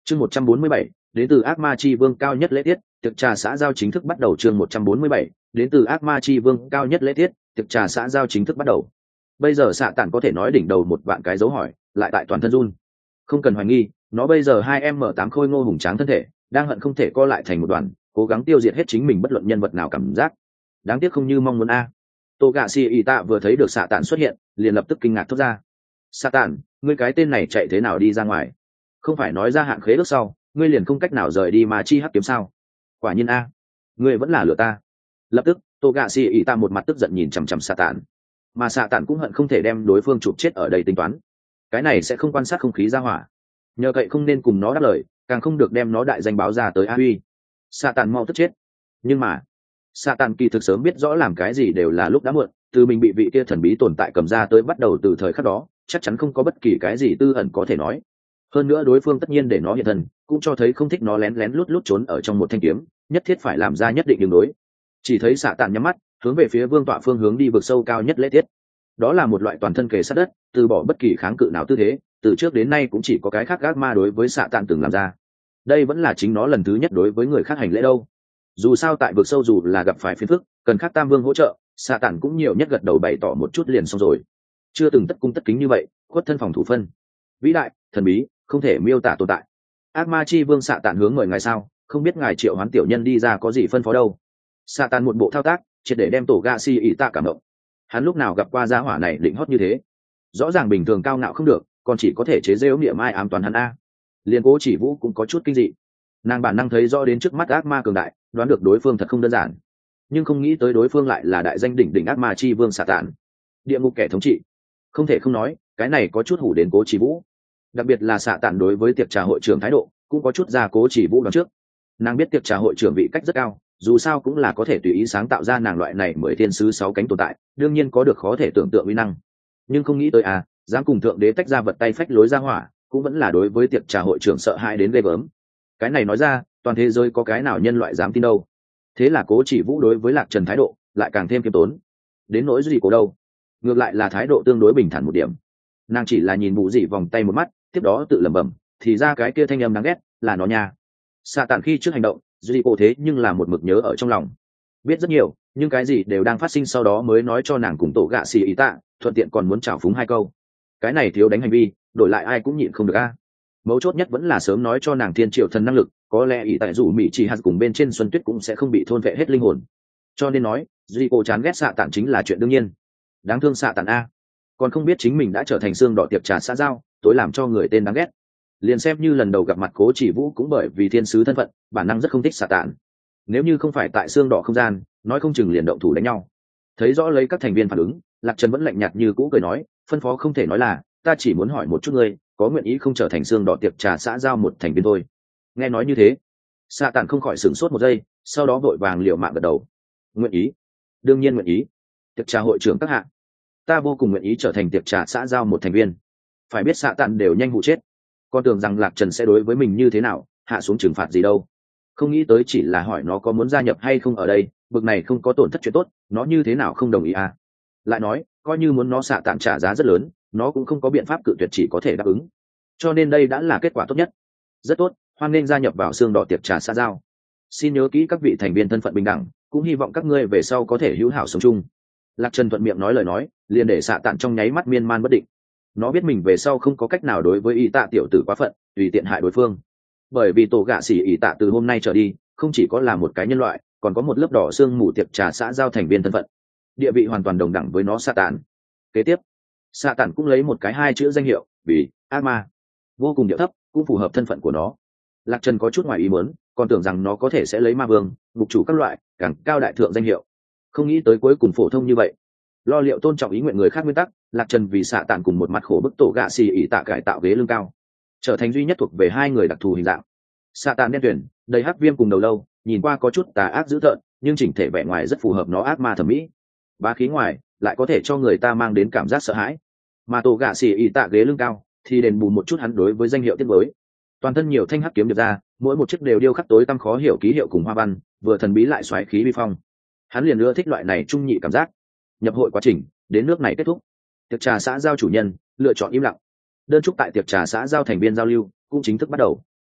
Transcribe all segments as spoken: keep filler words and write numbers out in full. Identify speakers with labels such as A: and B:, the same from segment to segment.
A: Chương một trăm bốn mươi bảy, đến từ ác ma chi vương cao nhất lễ tiết, tiệc trà xã giao chính thức bắt đầu. Chương một trăm bốn mươi bảy, đến từ ác ma chi vương cao nhất lễ tiết, tiệc trà xã giao chính thức bắt đầu. Bây giờ xạ tản có thể nói đỉnh đầu một vạn cái dấu hỏi, lại tại toàn thân run. Không cần hoài nghi, nó bây giờ hai m tám khôi ngô hùng tráng thân thể, đang hận không thể co lại thành một đoàn, cố gắng tiêu diệt hết chính mình bất luận nhân vật nào cảm giác. Đáng tiếc không như mong muốn a. Tô gạ xì ỉ tạ vừa thấy được xạ tản xuất hiện, liền lập tức kinh ngạc thốt ra: xạ tản, ngươi cái tên này chạy thế nào đi ra ngoài? Không phải nói ra hạn khế ước sau ngươi liền không cách nào rời đi mà chi hắc kiếm sao? Quả nhiên a, ngươi vẫn là lừa ta. Lập tức tô gạ xì ỉ tạ một mặt tức giận nhìn chằm chằm xạ tản, mà xạ tản cũng hận không thể đem đối phương chụp chết ở đây tính toán. Cái này sẽ không quan sát không khí ra hỏa, nhờ cậy không nên cùng nó đáp lời, càng không được đem nó đại danh báo ra tới a uy. Xạ tản mau tức chết. Nhưng mà xạ tản kỳ thực sớm biết rõ làm cái gì đều là lúc đã muộn, từ mình bị vị kia thần bí tồn tại cầm ra tới bắt đầu, từ thời khắc đó chắc chắn không có bất kỳ cái gì tư ẩn có thể nói. Hơn nữa đối phương tất nhiên để nó hiện thân, cũng cho thấy không thích nó lén lén lút lút trốn ở trong một thanh kiếm, nhất thiết phải làm ra nhất định đường đối. Chỉ thấy xạ tản nhắm mắt hướng về phía vương tọa phương hướng đi vực sâu cao nhất lễ tiết. Đó là một loại toàn thân kề sát đất, từ bỏ bất kỳ kháng cự nào tư thế, từ trước đến nay cũng chỉ có cái khác gác ma đối với xạ tản từng làm ra. Đây vẫn là chính nó lần thứ nhất đối với người khác hành lễ đâu. Dù sao tại vực sâu dù là gặp phải phiền phức, cần khác tam vương hỗ trợ, xạ tản cũng nhiều nhất gật đầu bày tỏ một chút liền xong rồi, chưa từng tất cung tất kính như vậy khuất thân phòng thủ phân. Vĩ đại, thần bí, không thể miêu tả tồn tại. Ác ma chi vương xạ tản hướng mời ngài sao, không biết ngài triệu hoán tiểu nhân đi ra có gì phân phó đâu. Xạ tản một bộ thao tác triệt để đem tổ ga si ỉ tạ cảm động. Hắn lúc nào gặp qua gia hỏa này định hót như thế, rõ ràng bình thường cao ngạo không được, còn chỉ có thể chế giễu niệm ai ám toàn hắn a. Liên cố chỉ vũ cũng có chút kinh dị, nàng bản năng thấy rõ đến trước mắt ác ma cường đại, đoán được đối phương thật không đơn giản, nhưng không nghĩ tới đối phương lại là đại danh đỉnh đỉnh ác ma chi vương xạ tản, địa ngục kẻ thống trị. Không thể không nói, cái này có chút hủ đến cố chỉ vũ, đặc biệt là xạ tản đối với tiệc trà hội trưởng thái độ cũng có chút ra cố chỉ vũ đoán trước. Nàng biết tiệc trà hội trưởng vị cách rất cao, dù sao cũng là có thể tùy ý sáng tạo ra nàng loại này mười thiên sứ sáu cánh tồn tại, đương nhiên có được khó thể tưởng tượng uy năng. Nhưng không nghĩ tới à, dám cùng thượng đế tách ra vật tay phách lối ra hỏa, cũng vẫn là đối với tiệc trà hội trưởng sợ hãi đến ghê gớm. Cái này nói ra, toàn thế giới có cái nào nhân loại dám tin đâu. Thế là cố chỉ vũ đối với lạc trần thái độ lại càng thêm kiêm tốn. Đến nỗi gì cổ đâu, ngược lại là thái độ tương đối bình thản một điểm. Nàng chỉ là nhìn mụ dị vòng tay một mắt, tiếp đó tự lẩm bẩm, thì ra cái kia thanh âm đáng ghét là nó nha. Xạ tản khi trước hành động duy cổ thế nhưng là một mực nhớ ở trong lòng, biết rất nhiều, nhưng cái gì đều đang phát sinh sau đó mới nói cho nàng cùng tổ gạ xì ý tạ, thuận tiện còn muốn trào phúng hai câu. Cái này thiếu đánh hành vi, đổi lại ai cũng nhịn không được a. Mấu chốt nhất vẫn là sớm nói cho nàng thiên triệu thần năng lực, có lẽ ý tại dù mỹ chỉ hạt cùng bên trên xuân tuyết cũng sẽ không bị thôn vệ hết linh hồn. Cho nên nói duy cổ chán ghét xạ tản chính là chuyện đương nhiên. Đáng thương xạ tản a, còn không biết chính mình đã trở thành xương đỏ tiệc trà xã giao tối làm cho người tên đáng ghét. Liền xem như lần đầu gặp mặt cố chỉ vũ cũng bởi vì thiên sứ thân phận, bản năng rất không thích xạ tản. Nếu như không phải tại xương đỏ không gian, nói không chừng liền động thủ đánh nhau. Thấy rõ lấy các thành viên phản ứng, lạc trần vẫn lạnh nhạt như cũ cười nói, phân phó không thể nói là, ta chỉ muốn hỏi một chút ngươi, có nguyện ý không trở thành xương đỏ tiệc trà xã giao một thành viên thôi. Nghe nói như thế, xạ tản không khỏi sửng sốt một giây, sau đó vội vàng liều mạng gật đầu. Nguyện ý, đương nhiên nguyện ý. Tiệc trà hội trưởng các hạ, ta vô cùng nguyện ý trở thành tiệc trà xã giao một thành viên. Phải biết xạ tản đều nhanh hụ chết, con tưởng rằng lạc trần sẽ đối với mình như thế nào, hạ xuống trừng phạt gì đâu. Không nghĩ tới chỉ là hỏi nó có muốn gia nhập hay không ở đây, bực này không có tổn thất chuyện tốt, nó như thế nào không đồng ý à. Lại nói coi như muốn nó xạ tản trả giá rất lớn, nó cũng không có biện pháp cự tuyệt, chỉ có thể đáp ứng. Cho nên đây đã là kết quả tốt nhất. Rất tốt, hoan nghênh gia nhập vào xương đỏ tiệc trà xã giao. Xin nhớ kỹ các vị thành viên thân phận bình đẳng, cũng hy vọng các ngươi về sau có thể hữu hảo sống chung. Lạc trần thuận miệng nói lời nói, liền để xạ tản trong nháy mắt miên man bất định. Nó biết mình về sau không có cách nào đối với y tạ tiểu tử quá phận tùy tiện hại đối phương, bởi vì tổ gạ xỉ y tạ từ hôm nay trở đi không chỉ có là một cái nhân loại, còn có một lớp đỏ xương mù tiệc trà xã giao thành viên thân phận, địa vị hoàn toàn đồng đẳng với nó. Xạ tản kế tiếp, xạ tản cũng lấy một cái hai chữ danh hiệu vì ác ma, vô cùng điệu thấp, cũng phù hợp thân phận của nó. Lạc trần có chút ngoài ý muốn, còn tưởng rằng nó có thể sẽ lấy ma vương, ngục chủ các loại càng cao đại thượng danh hiệu, không nghĩ tới cuối cùng phổ thông như vậy. Lo liệu tôn trọng ý nguyện người khác nguyên tắc, lạc trần vì xạ tản cùng một mặt khổ bức tổ gạ xì ỉ tạ cải tạo ghế lưng cao, trở thành duy nhất thuộc về hai người đặc thù hình dạng. Xạ tản đen tuyển, đầy hắc viêm cùng đầu lâu, nhìn qua có chút tà ác dữ tợn, nhưng chỉnh thể vẻ ngoài rất phù hợp nó ác ma thẩm mỹ. Bá khí ngoài lại có thể cho người ta mang đến cảm giác sợ hãi. Mà tổ gạ xì ỉ tạ ghế lưng cao thì đền bù một chút hắn đối với danh hiệu tiết mới. Toàn thân nhiều thanh hắc kiếm được ra, mỗi một chiếc đều điêu khắc tối tăm khó hiểu ký hiệu cùng hoa văn, vừa thần bí lại xoáy khí vi phong. Hắn liền ưa thích loại này trung nhị cảm giác. Nhập hội quá trình đến nước này kết thúc, tiệc trà xã giao chủ nhân lựa chọn im lặng. Đơn chúc tại tiệc trà xã giao thành viên giao lưu cũng chính thức bắt đầu.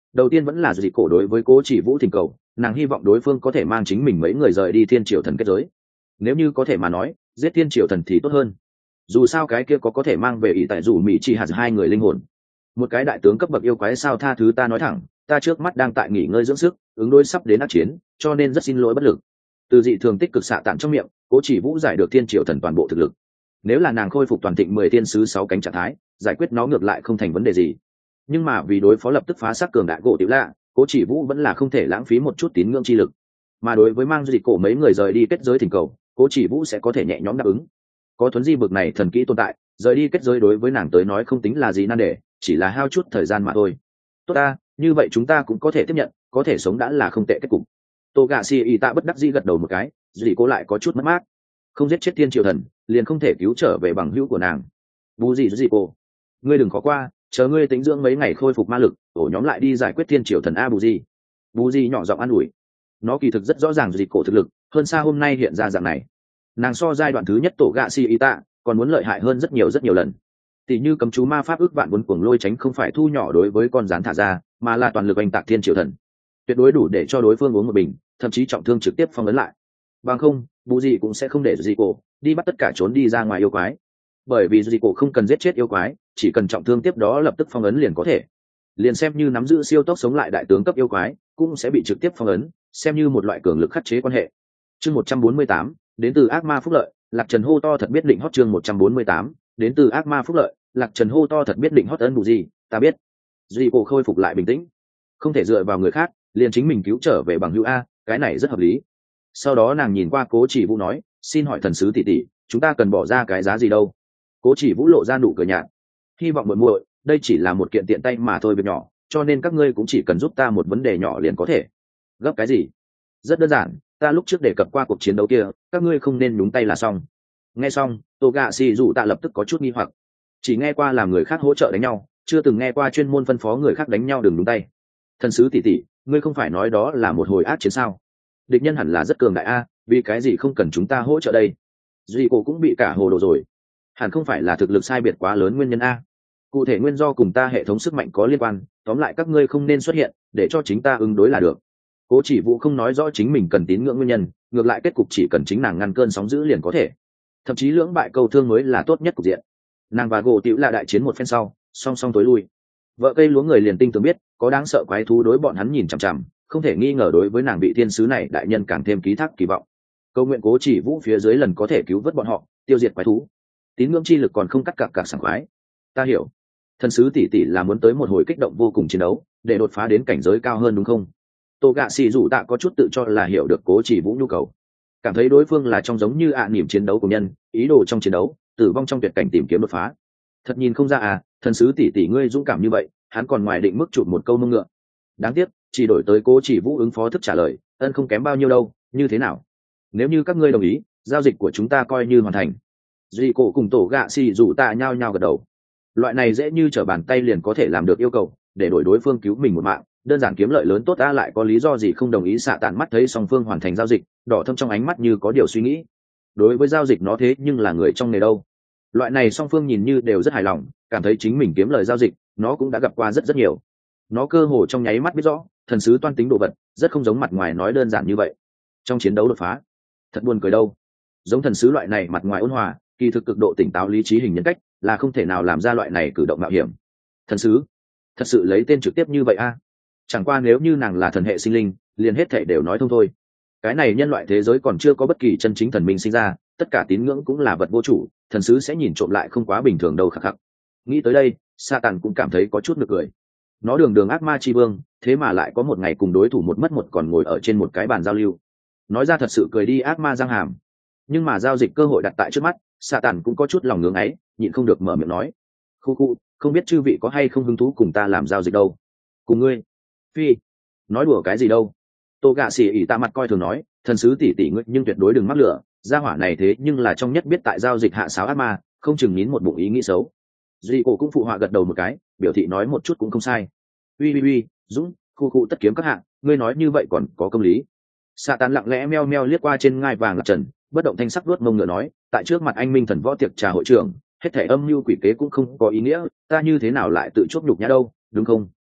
A: Đầu tiên vẫn là dị cổ đối với cố chỉ vũ thỉnh cầu, nàng hy vọng đối phương có thể mang chính mình mấy người rời đi thiên triều thần kết giới. Nếu như có thể mà nói, giết thiên triều thần thì tốt hơn. Dù sao cái kia có có thể mang về ý tại rủ mỹ chỉ hạt hai người linh hồn. Một cái đại tướng cấp bậc yêu quái sao, tha thứ ta nói thẳng, ta trước mắt đang tại nghỉ ngơi dưỡng sức, ứng đối sắp đến ác chiến, cho nên rất xin lỗi bất lực. Từ dị thường tích cực xạ tản trong miệng, cố chỉ vũ giải được thiên triều thần toàn bộ thực lực. Nếu là nàng khôi phục toàn thịnh mười thiên sứ sáu cánh trạng thái, giải quyết nó ngược lại không thành vấn đề gì. Nhưng mà vì đối phó lập tức phá xác cường đại gỗ tiểu lạ, cố chỉ vũ vẫn là không thể lãng phí một chút tín ngưỡng chi lực. Mà đối với mang dị cổ mấy người rời đi kết giới thỉnh cầu, cố chỉ vũ sẽ có thể nhẹ nhõm đáp ứng. Có thuấn di bực này thần kỹ tồn tại, rời đi kết giới đối với nàng tới nói không tính là gì nan đề, chỉ là hao chút thời gian mà thôi. Tốt ta, như vậy chúng ta cũng có thể tiếp nhận, có thể sống đã là không tệ kết cục. Tô gạ xì y tạ bất đắc dĩ gật đầu một cái, dị cô lại có chút mất mát. Không giết chết thiên triều thần, liền không thể cứu trở về bằng hữu của nàng. Bù gì dị cô, ngươi đừng khó qua, chờ ngươi tính dưỡng mấy ngày khôi phục ma lực, tổ nhóm lại đi giải quyết thiên triều thần a. Bù gì bù gì nhỏ giọng an ủi. Nó kỳ thực rất rõ ràng dị cổ thực lực hơn xa hôm nay hiện ra dạng này. Nàng so giai đoạn thứ nhất tổ gạ xì y tạ còn muốn lợi hại hơn rất nhiều rất nhiều lần. Tỷ như cấm chú ma pháp ước vạn vốn cuồng lôi tránh không phải thu nhỏ đối với con rắn thả ra, mà là toàn lực oanh tạc thiên triều thần, tuyệt đối đủ để cho đối phương uống một bình, thậm chí trọng thương trực tiếp phong ấn lại. Bằng không, bù gì cũng sẽ không để dị cổ đi bắt tất cả trốn đi ra ngoài yêu quái, bởi vì dị cổ không cần giết chết yêu quái, chỉ cần trọng thương tiếp đó lập tức phong ấn liền có thể. Liền xem như nắm giữ siêu tốc sống lại đại tướng cấp yêu quái, cũng sẽ bị trực tiếp phong ấn, xem như một loại cường lực khắc chế quan hệ. Chương một trăm bốn mươi tám, đến từ ác ma phúc lợi, Lạc Trần hô to thật biết định hót. Chương một trăm bốn mươi tám, đến từ ác ma phúc lợi, Lạc Trần hô to thật biết định hót. Ấn bù gì, ta biết. Dị cổ khôi phục lại bình tĩnh, không thể dựa vào người khác, liền chính mình cứu trở về bằng hữu a, cái này rất hợp lý. Sau đó nàng nhìn qua cố chỉ vũ nói, xin hỏi thần sứ tỷ tỷ, chúng ta cần bỏ ra cái giá gì đâu? Cố chỉ vũ lộ ra nụ cười nhạt, hy vọng muội muội, đây chỉ là một kiện tiện tay mà thôi, việc nhỏ, cho nên các ngươi cũng chỉ cần giúp ta một vấn đề nhỏ liền có thể. Gấp cái gì? Rất đơn giản, ta lúc trước đề cập qua cuộc chiến đấu kia, các ngươi không nên nhúng tay là xong. Nghe xong, tô gạ xì dù tạ lập tức có chút nghi hoặc, chỉ nghe qua làm người khác hỗ trợ đánh nhau, chưa từng nghe qua chuyên môn phân phó người khác đánh nhau đừng nhúng tay. Thần sứ tỷ tỷ, ngươi không phải nói đó là một hồi ác chiến sao? Địch nhân hẳn là rất cường đại a, vì cái gì không cần chúng ta hỗ trợ đây? Duy cổ cũng bị cả hồ đồ rồi, hẳn không phải là thực lực sai biệt quá lớn nguyên nhân a. Cụ thể nguyên do cùng ta hệ thống sức mạnh có liên quan, tóm lại các ngươi không nên xuất hiện, để cho chính ta ứng đối là được. Cố chỉ vũ không nói rõ chính mình cần tín ngưỡng nguyên nhân, ngược lại kết cục chỉ cần chính nàng ngăn cơn sóng dữ liền có thể. Thậm chí lưỡng bại câu thương mới là tốt nhất cục diện. Nàng và gỗ tiểu là đại chiến một phen sau, song song tối lui. Vợ cây lúa người liền tinh tường biết, có đáng sợ quái thú đối bọn hắn nhìn chằm chằm, không thể nghi ngờ đối với nàng vị thiên sứ này đại nhân càng thêm ký thác kỳ vọng. Câu nguyện cố chỉ vũ phía dưới lần có thể cứu vớt bọn họ, tiêu diệt quái thú. Tín ngưỡng chi lực còn không cắt cạc cạc sảng khoái. Ta hiểu, thần sứ tỷ tỷ là muốn tới một hồi kích động vô cùng chiến đấu, để đột phá đến cảnh giới cao hơn đúng không? Tô gạ xì dù tạ có chút tự cho là hiểu được cố chỉ vũ nhu cầu, cảm thấy đối phương là trong giống như ạ à niềm chiến đấu của nhân, ý đồ trong chiến đấu, tử vong trong tuyệt cảnh tìm kiếm đột phá. Thật nhìn không ra à, thần sứ tỷ tỷ ngươi dũng cảm như vậy, hắn còn ngoài định mức chụp một câu mông ngựa. Đáng tiếc, chỉ đổi tới cố chỉ vũ ứng phó thức trả lời, ân không kém bao nhiêu đâu, như thế nào? Nếu như các ngươi đồng ý, giao dịch của chúng ta coi như hoàn thành. Duy cổ cùng tổ gạ xì dù tạ nhao nhao gật đầu. Loại này dễ như trở bàn tay liền có thể làm được yêu cầu, để đổi đối phương cứu mình một mạng, đơn giản kiếm lợi lớn tốt, ta lại có lý do gì không đồng ý? Xạ tản mắt thấy song phương hoàn thành giao dịch, đỏ thâm trong ánh mắt như có điều suy nghĩ. Đối với giao dịch nó thế nhưng là người trong nghề đâu. Loại này song phương nhìn như đều rất hài lòng, cảm thấy chính mình kiếm lời giao dịch, nó cũng đã gặp qua rất rất nhiều. Nó cơ hồ trong nháy mắt biết rõ, thần sứ toan tính đồ vật, rất không giống mặt ngoài nói đơn giản như vậy. Trong chiến đấu đột phá, thật buồn cười đâu. Giống thần sứ loại này mặt ngoài ôn hòa, kỳ thực cực độ tỉnh táo lý trí hình nhân cách, là không thể nào làm ra loại này cử động mạo hiểm. Thần sứ, thật sự lấy tên trực tiếp như vậy a? À? Chẳng qua nếu như nàng là thần hệ sinh linh, liền hết thảy đều nói thông thôi. Cái này nhân loại thế giới còn chưa có bất kỳ chân chính thần minh sinh ra, tất cả tín ngưỡng cũng là vật vô chủ, thần sứ sẽ nhìn trộm lại không quá bình thường đâu khắc khắc. Nghĩ tới đây, Satan cũng cảm thấy có chút nực cười. Nó đường đường ác ma chi vương, thế mà lại có một ngày cùng đối thủ một mất một còn ngồi ở trên một cái bàn giao lưu. Nói ra thật sự cười đi ác ma răng hàm. Nhưng mà giao dịch cơ hội đặt tại trước mắt, Satan cũng có chút lòng ngưỡng ấy, nhịn không được mở miệng nói: "Khu khu, không biết chư vị có hay không hứng thú cùng ta làm giao dịch đâu?" "Cùng ngươi?" "Phi, nói đùa cái gì đâu." Tô gạ xỉ ỉ tạ mặt coi thường nói: "Thần sứ tỷ tỷ ngươi nhưng tuyệt đối đừng mắc lửa, gia hỏa này thế nhưng là trong nhất biết tại giao dịch hạ sáo ác ma, không chừng nín một bụng ý nghĩ xấu." Duy cổ cũng phụ họa gật đầu một cái, biểu thị nói một chút cũng không sai. "Uy uy uy, Dũng, khu khu tất kiếm các hạng, ngươi nói như vậy còn có công lý." Satan lặng lẽ meo meo liếc qua trên ngai vàng Lạc Trần, bất động thanh sắc vuốt mông ngựa nói: "Tại trước mặt anh minh thần võ tiệc trà hội trưởng, hết thảy âm mưu quỷ kế cũng không có ý nghĩa, ta như thế nào lại tự chuốc nhục nhã đâu, đúng không?"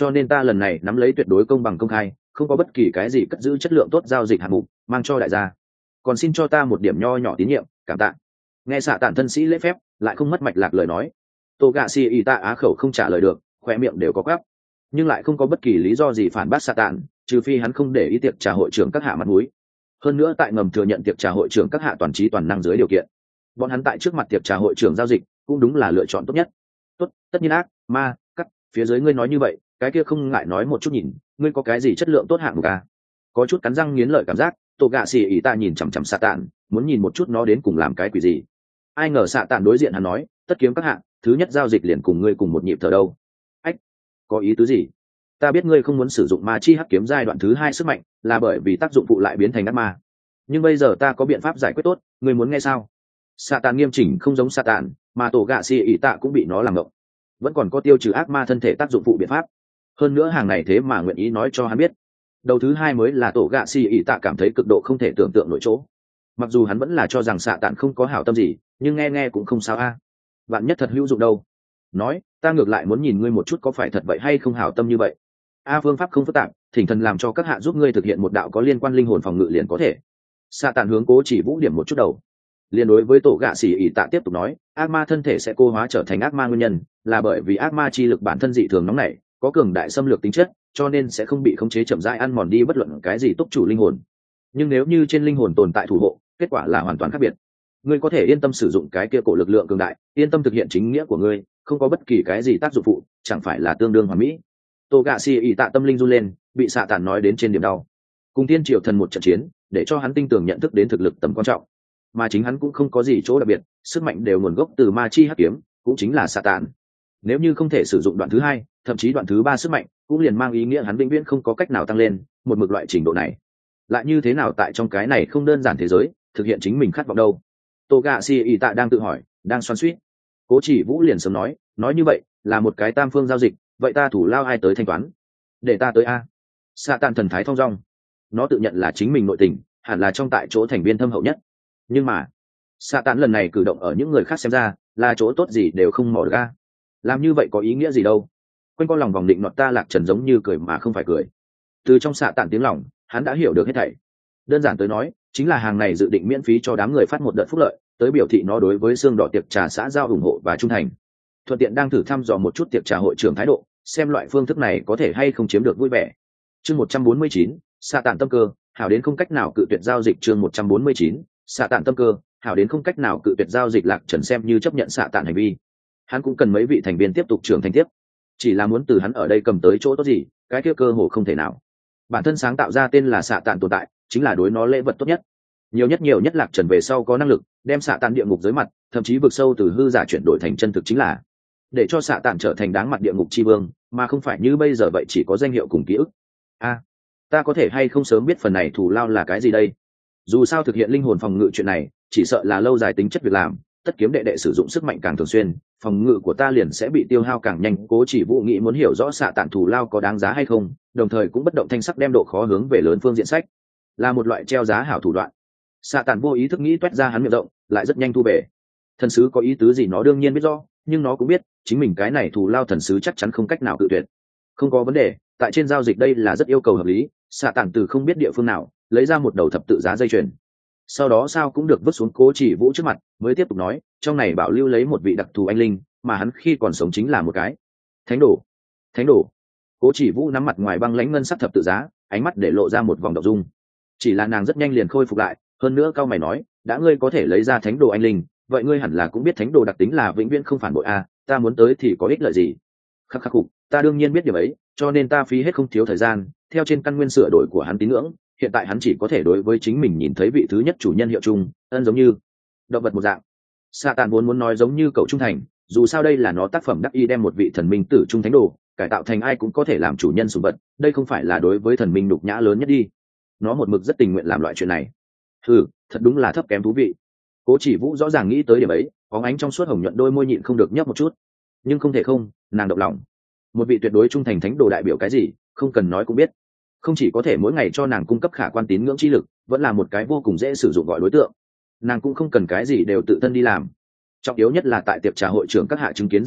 A: cho nên ta lần này nắm lấy tuyệt đối công bằng công khai, không có bất kỳ cái gì cất giữ chất lượng tốt giao dịch hạng mục mang cho đại gia, còn xin cho ta một điểm nho nhỏ tín nhiệm, cảm tạ. Nghe xạ tản thân sĩ lễ phép lại không mất mạch lạc lời nói, tô gạ xì ỉ tạ á khẩu không trả lời được, khoe miệng đều có gắp, nhưng lại không có bất kỳ lý do gì phản bác xạ tản, trừ phi hắn không để ý tiệc trà hội trưởng các hạ mặt mũi. Hơn nữa tại ngầm thừa nhận tiệc trà hội trưởng các hạ toàn trí toàn năng dưới điều kiện, bọn hắn tại trước mặt tiệc trà hội trưởng giao dịch cũng đúng là lựa chọn tốt nhất. Tốt, tất nhiên ác ma cắt phía dưới ngươi nói như vậy, cái kia không ngại nói một chút, nhìn ngươi có cái gì chất lượng tốt hạng mục à? Có chút cắn răng nghiến lợi cảm giác, tổ gạ xì ỉ tạ nhìn chằm chằm xạ tản, muốn nhìn một chút nó đến cùng làm cái quỷ gì. Ai ngờ xạ tản đối diện hắn nói, tất kiếm các hạng thứ nhất giao dịch liền cùng ngươi cùng một nhịp thở đâu. Ách, có ý tứ gì? Ta biết ngươi không muốn sử dụng ma chi hắc kiếm giai đoạn thứ hai sức mạnh là bởi vì tác dụng phụ lại biến thành ác ma, nhưng bây giờ ta có biện pháp giải quyết tốt, ngươi muốn nghe sao? Xạ tản nghiêm chỉnh không giống xạ tản, mà tổ gạ xì ỉ tạ cũng bị nó làm ngộng, vẫn còn có tiêu trừ ác ma thân thể tác dụng phụ biện pháp, hơn nữa hàng này thế mà nguyện ý nói cho hắn biết. Đầu thứ hai mới là tổ gạ xì ỉ tạ cảm thấy cực độ không thể tưởng tượng nổi chỗ, mặc dù hắn vẫn là cho rằng xạ tản không có hảo tâm gì, nhưng nghe nghe cũng không sao a. Bạn nhất thật hữu dụng đâu. Nói, ta ngược lại muốn nhìn ngươi một chút có phải thật vậy hay không hảo tâm như vậy. A phương pháp không phức tạp, thỉnh thần làm cho các hạ giúp ngươi thực hiện một đạo có liên quan linh hồn phòng ngự liền có thể. Xạ tản hướng Cố Chỉ Vũ điểm một chút đầu. Liên đối với tổ gạ xỉ ỉ tạ tiếp tục nói, ác ma thân thể sẽ cô hóa trở thành ác ma nguyên nhân là bởi vì ác ma chi lực bản thân dị thường nóng nảy, có cường đại xâm lược tính chất, cho nên sẽ không bị khống chế chậm rãi ăn mòn đi bất luận cái gì túc chủ linh hồn. Nhưng nếu như trên linh hồn tồn tại thủ hộ, kết quả là hoàn toàn khác biệt. Ngươi có thể yên tâm sử dụng cái kia cổ lực lượng cường đại, yên tâm thực hiện chính nghĩa của ngươi, không có bất kỳ cái gì tác dụng phụ, chẳng phải là tương đương hoàn mỹ. Tô gạ xì ỉ tạ tâm linh run lên, bị xạ tản nói đến trên điểm đau. Cùng thiên triều thần một trận chiến, để cho hắn tinh tường nhận thức đến thực lực tầm quan trọng, mà chính hắn cũng không có gì chỗ đặc biệt, sức mạnh đều nguồn gốc từ ma chi hắc kiếm, cũng chính là xạ tản. Nếu như không thể sử dụng đoạn thứ hai, thậm chí đoạn thứ ba sức mạnh, cũng liền mang ý nghĩa hắn vĩnh viễn không có cách nào tăng lên một mực loại trình độ này. Lại như thế nào tại trong cái này không đơn giản thế giới thực hiện chính mình khát vọng đâu? Tô gạ xì ỉ tạ đang tự hỏi, đang xoắn xuýt. Cố Chỉ Vũ liền sớm nói, nói như vậy là một cái tam phương giao dịch, vậy ta thủ lao ai tới thanh toán? Để ta tới a. Xạ tản thần thái thong dong, nó tự nhận là chính mình nội tình hẳn là trong tại chỗ thành viên thâm hậu nhất, nhưng mà xạ tản lần này cử động ở những người khác xem ra là chỗ tốt gì đều không mò được a. Làm như vậy có ý nghĩa gì đâu? Quanh con lòng vòng định nọt ta lạc trần giống như cười mà không phải cười. Từ trong xạ tản tiếng lòng, hắn đã hiểu được hết thảy. Đơn giản tới nói, chính là hàng này dự định miễn phí cho đám người phát một đợt phúc lợi, tới biểu thị nó đối với xương đỏ tiệc trà xã giao ủng hộ và trung thành. Thuận tiện đang thử thăm dò một chút tiệc trà hội trưởng thái độ, xem loại phương thức này có thể hay không chiếm được vui vẻ. Chương một trăm bốn mươi chín, xạ tản tâm cơ, hảo đến không cách nào cự tuyệt giao dịch. Chương một trăm bốn mươi chín, xạ tản tâm cơ, hảo đến không cách nào cự tuyệt giao dịch. Lạc Trần xem như chấp nhận xạ tản hành vi, hắn cũng cần mấy vị thành viên tiếp tục trưởng thành tiếp, chỉ là muốn từ hắn ở đây cầm tới chỗ tốt gì, cái kia cơ hồ không thể nào. Bản thân sáng tạo ra tên là xạ tản tồn tại, chính là đối nó lễ vật tốt nhất. Nhiều nhất nhiều nhất Lạc Trần về sau có năng lực đem xạ tản địa ngục dưới mặt, thậm chí vượt sâu từ hư giả chuyển đổi thành chân thực, chính là để cho xạ tản trở thành đáng mặt địa ngục chi vương, mà không phải như bây giờ vậy chỉ có danh hiệu cùng ký ức. A, à, ta có thể hay không sớm biết phần này thù lao là cái gì đây? Dù sao thực hiện linh hồn phòng ngự chuyện này, chỉ sợ là lâu dài tính chất việc làm, tất kiếm đệ đệ sử dụng sức mạnh càng thường xuyên, phòng ngự của ta liền sẽ bị tiêu hao càng nhanh. Cố Chỉ Vũ nghĩ muốn hiểu rõ xạ tản thù lao có đáng giá hay không, đồng thời cũng bất động thanh sắc đem độ khó hướng về lớn phương diện sách, là một loại treo giá hảo thủ đoạn. Xạ tản vô ý thức nghĩ toét ra hắn miệng rộng, lại rất nhanh thu về. Thần sứ có ý tứ gì nó đương nhiên biết rõ, nhưng nó cũng biết chính mình cái này thù lao thần sứ chắc chắn không cách nào cự tuyệt. Không có vấn đề, tại trên giao dịch đây là rất yêu cầu hợp lý. Xạ tản từ không biết địa phương nào lấy ra một đầu thập tự giá dây chuyền, sau đó sao cũng được vứt xuống Cố Chỉ Vũ trước mặt, mới tiếp tục nói, trong này bảo lưu lấy một vị đặc thù anh linh, mà hắn khi còn sống chính là một cái thánh đồ. Thánh đồ? Cố Chỉ Vũ nắm mặt ngoài băng lãnh ngân sắc thập tự giá, ánh mắt để lộ ra một vòng động dung. Chỉ là nàng rất nhanh liền khôi phục lại, hơn nữa cao mày nói, đã ngươi có thể lấy ra thánh đồ anh linh, vậy ngươi hẳn là cũng biết thánh đồ đặc tính là vĩnh viễn không phản bội a, à, ta muốn tới thì có ích lợi gì? Khắc khắc khục, ta đương nhiên biết điều ấy, cho nên ta phí hết không thiếu thời gian theo trên căn nguyên sửa đổi của hắn tín ngưỡng, hiện tại hắn chỉ có thể đối với chính mình nhìn thấy vị thứ nhất chủ nhân hiệu chung, ân giống như động vật một dạng. Sa tàn vốn muốn nói giống như cậu trung thành, dù sao đây là nó tác phẩm đắc y đem một vị thần minh tử trung thánh đồ cải tạo thành ai cũng có thể làm chủ nhân sùng vật, đây không phải là đối với thần minh đục nhã lớn nhất đi. Nó một mực rất tình nguyện làm loại chuyện này. Ừ, thật đúng là thấp kém thú vị. Cố Chỉ Vũ rõ ràng nghĩ tới điểm ấy, có ánh trong suốt hồng nhuận đôi môi nhịn không được nhấp một chút, nhưng không thể không, nàng động lòng. Một vị tuyệt đối trung thành thánh đồ đại biểu cái gì, không cần nói cũng biết. Không chỉ có thể mỗi ngày cho nàng cung cấp khả quan tín ngưỡng chi lực, vẫn là một cái vô cùng dễ sử dụng gọi đối tượng. Nàng cũng không cần cái gì đều tự thân đi làm. Trọng yếu nhất là tại tiệc trà hội trưởng các hạ chứng kiến giao dịch,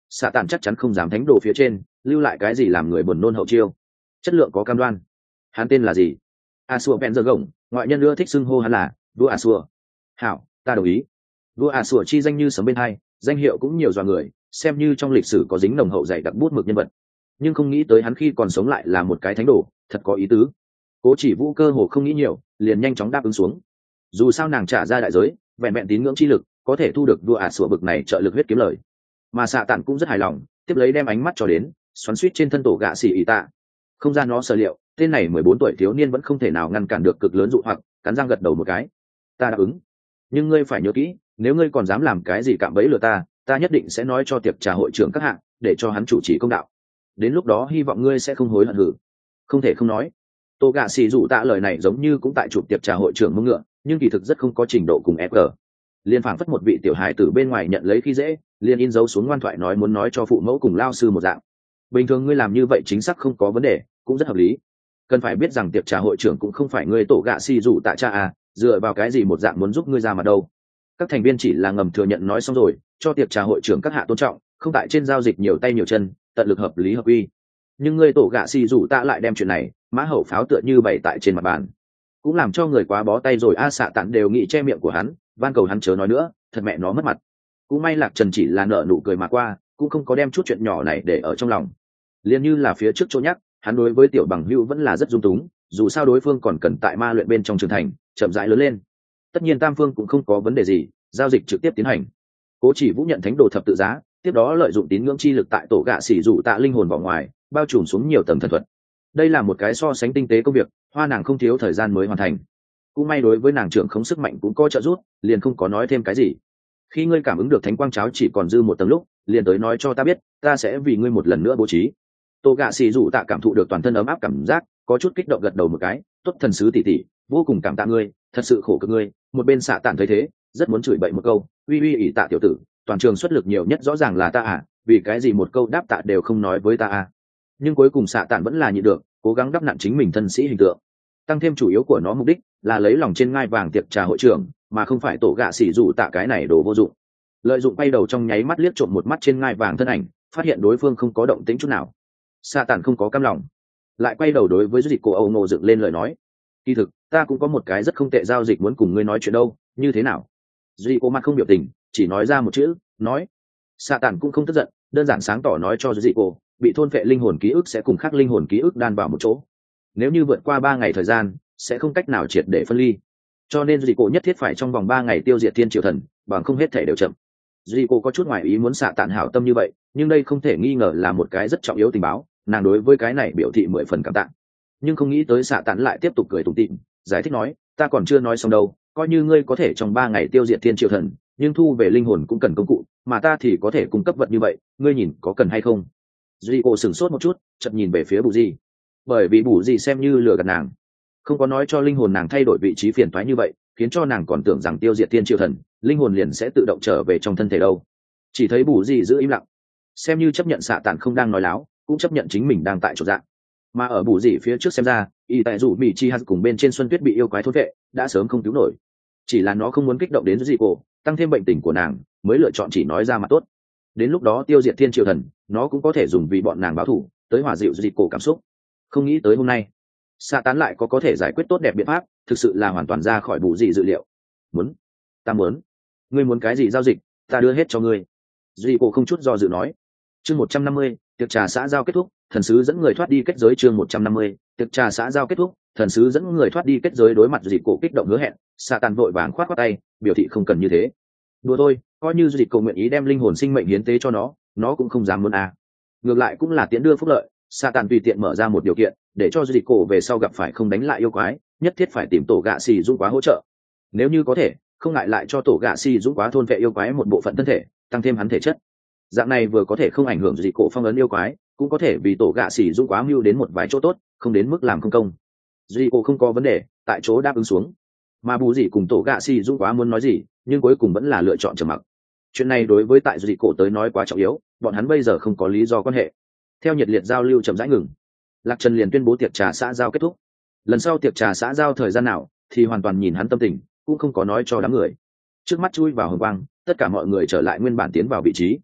A: xạ tàn chắc chắn không dám thánh đồ phía trên lưu lại cái gì làm người buồn nôn hậu chiêu. Chất lượng có cam đoan. Hắn tên là gì? A Sua Pen Giờ Gồng, ngoại nhân ưa thích xưng hô hắn là vua A Sua. Hảo, ta đồng ý. Vua A Sua chi danh như sấm bên hai, danh hiệu cũng nhiều dọa người, xem như trong lịch sử có dính nồng hậu dày đặc bút mực nhân vật. Nhưng không nghĩ tới hắn khi còn sống lại là một cái thánh đồ, thật có ý tứ. Cố Chỉ Vũ cơ hồ không nghĩ nhiều, liền nhanh chóng đáp ứng xuống. Dù sao nàng trả ra đại giới, vẹn vẹn tín ngưỡng chi lực, có thể thu được vua A Sua bực này trợ lực huyết kiếm lời. Mà xạ tản cũng rất hài lòng, tiếp lấy đem ánh mắt cho đến xoắn suýt trên thân tổ gạ xỉ ỉ tạ. Không ra nó sở liệu, tên này mười bốn tuổi thiếu niên vẫn không thể nào ngăn cản được cực lớn dụ hoặc, cắn răng gật đầu một cái. Ta đáp ứng. Nhưng ngươi phải nhớ kỹ, nếu ngươi còn dám làm cái gì cạm bẫy lừa ta, ta nhất định sẽ nói cho tiệp trà hội trưởng các hạng, để cho hắn chủ trì công đạo. Đến lúc đó hy vọng ngươi sẽ không hối hận hử. Không thể không nói, tô gạ xỉ dụ tạ lời này giống như cũng tại chụp tiệp trà hội trưởng mông ngựa, nhưng kỳ thực rất không có trình độ cùng ép gờ. Liên phảng phất một vị tiểu hài từ bên ngoài nhận lấy khi dễ, liền in dấu xuống ngoan thoại nói muốn nói cho phụ mẫu cùng lao sư một dạng. Bình thường ngươi làm như vậy chính xác không có vấn đề, cũng rất hợp lý. Cần phải biết rằng tiệp trà hội trưởng cũng không phải ngươi tổ gạ xỉ dụ tạ cha à, dựa vào cái gì một dạng muốn giúp ngươi ra mà đâu. Các thành viên chỉ là ngầm thừa nhận nói xong rồi, cho tiệp trà hội trưởng các hạ tôn trọng, không tại trên giao dịch nhiều tay nhiều chân, tận lực hợp lý hợp quy. Nhưng ngươi tổ gạ xỉ dụ tạ lại đem chuyện này mã hậu pháo tựa như bày tại trên mặt bàn, cũng làm cho người quá bó tay rồi. A xạ tặng đều nghĩ che miệng của hắn, van cầu hắn chớ nói nữa, thật mẹ nó mất mặt. Cũng may Lạc Trần chỉ là nở nụ cười mà qua, cũng không có đem chút chuyện nhỏ này để ở trong lòng. Liên như là phía trước chỗ nhắc, hắn đối với tiểu bằng hữu vẫn là rất dung túng, dù sao đối phương còn cần tại ma luyện bên trong trưởng thành, chậm rãi lớn lên. Tất nhiên tam phương cũng không có vấn đề gì, giao dịch trực tiếp tiến hành. Cố Chỉ Vũ nhận thánh đồ thập tự giá, tiếp đó lợi dụng tín ngưỡng chi lực tại tổ gạ xỉ dụ tạ linh hồn vào ngoài, bao trùm xuống nhiều tầng thần thuật. Đây là một cái so sánh tinh tế công việc, hoa nàng không thiếu thời gian mới hoàn thành. Cũng may đối với nàng trưởng khống sức mạnh cũng có trợ giúp, liền không có nói thêm cái gì. Khi ngươi cảm ứng được thánh quang cháo chỉ còn dư một tầng lúc, liền tới nói cho ta biết, ta sẽ vì ngươi một lần nữa bố trí. Tô gạ xỉ dụ tạ cảm thụ được toàn thân ấm áp cảm giác, có chút kích động gật đầu một cái. Tốt thần sứ tỷ tỷ, vô cùng cảm tạ ngươi, thật sự khổ cực ngươi. Một bên xạ tản thấy thế, rất muốn chửi bậy một câu, uy uy ỷ tạ tiểu tử, toàn trường xuất lực nhiều nhất rõ ràng là ta à, vì cái gì một câu đáp tạ đều không nói với ta à. Nhưng cuối cùng xạ tản vẫn là nhịn được, cố gắng đắp nặn chính mình thân sĩ hình tượng. Tăng thêm chủ yếu của nó mục đích là lấy lòng trên ngai vàng tiệp trà hội trưởng, mà không phải tổ gạ xỉ dụ tạ cái này đồ vô dụng. Lợi dụng bay đầu trong nháy mắt liếc trộm một mắt trên ngai vàng thân ảnh, phát hiện đối phương không có động tĩnh chút nào. Sa tản không có cam lòng, lại quay đầu đối với dịch cổ âu nô dựng lên lời nói, kỳ thực ta cũng có một cái rất không tệ giao dịch muốn cùng ngươi nói chuyện đâu, như thế nào? Dịch cổ mặt không biểu tình, chỉ nói ra một chữ, nói. Sa tản cũng không tức giận, đơn giản sáng tỏ nói cho dịch cổ, bị thôn phệ linh hồn ký ức sẽ cùng khác linh hồn ký ức đan vào một chỗ. Nếu như vượt qua ba ngày thời gian, sẽ không cách nào triệt để phân ly. Cho nên dịch cổ nhất thiết phải trong vòng ba ngày tiêu diệt thiên triều thần, bằng không hết thể đều chậm. Dịch cổ có chút ngoài ý muốn xạ tản hảo tâm như vậy, nhưng đây không thể nghi ngờ là một cái rất trọng yếu tình báo, nàng đối với cái này biểu thị mười phần cảm tạ. Nhưng không nghĩ tới xạ tản lại tiếp tục cười tủm tỉm, giải thích nói, ta còn chưa nói xong đâu, coi như ngươi có thể trong ba ngày tiêu diệt thiên triều thần, nhưng thu về linh hồn cũng cần công cụ, mà ta thì có thể cung cấp vật như vậy, ngươi nhìn có cần hay không? Dịch cổ sửng sốt một chút, chợt nhìn về phía Bù Di, bởi vì Bù Di xem như lừa gạt nàng, không có nói cho linh hồn nàng thay đổi vị trí phiền toái như vậy, khiến cho nàng còn tưởng rằng tiêu diệt thiên triều thần, linh hồn liền sẽ tự động trở về trong thân thể đâu. Chỉ thấy Bù Di giữ im lặng, xem như chấp nhận xạ tản không đang nói láo, cũng chấp nhận chính mình đang tại chỗ dạng. Mà ở Bù Di phía trước xem ra, y tại rủ mỹ chi hạt cùng bên trên Xuân Tuyết bị yêu quái thôn vệ, đã sớm không cứu nổi. Chỉ là nó không muốn kích động đến dị cổ, tăng thêm bệnh tình của nàng, mới lựa chọn chỉ nói ra mà tốt. Đến lúc đó tiêu diệt thiên triều thần, nó cũng có thể dùng vì bọn nàng báo thù, tới hòa dịu dị cổ cảm xúc. Không nghĩ tới hôm nay, xạ tán lại có có thể giải quyết tốt đẹp biện pháp, thực sự là hoàn toàn ra khỏi Bù Di dự liệu. Muốn, ta muốn, ngươi muốn cái gì giao dịch, ta đưa hết cho ngươi. Dị cổ không chút do dự nói. Chương một trăm năm mươi, tiệc trà xã giao kết thúc, thần sứ dẫn người thoát đi kết giới. Chương một trăm năm mươi, tiệc trà xã giao kết thúc, thần sứ dẫn người thoát đi kết giới. Đối mặt dị cổ kích động hứa hẹn, xạ tán vội vàng khoát khoát tay, biểu thị không cần như thế. Đùa thôi, coi như dị cổ nguyện ý đem linh hồn sinh mệnh hiến tế cho nó, nó cũng không dám muốn à. Ngược lại cũng là tiễn đưa phúc lợi, xạ tán tùy tiện mở ra một điều kiện, để cho dị cổ về sau gặp phải không đánh lại yêu quái, nhất thiết phải tìm tổ gạ xì dũng quá hỗ trợ. Nếu như có thể, không ngại lại cho tổ gạ xì dũng quá thôn vệ yêu quái một bộ phận thân thể, tăng thêm hắn thể chất. Dạng này vừa có thể không ảnh hưởng dị cổ phong ấn yêu quái, cũng có thể vì tổ gạ xì dũng quá mưu đến một vài chỗ tốt, không đến mức làm không công. Dị cổ không có vấn đề, tại chỗ đáp ứng xuống. Mà Bù Dị cùng tổ gạ xì dũng quá muốn nói gì, nhưng cuối cùng vẫn là lựa chọn trầm mặc. Chuyện này đối với tại dị cổ tới nói quá trọng yếu, bọn hắn bây giờ không có lý do quan hệ. Theo nhiệt liệt giao lưu chậm rãi ngừng, Lạc Trần liền tuyên bố tiệc trà xã giao kết thúc. Lần sau tiệc trà xã giao thời gian nào thì hoàn toàn nhìn hắn tâm tình, cũng không có nói cho đám người. Trước mắt chui vào hồng quang, tất cả mọi người trở lại nguyên bản tiến vào vị trí.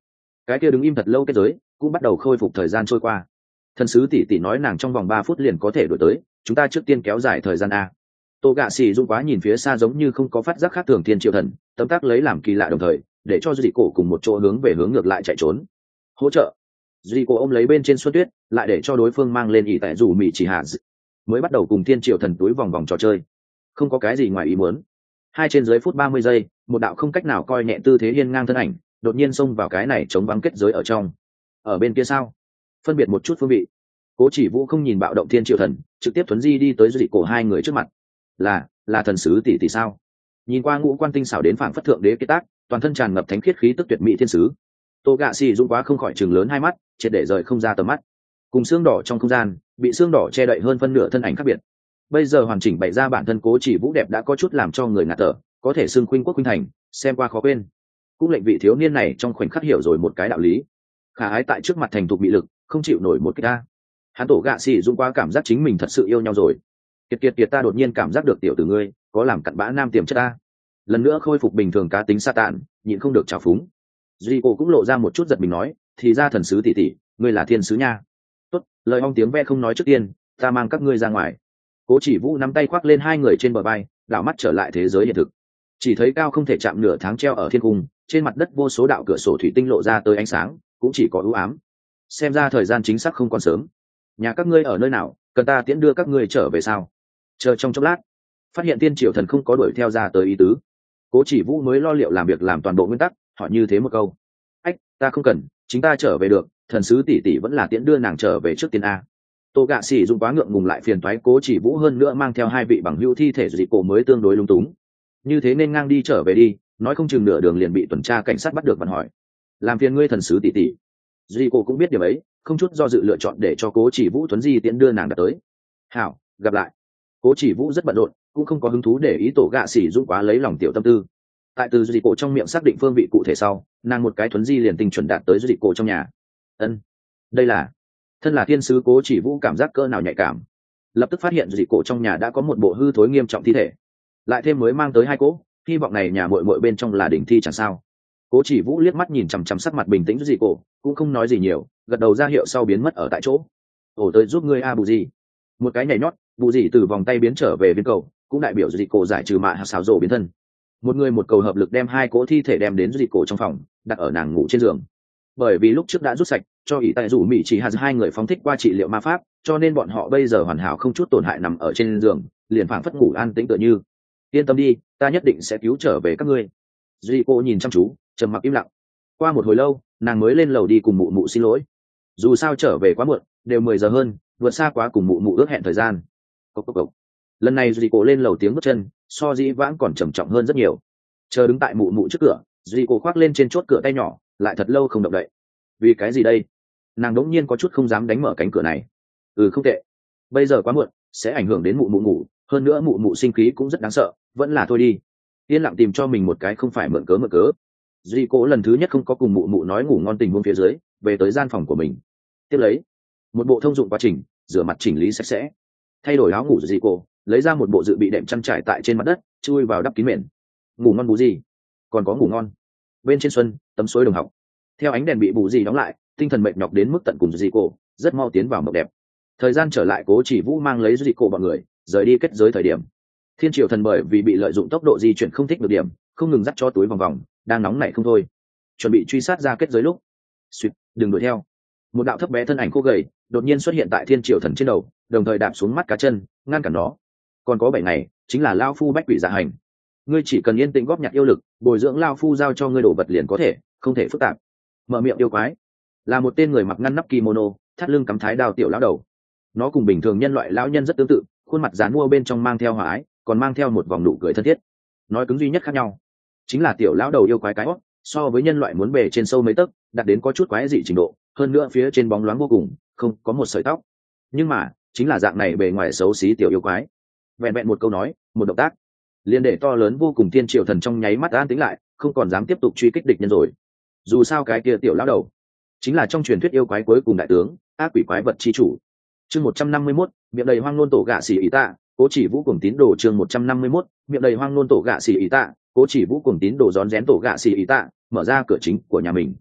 A: cái kia đứng im thật lâu kết giới cũng bắt đầu khôi phục. Thời gian trôi qua, thần sứ tỷ tỷ nói nàng trong vòng ba phút liền có thể đổi tới, chúng ta trước tiên kéo dài thời gian a. Tô gạ xì dung quá nhìn phía xa giống như không có phát giác khác thường thiên triệu thần tấm tác lấy làm kỳ lạ, đồng thời để cho dị cổ cùng một chỗ hướng về hướng ngược lại chạy trốn. Hỗ trợ. Dị cổ ôm lấy bên trên Xuân Tuyết, lại để cho đối phương mang lên ỷ tại rủ mị chỉ hạ d... mới bắt đầu cùng thiên triệu thần túi vòng vòng trò chơi. Không có cái gì ngoài ý muốn. Hai trên dưới phút ba mươi giây, một đạo không cách nào coi nhẹ tư thế hiên ngang thân ảnh đột nhiên xông vào cái này chống vắng kết giới ở trong. Ở bên kia sao? Phân biệt một chút phương vị. Cố Chỉ Vũ không nhìn bạo động thiên triệu thần, trực tiếp thuấn di đi tới dị cổ hai người trước mặt. Là, là thần sứ tỷ tỷ sao? Nhìn qua ngũ quan tinh xảo đến phảng phất thượng đế kết tác, toàn thân tràn ngập thánh khiết khí tức tuyệt mỹ thiên sứ. Tô gạ xì dũng quá không khỏi chừng lớn hai mắt, triệt để rời không ra tầm mắt. Cùng xương đỏ trong không gian, bị xương đỏ che đậy hơn phân nửa thân ảnh khác biệt. Bây giờ hoàn chỉnh bày ra bản thân Cố Chỉ Vũ đẹp đã có chút làm cho người ngạt thở, có thể xưng khuynh quốc khuynh thành, xem qua khó quên. Cũng lệnh vị thiếu niên này trong khoảnh khắc hiểu rồi một cái đạo lý. Khả ái tại trước mặt thành thục bị lực, không chịu nổi một cái ta. Hắn Tổ gạ xì dũng quá cảm giác chính mình thật sự yêu nhau rồi. Kiệt kiệt kiệt ta đột nhiên cảm giác được tiểu tử ngươi có làm cặn bã nam tiềm chất ta. Lần nữa khôi phục bình thường cá tính sa tạn, nhịn không được trào phúng. Duy cô cũng lộ ra một chút giật mình nói, thì ra thần sứ tỷ tỷ, ngươi là thiên sứ nha. Tốt, lời ong tiếng ve không nói trước tiên, ta mang các ngươi ra ngoài. Cố Chỉ Vũ nắm tay khoác lên hai người trên bờ vai, đảo mắt trở lại thế giới hiện thực. Chỉ thấy cao không thể chạm nửa tháng treo ở thiên cung, trên mặt đất vô số đạo cửa sổ thủy tinh lộ ra tới ánh sáng, cũng chỉ có ưu ám. Xem ra thời gian chính xác không còn sớm. Nhà các ngươi ở nơi nào, cần ta tiễn đưa các ngươi trở về sao? Chờ trong chốc lát, phát hiện tiên triều thần không có đuổi theo ra tới ý tứ. Cố Chỉ Vũ mới lo liệu làm việc làm toàn bộ nguyên tắc, hỏi như thế một câu. Ách, ta không cần, chính ta trở về được, thần sứ tỷ tỷ vẫn là tiễn đưa nàng trở về trước tiên a. Tô gạ xỉ dùng quá ngượng ngùng lại phiền toái Cố Chỉ Vũ hơn nữa mang theo hai vị bằng hữu thi thể dị cổ mới tương đối lung túng. Như thế nên ngang đi trở về đi, nói không chừng nửa đường liền bị tuần tra cảnh sát bắt được và hỏi. Làm phiền ngươi thần sứ tỷ tỷ. Dị cổ cũng biết điều ấy, không chút do dự lựa chọn để cho Cố Chỉ Vũ tuấn di tiễn đưa nàng đã tới. Hảo, gặp lại. Cố Chỉ Vũ rất bận rộn, cũng không có hứng thú để ý tổ gạ xỉ dũng quá lấy lòng tiểu tâm tư. Tại từ dị cổ trong miệng xác định phương vị cụ thể sau, nàng một cái thuấn di liền tinh chuẩn đạt tới dị cổ trong nhà. Ân, đây là thân là thiên sứ Cố Chỉ Vũ cảm giác cỡ nào nhạy cảm, lập tức phát hiện dị cổ trong nhà đã có một bộ hư thối nghiêm trọng thi thể, lại thêm mới mang tới hai cỗ, hy vọng này nhà muội muội bên trong là đỉnh thi chẳng sao. Cố Chỉ Vũ liếc mắt nhìn chằm chằm sắc mặt bình tĩnh dị cổ, cũng không nói gì nhiều, gật đầu ra hiệu sau biến mất ở tại chỗ. Ổ tới giúp ngươi a bù gì? Một cái nhảy nhót, bù gì từ vòng tay biến trở về viên cầu, cũng đại biểu dị cổ giải trừ mạ xáo rộ biến thân. Một người một cầu hợp lực đem hai cỗ thi thể đem đến dị cổ trong phòng, đặt ở nàng ngủ trên giường. Bởi vì lúc trước đã rút sạch, cho ý tại rủ mỹ chỉ hạt hai người phóng thích qua trị liệu ma pháp, cho nên bọn họ bây giờ hoàn hảo không chút tổn hại nằm ở trên giường, liền phảng phất ngủ an tĩnh tựa như. Yên tâm đi, ta nhất định sẽ cứu trở về các ngươi. Dị cổ nhìn chăm chú, trầm mặc im lặng. Qua một hồi lâu, nàng mới lên lầu đi cùng mụ mụ xin lỗi. Dù sao trở về quá muộn, đều mười giờ hơn, vượt xa quá cùng mụ mụ ước hẹn thời gian. Cốc cốc cốc. Lần này Dị cổ lên lầu tiếng bước chân, so dĩ vãng còn trầm trọng hơn rất nhiều. Chờ đứng tại mụ mụ trước cửa, Dị cổ khoác lên trên chốt cửa tay nhỏ, lại thật lâu không động đậy. Vì cái gì đây? Nàng đống nhiên có chút không dám đánh mở cánh cửa này. Ừ không tệ. Bây giờ quá muộn, sẽ ảnh hưởng đến mụ mụ ngủ, hơn nữa mụ mụ sinh khí cũng rất đáng sợ, vẫn là thôi đi. Yên lặng tìm cho mình một cái không phải mượn cớ mượn cớ. Dị cổ lần thứ nhất không có cùng mụ mụ nói ngủ ngon tình huống phía dưới, về tới gian phòng của mình. Tiếp lấy, một bộ thông dụng quá trình, rửa mặt chỉnh lý sạch sẽ, thay đổi áo ngủ Dị cổ, lấy ra một bộ dự bị đệm chăn trải tại trên mặt đất, chui vào đắp kín mền. Ngủ ngon bù gì? Còn có ngủ ngon. Bên trên xuân, tấm suối đồng học. Theo ánh đèn bị bù gì đóng lại, tinh thần mệt nhọc đến mức tận cùng Dị cổ, rất mau tiến vào mộng đẹp. Thời gian trở lại, Cố Chỉ Vũ mang lấy Dị cổ bọn người, rời đi kết giới thời điểm. Thiên Triều Thần bởi vì bị lợi dụng tốc độ di chuyển không thích được điểm, không ngừng dắt cho túi vòng vòng, đang nóng nảy không thôi. Chuẩn bị truy sát ra kết giới lúc, suýt, đừng đuổi theo. Một đạo thấp bé thân ảnh khô gầy, đột nhiên xuất hiện tại Thiên Triều Thần trên đầu, đồng thời đạp xuống mắt cá chân, ngăn cản nó. Còn có bảy ngày, chính là lao phu bách quỷ dạ hành. Ngươi chỉ cần yên tĩnh góp nhặt yêu lực, bồi dưỡng lao phu giao cho ngươi đổ vật liền có thể, không thể phức tạp. Mở miệng yêu quái, là một tên người mặc ngăn nắp kimono, thắt lưng cắm thái đao tiểu lão đầu. Nó cùng bình thường nhân loại lão nhân rất tương tự, khuôn mặt dán mua bên trong mang theo hòa ái, còn mang theo một vòng nụ cười thân thiết. Nói cứng duy nhất khác nhau, chính là tiểu lão đầu yêu quái cái hót, so với nhân loại muốn bề trên sâu mấy tấc, đạt đến có chút quái dị trình độ, hơn nữa phía trên bóng loáng vô cùng, không có một sợi tóc. Nhưng mà, chính là dạng này bề ngoài xấu xí tiểu yêu quái. Vẹn vẹn một câu nói, một động tác, liền để to lớn vô cùng Thiên Triều Thần trong nháy mắt an tĩnh lại, không còn dám tiếp tục truy kích địch nhân rồi. Dù sao cái kia tiểu lão đầu, chính là trong truyền thuyết yêu quái cuối cùng đại tướng, ác quỷ quái vật chi chủ. Chương một trăm năm mươi mốt, miệng đầy hoang nôn tổ gạ xỉ ý tạ, Cố Chỉ Vũ cùng tín đồ. Chương một trăm năm mươi mốt, miệng đầy hoang nôn tổ gạ xỉ ý tạ, Cố Chỉ Vũ cùng tín đồ rón rén tổ gạ xỉ ý tạ, mở ra cửa chính của nhà mình.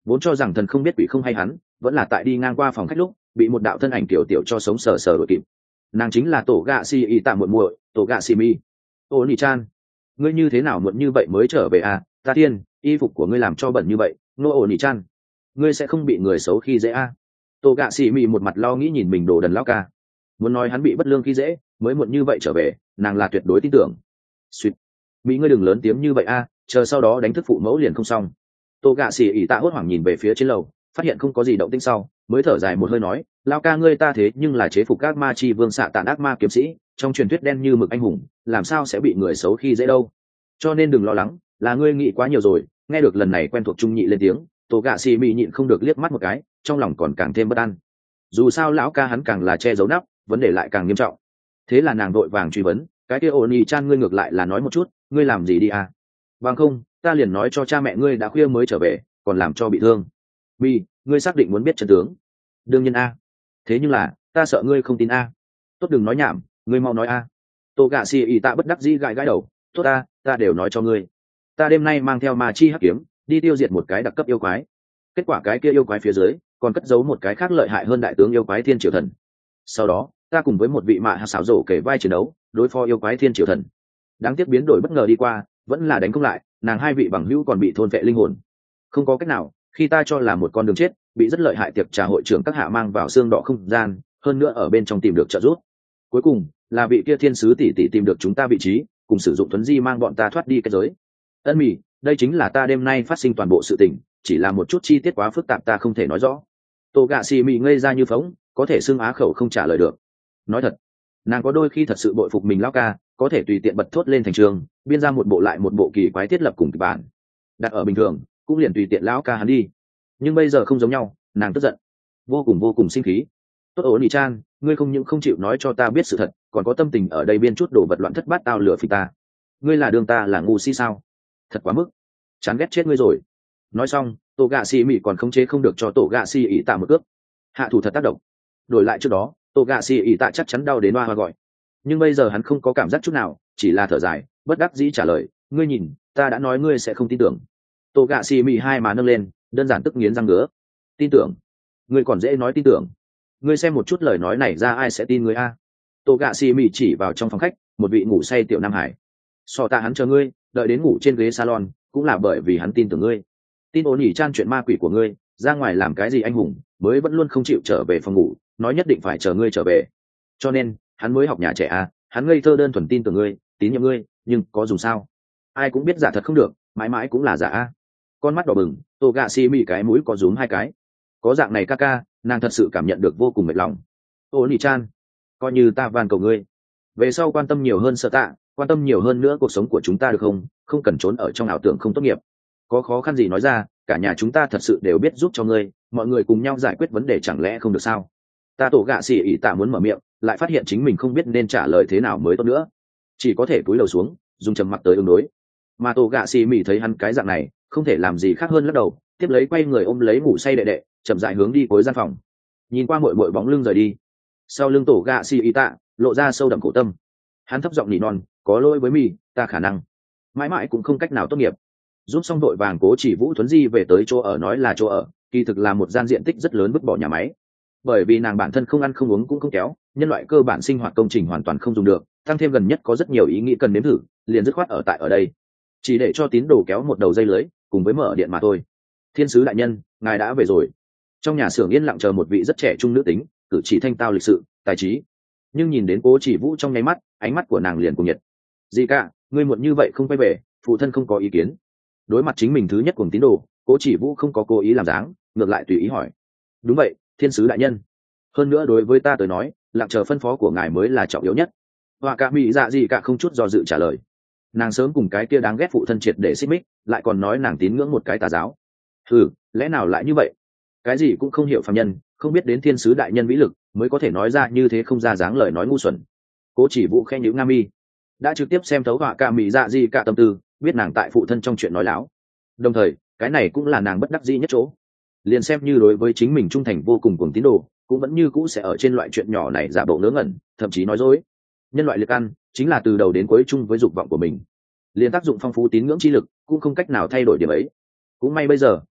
A: vốn cho rằng thần không biết quỷ không hay hắn vẫn là tại đi ngang qua phòng khách lúc bị một đạo thân ảnh tiểu tiểu cho sống sờ sờ đuổi kịp. Nàng chính là tổ gạ xì ỉ tạ muội muội, tổ gạ xì mi. Ô nỉ chan, ngươi như thế nào muộn như vậy mới trở về à? Ta thiên, y phục của ngươi làm cho bẩn như vậy. Nô ô nỉ chan, ngươi sẽ không bị người xấu khi dễ à? Tổ gạ xì mi một mặt lo nghĩ nhìn mình đồ đần lão ca, muốn nói hắn bị bất lương khi dễ mới muộn như vậy trở về, nàng là tuyệt đối tin tưởng. Suýt, mỹ ngươi đừng lớn tiếng như vậy à, chờ sau đó đánh thức phụ mẫu liền không xong. Tổ gạ xì ỉ tạ hốt hoảng nhìn về phía trên lầu, phát hiện không có gì động tĩnh sau mới thở dài một hơi nói, lao ca ngươi ta thế nhưng là chế phục ác ma chi vương xạ tàn ác ma kiếm sĩ, trong truyền thuyết đen như mực anh hùng, làm sao sẽ bị người xấu khi dễ đâu. Cho nên đừng lo lắng, là ngươi nghĩ quá nhiều rồi. Nghe được lần này quen thuộc trung nhị lên tiếng, tổ gạ xì mị nhịn không được liếc mắt một cái, trong lòng còn càng thêm bất an. Dù sao lão ca hắn càng là che giấu nắp, vấn đề lại càng nghiêm trọng. Thế là nàng vội vàng truy vấn, cái kia ôn nhị chan ngươi ngược lại là nói một chút, ngươi làm gì đi à? Bằng không ta liền nói cho cha mẹ ngươi đã khuya mới trở về, còn làm cho bị thương. Mi, ngươi xác định muốn biết chân tướng? Đương nhiên a. Thế nhưng là ta sợ ngươi không tin a. Tốt đừng nói nhảm, ngươi mau nói a. Tô gạ xì ỉ tạ bất đắc dĩ gãi gãi đầu, tốt ta, ta đều nói cho ngươi. Ta đêm nay mang theo ma chi hắc kiếm đi tiêu diệt một cái đặc cấp yêu quái. Kết quả cái kia yêu quái phía dưới còn cất giấu một cái khác lợi hại hơn đại tướng yêu quái thiên triều thần. Sau đó ta cùng với một vị mạ hạ xảo rổ kể vai chiến đấu đối phó yêu quái thiên triều thần. Đáng tiếc biến đổi bất ngờ đi qua, vẫn là đánh không lại, nàng hai vị bằng hữu còn bị thôn vệ linh hồn. Không có cách nào, khi ta cho là một con đường chết, bị rất lợi hại tiệc trà hội trưởng các hạ mang vào xương đỏ không gian, hơn nữa ở bên trong tìm được trợ giúp. Cuối cùng là vị kia thiên sứ tỷ tỷ tìm được chúng ta vị trí, cùng sử dụng thuấn di mang bọn ta thoát đi cái giới. Ân mỉ, đây chính là ta đêm nay phát sinh toàn bộ sự tình, chỉ là một chút chi tiết quá phức tạp ta không thể nói rõ. Tô gạ xì mị ngây ra như phóng, có thể xưng á khẩu không trả lời được. Nói thật, nàng có đôi khi thật sự bội phục mình lão ca, có thể tùy tiện bật thốt lên thành trường, biên ra một bộ lại một bộ kỳ quái thiết lập cùng kịch bản. Đặt ở bình thường cũng liền tùy tiện lão ca hắn đi, nhưng bây giờ không giống nhau, nàng tức giận, vô cùng vô cùng sinh khí. Tốt ổn nhị chan, ngươi không những không chịu nói cho ta biết sự thật, còn có tâm tình ở đây biên chút đồ vật loạn thất bát tao lửa phình ta. Ngươi là đường ta là ngu si sao? Thật quá mức, chán ghét chết ngươi rồi. Nói xong, tổ gạ xì mị còn khống chế không được cho tổ gạ xì ỉ tạ một cước. Hạ thủ thật tác động. Đổi lại trước đó, tổ gạ xì ỉ tạ chắc chắn đau đến hoa hoa gọi, nhưng bây giờ hắn không có cảm giác chút nào, chỉ là thở dài bất đắc dĩ trả lời, ngươi nhìn, ta đã nói ngươi sẽ không tin tưởng. Tổ gạ xì mị hai má nâng lên, đơn giản tức nghiến răng ngứa. Tin tưởng? Ngươi còn dễ nói tin tưởng. Ngươi xem một chút lời nói này ra ai sẽ tin ngươi a? Tổ gạ xì mị chỉ vào trong phòng khách một vị ngủ say tiểu nam hải. So ta hắn chờ ngươi, đợi đến ngủ trên ghế salon, cũng là bởi vì hắn tin tưởng ngươi. Tin ổn nhỉ chan chuyện ma quỷ của ngươi, ra ngoài làm cái gì anh hùng, mới vẫn luôn không chịu trở về phòng ngủ, nói nhất định phải chờ ngươi trở về. Cho nên hắn mới học nhà trẻ à, hắn ngây thơ đơn thuần tin tưởng ngươi, tín nhiệm ngươi, nhưng có dùng sao? Ai cũng biết giả thật không được, mãi mãi cũng là giả a. Con mắt đỏ bừng, tô gạ xì mị cái mũi có rúm hai cái. Có dạng này ca ca, nàng thật sự cảm nhận được vô cùng mệt lòng. Ô nỉ chan, coi như ta van cầu ngươi, về sau quan tâm nhiều hơn sợ tạ, quan tâm nhiều hơn nữa cuộc sống của chúng ta được không? Không cần trốn ở trong ảo tưởng không tốt nghiệp. Có khó khăn gì nói ra, cả nhà chúng ta thật sự đều biết giúp cho ngươi, mọi người cùng nhau giải quyết vấn đề chẳng lẽ không được sao? Ta tổ gạ xì ỉ tạ muốn mở miệng, lại phát hiện chính mình không biết nên trả lời thế nào mới tốt nữa, chỉ có thể cúi đầu xuống, dùng trầm mặc tới ứng đối. Mà tổ gạ xì mị thấy hắn cái dạng này, không thể làm gì khác hơn lắc đầu, tiếp lấy quay người ôm lấy ngủ say đệ đệ, chậm rãi hướng đi cuối gian phòng, nhìn qua muội muội bóng lưng rời đi. Sau lưng tổ gạ xì ỉ tạ lộ ra sâu đậm khổ tâm, hắn thấp giọng nỉ non, có lỗi với mì, ta khả năng mãi mãi cũng không cách nào tốt nghiệp. Giúp xong đội vàng cố chỉ vũ thuấn di về tới chỗ ở, nói là chỗ ở, kỳ thực là một gian diện tích rất lớn vứt bỏ nhà máy. Bởi vì nàng bản thân không ăn không uống cũng không kéo, nhân loại cơ bản sinh hoạt công trình hoàn toàn không dùng được, tăng thêm gần nhất có rất nhiều ý nghĩ cần nếm thử, liền dứt khoát ở tại ở đây, chỉ để cho tín đồ kéo một đầu dây lưới cùng với mở điện mà thôi. Thiên sứ đại nhân, ngài đã về rồi. Trong nhà xưởng yên lặng chờ một vị rất trẻ trung nữ tính, cử chỉ thanh tao lịch sự, tài trí, nhưng nhìn đến cố chỉ vũ trong nháy mắt, ánh mắt của nàng liền cùng nhiệt. Gì cả, ngươi muộn như vậy không quay về, phụ thân không có ý kiến. Đối mặt chính mình thứ nhất cùng tín đồ, cố chỉ vũ không có cố ý làm dáng, ngược lại tùy ý hỏi. Đúng vậy, thiên sứ đại nhân. Hơn nữa đối với ta tới nói, lặng chờ phân phó của ngài mới là trọng yếu nhất. Họa cả mỹ dạ gì cả không chút do dự trả lời. Nàng sớm cùng cái kia đáng ghét phụ thân triệt để xích mích, lại còn nói nàng tín ngưỡng một cái tà giáo. Ừ, lẽ nào lại như vậy? Cái gì cũng không hiểu phàm nhân, không biết đến thiên sứ đại nhân vĩ lực, mới có thể nói ra như thế không ra dáng lời nói ngu xuẩn. Cố chỉ vũ khen nhữ nga mi, đã trực tiếp xem thấu họa cả mỹ dạ gì cả tâm tư, biết nàng tại phụ thân trong chuyện nói láo. Đồng thời, cái này cũng là nàng bất đắc dĩ nhất chỗ. Liền xem như đối với chính mình trung thành vô cùng cuồng tín đồ, cũng vẫn như cũ sẽ ở trên loại chuyện nhỏ này giả bộ ngớ ngẩn, thậm chí nói dối. Nhân loại liệt ăn chính là từ đầu đến cuối chung với dục vọng của mình, liền tác dụng phong phú tín ngưỡng chi lực cũng không cách nào thay đổi điểm ấy. Cũng may bây giờ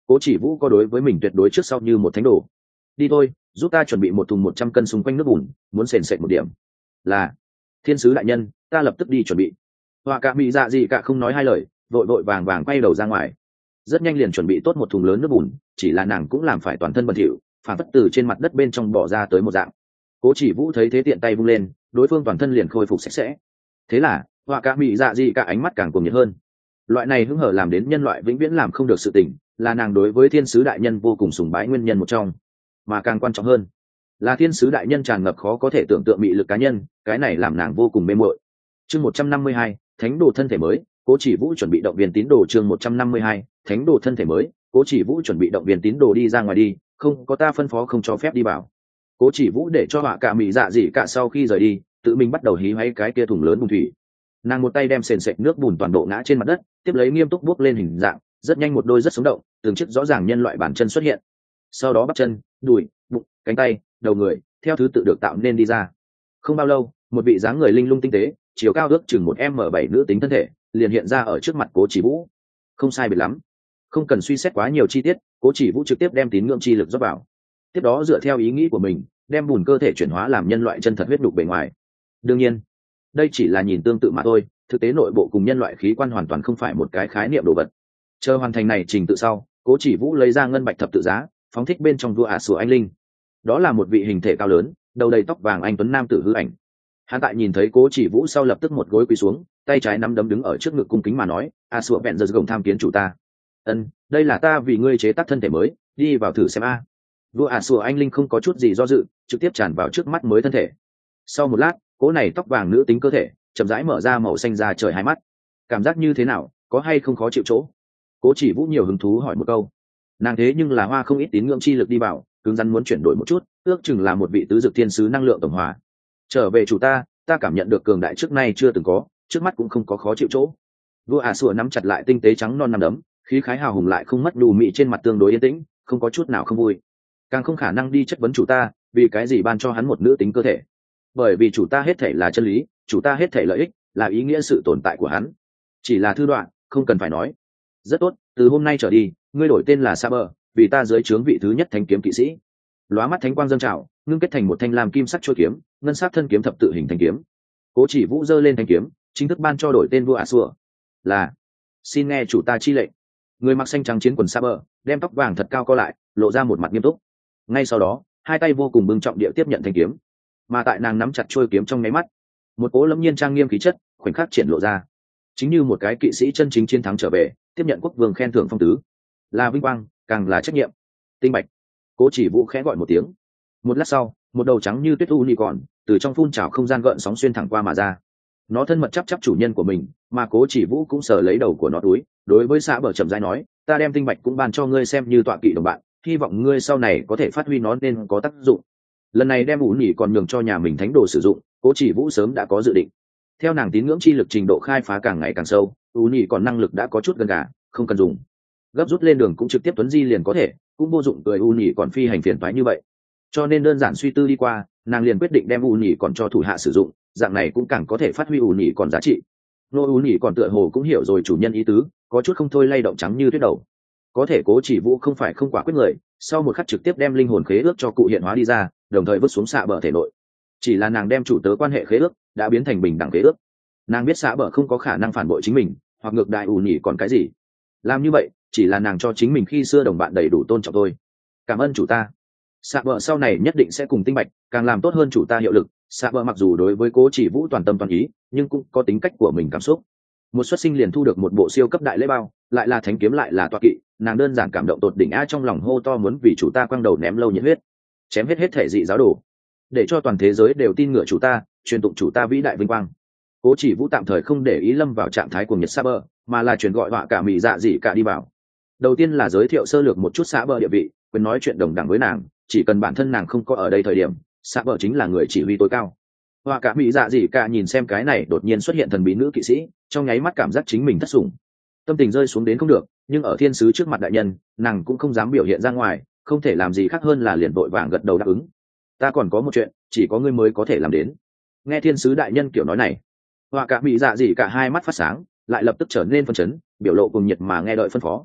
A: Cố Chỉ Vũ có đối với mình tuyệt đối trước sau như một thánh đồ. Đi thôi, giúp ta chuẩn bị một thùng một trăm cân xung quanh nước bùn, muốn sền sệt một điểm. Là thiên sứ đại nhân, ta lập tức đi chuẩn bị. Họa cả mỹ dạ gì cả không nói hai lời, vội vội vàng vàng quay đầu ra ngoài. Rất nhanh liền chuẩn bị tốt một thùng lớn nước bùn, chỉ là nàng cũng làm phải toàn thân bẩn thỉu, phản phất từ trên mặt đất bên trong bỏ ra tới một dạng. Cố Chỉ Vũ thấy thế tiện tay vung lên, đối phương toàn thân liền khôi phục sạch sẽ. Thế là họa cả mỹ dạ gì cả ánh mắt càng cuồng nhiệt hơn. Loại này hứng hở làm đến nhân loại vĩnh viễn làm không được sự tình, là nàng đối với thiên sứ đại nhân vô cùng sùng bái nguyên nhân một trong. Mà càng quan trọng hơn là thiên sứ đại nhân tràn ngập khó có thể tưởng tượng mị lực cá nhân, cái này làm nàng vô cùng mê muội. Chương một trăm năm mươi hai, thánh đồ thân thể mới. Cố Chỉ Vũ chuẩn bị động viên tín đồ. Chương một trăm năm mươi hai, thánh đồ thân thể mới. Cố Chỉ Vũ chuẩn bị động viên tín đồ đi ra ngoài đi, không có ta phân phó không cho phép đi vào. Cố Chỉ Vũ để cho họa cả mỹ dạ dị cả sau khi rời đi, tự mình bắt đầu hí hoáy cái kia thùng lớn bùn thủy. Nàng một tay đem sền sệt nước bùn toàn bộ ngã trên mặt đất, tiếp lấy nghiêm túc bước lên hình dạng, rất nhanh một đôi rất sống động, từng chiếc rõ ràng nhân loại bản chân xuất hiện. Sau đó bắp chân, đùi, bụng, cánh tay, đầu người theo thứ tự được tạo nên đi ra. Không bao lâu, một vị dáng người linh lung tinh tế, chiều cao ước chừng một m bảy nữ tính thân thể liền hiện ra ở trước mặt Cố Chỉ Vũ. Không sai biệt lắm, không cần suy xét quá nhiều chi tiết, Cố Chỉ Vũ trực tiếp đem tín ngưỡng chi lực rót vào, tiếp đó dựa theo ý nghĩ của mình đem bùn cơ thể chuyển hóa làm nhân loại chân thật huyết đục bề ngoài. Đương nhiên đây chỉ là nhìn tương tự mà thôi, thực tế nội bộ cùng nhân loại khí quan hoàn toàn không phải một cái khái niệm đồ vật. Chờ hoàn thành này trình tự sau, Cố Chỉ Vũ lấy ra ngân bạch thập tự giá, phóng thích bên trong vua ả sủa anh linh. Đó là một vị hình thể cao lớn, đầu đầy tóc vàng anh tuấn nam tử hư ảnh. Hắn tại nhìn thấy Cố Chỉ Vũ sau lập tức một gối quỳ xuống, tay trái nắm đấm đứng ở trước ngực cung kính mà nói: "A sủa vẹn giờ gồng tham kiến chủ ta. Ân, đây là ta vì ngươi chế tác thân thể mới, đi vào thử xem a." Vua ả sủa anh linh không có chút gì do dự, trực tiếp tràn vào trước mắt mới thân thể. Sau một lát, cố này tóc vàng nữ tính cơ thể chậm rãi mở ra màu xanh ra trời hai mắt. Cảm giác như thế nào, có hay không khó chịu chỗ? Cố Chỉ Vũ nhiều hứng thú hỏi một câu. Nàng thế nhưng là hoa không ít tín ngưỡng chi lực đi vào, cứng rắn muốn chuyển đổi một chút, ước chừng là một vị tứ dược thiên sứ năng lượng tổng hòa. Trở về chủ ta, ta cảm nhận được cường đại trước nay chưa từng có, trước mắt cũng không có khó chịu chỗ. Vua ả sủa nắm chặt lại tinh tế trắng non nằm đấm, khí khái hào hùng lại không mất đủ mị trên mặt tương đối yên tĩnh, không có chút nào không vui. Càng không khả năng đi chất vấn chủ ta, vì cái gì ban cho hắn một nữ tính cơ thể? Bởi vì chủ ta hết thể là chân lý, chủ ta hết thể lợi ích, là ý nghĩa sự tồn tại của hắn. Chỉ là thư đoạn, không cần phải nói. Rất tốt, từ hôm nay trở đi, ngươi đổi tên là Saber, vì ta dưới trướng vị thứ nhất thánh kiếm kỵ sĩ. Lóa mắt thánh quang dâng trào, ngưng kết thành một thanh lam kim sắc chuôi kiếm, ngân sắc thân kiếm thập tự hình thanh kiếm. Cố Chỉ Vũ giơ lên thanh kiếm, chính thức ban cho đổi tên vua ả sủa. Là, xin nghe chủ ta chi lệnh. Người mặc xanh trắng chiến quần Saber, đem tóc vàng thật cao co lại, lộ ra một mặt nghiêm túc. Ngay sau đó, hai tay vô cùng bưng trọng địa tiếp nhận thanh kiếm, mà tại nàng nắm chặt chuôi kiếm trong nháy mắt, một cỗ lâm nhiên trang nghiêm khí chất khoảnh khắc triển lộ ra, chính như một cái kỵ sĩ chân chính chiến thắng trở về, tiếp nhận quốc vương khen thưởng phong tứ, là vinh quang, càng là trách nhiệm. Tinh bạch. Cố Chỉ Vũ khẽ gọi một tiếng. Một lát sau, một đầu trắng như tuyết u nị còn từ trong phun trào không gian gợn sóng xuyên thẳng qua mà ra. Nó thân mật chắp chắp chủ nhân của mình, mà Cố Chỉ Vũ cũng sờ lấy đầu của nó túi, đối với xã bờ chậm rãi nói: ta đem tinh bạch cũng ban cho ngươi xem như tọa kỵ đồng bạn, hy vọng ngươi sau này có thể phát huy nó nên có tác dụng. Lần này đem ủ nhỉ còn nhường cho nhà mình thánh đồ sử dụng, Cố Chỉ Vũ sớm đã có dự định. Theo nàng tín ngưỡng chi lực trình độ khai phá càng ngày càng sâu, ủ nhỉ còn năng lực đã có chút gần gà, không cần dùng gấp rút lên đường cũng trực tiếp tuấn di liền có thể, cũng vô dụng cười ủ nhỉ còn phi hành phiền toái như vậy. Cho nên đơn giản suy tư đi qua, nàng liền quyết định đem ủ nhỉ còn cho thủ hạ sử dụng, dạng này cũng càng có thể phát huy ủ nhỉ còn giá trị. Nô ủ nhỉ còn tựa hồ cũng hiểu rồi chủ nhân ý tứ, có chút không thôi lay động trắng như tuyết đầu. Có thể Cố Chỉ Vũ không phải không quả quyết người, sau một khắc trực tiếp đem linh hồn khế ước cho cụ hiện hóa đi ra, đồng thời vứt xuống xạ bờ thể nội. Chỉ là nàng đem chủ tớ quan hệ khế ước đã biến thành bình đẳng khế ước. Nàng biết xạ bờ không có khả năng phản bội chính mình, hoặc ngược đại ủ nhỉ còn cái gì. Làm như vậy chỉ là nàng cho chính mình khi xưa đồng bạn đầy đủ tôn trọng thôi. Cảm ơn chủ ta. Xạ bờ sau này nhất định sẽ cùng tinh bạch càng làm tốt hơn chủ ta hiệu lực. Xạ bờ mặc dù đối với Cố Chỉ Vũ toàn tâm toàn ý, nhưng cũng có tính cách của mình cảm xúc. Một xuất sinh liền thu được một bộ siêu cấp đại lễ bao, lại là thánh kiếm lại là tọa kỵ, nàng đơn giản cảm động tột đỉnh a, trong lòng hô to muốn vì chủ ta quăng đầu ném lâu nhiệt huyết, chém hết hết thể dị giáo đồ, để cho toàn thế giới đều tin ngựa chủ ta, truyền tụng chủ ta vĩ đại vinh quang. Cố Chỉ Vũ tạm thời không để ý lâm vào trạng thái cuồng nhiệt Saber, mà là truyền gọi họa cả mỹ dạ dị cả đi vào. Đầu tiên là giới thiệu sơ lược một chút Saber địa vị, quyền nói chuyện đồng đẳng với nàng, chỉ cần bản thân nàng không có ở đây thời điểm, Saber chính là người chỉ huy tối cao. Họa cả mỹ dạ dị cả nhìn xem cái này đột nhiên xuất hiện thần bí nữ kỵ sĩ, trong nháy mắt cảm giác chính mình thất sủng, tâm tình rơi xuống đến không được, nhưng ở thiên sứ trước mặt đại nhân, nàng cũng không dám biểu hiện ra ngoài, không thể làm gì khác hơn là liền vội vàng gật đầu đáp ứng. Ta còn có một chuyện, chỉ có ngươi mới có thể làm đến. Nghe thiên sứ đại nhân kiểu nói này, họa cả mỹ dạ dị cả hai mắt phát sáng, lại lập tức trở nên phấn chấn, biểu lộ cùng nhiệt mà nghe đợi phân phó.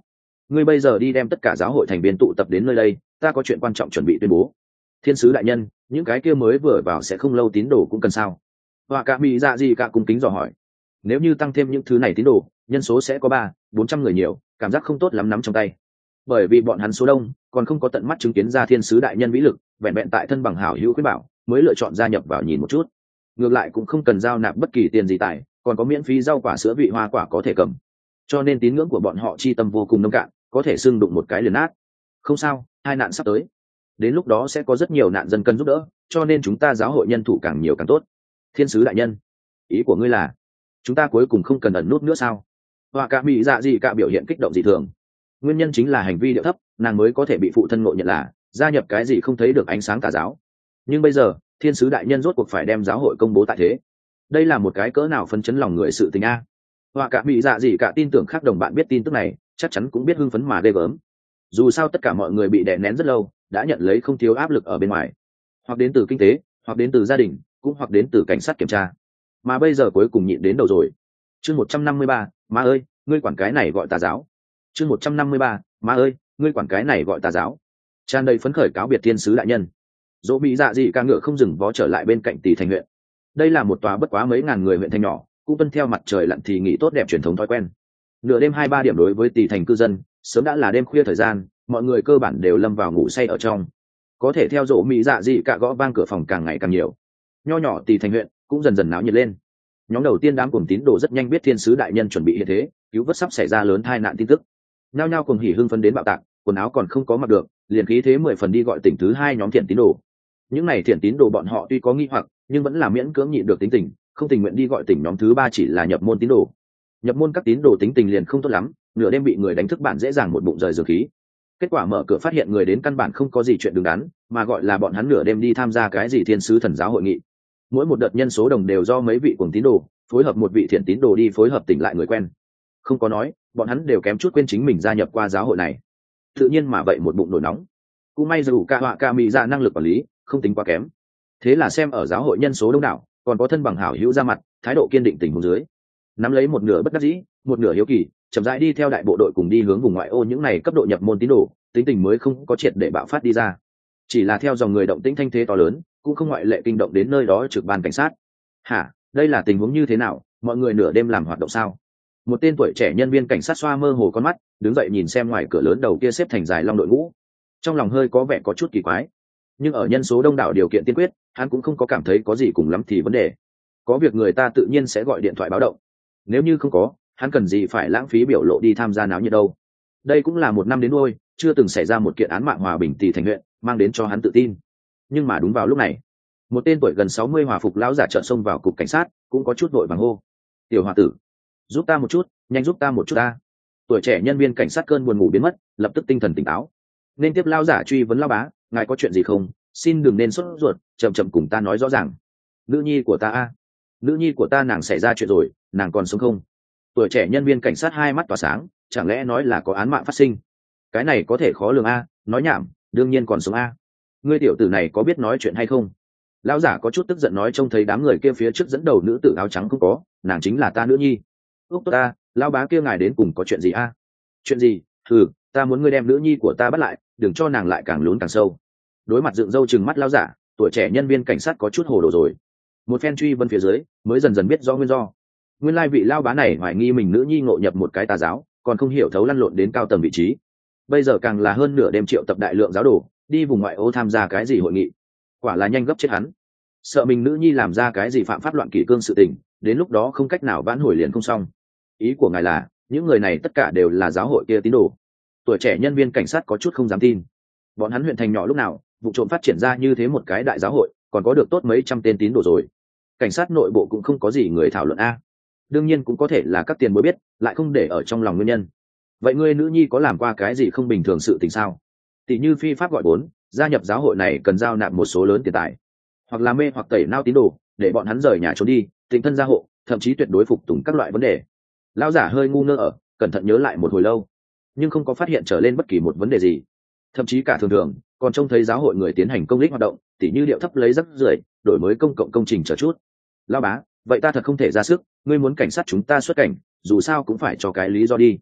A: ngươi bây giờ đi đem tất cả giáo hội thành viên tụ tập đến nơi đây, ta có chuyện quan trọng chuẩn bị tuyên bố. Thiên sứ đại nhân, những cái kia mới vừa vào sẽ không lâu tín đồ cũng cần sao? Họa cả mỹ dạ gì cả cung kính dò hỏi. Nếu như tăng thêm những thứ này tín đồ, nhân số sẽ có ba bốn trăm người nhiều, cảm giác không tốt lắm nắm trong tay. Bởi vì bọn hắn số đông, còn không có tận mắt chứng kiến ra thiên sứ đại nhân vĩ lực, vẹn vẹn tại thân bằng hảo hữu khuyên bảo, mới lựa chọn gia nhập vào nhìn một chút. Ngược lại cũng không cần giao nạp bất kỳ tiền gì tài, còn có miễn phí rau quả sữa vị hoa quả có thể cầm. Cho nên tín ngưỡng của bọn họ chi tâm vô cùng nông cạn, có thể xưng đụng một cái liền nát. Không sao, hai nạn sắp tới, đến lúc đó sẽ có rất nhiều nạn dân cần giúp đỡ, cho nên chúng ta giáo hội nhân thủ càng nhiều càng tốt. Thiên sứ đại nhân, ý của ngươi là chúng ta cuối cùng không cần ẩn nút nữa sao? Họa cả mỹ dạ gì cả biểu hiện kích động dị thường. Nguyên nhân chính là hành vi điệu thấp, nàng mới có thể bị phụ thân ngộ nhận là gia nhập cái gì không thấy được ánh sáng tà giáo. Nhưng bây giờ thiên sứ đại nhân rốt cuộc phải đem giáo hội công bố tại thế, đây là một cái cỡ nào phấn chấn lòng người sự tình a. Họa cả mỹ dạ gì cả tin tưởng khác đồng bạn biết tin tức này chắc chắn cũng biết hưng phấn mà ghê gớm. Dù sao tất cả mọi người bị đè nén rất lâu, đã nhận lấy không thiếu áp lực ở bên ngoài, hoặc đến từ kinh tế, hoặc đến từ gia đình, cũng hoặc đến từ cảnh sát kiểm tra, mà bây giờ cuối cùng nhịn đến đầu rồi. Chương một trăm năm mươi ba, má ơi, ngươi quản cái này gọi tà giáo. Chương một trăm năm mươi ba, má ơi, ngươi quản cái này gọi tà giáo. Tràn đầy phấn khởi cáo biệt thiên sứ đại nhân. Dỗ bị dạ dị ca ngựa không dừng vó trở lại bên cạnh Tỷ Thành huyện. Đây là một tòa bất quá mấy ngàn người huyện thành nhỏ, cũng tuân theo mặt trời lặn thì nghỉ tốt đẹp truyền thống thói quen. Nửa đêm hai ba điểm đối với Tỷ Thành cư dân, sớm đã là đêm khuya thời gian, mọi người cơ bản đều lâm vào ngủ say ở trong. Có thể theo dỗ mỹ dạ dị cả gõ vang cửa phòng càng ngày càng nhiều. Nho nhỏ Tỷ Thành huyện cũng dần dần náo nhiệt lên. Nhóm đầu tiên đám cùng tín đồ rất nhanh biết thiên sứ đại nhân chuẩn bị hiện thế, cứu vớt sắp xảy ra lớn tai nạn tin tức. Nhao nhao cùng hỉ hưng phấn đến bạo tạc, quần áo còn không có mặc được, liền khí thế mười phần đi gọi tỉnh thứ hai nhóm thiện tín đồ. Những này thiện tín đồ bọn họ tuy có nghi hoặc, nhưng vẫn là miễn cưỡng nhịn được tính tình, không tình nguyện đi gọi tỉnh nhóm thứ ba chỉ là nhập môn tín đồ. Nhập môn các tín đồ tính tình liền không tốt lắm, nửa đêm bị người đánh thức bản dễ dàng một bụng rời dường khí. Kết quả mở cửa phát hiện người đến căn bản không có gì chuyện đứng đắn, mà gọi là bọn hắn nửa đêm đi tham gia cái gì thiên sứ thần giáo hội nghị. Mỗi một đợt nhân số đồng đều do mấy vị cuồng tín đồ phối hợp một vị thiện tín đồ đi phối hợp tỉnh lại người quen. Không có nói, bọn hắn đều kém chút quên chính mình gia nhập qua giáo hội này. Tự nhiên mà vậy một bụng nổi nóng. Cũng may dù ca họa ca mỹ ra năng lực quản lý không tính quá kém. Thế là xem ở giáo hội nhân số đông đảo, còn có thân bằng hảo hữu ra mặt, thái độ kiên định tình huống dưới, nắm lấy một nửa bất đắc dĩ, một nửa hiếu kỳ, chậm rãi đi theo đại bộ đội cùng đi hướng vùng ngoại ô những này cấp độ nhập môn tín đồ, tính tình mới không có triệt để bạo phát đi ra. Chỉ là theo dòng người động tĩnh thanh thế to lớn, cũng không ngoại lệ kinh động đến nơi đó trực ban cảnh sát. Hả, đây là tình huống như thế nào, mọi người nửa đêm làm hoạt động sao? Một tên tuổi trẻ nhân viên cảnh sát xoa mơ hồ con mắt, đứng dậy nhìn xem ngoài cửa lớn đầu kia xếp thành dài long đội ngũ, trong lòng hơi có vẻ có chút kỳ quái. Nhưng ở nhân số đông đảo điều kiện tiên quyết, hắn cũng không có cảm thấy có gì cùng lắm thì vấn đề. Có việc người ta tự nhiên sẽ gọi điện thoại báo động. Nếu như không có, hắn cần gì phải lãng phí biểu lộ đi tham gia náo nhiệt đâu. Đây cũng là một năm đến nuôi, chưa từng xảy ra một kiện án mạng hòa bình Tỷ Thành huyện, mang đến cho hắn tự tin. Nhưng mà đúng vào lúc này, một tên tuổi gần sáu mươi hòa phục lão giả trợn xông vào cục cảnh sát, cũng có chút vội vàng hô: "Tiểu hòa tử, giúp ta một chút, nhanh giúp ta một chút ta." Tuổi trẻ nhân viên cảnh sát cơn buồn ngủ biến mất, lập tức tinh thần tỉnh táo. Nên tiếp lão giả truy vấn: "Lão bá, ngài có chuyện gì không? Xin đừng nên sốt ruột, chậm chậm cùng ta nói rõ ràng." "Nữ nhi của ta a, nữ nhi của ta nàng xảy ra chuyện rồi, nàng còn sống không?" Tuổi trẻ nhân viên cảnh sát hai mắt tỏa sáng, chẳng lẽ nói là có án mạng phát sinh? Cái này có thể khó lường a, nói nhảm, đương nhiên còn sống a. Ngươi tiểu tử này có biết nói chuyện hay không? Lão giả có chút tức giận nói, trông thấy đám người kia phía trước dẫn đầu nữ tử áo trắng không có, nàng chính là ta nữ nhi. Úc tốt ta, lão bá kia ngài đến cùng có chuyện gì a? Chuyện gì? Ừ, ta muốn ngươi đem nữ nhi của ta bắt lại, đừng cho nàng lại càng lún càng sâu. Đối mặt dựng râu chừng mắt lão giả, tuổi trẻ nhân viên cảnh sát có chút hồ đồ rồi. Một phen truy vấn phía dưới, mới dần dần biết rõ nguyên do. Nguyên lai vị lão bá này hoài nghi mình nữ nhi ngộ nhập một cái tà giáo, còn không hiểu thấu lăn lộn đến cao tầng vị trí. Bây giờ càng là hơn nửa đêm triệu tập đại lượng giáo đồ, đi vùng ngoại ô tham gia cái gì hội nghị. Quả là nhanh gấp chết hắn. Sợ mình nữ nhi làm ra cái gì phạm pháp loạn kỷ cương sự tình, đến lúc đó không cách nào vãn hồi liền không xong. Ý của ngài là những người này tất cả đều là giáo hội kia tín đồ? Tuổi trẻ nhân viên cảnh sát có chút không dám tin. Bọn hắn huyện thành nhỏ lúc nào vụ trộm phát triển ra như thế một cái đại giáo hội, còn có được tốt mấy trăm tên tín đồ rồi. Cảnh sát nội bộ cũng không có gì người thảo luận a. Đương nhiên cũng có thể là các tiền bối biết, lại không để ở trong lòng nguyên nhân. Vậy ngươi nữ nhi có làm qua cái gì không bình thường sự tình sao? Tỷ như phi pháp gọi vốn, gia nhập giáo hội này cần giao nạp một số lớn tiền tài, hoặc là mê hoặc tẩy nao tín đồ để bọn hắn rời nhà trốn đi, tình thân gia hộ, thậm chí tuyệt đối phục tùng các loại vấn đề. Lão giả hơi ngu ngơ ở, cẩn thận nhớ lại một hồi lâu, nhưng không có phát hiện trở lên bất kỳ một vấn đề gì. Thậm chí cả thường thường còn trông thấy giáo hội người tiến hành công lý hoạt động, tỉ như điệu thấp lấy rắc rưởi, đổi mới công cộng công trình chờ chút. Lão bá, vậy ta thật không thể ra sức, ngươi muốn cảnh sát chúng ta xuất cảnh, dù sao cũng phải cho cái lý do đi.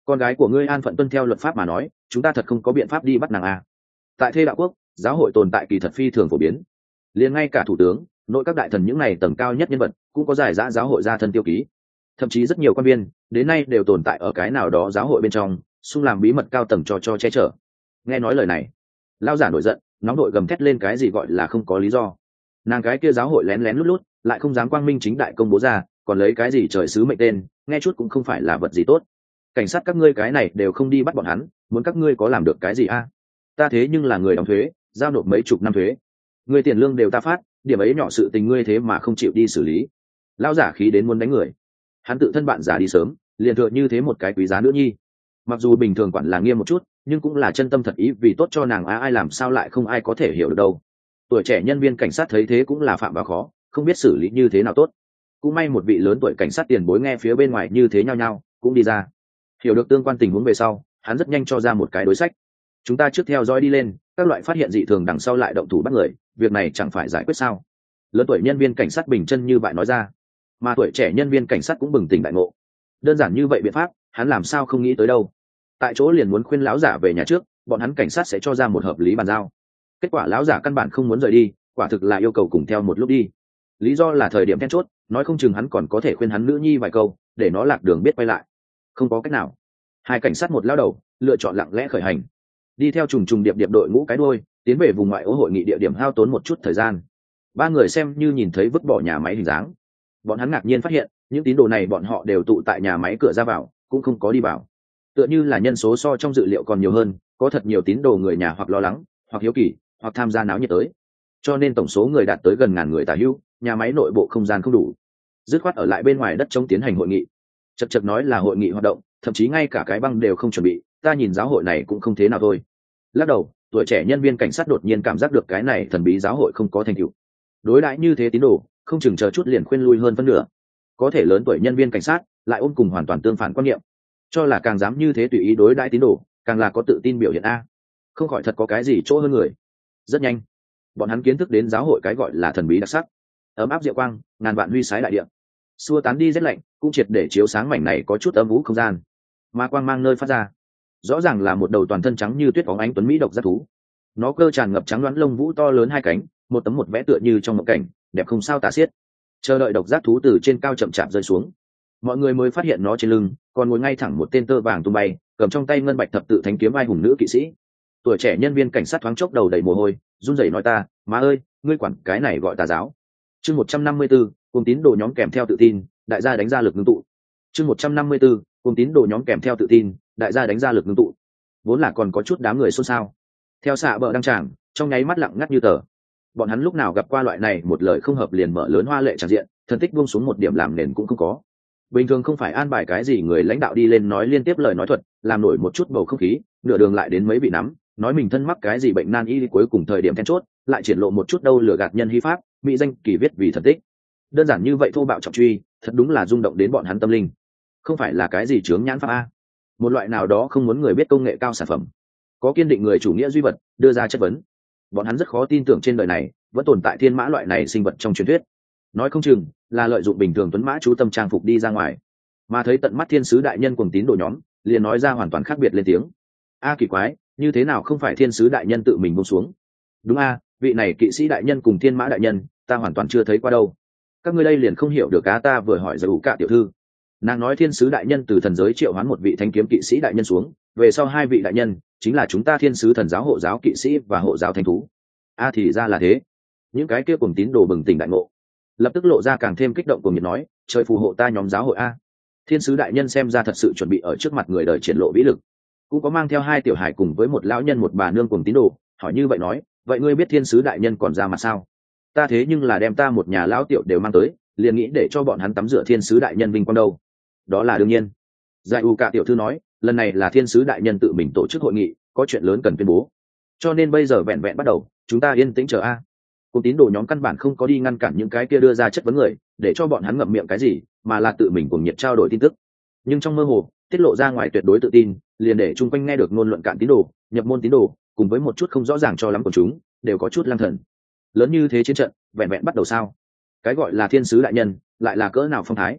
A: con gái của ngươi an phận tuân theo luật pháp mà nói, chúng ta thật không có biện pháp đi bắt nàng à. Tại Thê Đạo Quốc, giáo hội tồn tại kỳ thật phi thường phổ biến, liền ngay cả thủ tướng, nội các đại thần những này tầng cao nhất nhân vật cũng có giải dã giáo hội gia thân tiêu ký, thậm chí rất nhiều quan viên đến nay đều tồn tại ở cái nào đó giáo hội bên trong, xung làm bí mật cao tầng cho cho che chở. Nghe nói lời này, lao giả nổi giận, nóng đội gầm thét lên cái gì gọi là không có lý do. Nàng cái kia giáo hội lén lén lút lút, lại không dám quang minh chính đại công bố ra, còn lấy cái gì trời sứ mệnh tên, nghe chút cũng không phải là vật gì tốt. Cảnh sát các ngươi cái này đều không đi bắt bọn hắn, muốn các ngươi có làm được cái gì a? Ta thế nhưng là người đóng thuế, giao nộp mấy chục năm thuế, ngươi tiền lương đều ta phát, điểm ấy nhỏ sự tình ngươi thế mà không chịu đi xử lý. Lão giả khí đến muốn đánh người. Hắn tự thân bạn giả đi sớm, liền thừa như thế một cái quý giá nữ nhi, mặc dù bình thường quản là nghiêm một chút, nhưng cũng là chân tâm thật ý vì tốt cho nàng á, ai làm sao lại không ai có thể hiểu được đâu. Tuổi trẻ nhân viên cảnh sát thấy thế cũng là phạm vào khó, không biết xử lý như thế nào tốt. Cũng may một vị lớn tuổi cảnh sát tiền bối nghe phía bên ngoài như thế nhau nhau, cũng đi ra, hiểu được tương quan tình huống về sau, hắn rất nhanh cho ra một cái đối sách. Chúng ta trước theo dõi đi lên, các loại phát hiện dị thường đằng sau lại động thủ bắt người, việc này chẳng phải giải quyết sao? Lớn tuổi nhân viên cảnh sát bình chân như vậy nói ra, mà tuổi trẻ nhân viên cảnh sát cũng bừng tỉnh đại ngộ. Đơn giản như vậy biện pháp, hắn làm sao không nghĩ tới đâu. Tại chỗ liền muốn khuyên lão giả về nhà trước, bọn hắn cảnh sát sẽ cho ra một hợp lý bàn giao. Kết quả lão giả căn bản không muốn rời đi, quả thực là yêu cầu cùng theo một lúc đi. Lý do là thời điểm then chốt, nói không chừng hắn còn có thể khuyên hắn nữ nhi vài câu, để nó lạc đường biết quay lại. Không có cách nào, hai cảnh sát một lao đầu lựa chọn lặng lẽ khởi hành, đi theo trùng trùng điệp điệp đội ngũ cái đuôi, tiến về vùng ngoại ô hội nghị địa điểm hao tốn một chút thời gian. Ba người xem như nhìn thấy vứt bỏ nhà máy hình dáng. Bọn hắn ngạc nhiên phát hiện, những tín đồ này bọn họ đều tụ tại nhà máy cửa ra vào, cũng không có đi vào. Tựa như là nhân số so trong dự liệu còn nhiều hơn, có thật nhiều tín đồ người nhà hoặc lo lắng, hoặc hiếu kỳ, hoặc tham gia náo nhiệt tới. Cho nên tổng số người đạt tới gần ngàn người tả hữu, nhà máy nội bộ không gian không đủ, dứt khoát ở lại bên ngoài đất trống tiến hành hội nghị. Chật chật nói là hội nghị hoạt động, thậm chí ngay cả cái băng đều không chuẩn bị, ta nhìn giáo hội này cũng không thế nào thôi. Lắc đầu, tuổi trẻ nhân viên cảnh sát đột nhiên cảm giác được cái này thần bí giáo hội không có thành tựu. Đối đãi như thế tín đồ, không chừng chờ chút liền khuyên lui hơn phân nửa. Có thể lớn tuổi nhân viên cảnh sát lại ôm cùng hoàn toàn tương phản quan niệm, cho là càng dám như thế tùy ý đối đãi tín đồ, càng là có tự tin biểu hiện a. Không khỏi thật có cái gì chỗ hơn người. Rất nhanh, bọn hắn kiến thức đến giáo hội cái gọi là thần bí đặc sắc, ấm áp diệu quang, ngàn vạn huy sái đại địa, xua tán đi rét lạnh, cũng triệt để chiếu sáng mảnh này có chút âm vũ không gian. Mà quang mang nơi phát ra, rõ ràng là một đầu toàn thân trắng như tuyết bóng ánh tuấn mỹ độc giác thú. Nó cơ tràn ngập trắng đoán lông vũ to lớn hai cánh, một tấm một vẽ tựa như trong mộng cảnh, đẹp không sao tả xiết. Chờ đợi độc giác thú từ trên cao chậm chạp rơi xuống, mọi người mới phát hiện nó trên lưng còn ngồi ngay thẳng một tên tơ vàng tung bay, cầm trong tay ngân bạch thập tự thánh kiếm vai hùng nữ kỵ sĩ. Tuổi trẻ nhân viên cảnh sát thoáng chốc đầu đầy mồ hôi, run rẩy nói ta, má ơi, ngươi quản cái này gọi tà giáo. Chương một trăm năm mươi 4, cùng tín đồ nhóm kèm theo tự tin, đại gia đánh ra lực ngưng tụ. Chương một trăm năm mươi 4, cùng tín đồ nhóm kèm theo tự tin, đại gia đánh ra lực ngưng tụ. Vốn là còn có chút đám người xôn xao, theo xạ bờ đăng tràng, trong nháy mắt lặng ngắt như tờ. Bọn hắn lúc nào gặp qua loại này một lời không hợp liền mở lớn hoa lệ tràn diện, thần tích buông xuống một điểm làm nền cũng không có. Bình thường không phải an bài cái gì người lãnh đạo đi lên nói liên tiếp lời nói thuật, làm nổi một chút bầu không khí, nửa đường lại đến mấy bị nắm, nói mình thân mắc cái gì bệnh nan y, cuối cùng thời điểm then chốt lại triển lộ một chút đâu lừa gạt nhân hy pháp, mỹ danh kỳ viết vì thần tích. Đơn giản như vậy thô bạo trọng truy, thật đúng là rung động đến bọn hắn tâm linh. Không phải là cái gì chướng nhãn pháp a, một loại nào đó không muốn người biết công nghệ cao sản phẩm, có kiên định người chủ nghĩa duy vật đưa ra chất vấn. Bọn hắn rất khó tin tưởng trên đời này vẫn tồn tại thiên mã loại này sinh vật trong truyền thuyết, nói không chừng là lợi dụng bình thường tuấn mã chú tâm trang phục đi ra ngoài, mà thấy tận mắt thiên sứ đại nhân cùng tín đồ nhóm liền nói ra hoàn toàn khác biệt lên tiếng. A kỳ quái, như thế nào không phải thiên sứ đại nhân tự mình buông xuống? Đúng a, vị này kỵ sĩ đại nhân cùng thiên mã đại nhân ta hoàn toàn chưa thấy qua đâu. Các ngươi đây liền không hiểu được á, ta vừa hỏi giải ủ cả tiểu thư, nàng nói thiên sứ đại nhân từ thần giới triệu hoán một vị thanh kiếm kỵ sĩ đại nhân xuống, về sau hai vị đại nhân chính là chúng ta thiên sứ thần giáo hộ giáo kỵ sĩ và hộ giáo thánh thú. A thì ra là thế. Những cái kia cùng tín đồ bừng tỉnh đại ngộ, lập tức lộ ra càng thêm kích động cùng nhiệt nói, trời phù hộ ta nhóm giáo hội a. Thiên sứ đại nhân xem ra thật sự chuẩn bị ở trước mặt người đời triển lộ vĩ lực. Cũng có mang theo hai tiểu hải cùng với một lão nhân một bà nương cùng tín đồ, hỏi như vậy nói, vậy ngươi biết thiên sứ đại nhân còn ra mặt sao? Ta thế nhưng là đem ta một nhà lão tiểu đều mang tới, liền nghĩ để cho bọn hắn tắm rửa thiên sứ đại nhân vinh quang đâu. Đó là đương nhiên. Giải u cả tiểu thư nói, lần này là thiên sứ đại nhân tự mình tổ chức hội nghị, có chuyện lớn cần tuyên bố, cho nên bây giờ vẹn vẹn bắt đầu, chúng ta yên tĩnh chờ a. Cùng tín đồ nhóm căn bản không có đi ngăn cản những cái kia đưa ra chất vấn người, để cho bọn hắn ngậm miệng cái gì, mà là tự mình cùng nhiệt trao đổi tin tức. Nhưng trong mơ hồ tiết lộ ra ngoài tuyệt đối tự tin, liền để chung quanh nghe được ngôn luận cạn tín đồ, nhập môn tín đồ, cùng với một chút không rõ ràng cho lắm của chúng, đều có chút lang thần. Lớn như thế chiến trận, vẹn vẹn bắt đầu sao? Cái gọi là thiên sứ đại nhân, lại là cỡ nào phong thái?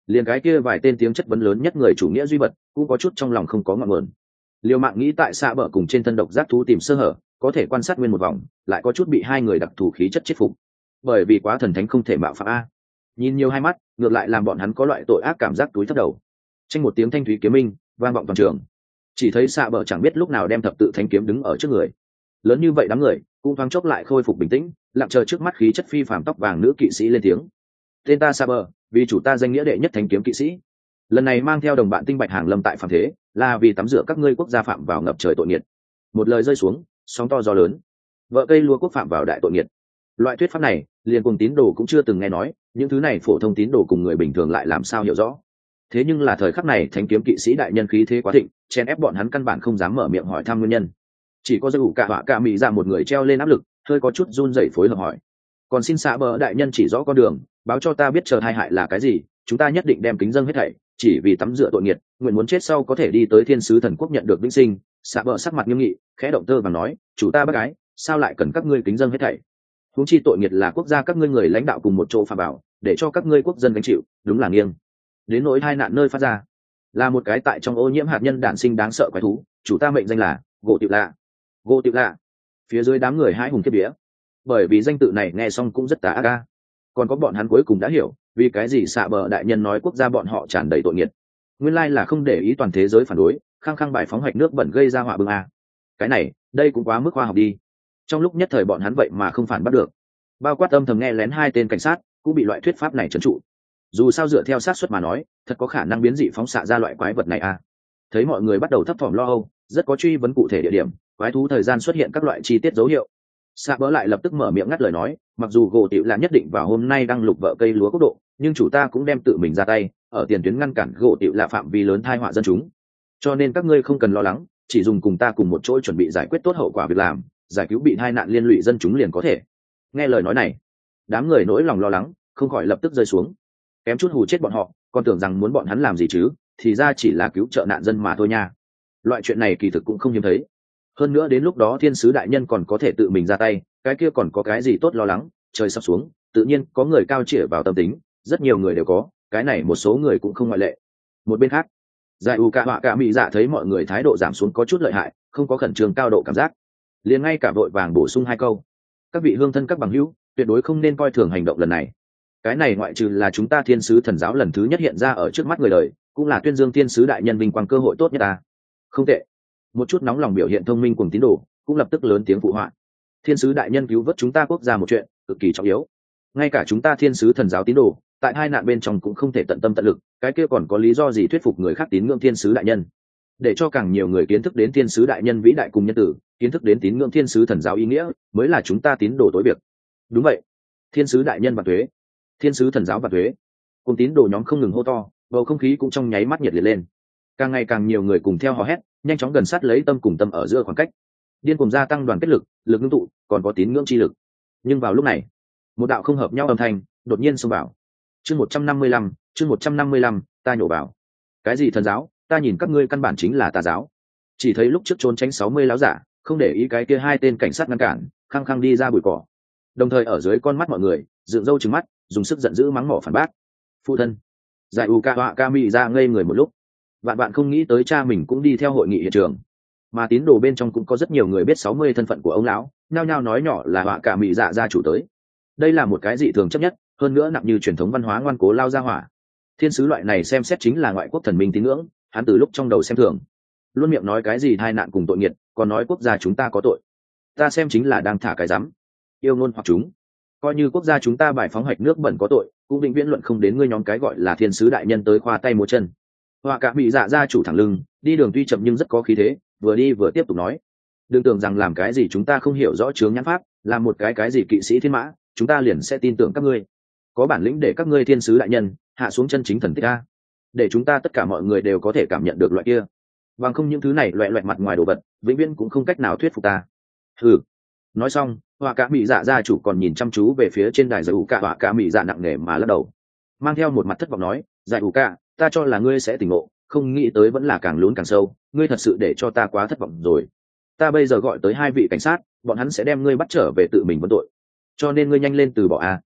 A: liền cái kia vài tên tiếng chất vấn lớn nhất người chủ nghĩa duy vật cũng có chút trong lòng không có ngọn nguồn. Liều mạng nghĩ tại xạ bờ cùng trên thân độc giác thú tìm sơ hở, có thể quan sát nguyên một vòng, lại có chút bị hai người đặc thù khí chất chết phục. Bởi vì quá thần thánh không thể mạo phạm a. Nhìn nhiều hai mắt, ngược lại làm bọn hắn có loại tội ác cảm giác túi thấp đầu. Tranh một tiếng thanh thúy kiếm minh vang vọng toàn trường. Chỉ thấy xạ bờ chẳng biết lúc nào đem thập tự thanh kiếm đứng ở trước người. Lớn như vậy đám người cũng thoáng chốc lại khôi phục bình tĩnh, lặng chờ trước mắt khí chất phi phàm tóc vàng nữ kỵ sĩ lên tiếng. Tên ta xạ bờ, vì chủ ta danh nghĩa đệ nhất thanh kiếm kỵ sĩ, lần này mang theo đồng bạn tinh bạch hàng lâm tại phàm thế, là vì tắm rửa các ngươi quốc gia phạm vào ngập trời tội nghiệt. Một lời rơi xuống, sóng to gió lớn. Vợ cây lúa quốc phạm vào đại tội nghiệt. Loại thuyết pháp này, liền cùng tín đồ cũng chưa từng nghe nói, những thứ này phổ thông tín đồ cùng người bình thường lại làm sao hiểu rõ. Thế nhưng là thời khắc này thánh kiếm kỵ sĩ đại nhân khí thế quá thịnh, chen ép bọn hắn căn bản không dám mở miệng hỏi thăm nguyên nhân. Chỉ có dư cả họa cả mỹ ra một người treo lên áp lực, hơi có chút run rẩy phối hợp hỏi. Còn xin xạ bờ đại nhân chỉ rõ con đường, báo cho ta biết chờ hai hại là cái gì, chúng ta nhất định đem kính dâng hết thảy, chỉ vì tắm rửa tội nghiệt, nguyện muốn chết sau có thể đi tới thiên sứ thần quốc nhận được vĩnh sinh. Xạ bờ sắc mặt nghiêm nghị, khẽ động tơ và nói, chủ ta bác gái, sao lại cần các ngươi kính dâng hết thảy? Huống chi tội nghiệt là quốc gia các ngươi người lãnh đạo cùng một chỗ phạm bảo, để cho các ngươi quốc dân gánh chịu, đúng là nghiêng. Đến nỗi hai nạn nơi phát ra, là một cái tại trong ô nhiễm hạt nhân đản sinh đáng sợ quái thú, chủ ta mệnh danh là gỗ tiểu lạ. Gỗ tiểu lạ. Phía dưới đám người hãi hùng kiếp vía, bởi vì danh tự này nghe xong cũng rất tà ác a. Còn có bọn hắn cuối cùng đã hiểu vì cái gì xạ bờ đại nhân nói quốc gia bọn họ tràn đầy tội nghiệt, nguyên lai là không để ý toàn thế giới phản đối, khăng khăng bài phóng hạch nước bẩn gây ra họa bưng a. Cái này đây cũng quá mức khoa học đi. Trong lúc nhất thời bọn hắn vậy mà không phản bắt được, bao quát âm thầm nghe lén hai tên cảnh sát cũng bị loại thuyết pháp này trấn trụ. Dù sao dựa theo xác suất mà nói, thật có khả năng biến dị phóng xạ ra loại quái vật này a. Thấy mọi người bắt đầu thấp thỏm lo âu, rất có truy vấn cụ thể địa điểm, quái thú thời gian xuất hiện các loại chi tiết dấu hiệu. Xạ bỡ lại lập tức mở miệng ngắt lời nói, mặc dù gỗ tiểu là nhất định vào hôm nay đang lục vợ cây lúa quốc độ, nhưng chủ ta cũng đem tự mình ra tay ở tiền tuyến ngăn cản gỗ tiểu là phạm vi lớn thai họa dân chúng, cho nên các ngươi không cần lo lắng, chỉ dùng cùng ta cùng một chỗ chuẩn bị giải quyết tốt hậu quả việc làm, giải cứu bị tai nạn liên lụy dân chúng liền có thể. Nghe lời nói này, đám người nỗi lòng lo lắng không khỏi lập tức rơi xuống, kém chút hù chết bọn họ, còn tưởng rằng muốn bọn hắn làm gì chứ, thì ra chỉ là cứu trợ nạn dân mà thôi nha. Loại chuyện này kỳ thực cũng không hiếm thấy, hơn nữa đến lúc đó thiên sứ đại nhân còn có thể tự mình ra tay, cái kia còn có cái gì tốt lo lắng. Trời sắp xuống, tự nhiên có người cao chĩa vào tâm tính, rất nhiều người đều có, cái này một số người cũng không ngoại lệ. Một bên khác, giải u cả họa cả mỹ dạ thấy mọi người thái độ giảm xuống có chút lợi hại, không có khẩn trương cao độ cảm giác, liền ngay cả vội vàng bổ sung hai câu: các vị hương thân các bằng hữu, tuyệt đối không nên coi thường hành động lần này. Cái này ngoại trừ là chúng ta thiên sứ thần giáo lần thứ nhất hiện ra ở trước mắt người đời, cũng là tuyên dương thiên sứ đại nhân vinh quang cơ hội tốt nhất ta. Không tệ. Một chút nóng lòng biểu hiện thông minh cùng tín đồ cũng lập tức lớn tiếng phụ họa. Thiên sứ đại nhân cứu vớt chúng ta quốc gia một chuyện cực kỳ trọng yếu, ngay cả chúng ta thiên sứ thần giáo tín đồ tại hai nạn bên trong cũng không thể tận tâm tận lực, cái kia còn có lý do gì thuyết phục người khác tín ngưỡng thiên sứ đại nhân? Để cho càng nhiều người kiến thức đến thiên sứ đại nhân vĩ đại cùng nhân tử, kiến thức đến tín ngưỡng thiên sứ thần giáo ý nghĩa, mới là chúng ta tín đồ tối việc. Đúng vậy, thiên sứ đại nhân và thuế, thiên sứ thần giáo và thuế. Cùng tín đồ nhóm không ngừng hô to, bầu không khí cũng trong nháy mắt nhiệt liệt lên, càng ngày càng nhiều người cùng theo hò hét, nhanh chóng gần sát lấy tâm cùng tâm ở giữa khoảng cách, điên cùng gia tăng đoàn kết lực, lực ngưng tụ, còn có tín ngưỡng chi lực. Nhưng vào lúc này, một đạo không hợp nhau âm thanh đột nhiên xông vào. Chương một trăm năm mươi lăm, chương một trăm năm mươi lăm, ta nhổ vào. Cái gì thần giáo, ta nhìn các ngươi căn bản chính là tà giáo. Chỉ thấy lúc trước trốn tránh sáu mươi láo giả, không để ý cái kia hai tên cảnh sát ngăn cản, khăng khăng đi ra bụi cỏ. Đồng thời ở dưới con mắt mọi người, dựng râu trừng mắt, dùng sức giận dữ mắng mỏ phản bác. Phụ thân. Giải u ca họa ca mỹ ra ngây người một lúc. Vạn bạn không nghĩ tới cha mình cũng đi theo hội nghị hiện trường, mà tín đồ bên trong cũng có rất nhiều người biết sáu mươi thân phận của ông lão, nhao nhao nói nhỏ là họa cả mỹ dạ gia chủ tới. Đây là một cái dị thường chấp nhất, hơn nữa nặng như truyền thống văn hóa ngoan cố lao ra hỏa. Thiên sứ loại này xem xét chính là ngoại quốc thần minh tín ngưỡng, hắn từ lúc trong đầu xem thường, luôn miệng nói cái gì tai nạn cùng tội nghiệt, còn nói quốc gia chúng ta có tội, ta xem chính là đang thả cái rắm. Yêu ngôn hoặc chúng, coi như quốc gia chúng ta bài phóng hạch nước bẩn có tội, cũng vĩnh viễn luận không đến ngươi nhóm cái gọi là thiên sứ đại nhân tới khoa tay múa chân. Họa cả mỹ dạ gia chủ thẳng lưng, đi đường tuy chậm nhưng rất có khí thế, vừa đi vừa tiếp tục nói: đừng tưởng rằng làm cái gì chúng ta không hiểu rõ chướng nhãn pháp, làm một cái cái gì kỵ sĩ thiên mã, chúng ta liền sẽ tin tưởng các ngươi. Có bản lĩnh để các ngươi thiên sứ đại nhân hạ xuống chân chính thần tích a, để chúng ta tất cả mọi người đều có thể cảm nhận được loại kia, bằng không những thứ này loẹ loẹt mặt ngoài đồ vật vĩnh viễn cũng không cách nào thuyết phục ta. Hừ. Nói xong, họa cả mỹ dạ gia chủ còn nhìn chăm chú về phía trên đài giải ủ cả, họa cả mỹ dạ nặng nề mà lắc đầu, mang theo một mặt thất vọng nói: giải ủ cả, ta cho là ngươi sẽ tỉnh ngộ, không nghĩ tới vẫn là càng lún càng sâu, ngươi thật sự để cho ta quá thất vọng rồi. Ta bây giờ gọi tới hai vị cảnh sát, bọn hắn sẽ đem ngươi bắt trở về tự mình vấn tội, cho nên ngươi nhanh lên từ bỏ a,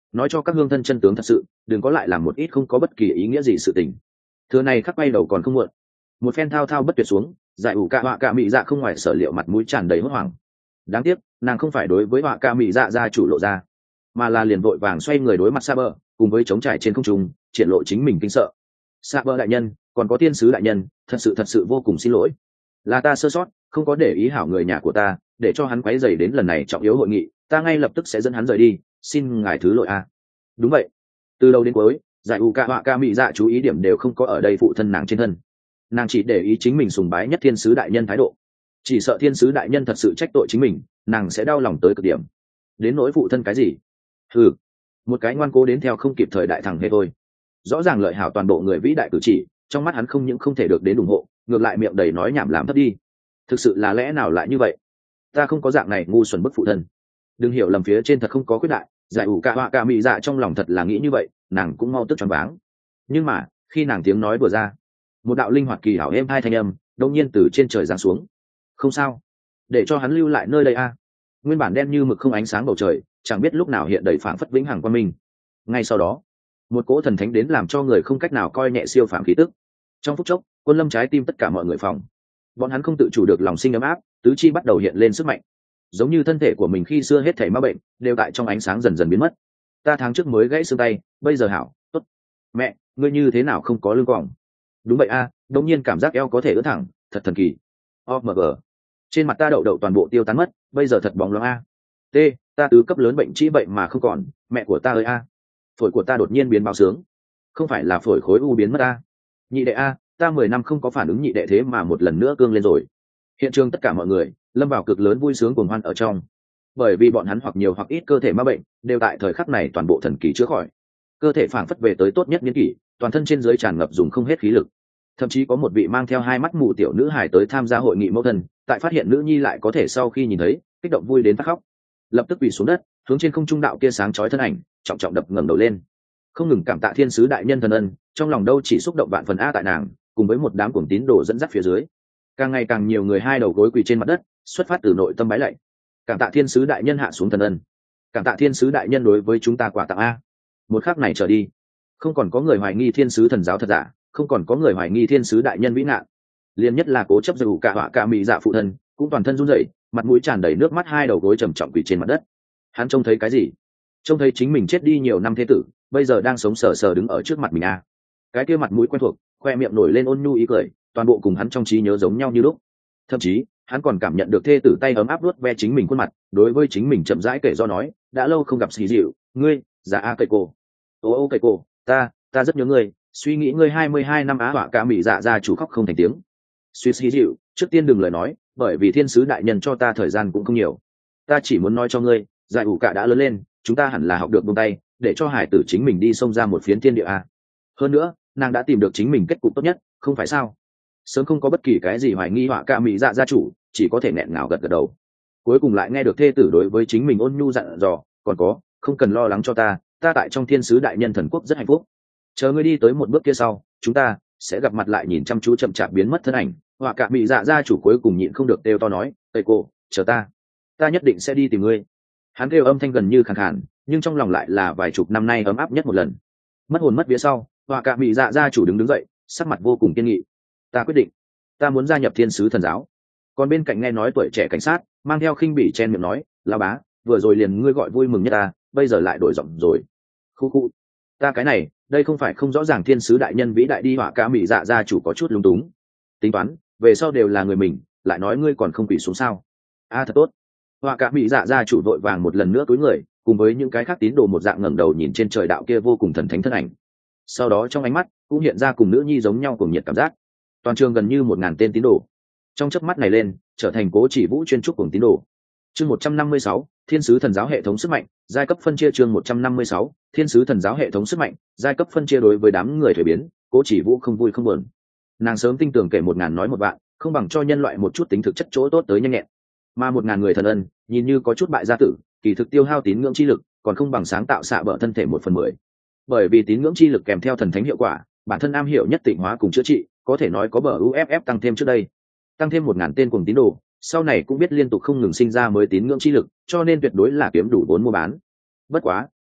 A: nói cho các hương thân chân tướng thật sự, đừng có lại làm một ít không có bất kỳ ý nghĩa gì sự tình. Thừa này khắc bay đầu còn không muộn. Một phen thao thao bất tuyệt xuống, giải ủ cả họa cả mị dạ không ngoài sở liệu mặt mũi tràn đầy hốt hoảng. Đáng tiếc nàng không phải đối với họa cả mị dạ gia chủ lộ ra, mà là liền vội vàng xoay người đối mặt Saber, cùng với chống trải trên không trung triển lộ chính mình kinh sợ. Saber đại nhân, còn có thiên sứ đại nhân, thật sự thật sự vô cùng xin lỗi, là ta sơ sót, không có để ý hảo người nhà của ta, để cho hắn quấy rầy đến lần này trọng yếu hội nghị, ta ngay lập tức sẽ dẫn hắn rời đi, xin ngài thứ lỗi a. Đúng vậy, từ đầu đến cuối giải ủ cả họa cả mị dạ chú ý điểm đều không có ở đây phụ thân nàng trên thân, nàng chỉ để ý chính mình sùng bái nhất thiên sứ đại nhân thái độ, chỉ sợ thiên sứ đại nhân thật sự trách tội chính mình, nàng sẽ đau lòng tới cực điểm. Đến nỗi phụ thân cái gì, ừ, một cái ngoan cố đến theo không kịp thời đại thằng hề thôi. Rõ ràng lợi hảo toàn bộ người vĩ đại cử chỉ, trong mắt hắn không những không thể được đến ủng hộ, ngược lại miệng đầy nói nhảm làm thấp đi. Thực sự là lẽ nào lại như vậy? Ta không có dạng này ngu xuẩn bức phụ thân. Đừng hiểu lầm, phía trên thật không có quyết đại, giải ủ cả họa cả mị dạ trong lòng thật là nghĩ như vậy, nàng cũng mau tức choáng váng. Nhưng mà khi nàng tiếng nói vừa ra, một đạo linh hoạt kỳ hảo êm hai thanh âm đột nhiên từ trên trời giáng xuống. Không sao, để cho hắn lưu lại nơi đây a. Nguyên bản đen như mực không ánh sáng bầu trời, chẳng biết lúc nào hiện đầy phảng phất vĩnh hằng quang minh. Ngay sau đó, một cỗ thần thánh đến làm cho người không cách nào coi nhẹ siêu phàm khí tức. Trong phút chốc, quân lâm trái tim tất cả mọi người phòng. Bọn hắn không tự chủ được lòng sinh ấm áp, tứ chi bắt đầu hiện lên sức mạnh, giống như thân thể của mình khi xưa hết thảy ma bệnh đều tại trong ánh sáng dần dần biến mất. Ta tháng trước mới gãy xương tay, bây giờ hảo, tốt. Mẹ, ngươi như thế nào không có lưng còng? Đúng vậy a, à, đột nhiên cảm giác eo có thể ưỡn thẳng, thật thần kỳ. O M G. Trên mặt ta đậu đậu toàn bộ tiêu tán mất, bây giờ thật bóng loáng a. T, ta tứ cấp lớn bệnh trĩ bệnh mà không còn, mẹ của ta ơi a. Phổi của ta đột nhiên biến báo sướng. Không phải là phổi khối u biến mất a. Nhị đệ a, ta mười năm không có phản ứng nhị đệ thế mà một lần nữa cương lên rồi. Hiện trường tất cả mọi người lâm vào cực lớn vui sướng cuồng hoan ở trong, bởi vì bọn hắn hoặc nhiều hoặc ít cơ thể ma bệnh đều tại thời khắc này toàn bộ thần kỳ chữa khỏi, cơ thể phảng phất về tới tốt nhất niên kỷ, toàn thân trên dưới tràn ngập dùng không hết khí lực. Thậm chí có một vị mang theo hai mắt mù tiểu nữ hài tới tham gia hội nghị mẫu thân, tại phát hiện nữ nhi lại có thể sau khi nhìn thấy, kích động vui đến phát khóc, lập tức quỳ xuống đất, hướng trên không trung đạo kia sáng chói thân ảnh trọng trọng đập ngẩng đầu lên, không ngừng cảm tạ thiên sứ đại nhân thần ân, trong lòng đâu chỉ xúc động vạn phần a. Tại nàng cùng với một đám cuồng tín đồ dẫn dắt phía dưới, càng ngày càng nhiều người hai đầu gối quỳ trên mặt đất, xuất phát từ nội tâm bái lạy, cảm tạ thiên sứ đại nhân hạ xuống thần ân, cảm tạ thiên sứ đại nhân đối với chúng ta quà tặng a. Một khắc này trở đi, không còn có người hoài nghi thiên sứ thần giáo thật giả, không còn có người hoài nghi thiên sứ đại nhân vĩ ngạn. Liên nhất là cố chấp dù cả họa cả mị dạ phụ thân cũng toàn thân run rẩy, mặt mũi tràn đầy nước mắt, hai đầu gối trầm trọng quỳ trên mặt đất. Hắn trông thấy cái gì? Trông thấy chính mình chết đi nhiều năm thế tử, bây giờ đang sống sờ sờ đứng ở trước mặt mình a. Cái kia mặt mũi quen thuộc, khoe miệng nổi lên ôn nhu ý cười, toàn bộ cùng hắn trong trí nhớ giống nhau như lúc. Thậm chí hắn còn cảm nhận được thê tử tay ấm áp nuốt ve chính mình khuôn mặt, đối với chính mình chậm rãi kể do nói, đã lâu không gặp xì dịu, ngươi, dạ a cây cô, ô ô cây cô, ta, ta rất nhớ ngươi, suy nghĩ ngươi hai mươi hai năm á họa cả mỹ dạ ra chủ khóc không thành tiếng. Suy xì dịu, trước tiên đừng lời nói, bởi vì thiên sứ đại nhân cho ta thời gian cũng không nhiều, ta chỉ muốn nói cho ngươi, giải ủ cả đã lớn lên, chúng ta hẳn là học được buông tay, để cho hải tử chính mình đi xông ra một phiến thiên địa a. Hơn nữa, nàng đã tìm được chính mình kết cục tốt nhất, không phải sao? Sớm không có bất kỳ cái gì hoài nghi họa cả mỹ dạ gia chủ, chỉ có thể nghẹn ngào gật gật đầu. Cuối cùng lại nghe được thê tử đối với chính mình ôn nhu dặn dò, còn có, không cần lo lắng cho ta, ta tại trong thiên sứ đại nhân thần quốc rất hạnh phúc. Chờ ngươi đi tới một bước kia sau, chúng ta sẽ gặp mặt lại. Nhìn chăm chú chậm chạp biến mất thân ảnh, họa cả mỹ dạ gia chủ cuối cùng nhịn không được kêu to nói, tây cô, chờ ta, ta nhất định sẽ đi tìm ngươi. Hắn kêu âm thanh gần như khàn khàn, nhưng trong lòng lại là vài chục năm nay ấm áp nhất một lần. Mất hồn mất vía sau, họa cả mỹ dạ gia chủ đứng đứng dậy, sắc mặt vô cùng kiên nghị. Ta quyết định, ta muốn gia nhập thiên sứ thần giáo. Còn bên cạnh nghe nói tuổi trẻ cảnh sát mang theo khinh bỉ chen miệng nói, lão bá, vừa rồi liền ngươi gọi vui mừng nhất ta, bây giờ lại đổi giọng rồi. Khu khu, ta cái này, đây không phải không rõ ràng thiên sứ đại nhân vĩ đại đi. Họa cả mỹ dạ gia chủ có chút lung túng, tính toán về sau đều là người mình, lại nói ngươi còn không quỳ xuống sao? A à, thật tốt. Họa cả mỹ dạ gia chủ vội vàng một lần nữa cúi người, cùng với những cái khác tín đồ một dạng ngẩng đầu nhìn trên trời đạo kia vô cùng thần thánh thân ảnh. Sau đó trong ánh mắt cũng hiện ra cùng nữ nhi giống nhau cùng nhiệt cảm giác. Toàn trường gần như một ngàn tên tín đồ trong chớp mắt này lên trở thành Cố Chỉ Vũ chuyên trúc cùng tín đồ. Chương một trăm năm mươi sáu, thiên sứ thần giáo hệ thống sức mạnh giai cấp phân chia. Chương một trăm năm mươi sáu, thiên sứ thần giáo hệ thống sức mạnh giai cấp phân chia. Đối với đám người thuế biến, Cố Chỉ Vũ không vui không buồn. Nàng sớm tin tưởng kể một ngàn nói một vạn, không bằng cho nhân loại một chút tính thực chất chỗ tốt tới nhanh nhẹn. Mà một ngàn người thần ân nhìn như có chút bại gia tử, kỳ thực tiêu hao tín ngưỡng chi lực còn không bằng sáng tạo xạ bở thân thể một phần mười. Bởi vì tín ngưỡng chi lực kèm theo thần thánh hiệu quả, bản thân am hiểu nhất tịnh hóa cùng chữa trị, có thể nói có bờ uff tăng thêm trước đây, tăng thêm một ngàn tên cùng tín đồ, sau này cũng biết liên tục không ngừng sinh ra mới tín ngưỡng chi lực, cho nên tuyệt đối là kiếm đủ vốn mua bán. Bất quá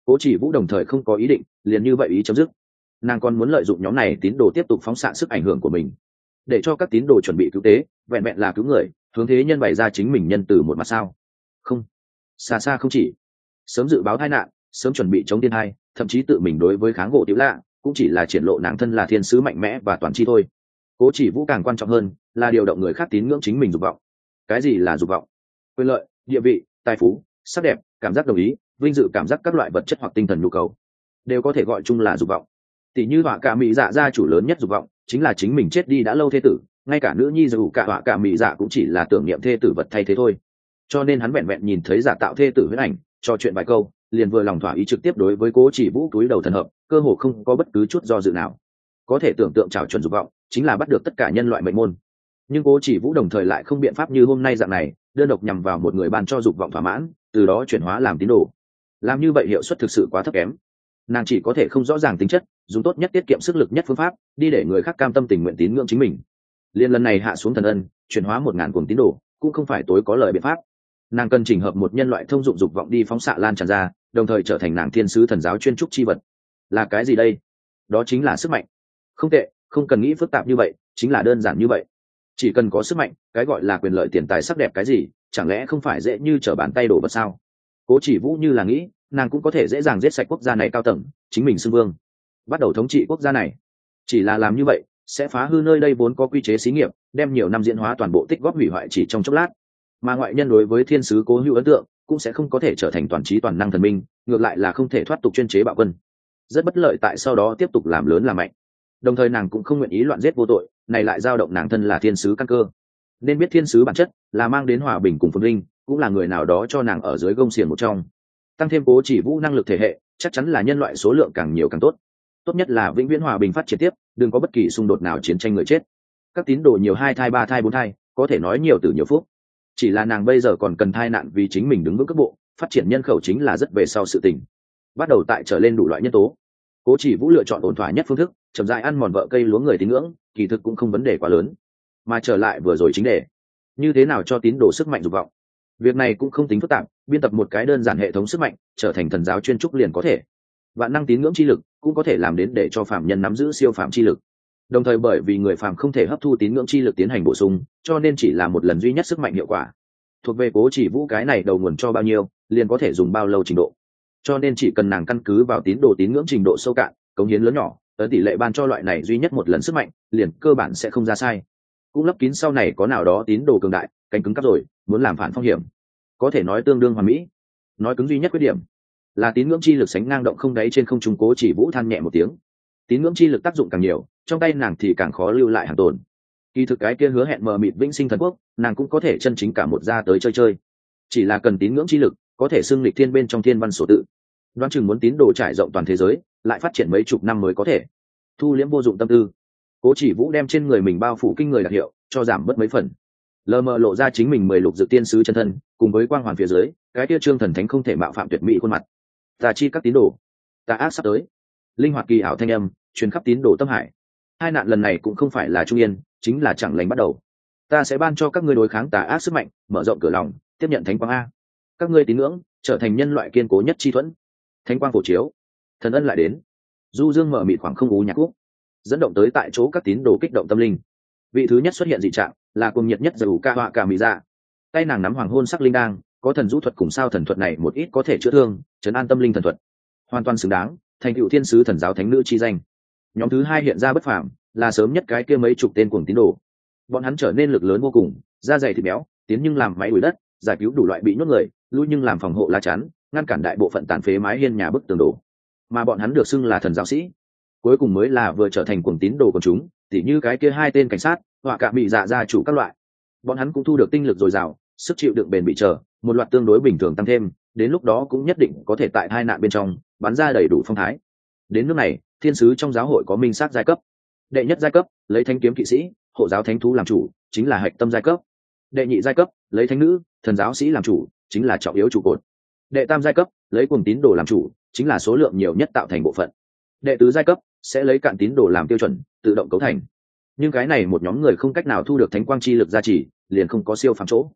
A: Cố Chỉ Vũ đồng thời không có ý định liền như vậy ý chấm dứt. Nàng còn muốn lợi dụng nhóm này tín đồ tiếp tục phóng xạ sức ảnh hưởng của mình, để cho các tín đồ chuẩn bị cứu tế, vẹn vẹn là cứu người, hướng thế nhân bày ra chính mình nhân từ một mặt sao? Không, xa xa không chỉ. Sớm dự báo tai nạn, sớm chuẩn bị chống thiên hai, thậm chí tự mình đối với kháng gỗ tiểu lạ, cũng chỉ là triển lộ nàng thân là thiên sứ mạnh mẽ và toàn chi thôi. Cố Chỉ Vũ càng quan trọng hơn là điều động người khác tín ngưỡng chính mình dục vọng. Cái gì là dục vọng? Quyền lợi, địa vị, tài phú, sắc đẹp, cảm giác đồng ý, vinh dự, cảm giác các loại vật chất hoặc tinh thần nhu cầu, đều có thể gọi chung là dục vọng. Tỷ như họa cả mỹ dạ gia chủ lớn nhất dục vọng chính là chính mình chết đi đã lâu thê tử, ngay cả nữ nhi dù cả họa cả mỹ dạ cũng chỉ là tưởng niệm thê tử vật thay thế thôi. Cho nên hắn vẹn vẹn nhìn thấy giả tạo thê tử huyết ảnh, trò chuyện vài câu, liền vừa lòng thỏa ý trực tiếp đối với Cố Chỉ Vũ túi đầu thần hợp, cơ hồ không có bất cứ chút do dự nào. Có thể tưởng tượng trào chuẩn dục vọng chính là bắt được tất cả nhân loại mệnh môn. Nhưng Cố Chỉ Vũ đồng thời lại không biện pháp như hôm nay dạng này đơn độc nhằm vào một người ban cho dục vọng thỏa mãn, từ đó chuyển hóa làm tín đồ. Làm như vậy hiệu suất thực sự quá thấp kém. Nàng chỉ có thể không rõ ràng tính chất, dùng tốt nhất tiết kiệm sức lực nhất phương pháp đi để người khác cam tâm tình nguyện tín ngưỡng chính mình. Liên lần này hạ xuống thần ân, chuyển hóa một ngàn cuồng tín đồ cũng không phải tối có lợi biện pháp. Nàng cần chỉnh hợp một nhân loại thông dụng dục vọng đi phóng xạ lan tràn ra, đồng thời trở thành nàng thiên sứ thần giáo chuyên trúc chi vật. Là cái gì đây? Đó chính là sức mạnh. Không tệ, không cần nghĩ phức tạp như vậy, chính là đơn giản như vậy. Chỉ cần có sức mạnh, cái gọi là quyền lợi, tiền tài, sắc đẹp cái gì, chẳng lẽ không phải dễ như trở bàn tay đổ vật sao? Cố Chỉ Vũ như là nghĩ, nàng cũng có thể dễ dàng giết sạch quốc gia này cao tầng, chính mình xưng vương, bắt đầu thống trị quốc gia này. Chỉ là làm như vậy sẽ phá hư nơi đây vốn có quy chế xí nghiệp, đem nhiều năm diễn hóa toàn bộ tích góp hủy hoại chỉ trong chốc lát. Mà ngoại nhân đối với thiên sứ Cố Hữu ấn tượng cũng sẽ không có thể trở thành toàn trí toàn năng thần minh, ngược lại là không thể thoát tục chuyên chế bạo quân, rất bất lợi tại sau đó tiếp tục làm lớn làm mạnh. Đồng thời nàng cũng không nguyện ý loạn giết vô tội, này lại dao động nàng thân là thiên sứ căn cơ. Nên biết thiên sứ bản chất là mang đến hòa bình cùng phồn vinh, cũng là người nào đó cho nàng ở dưới gông xiềng một trong. Tăng thêm Cố Chỉ Vũ năng lực thể hệ, chắc chắn là nhân loại số lượng càng nhiều càng tốt. Tốt nhất là vĩnh viễn hòa bình phát triển tiếp, đừng có bất kỳ xung đột nào, chiến tranh người chết. Các tín đồ nhiều hai thai ba thai bốn thai, có thể nói nhiều từ nhiều phúc. Chỉ là nàng bây giờ còn cần thai nạn vì chính mình đứng vững cấp bộ, phát triển nhân khẩu chính là rất về sau sự tình. Bắt đầu tại trở lên đủ loại nhân tố. Cố Chỉ Vũ lựa chọn ổn thỏa nhất phương thức, chậm rãi ăn mòn vợ cây lúa người tín ngưỡng, kỳ thực cũng không vấn đề quá lớn. Mà trở lại vừa rồi chính đề, như thế nào cho tín đồ sức mạnh dục vọng. Việc này cũng không tính phức tạp, biên tập một cái đơn giản hệ thống sức mạnh, trở thành thần giáo chuyên trúc liền có thể. Vạn năng tín ngưỡng chi lực cũng có thể làm đến để cho phàm nhân nắm giữ siêu phàm chi lực. Đồng thời bởi vì người phàm không thể hấp thu tín ngưỡng chi lực tiến hành bổ sung, cho nên chỉ là một lần duy nhất sức mạnh hiệu quả. Thuộc về Cố Chỉ Vũ cái này đầu nguồn cho bao nhiêu, liền có thể dùng bao lâu trình độ. Cho nên chỉ cần nàng căn cứ vào tín đồ tín ngưỡng trình độ sâu cạn, cống hiến lớn nhỏ, ấn tỷ lệ ban cho loại này duy nhất một lần sức mạnh, liền cơ bản sẽ không ra sai. Cũng lấp kín sau này có nào đó tín đồ cường đại, cánh cứng cắp rồi, muốn làm phản phong hiểm, có thể nói tương đương hoàn mỹ. Nói cứng duy nhất khuyết điểm là tín ngưỡng chi lực sánh ngang động không đáy trên không trung. Cố Chỉ Vũ than nhẹ một tiếng. Tín ngưỡng chi lực tác dụng càng nhiều, trong tay nàng thì càng khó lưu lại hàng tồn. Kỳ thực cái kia hứa hẹn mờ mịt vĩnh sinh thần quốc, nàng cũng có thể chân chính cả một ra tới chơi chơi. Chỉ là cần tín ngưỡng chi lực, có thể xưng lịch thiên bên trong thiên văn sổ tự. Đoán chừng muốn tín đồ trải rộng toàn thế giới, lại phát triển mấy chục năm mới có thể. Thu liễm vô dụng tâm tư, Cố Chỉ Vũ đem trên người mình bao phủ kinh người đặc hiệu cho giảm bớt mấy phần, lờ mờ lộ ra chính mình mười lục dự tiên sứ chân thân, cùng với quang hoàn phía dưới cái kia trương thần thánh không thể mạo phạm tuyệt mỹ khuôn mặt. Ta chi các tín đồ, ta ác sắp tới. Linh hoạt kỳ ảo thanh âm truyền khắp tín đồ tâm hải. Hai nạn lần này cũng không phải là trung yên, chính là chẳng lành bắt đầu. Ta sẽ ban cho các ngươi đối kháng tà ác sức mạnh, mở rộng cửa lòng, tiếp nhận thánh quang a. Các ngươi tín ngưỡng trở thành nhân loại kiên cố nhất chi thuẫn. Thánh quang phổ chiếu, thần ân lại đến. Du dương mở mịt khoảng không ú nhạc khúc, dẫn động tới tại chỗ các tín đồ kích động tâm linh. Vị thứ nhất xuất hiện dị trạng là cuồng nhiệt nhất Dù Ca Họa Cả Mỹ Dạ. Tay nàng nắm hoàng hôn sắc linh đang, có thần rũ thuật cùng sao thần thuật này một ít có thể chữa thương, trấn an tâm linh thần thuật, hoàn toàn xứng đáng thành tựu thiên sứ thần giáo thánh nữ chi danh. Nhóm thứ hai hiện ra bất phàm, là sớm nhất cái kia mấy chục tên cuồng tín đồ. Bọn hắn trở nên lực lớn vô cùng, da dày thịt béo, tiến nhưng làm máy đuổi đất, giải cứu đủ loại bị nhốt người, lui nhưng làm phòng hộ lá chắn, ngăn cản đại bộ phận tàn phế mái hiên nhà bức tường đổ. Mà bọn hắn được xưng là thần giáo sĩ. Cuối cùng mới là vừa trở thành cuồng tín đồ của chúng, tỉ như cái kia hai tên cảnh sát, Họa Cả Mỹ Dạ gia chủ các loại. Bọn hắn cũng thu được tinh lực dồi dào, sức chịu đựng bền bị chờ, một loạt tương đối bình thường tăng thêm, đến lúc đó cũng nhất định có thể tại hai nạn bên trong bắn ra đầy đủ phong thái. Đến nước này, thiên sứ trong giáo hội có minh xác giai cấp. Đệ nhất giai cấp lấy thanh kiếm kỵ sĩ, hộ giáo thánh thú làm chủ, chính là hạch tâm giai cấp. Đệ nhị giai cấp lấy thánh nữ, thần giáo sĩ làm chủ, chính là trọng yếu trụ cột. Đệ tam giai cấp lấy cuồng tín đồ làm chủ, chính là số lượng nhiều nhất tạo thành bộ phận. Đệ tứ giai cấp sẽ lấy cạn tín đồ làm tiêu chuẩn, tự động cấu thành. Nhưng cái này một nhóm người không cách nào thu được thánh quang chi lực gia trì, liền không có siêu phàm chỗ.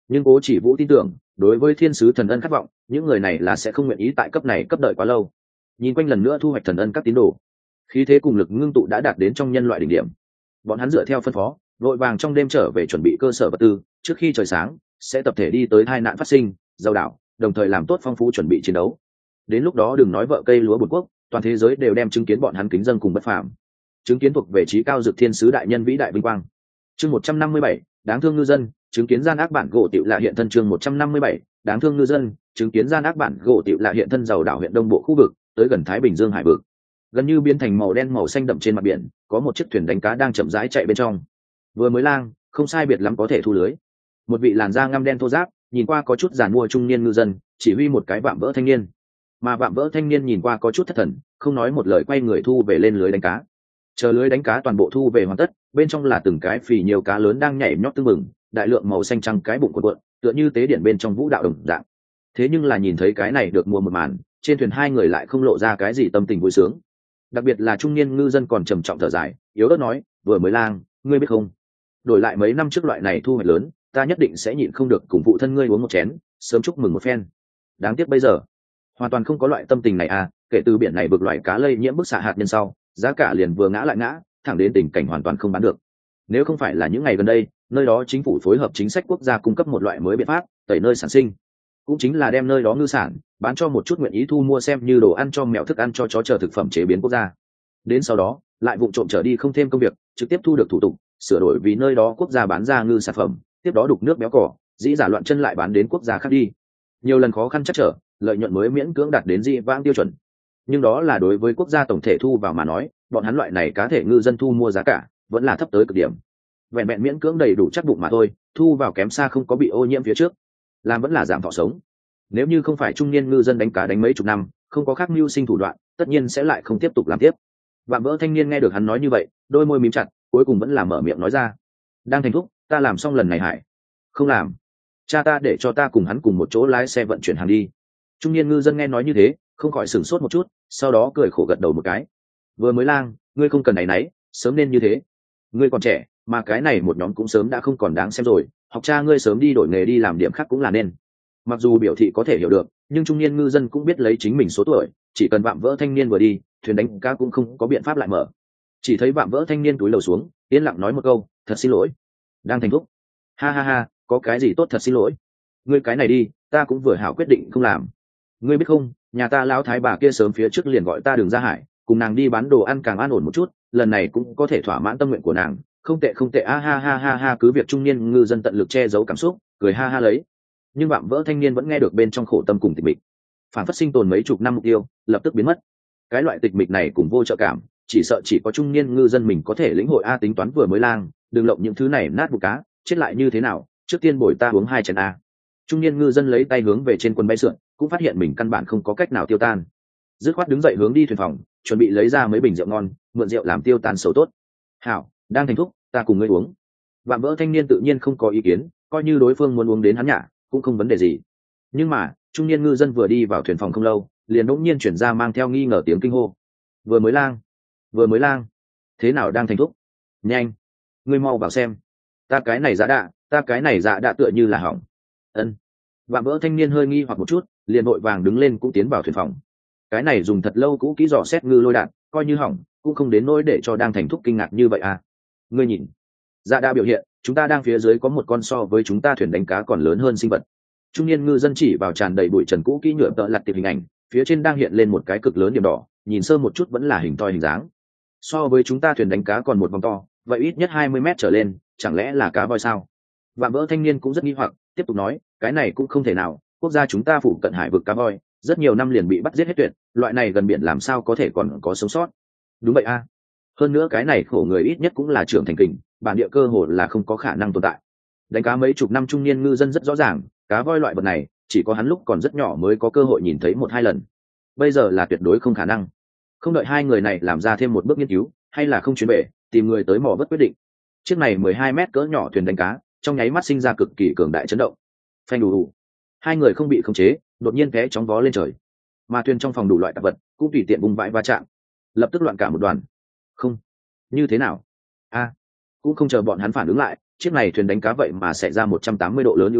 A: Nhưng Cố Chỉ Vũ tin tưởng, đối với thiên sứ thần ân khát vọng, những người này là sẽ không nguyện ý tại cấp này cấp đợi quá lâu. Nhìn quanh lần nữa thu hoạch thần ân các tín đồ, khí thế cùng lực ngưng tụ đã đạt đến trong nhân loại đỉnh điểm. Bọn hắn dựa theo phân phó, vội vàng trong đêm trở về chuẩn bị cơ sở vật tư, trước khi trời sáng sẽ tập thể đi tới tai nạn phát sinh, giao đảo, đồng thời làm tốt phong phú chuẩn bị chiến đấu. Đến lúc đó đừng nói vợ cây lúa bột quốc, toàn thế giới đều đem chứng kiến bọn hắn kính dân cùng bất phàm, chứng kiến thuộc về trí cao dược thiên sứ đại nhân vĩ đại vinh quang. Chương một trăm năm mươi bảy, đáng thương ngư dân, chứng kiến gian ác bản gỗ tiểu lạ hiện thân. Chương một trăm năm mươi bảy, đáng thương ngư dân, chứng kiến gian ác bản gỗ tiểu lạ hiện thân giàu đảo huyện đông bộ khu vực, tới gần Thái Bình Dương hải vực. Gần như biến thành màu đen màu xanh đậm trên mặt biển, có một chiếc thuyền đánh cá đang chậm rãi chạy bên trong. Vừa mới lang, không sai biệt lắm có thể thu lưới. Một vị làn da ngăm đen thô ráp, nhìn qua có chút giàn mua trung niên ngư dân, chỉ huy một cái vạm vỡ thanh niên. Mà vạm vỡ thanh niên nhìn qua có chút thất thần, không nói một lời quay người thu về lên lưới đánh cá. Chờ lưới đánh cá toàn bộ thu về hoàn tất, bên trong là từng cái phì nhiều cá lớn đang nhảy nhót tưng bừng, đại lượng màu xanh trắng cái bụng cuộn cuộn, tựa như tế điện bên trong vũ đạo đồng dạng. Thế nhưng là nhìn thấy cái này được mua một màn, trên thuyền hai người lại không lộ ra cái gì tâm tình vui sướng. Đặc biệt là trung niên ngư dân còn trầm trọng thở dài, yếu ớt nói, vừa mới lang, ngươi biết không, đổi lại mấy năm trước loại này thu hoạch lớn, ta nhất định sẽ nhịn không được cùng phụ thân ngươi uống một chén, sớm chúc mừng một phen. Đáng tiếc bây giờ hoàn toàn không có loại tâm tình này à. Kể từ biển này vực loại cá lây nhiễm bức xạ hạt nhân sau, giá cả liền vừa ngã lại ngã, thẳng đến tình cảnh hoàn toàn không bán được. Nếu không phải là những ngày gần đây nơi đó chính phủ phối hợp chính sách quốc gia cung cấp một loại mới biện pháp tẩy nơi sản sinh, cũng chính là đem nơi đó ngư sản bán cho một chút nguyện ý thu mua xem như đồ ăn cho mèo, thức ăn cho chó chờ thực phẩm chế biến quốc gia, đến sau đó lại vụ trộm trở đi không thêm công việc, trực tiếp thu được thủ tục sửa đổi vì nơi đó quốc gia bán ra ngư sản phẩm, tiếp đó đục nước béo cỏ, dĩ giả loạn chân lại bán đến quốc gia khác đi. Nhiều lần khó khăn chắc trở, lợi nhuận mới miễn cưỡng đạt đến dị vãng tiêu chuẩn. Nhưng đó là đối với quốc gia tổng thể thu vào mà nói, bọn hắn loại này cá thể ngư dân thu mua giá cả vẫn là thấp tới cực điểm, vẹn vẹn miễn cưỡng đầy đủ chắc bụng mà thôi, thu vào kém xa không có bị ô nhiễm phía trước, làm vẫn là giảm thọ sống. Nếu như không phải trung niên ngư dân đánh cá đánh mấy chục năm, không có khác mưu sinh thủ đoạn, tất nhiên sẽ lại không tiếp tục làm tiếp. Vạm vỡ thanh niên nghe được hắn nói như vậy, đôi môi mím chặt, cuối cùng vẫn là mở miệng nói ra, đang thành thúc, ta làm xong lần này hải không làm, cha ta để cho ta cùng hắn cùng một chỗ lái xe vận chuyển hàng đi. Trung niên ngư dân nghe nói như thế, không khỏi sửng sốt một chút, sau đó cười khổ gật đầu một cái. Vừa mới lang, ngươi không cần này náy, sớm nên như thế. Ngươi còn trẻ, mà cái này một nhóm cũng sớm đã không còn đáng xem rồi, học cha ngươi sớm đi đổi nghề đi làm điểm khác cũng là nên. Mặc dù biểu thị có thể hiểu được, nhưng trung niên ngư dân cũng biết lấy chính mình số tuổi, chỉ cần vạm vỡ thanh niên vừa đi, thuyền đánh cá cũng không có biện pháp lại mở. Chỉ thấy vạm vỡ thanh niên túi lầu xuống, yên lặng nói một câu, thật xin lỗi. Đang thành thúc, ha ha ha, có cái gì tốt thật xin lỗi. Ngươi cái này đi, ta cũng vừa hảo quyết định không làm. Ngươi biết không, nhà ta lão thái bà kia sớm phía trước liền gọi ta đường ra hải, cùng nàng đi bán đồ ăn càng an ổn một chút, lần này cũng có thể thỏa mãn tâm nguyện của nàng. Không tệ không tệ, a ha ha ha ha. Cứ việc trung niên ngư dân tận lực che giấu cảm xúc, cười ha ha lấy, nhưng vạm vỡ thanh niên vẫn nghe được bên trong khổ tâm cùng tịch mịch. Phản phát sinh tồn mấy chục năm mục tiêu lập tức biến mất. Cái loại tịch mịch này cùng vô trợ cảm, chỉ sợ chỉ có trung niên ngư dân mình có thể lĩnh hội. A tính toán vừa mới lang, đừng lộng những thứ này nát bụng cá, chết lại như thế nào, trước tiên bồi ta uống hai chén a. Trung niên ngư dân lấy tay hướng về trên quân bay sượn, cũng phát hiện mình căn bản không có cách nào tiêu tan, dứt khoát đứng dậy hướng đi thuyền phòng, chuẩn bị lấy ra mấy bình rượu ngon, mượn rượu làm tiêu tan xấu tốt. Hảo, đang thành thúc, ta cùng ngươi uống. Vạm vỡ thanh niên tự nhiên không có ý kiến, coi như đối phương muốn uống đến hắn nhả cũng không vấn đề gì. Nhưng mà trung niên ngư dân vừa đi vào thuyền phòng không lâu, liền đột nhiên chuyển ra mang theo nghi ngờ tiếng kinh hô, vừa mới lang, vừa mới lang, thế nào đang thành thúc, nhanh, ngươi mau vào xem, ta cái này dạ đạ, ta cái này dạ đạ tựa như là hỏng. Ân. Vạm vỡ thanh niên hơi nghi hoặc một chút, liền vội vàng đứng lên cũng tiến vào thuyền phòng. Cái này dùng thật lâu cũ kỹ dò xét ngư lôi đạn, coi như hỏng cũng không đến nỗi để cho đang thành thúc kinh ngạc như vậy à. Ngươi nhìn, dạ đã biểu hiện, chúng ta đang phía dưới có một con so với chúng ta thuyền đánh cá còn lớn hơn sinh vật. Trung niên ngư dân chỉ vào tràn đầy bụi trần cũ kỹ nhựa tợ lặt tiệp hình ảnh, phía trên đang hiện lên một cái cực lớn điểm đỏ, nhìn sơ một chút vẫn là hình thoi hình dáng. So với chúng ta thuyền đánh cá còn một vòng to, vậy ít nhất hai mươi mét trở lên, chẳng lẽ là cá voi sao? Vạm vỡ thanh niên cũng rất nghi hoặc, tiếp tục nói, cái này cũng không thể nào, quốc gia chúng ta phủ cận hải vực cá voi, rất nhiều năm liền bị bắt giết hết tuyệt, loại này gần biển làm sao có thể còn có sống sót. Đúng vậy a. Hơn nữa cái này khổ người ít nhất cũng là trưởng thành kình, bản địa cơ hồ là không có khả năng tồn tại. Đánh cá mấy chục năm trung niên ngư dân rất rõ ràng, cá voi loại vật này chỉ có hắn lúc còn rất nhỏ mới có cơ hội nhìn thấy một hai lần, bây giờ là tuyệt đối không khả năng. Không đợi hai người này làm ra thêm một bước nghiên cứu, hay là không chuyến về tìm người tới mò vớt quyết định. Chiếc này mười hai mét cỡ nhỏ thuyền đánh cá trong nháy mắt sinh ra cực kỳ cường đại chấn động, phanh đủ đủ, hai người không bị khống chế đột nhiên té chóng vó lên trời, mà thuyền trong phòng đủ loại tạp vật cũng tùy tiện vùng vãi va chạm, lập tức loạn cả một đoàn. Không, như thế nào a? À, cũng không chờ bọn hắn phản ứng lại, chiếc này thuyền đánh cá vậy mà xảy ra một trăm tám mươi độ lớn ưu tiên,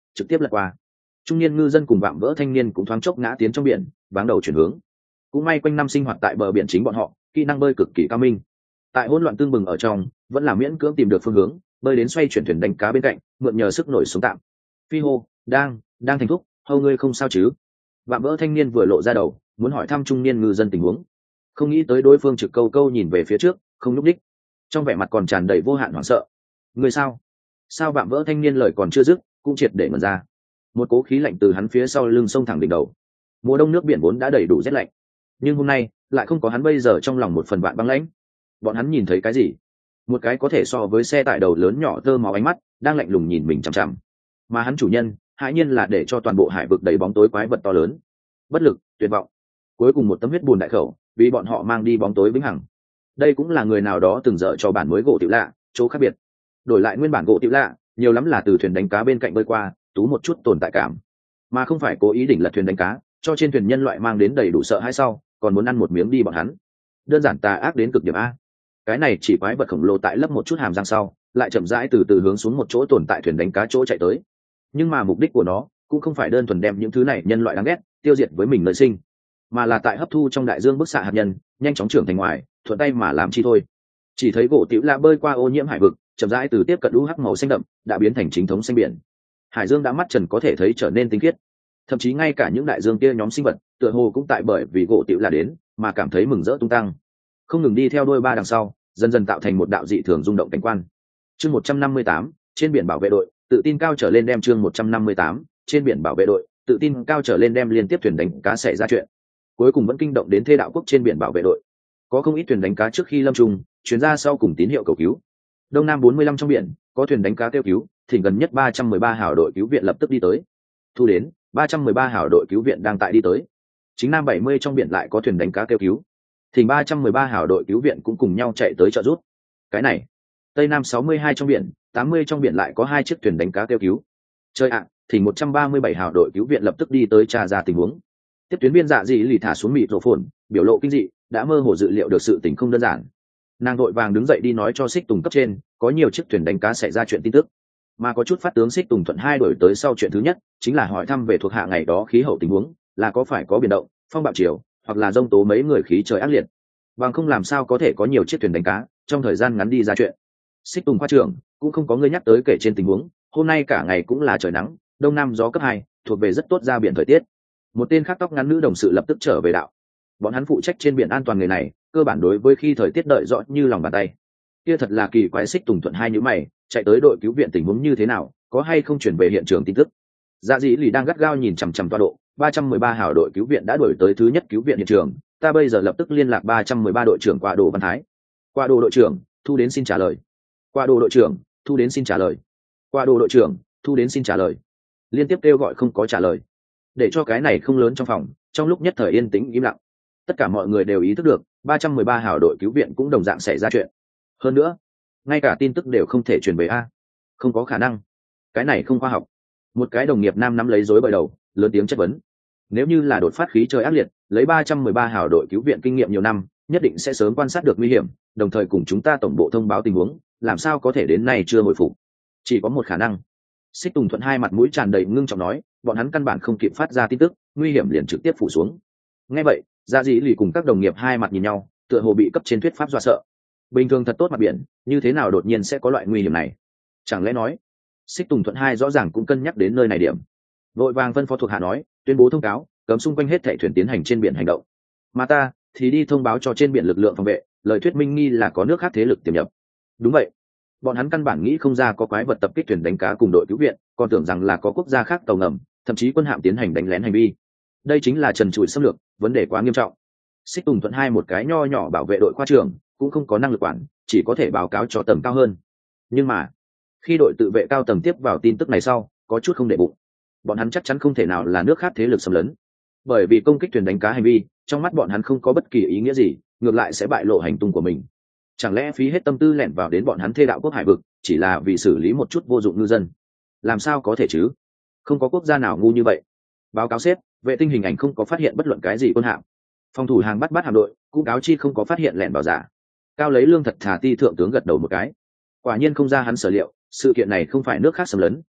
A: trực tiếp lật qua. Trung niên ngư dân cùng vạm vỡ thanh niên cũng thoáng chốc ngã tiến trong biển, váng đầu chuyển hướng. Cũng may quanh năm sinh hoạt tại bờ biển chính bọn họ kỹ năng bơi cực kỳ cao minh, tại hỗn loạn tương bừng ở trong vẫn là miễn cưỡng tìm được phương hướng, bơi đến xoay chuyển thuyền đánh cá bên cạnh, mượn nhờ sức nổi sống tạm. Phi hô, đang đang thành thúc, hầu ngươi không sao chứ? Vạm vỡ thanh niên vừa lộ ra đầu, muốn hỏi thăm trung niên ngư dân tình huống, không nghĩ tới đối phương trực câu câu nhìn về phía trước, không lúc đích, trong vẻ mặt còn tràn đầy vô hạn hoảng sợ. Người sao? Sao? Vạm vỡ thanh niên lời còn chưa dứt, cũng triệt để mở ra. Một cố khí lạnh từ hắn phía sau lưng xông thẳng đỉnh đầu. Mùa đông nước biển vốn đã đầy đủ rét lạnh, nhưng hôm nay lại không có hắn bây giờ trong lòng một phần vạn băng lãnh. Bọn hắn nhìn thấy cái gì? Một cái có thể so với xe tải đầu lớn nhỏ tơ máu ánh mắt đang lạnh lùng nhìn mình chằm chằm, mà hắn chủ nhân hãi nhiên là để cho toàn bộ hải vực đầy bóng tối quái vật to lớn. Bất lực, tuyệt vọng, cuối cùng một tấm huyết bùn đại khẩu vì bọn họ mang đi bóng tối vĩnh hằng. Đây cũng là người nào đó từng dở cho bản mới gỗ tiểu lạ chỗ khác biệt. Đổi lại nguyên bản gỗ tiểu lạ nhiều lắm là từ thuyền đánh cá bên cạnh bơi qua tú một chút tồn tại cảm, mà không phải cố ý đỉnh lật thuyền đánh cá cho trên thuyền nhân loại mang đến đầy đủ sợ hãi sau còn muốn ăn một miếng đi bọn hắn. Đơn giản tà ác đến cực điểm a. Cái này chỉ quái vật khổng lồ tại lấp một chút hàm răng sau lại chậm rãi từ từ hướng xuống một chỗ tồn tại thuyền đánh cá chỗ chạy tới, nhưng mà mục đích của nó cũng không phải đơn thuần đem những thứ này nhân loại đáng ghét tiêu diệt với mình nơi sinh, mà là tại hấp thu trong đại dương bức xạ hạt nhân nhanh chóng trưởng thành ngoài thuận tay mà làm chi thôi. Chỉ thấy gỗ tiểu lạ bơi qua ô nhiễm hải vực, chậm rãi từ tiếp cận u hắc màu xanh đậm đã biến thành chính thống xanh biển. Hải dương đã mắt trần có thể thấy trở nên tinh khiết, thậm chí ngay cả những đại dương kia nhóm sinh vật tựa hồ cũng tại bởi vì gỗ tiểu lạ đến mà cảm thấy mừng rỡ tung tăng, không ngừng đi theo đôi ba đằng sau, dần dần tạo thành một đạo dị thường rung động cảnh quan. Chương một trăm năm mươi tám, trên biển bảo vệ đội, tự tin cao trở lên đem chương một trăm năm mươi tám, trên biển bảo vệ đội, tự tin cao trở lên đem liên tiếp thuyền đánh cá xảy ra chuyện. Cuối cùng vẫn kinh động đến Thê Đạo Quốc trên biển bảo vệ đội. Có không ít thuyền đánh cá trước khi lâm trùng, chuyến ra sau cùng tín hiệu cầu cứu. Đông Nam bốn mươi lăm trong biển, có thuyền đánh cá kêu cứu, thì gần nhất ba trăm mười ba hào đội cứu viện lập tức đi tới. Thu đến, ba trăm mười ba hào đội cứu viện đang tại đi tới. Chính Nam bảy mươi trong biển lại có thuyền đánh cá kêu cứu. Thì ba trăm mười ba hào đội cứu viện cũng cùng nhau chạy tới trợ giúp. Cái này, Tây Nam sáu mươi hai trong biển, tám mươi trong biển lại có hai chiếc thuyền đánh cá kêu cứu. Chơi ạ, à, thì một trăm ba mươi bảy hào đội cứu viện lập tức đi tới tra ra tình huống. Tiếp tuyến viên Dạ Dị lì thả xuống mịt rổ phồn, biểu lộ kinh dị, đã mơ hồ dự liệu được sự tình không đơn giản. Nàng đội vàng đứng dậy đi nói cho Xích Tùng cấp trên, có nhiều chiếc thuyền đánh cá xảy ra chuyện tin tức, mà có chút phát tướng Xích Tùng thuận hai đổi tới sau chuyện thứ nhất chính là hỏi thăm về thuộc hạ ngày đó khí hậu tình huống, là có phải có biển động, phong bạo chiều, hoặc là giông tố mấy người khí trời ác liệt, bằng không làm sao có thể có nhiều chiếc thuyền đánh cá trong thời gian ngắn đi ra chuyện. Xích Tùng khoa trưởng cũng không có người nhắc tới kể trên tình huống, hôm nay cả ngày cũng là trời nắng, đông nam gió cấp hai, thuộc về rất tốt ra biển thời tiết. Một tên khác tóc ngắn nữ đồng sự lập tức trở về đạo, bọn hắn phụ trách trên biển an toàn người này cơ bản đối với khi thời tiết đợi rõ như lòng bàn tay. Kia thật là kỳ quái. Xích Tùng thuận hai nhíu mày, chạy tới đội cứu viện tình huống như thế nào, có hay không chuyển về hiện trường tin tức. Dạ Dĩ lì đang gắt gao nhìn chằm chằm toa độ, ba trăm mười ba hào đội cứu viện đã đuổi tới thứ nhất cứu viện hiện trường, ta bây giờ lập tức liên lạc ba trăm mười ba đội trưởng Qua Đồ Văn Thái. Qua Đồ đội trưởng, thu đến xin trả lời. Qua Đồ đội trưởng, thu đến xin trả lời. Qua Đồ đội trưởng, thu đến xin trả lời. Liên tiếp kêu gọi không có trả lời, để cho cái này không lớn trong phòng trong lúc nhất thời yên tĩnh im lặng. Tất cả mọi người đều ý thức được ba trăm mười ba hào đội cứu viện cũng đồng dạng xảy ra chuyện. Hơn nữa, ngay cả tin tức đều không thể truyền về a. Không có khả năng, cái này không khoa học. Một cái đồng nghiệp nam nắm lấy rối bời đầu, lớn tiếng chất vấn. Nếu như là đột phát khí trời ác liệt, lấy ba trăm mười ba hào đội cứu viện kinh nghiệm nhiều năm, nhất định sẽ sớm quan sát được nguy hiểm, đồng thời cùng chúng ta tổng bộ thông báo tình huống, làm sao có thể đến nay chưa hồi phục. Chỉ có một khả năng. Xích Tùng thuận hai mặt mũi tràn đầy ngưng trọng nói, bọn hắn căn bản không kịp phát ra tin tức, nguy hiểm liền trực tiếp phủ xuống. Nghe vậy, Dạ Dĩ lì cùng các đồng nghiệp hai mặt nhìn nhau, tựa hồ bị cấp trên thuyết pháp dọa sợ. Bình thường thật tốt mặt biển, như thế nào đột nhiên sẽ có loại nguy hiểm này? Chẳng lẽ nói, Xích Tùng thuận hai rõ ràng cũng cân nhắc đến nơi này điểm. Vội vàng phân phó thuộc hạ nói, tuyên bố thông cáo, cấm xung quanh hết thảy thuyền tiến hành trên biển hành động. Mà ta thì đi thông báo cho trên biển lực lượng phòng vệ, lời thuyết minh nghi là có nước khác thế lực tiềm nhập. Đúng vậy, bọn hắn căn bản nghĩ không ra có quái vật tập kích thuyền đánh cá cùng đội cứu viện, còn tưởng rằng là có quốc gia khác tàu ngầm, thậm chí quân hạm tiến hành đánh lén hành vi. Đây chính là trần trụi xâm lược, vấn đề quá nghiêm trọng. Xích Tùng thuận hai một cái nho nhỏ bảo vệ đội khoa trưởng cũng không có năng lực quản, chỉ có thể báo cáo cho tầm cao hơn. Nhưng mà khi đội tự vệ cao tầng tiếp vào tin tức này sau, có chút không để bụng. Bọn hắn chắc chắn không thể nào là nước khác thế lực xâm lấn, bởi vì công kích thuyền đánh cá hành vi trong mắt bọn hắn không có bất kỳ ý nghĩa gì, ngược lại sẽ bại lộ hành tung của mình. Chẳng lẽ phí hết tâm tư lẻn vào đến bọn hắn Thê Đạo Quốc hải vực chỉ là vì xử lý một chút vô dụng ngư dân? Làm sao có thể chứ? Không có quốc gia nào ngu như vậy. Báo cáo sếp, vệ tinh hình ảnh không có phát hiện bất luận cái gì quân hạm. Phòng thủ hàng bắt bắt hạm đội cũng cáo chi không có phát hiện lẻn vào giả. Cao lấy lương thật thà ti thượng tướng gật đầu một cái. Quả nhiên không ra hắn sở liệu, sự kiện này không phải nước khác xâm lấn,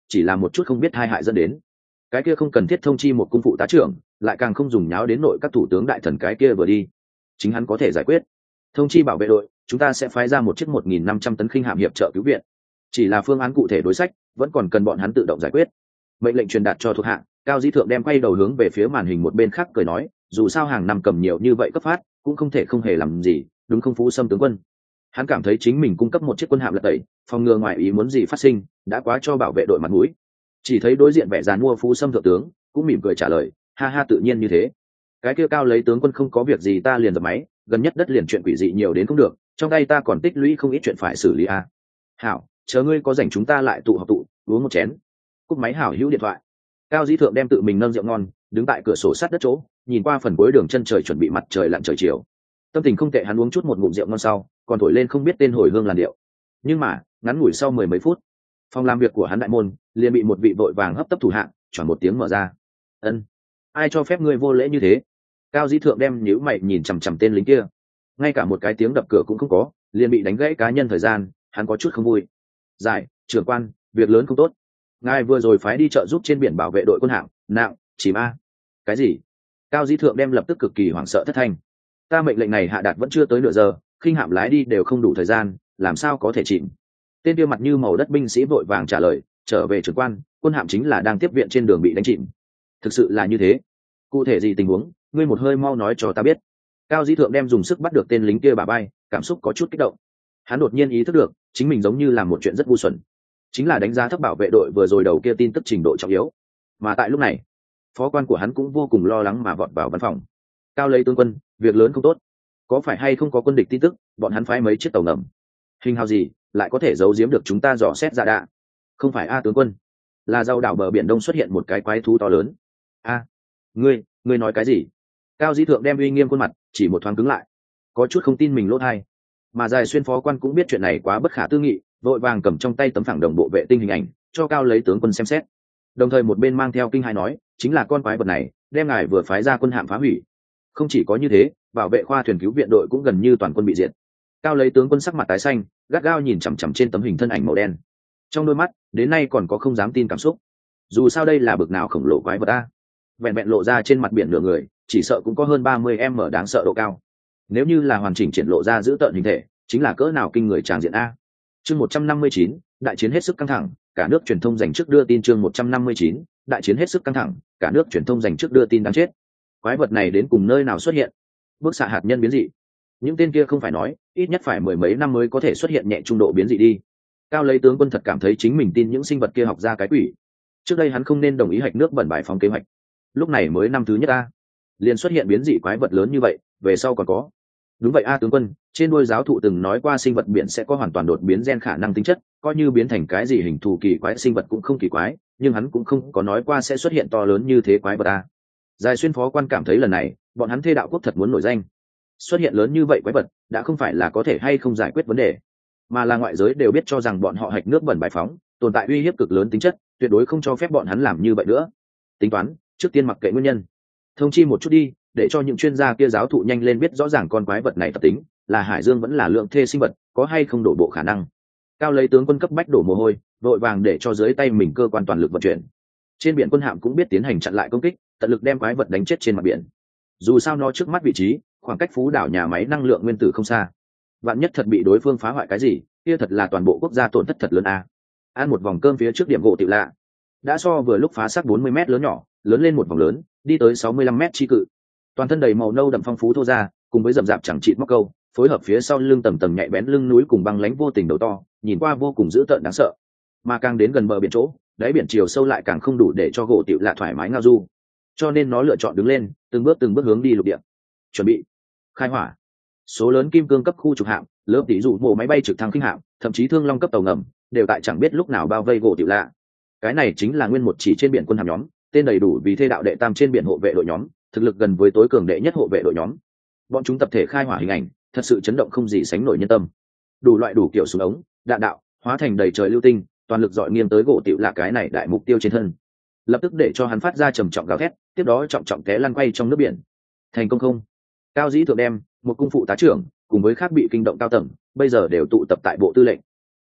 A: chỉ là một chút không biết hai hại dẫn đến. Cái kia không cần thiết thông chi một cung phụ tá trưởng, lại càng không dùng nháo đến nội các thủ tướng đại thần, cái kia vừa đi chính hắn có thể giải quyết. Thông chi bảo vệ đội, chúng ta sẽ phái ra một chiếc một nghìn năm trăm tấn khinh hạm hiệp trợ cứu viện, chỉ là phương án cụ thể đối sách vẫn còn cần bọn hắn tự động giải quyết. Mệnh lệnh truyền đạt cho thuộc hạ. Cao Dĩ Thượng đem quay đầu hướng về phía màn hình một bên khác cười nói, dù sao hàng năm cầm nhiều như vậy cấp phát cũng không thể không hề làm gì, đúng không Phú Sâm tướng quân? Hắn cảm thấy chính mình cung cấp một chiếc quân hạm lật tẩy, phòng ngừa ngoại ý muốn gì phát sinh, đã quá cho bảo vệ đội mặt mũi. Chỉ thấy đối diện vẻ giàn mua Phú Sâm thượng tướng cũng mỉm cười trả lời, ha ha, tự nhiên như thế. Cái kia Cao lấy tướng quân không có việc gì ta liền dập máy, gần nhất đất liền chuyện quỷ dị nhiều đến không được, trong tay ta còn tích lũy không ít chuyện phải xử lý à. Hảo, chờ ngươi có rảnh chúng ta lại tụ họp tụ, uống một chén. Cúp máy Hảo hữu điện thoại. Cao Dĩ Thượng đem tự mình nâng rượu ngon, đứng tại cửa sổ sát đất chỗ, nhìn qua phần cuối đường chân trời chuẩn bị mặt trời lặn trời chiều. Tâm tình không tệ, hắn uống chút một ngụm rượu ngon sau, còn thổi lên không biết tên hồi hương làn điệu. Nhưng mà, ngắn ngủi sau mười mấy phút, phòng làm việc của hắn đại môn liền bị một vị vội vàng hấp tấp thủ hạ choảng một tiếng mở ra. Ân, ai cho phép ngươi vô lễ như thế? Cao Dĩ Thượng đem nhíu mày nhìn chằm chằm tên lính kia, ngay cả một cái tiếng đập cửa cũng không có, liền bị đánh gãy cá nhân thời gian, hắn có chút không vui. Giải, trưởng quan, việc lớn không tốt. Ngài vừa rồi phái đi trợ giúp trên biển bảo vệ đội quân hạm nặng chìm a. Cái gì? Cao Dĩ Thượng đem lập tức cực kỳ hoảng sợ thất thanh. Ta mệnh lệnh này hạ đạt vẫn chưa tới nửa giờ, khinh hạm lái đi đều không đủ thời gian, làm sao có thể chìm? Tên kia mặt như màu đất binh sĩ vội vàng trả lời, trở về trưởng quan, quân hạm chính là đang tiếp viện trên đường bị đánh chìm. Thực sự là như thế? Cụ thể gì tình huống, ngươi một hơi mau nói cho ta biết. Cao Dĩ Thượng đem dùng sức bắt được tên lính kia bả vai, cảm xúc có chút kích động. Hắn đột nhiên ý thức được chính mình giống như làm một chuyện rất ngu xuẩn, chính là đánh giá thấp bảo vệ đội vừa rồi đầu kia tin tức trình độ trọng yếu. Mà tại lúc này, phó quan của hắn cũng vô cùng lo lắng mà vọt vào văn phòng. Cao lấy tướng quân, việc lớn không tốt, có phải hay không có quân địch tin tức, bọn hắn phái mấy chiếc tàu ngầm hình hào gì lại có thể giấu giếm được chúng ta dò xét ra đạ? Không phải a tướng quân, là dao đảo bờ biển đông xuất hiện một cái quái thú to lớn. A, ngươi ngươi nói cái gì? Cao Dĩ Thượng đem uy nghiêm khuôn mặt chỉ một thoáng cứng lại, có chút không tin mình lỗ tai. Mà Dài Xuyên phó quan cũng biết chuyện này quá bất khả tư nghị, vội vàng cầm trong tay tấm phẳng đồng bộ vệ tinh hình ảnh cho Cao lấy tướng quân xem xét, đồng thời một bên mang theo kinh hai nói, chính là con quái vật này đem ngài vừa phái ra quân hạm phá hủy. Không chỉ có như thế, bảo vệ khoa thuyền cứu viện đội cũng gần như toàn quân bị diệt. Cao lấy tướng quân sắc mặt tái xanh, gắt gao nhìn chằm chằm trên tấm hình thân ảnh màu đen, trong đôi mắt đến nay còn có không dám tin cảm xúc. Dù sao đây là bực nào khổng lồ quái vật a, vẹn vẹn lộ ra trên mặt biển nửa người, chỉ sợ cũng có hơn ba mươi m đáng sợ độ cao. Nếu như là hoàn chỉnh triển lộ ra giữ tợn hình thể, chính là cỡ nào kinh người tràng diện a. Chương một trăm năm mươi chín, đại chiến hết sức căng thẳng, cả nước truyền thông dành trước đưa tin. Chương một trăm năm mươi chín, đại chiến hết sức căng thẳng, cả nước truyền thông dành trước đưa tin đáng chết. Quái vật này đến cùng nơi nào xuất hiện? Bức xạ hạt nhân biến dị? Những tên kia không phải nói ít nhất phải mười mấy năm mới có thể xuất hiện nhẹ trung độ biến dị đi. Cao lấy tướng quân thật cảm thấy chính mình tin những sinh vật kia học ra cái quỷ. Trước đây hắn không nên đồng ý hạch nước bẩn bài phóng kế hoạch, lúc này mới năm thứ nhất a, liền xuất hiện biến dị quái vật lớn như vậy, về sau còn có. Đúng vậy a tướng quân, trên đuôi giáo thụ từng nói qua sinh vật biển sẽ có hoàn toàn đột biến gen khả năng tính chất, coi như biến thành cái gì hình thù kỳ quái sinh vật cũng không kỳ quái, nhưng hắn cũng không có nói qua sẽ xuất hiện to lớn như thế quái vật a. Dài Xuyên phó quan cảm thấy lần này bọn hắn Thê Đạo Quốc thật muốn nổi danh. Xuất hiện lớn như vậy quái vật đã không phải là có thể hay không giải quyết vấn đề, mà là ngoại giới đều biết cho rằng bọn họ hạch nước bẩn bài phóng tồn tại uy hiếp cực lớn tính chất, tuyệt đối không cho phép bọn hắn làm như vậy nữa. Tính toán trước tiên mặc kệ nguyên nhân, thông chi một chút đi, để cho những chuyên gia kia giáo thụ nhanh lên biết rõ ràng con quái vật này tập tính, là hải dương vẫn là lượng thê sinh vật, có hay không đổ bộ khả năng. Cao lấy tướng quân cấp bách đổ mồ hôi, vội vàng để cho dưới tay mình cơ quan toàn lực vận chuyển. Trên biển quân hạm cũng biết tiến hành chặn lại công kích, tận lực đem quái vật đánh chết trên mặt biển. Dù sao nó trước mắt vị trí, khoảng cách Phú đảo nhà máy năng lượng nguyên tử không xa, vạn nhất thật bị đối phương phá hoại cái gì, kia thật là toàn bộ quốc gia tổn thất thật lớn a. Ăn một vòng cơm phía trước điểm gỗ tiểu lạ, đã so vừa lúc phá xác bốn mươi mét lớn nhỏ, lớn lên một vòng lớn, đi tới sáu mươi lăm mét chi cự. Toàn thân đầy màu nâu đậm phong phú thô ra, cùng với rậm rạp chẳng chịt móc câu, phối hợp phía sau lưng tầng tầng nhạy bén lưng núi cùng băng lãnh vô tình đầu to, nhìn qua vô cùng dữ tợn đáng sợ. Mà càng đến gần bờ biển chỗ, đáy biển chiều sâu lại càng không đủ để cho gỗ tiểu lạ thoải mái ngao du, cho nên nó lựa chọn đứng lên, từng bước từng bước hướng đi lục địa. Chuẩn bị khai hỏa. Số lớn kim cương cấp khu trục hạm, lớp tỷ dụ mộ máy bay trực thăng khinh hạm, thậm chí thương long cấp tàu ngầm, đều tại chẳng biết lúc nào bao vây gỗ tiểu lạ. Cái này chính là nguyên một chỉ trên biển quân hạm nhóm, tên đầy đủ vì Thê đạo đệ tam trên biển hộ vệ đội nhóm, thực lực gần với tối cường đệ nhất hộ vệ đội nhóm. Bọn chúng tập thể khai hỏa hình ảnh, thật sự chấn động không gì sánh nổi nhân tâm. Đủ loại đủ kiểu súng ống, đạn đạo, hóa thành đầy trời lưu tinh, toàn lực dọi nghiêng tới gỗ tiểu lạ cái này đại mục tiêu trên thân. Lập tức để cho hắn phát ra trầm trọng gào thét, tiếp đó trọng trọng té lăn quay trong nước biển. Thành công không? Cao Dĩ Thượng đem một cung phụ tá trưởng cùng với khác bị kinh động cao tầng, bây giờ đều tụ tập tại bộ tư lệnh.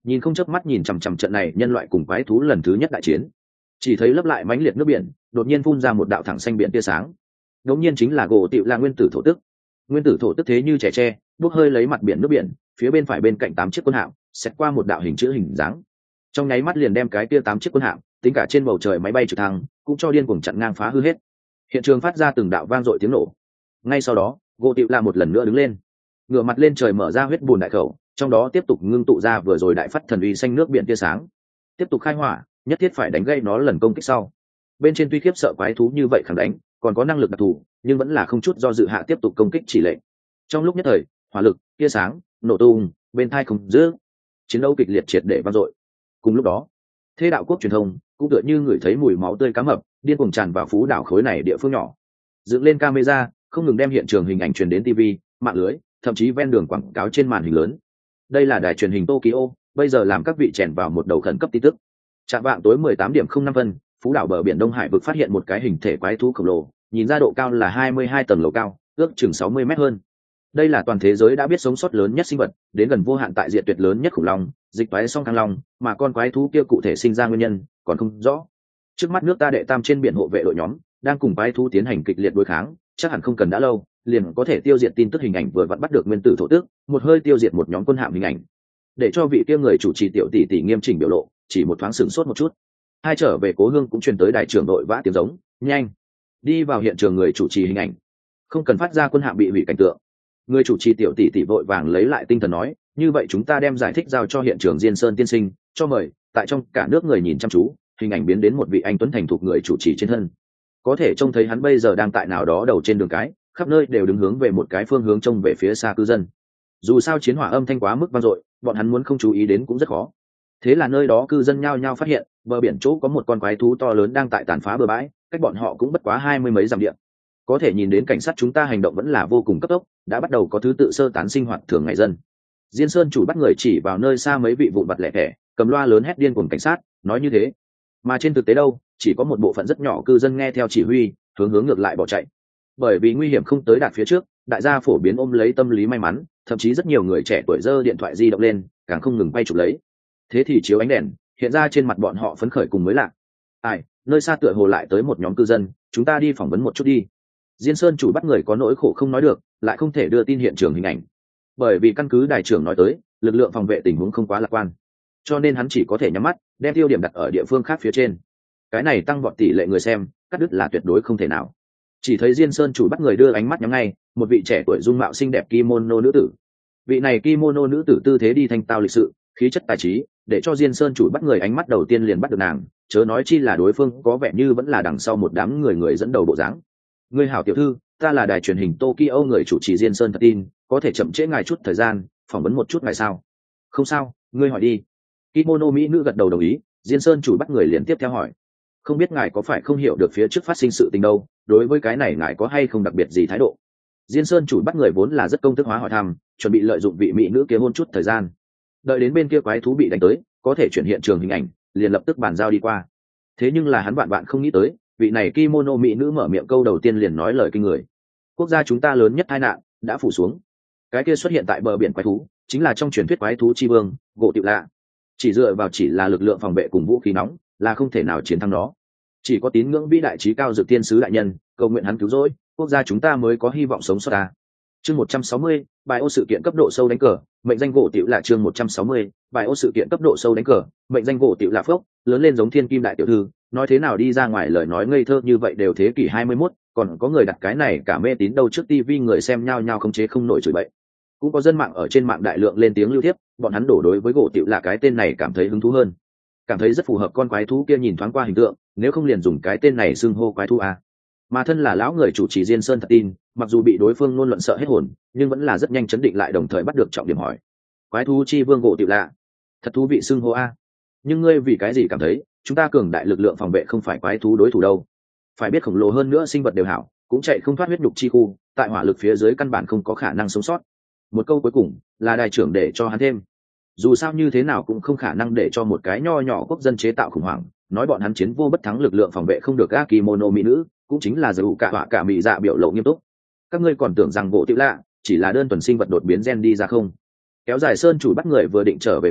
A: nhìn không chớp mắt nhìn chằm chằm trận này nhân loại cùng quái thú lần thứ nhất đại chiến. Chỉ thấy lấp lại mãnh liệt nước biển đột nhiên phun ra một đạo thẳng xanh biển tia sáng, đột nhiên chính là gỗ tựu là nguyên tử thổ tức. Nguyên tử thổ tức thế như trẻ tre bốc hơi lấy mặt biển nước biển, phía bên phải bên cạnh tám chiếc quân hạm xét qua một đạo hình chữ hình dáng, trong nháy mắt liền đem cái kia tám chiếc quân hạm tính cả trên bầu trời máy bay trực thăng cũng cho điên cuồng chặn ngang phá hư hết. Hiện trường phát ra từng đạo vang dội tiếng nổ. Ngay sau đó gỗ tựu là một lần nữa đứng lên, ngửa mặt lên trời mở ra huyết bùn đại khẩu, trong đó tiếp tục ngưng tụ ra vừa rồi đại phát thần uy xanh nước biển tia sáng, tiếp tục khai hỏa, nhất thiết phải đánh gây nó lần công kích sau. Bên trên tuy khiếp sợ quái thú như vậy khẳng đánh còn có năng lực đặc thù, nhưng vẫn là không chút do dự hạ tiếp tục công kích chỉ lệnh. Trong lúc nhất thời hỏa lực tia sáng nổ tung bên thai không dứt, chiến đấu kịch liệt triệt để vang dội. Cùng lúc đó thế đạo quốc truyền thông cũng tựa như ngửi thấy mùi máu tươi cá mập điên cuồng tràn vào phú đảo khối này địa phương nhỏ, dựng lên camera không ngừng đem hiện trường hình ảnh truyền đến ti vi, mạng lưới, thậm chí ven đường quảng cáo trên màn hình lớn. Đây là đài truyền hình Tokyo bây giờ làm các vị chèn vào một đầu khẩn cấp tin tức. Trạm vạng tối mười tám điểm không năm phân, phú đảo bờ biển Đông Hải vực phát hiện một cái hình thể quái thú khổng lồ, nhìn ra độ cao là hai mươi hai tầng lầu cao, ước chừng sáu mươi mét hơn. Đây là toàn thế giới đã biết sống sót lớn nhất sinh vật, đến gần vô hạn tại diệt tuyệt lớn nhất khủng long, dịch toái song thăng long, mà con quái thú kia cụ thể sinh ra nguyên nhân còn không rõ. Trước mắt nước ta đệ tam trên biển hộ vệ đội nhóm đang cùng quái thú tiến hành kịch liệt đối kháng, chắc hẳn không cần đã lâu liền có thể tiêu diệt. Tin tức hình ảnh vừa vặn bắt được nguyên tử thổ tước một hơi tiêu diệt một nhóm quân hạm hình ảnh, để cho vị kia người chủ trì tiểu tỷ tỷ nghiêm chỉnh biểu lộ, chỉ một thoáng sửng sốt một chút. Hai trở về cố hương cũng truyền tới đại trưởng đội vã tiếng giống, nhanh đi vào hiện trường. Người chủ trì hình ảnh không cần phát ra quân hạm bị hủy cảnh tượng. Người chủ trì tiểu tỷ tỷ vội vàng lấy lại tinh thần nói, như vậy chúng ta đem giải thích giao cho hiện trường Diên Sơn tiên sinh, cho mời. Tại trong cả nước người nhìn chăm chú, hình ảnh biến đến một vị anh tuấn thành thục người chủ trì trên thân, có thể trông thấy hắn bây giờ đang tại nào đó đầu trên đường cái, khắp nơi đều đứng hướng về một cái phương hướng trông về phía xa cư dân. Dù sao chiến hỏa âm thanh quá mức vang dội, bọn hắn muốn không chú ý đến cũng rất khó. Thế là nơi đó cư dân nhao nhao phát hiện bờ biển chỗ có một con quái thú to lớn đang tại tàn phá bờ bãi, cách bọn họ cũng bất quá hai mươi mấy dặm địa. Có thể nhìn đến cảnh sát chúng ta hành động vẫn là vô cùng cấp tốc, đã bắt đầu có thứ tự sơ tán sinh hoạt thường ngày dân. Diên Sơn chủ bắt người chỉ vào nơi xa mấy vị vụn vặt lẻ thẻ, cầm loa lớn hét điên cuồng cảnh sát, nói như thế. Mà trên thực tế đâu, chỉ có một bộ phận rất nhỏ cư dân nghe theo chỉ huy, hướng hướng ngược lại bỏ chạy. Bởi vì nguy hiểm không tới đạt phía trước, đại gia phổ biến ôm lấy tâm lý may mắn, thậm chí rất nhiều người trẻ tuổi giơ điện thoại di động lên, càng không ngừng quay chụp lấy. Thế thì chiếu ánh đèn hiện ra trên mặt bọn họ phấn khởi cùng mới lạ. Ai, nơi xa tựa hồ lại tới một nhóm cư dân, chúng ta đi phỏng vấn một chút đi. Diên Sơn chủ bắt người có nỗi khổ không nói được, lại không thể đưa tin hiện trường hình ảnh, bởi vì căn cứ đại trưởng nói tới, lực lượng phòng vệ tình huống không quá lạc quan, cho nên hắn chỉ có thể nhắm mắt, đem tiêu điểm đặt ở địa phương khác phía trên. Cái này tăng vọt tỷ lệ người xem, cắt đứt là tuyệt đối không thể nào. Chỉ thấy Diên Sơn chủ bắt người đưa ánh mắt nhắm ngay một vị trẻ tuổi dung mạo xinh đẹp kimono nữ tử. Vị này kimono nữ tử tư thế đi thanh tao lịch sự, khí chất tài trí, để cho Diên Sơn chủ bắt người ánh mắt đầu tiên liền bắt được nàng, chớ nói chi là đối phương có vẻ như vẫn là đằng sau một đám người người dẫn đầu bộ dáng. Ngươi hảo tiểu thư, ta là đài truyền hình Tokyo người chủ trì Diên Sơn thật tin, có thể chậm trễ ngài chút thời gian, phỏng vấn một chút ngài sao? Không sao, ngươi hỏi đi. Kimono mỹ nữ gật đầu đồng ý. Diên Sơn chủ bắt người liền tiếp theo hỏi, không biết ngài có phải không hiểu được phía trước phát sinh sự tình đâu, đối với cái này ngài có hay không đặc biệt gì thái độ? Diên Sơn chủ bắt người vốn là rất công thức hóa hỏi thăm, chuẩn bị lợi dụng vị mỹ nữ kia hôn chút thời gian, đợi đến bên kia quái thú bị đánh tới, có thể chuyển hiện trường hình ảnh, liền lập tức bàn giao đi qua. Thế nhưng là hắn vạn vạn không nghĩ tới, vị này kimono mỹ nữ mở miệng câu đầu tiên liền nói lời kinh người. Quốc gia chúng ta lớn nhất tai nạn đã phủ xuống. Cái kia xuất hiện tại bờ biển quái thú, chính là trong truyền thuyết quái thú chi vương, gỗ tiểu lạ. Chỉ dựa vào chỉ là lực lượng phòng vệ cùng vũ khí nóng, là không thể nào chiến thắng nó. Chỉ có tín ngưỡng vĩ đại trí cao dược tiên sứ đại nhân, cầu nguyện hắn cứu rỗi, quốc gia chúng ta mới có hy vọng sống sót ta. Chương một trăm sáu mươi, bài ô sự kiện cấp độ sâu đánh cờ, mệnh danh gỗ tiểu lạ. Chương một trăm sáu mươi, bài ô sự kiện cấp độ sâu đánh cờ, mệnh danh gỗ tiểu lạ phốc, lớn lên giống thiên kim đại tiểu thư, nói thế nào đi ra ngoài lời nói ngây thơ như vậy đều thế kỷ hai mươi mốt, còn có người đặt cái này cả mê tín đâu trước tivi người xem nhao nhao không chế không nổi chửi bậy. Cũng có dân mạng ở trên mạng đại lượng lên tiếng lưu tiếp, bọn hắn đổ đối với gỗ tiểu lạ cái tên này cảm thấy hứng thú hơn, cảm thấy rất phù hợp con quái thú kia nhìn thoáng qua hình tượng, nếu không liền dùng cái tên này xưng hô quái thú a. Mà thân là lão người chủ trì Diên Sơn thật tin, mặc dù bị đối phương ngôn luận sợ hết hồn, nhưng vẫn là rất nhanh chấn định lại, đồng thời bắt được trọng điểm hỏi, quái thú chi vương gỗ tiểu lạ, thật thú vị xưng hô a. Nhưng ngươi vì cái gì cảm thấy chúng ta cường đại lực lượng phòng vệ không phải quái thú đối thủ đâu? Phải biết khổng lồ hơn nữa sinh vật đều hảo, cũng chạy không thoát huyết nhục chi khu, tại hỏa lực phía dưới căn bản không có khả năng sống sót. Một câu cuối cùng là đại trưởng để cho hắn thêm, dù sao như thế nào cũng không khả năng để cho một cái nho nhỏ quốc dân chế tạo khủng hoảng, nói bọn hắn chiến vô bất thắng lực lượng phòng vệ không được. Ga kimono mỹ nữ cũng chính là dù cả họa cả mỹ dạ biểu lộ nghiêm túc, các ngươi còn tưởng rằng gỗ tiểu lạ chỉ là đơn thuần sinh vật đột biến gen đi ra không? Kéo dài Sơn chủ bắt người vừa định trở về câu,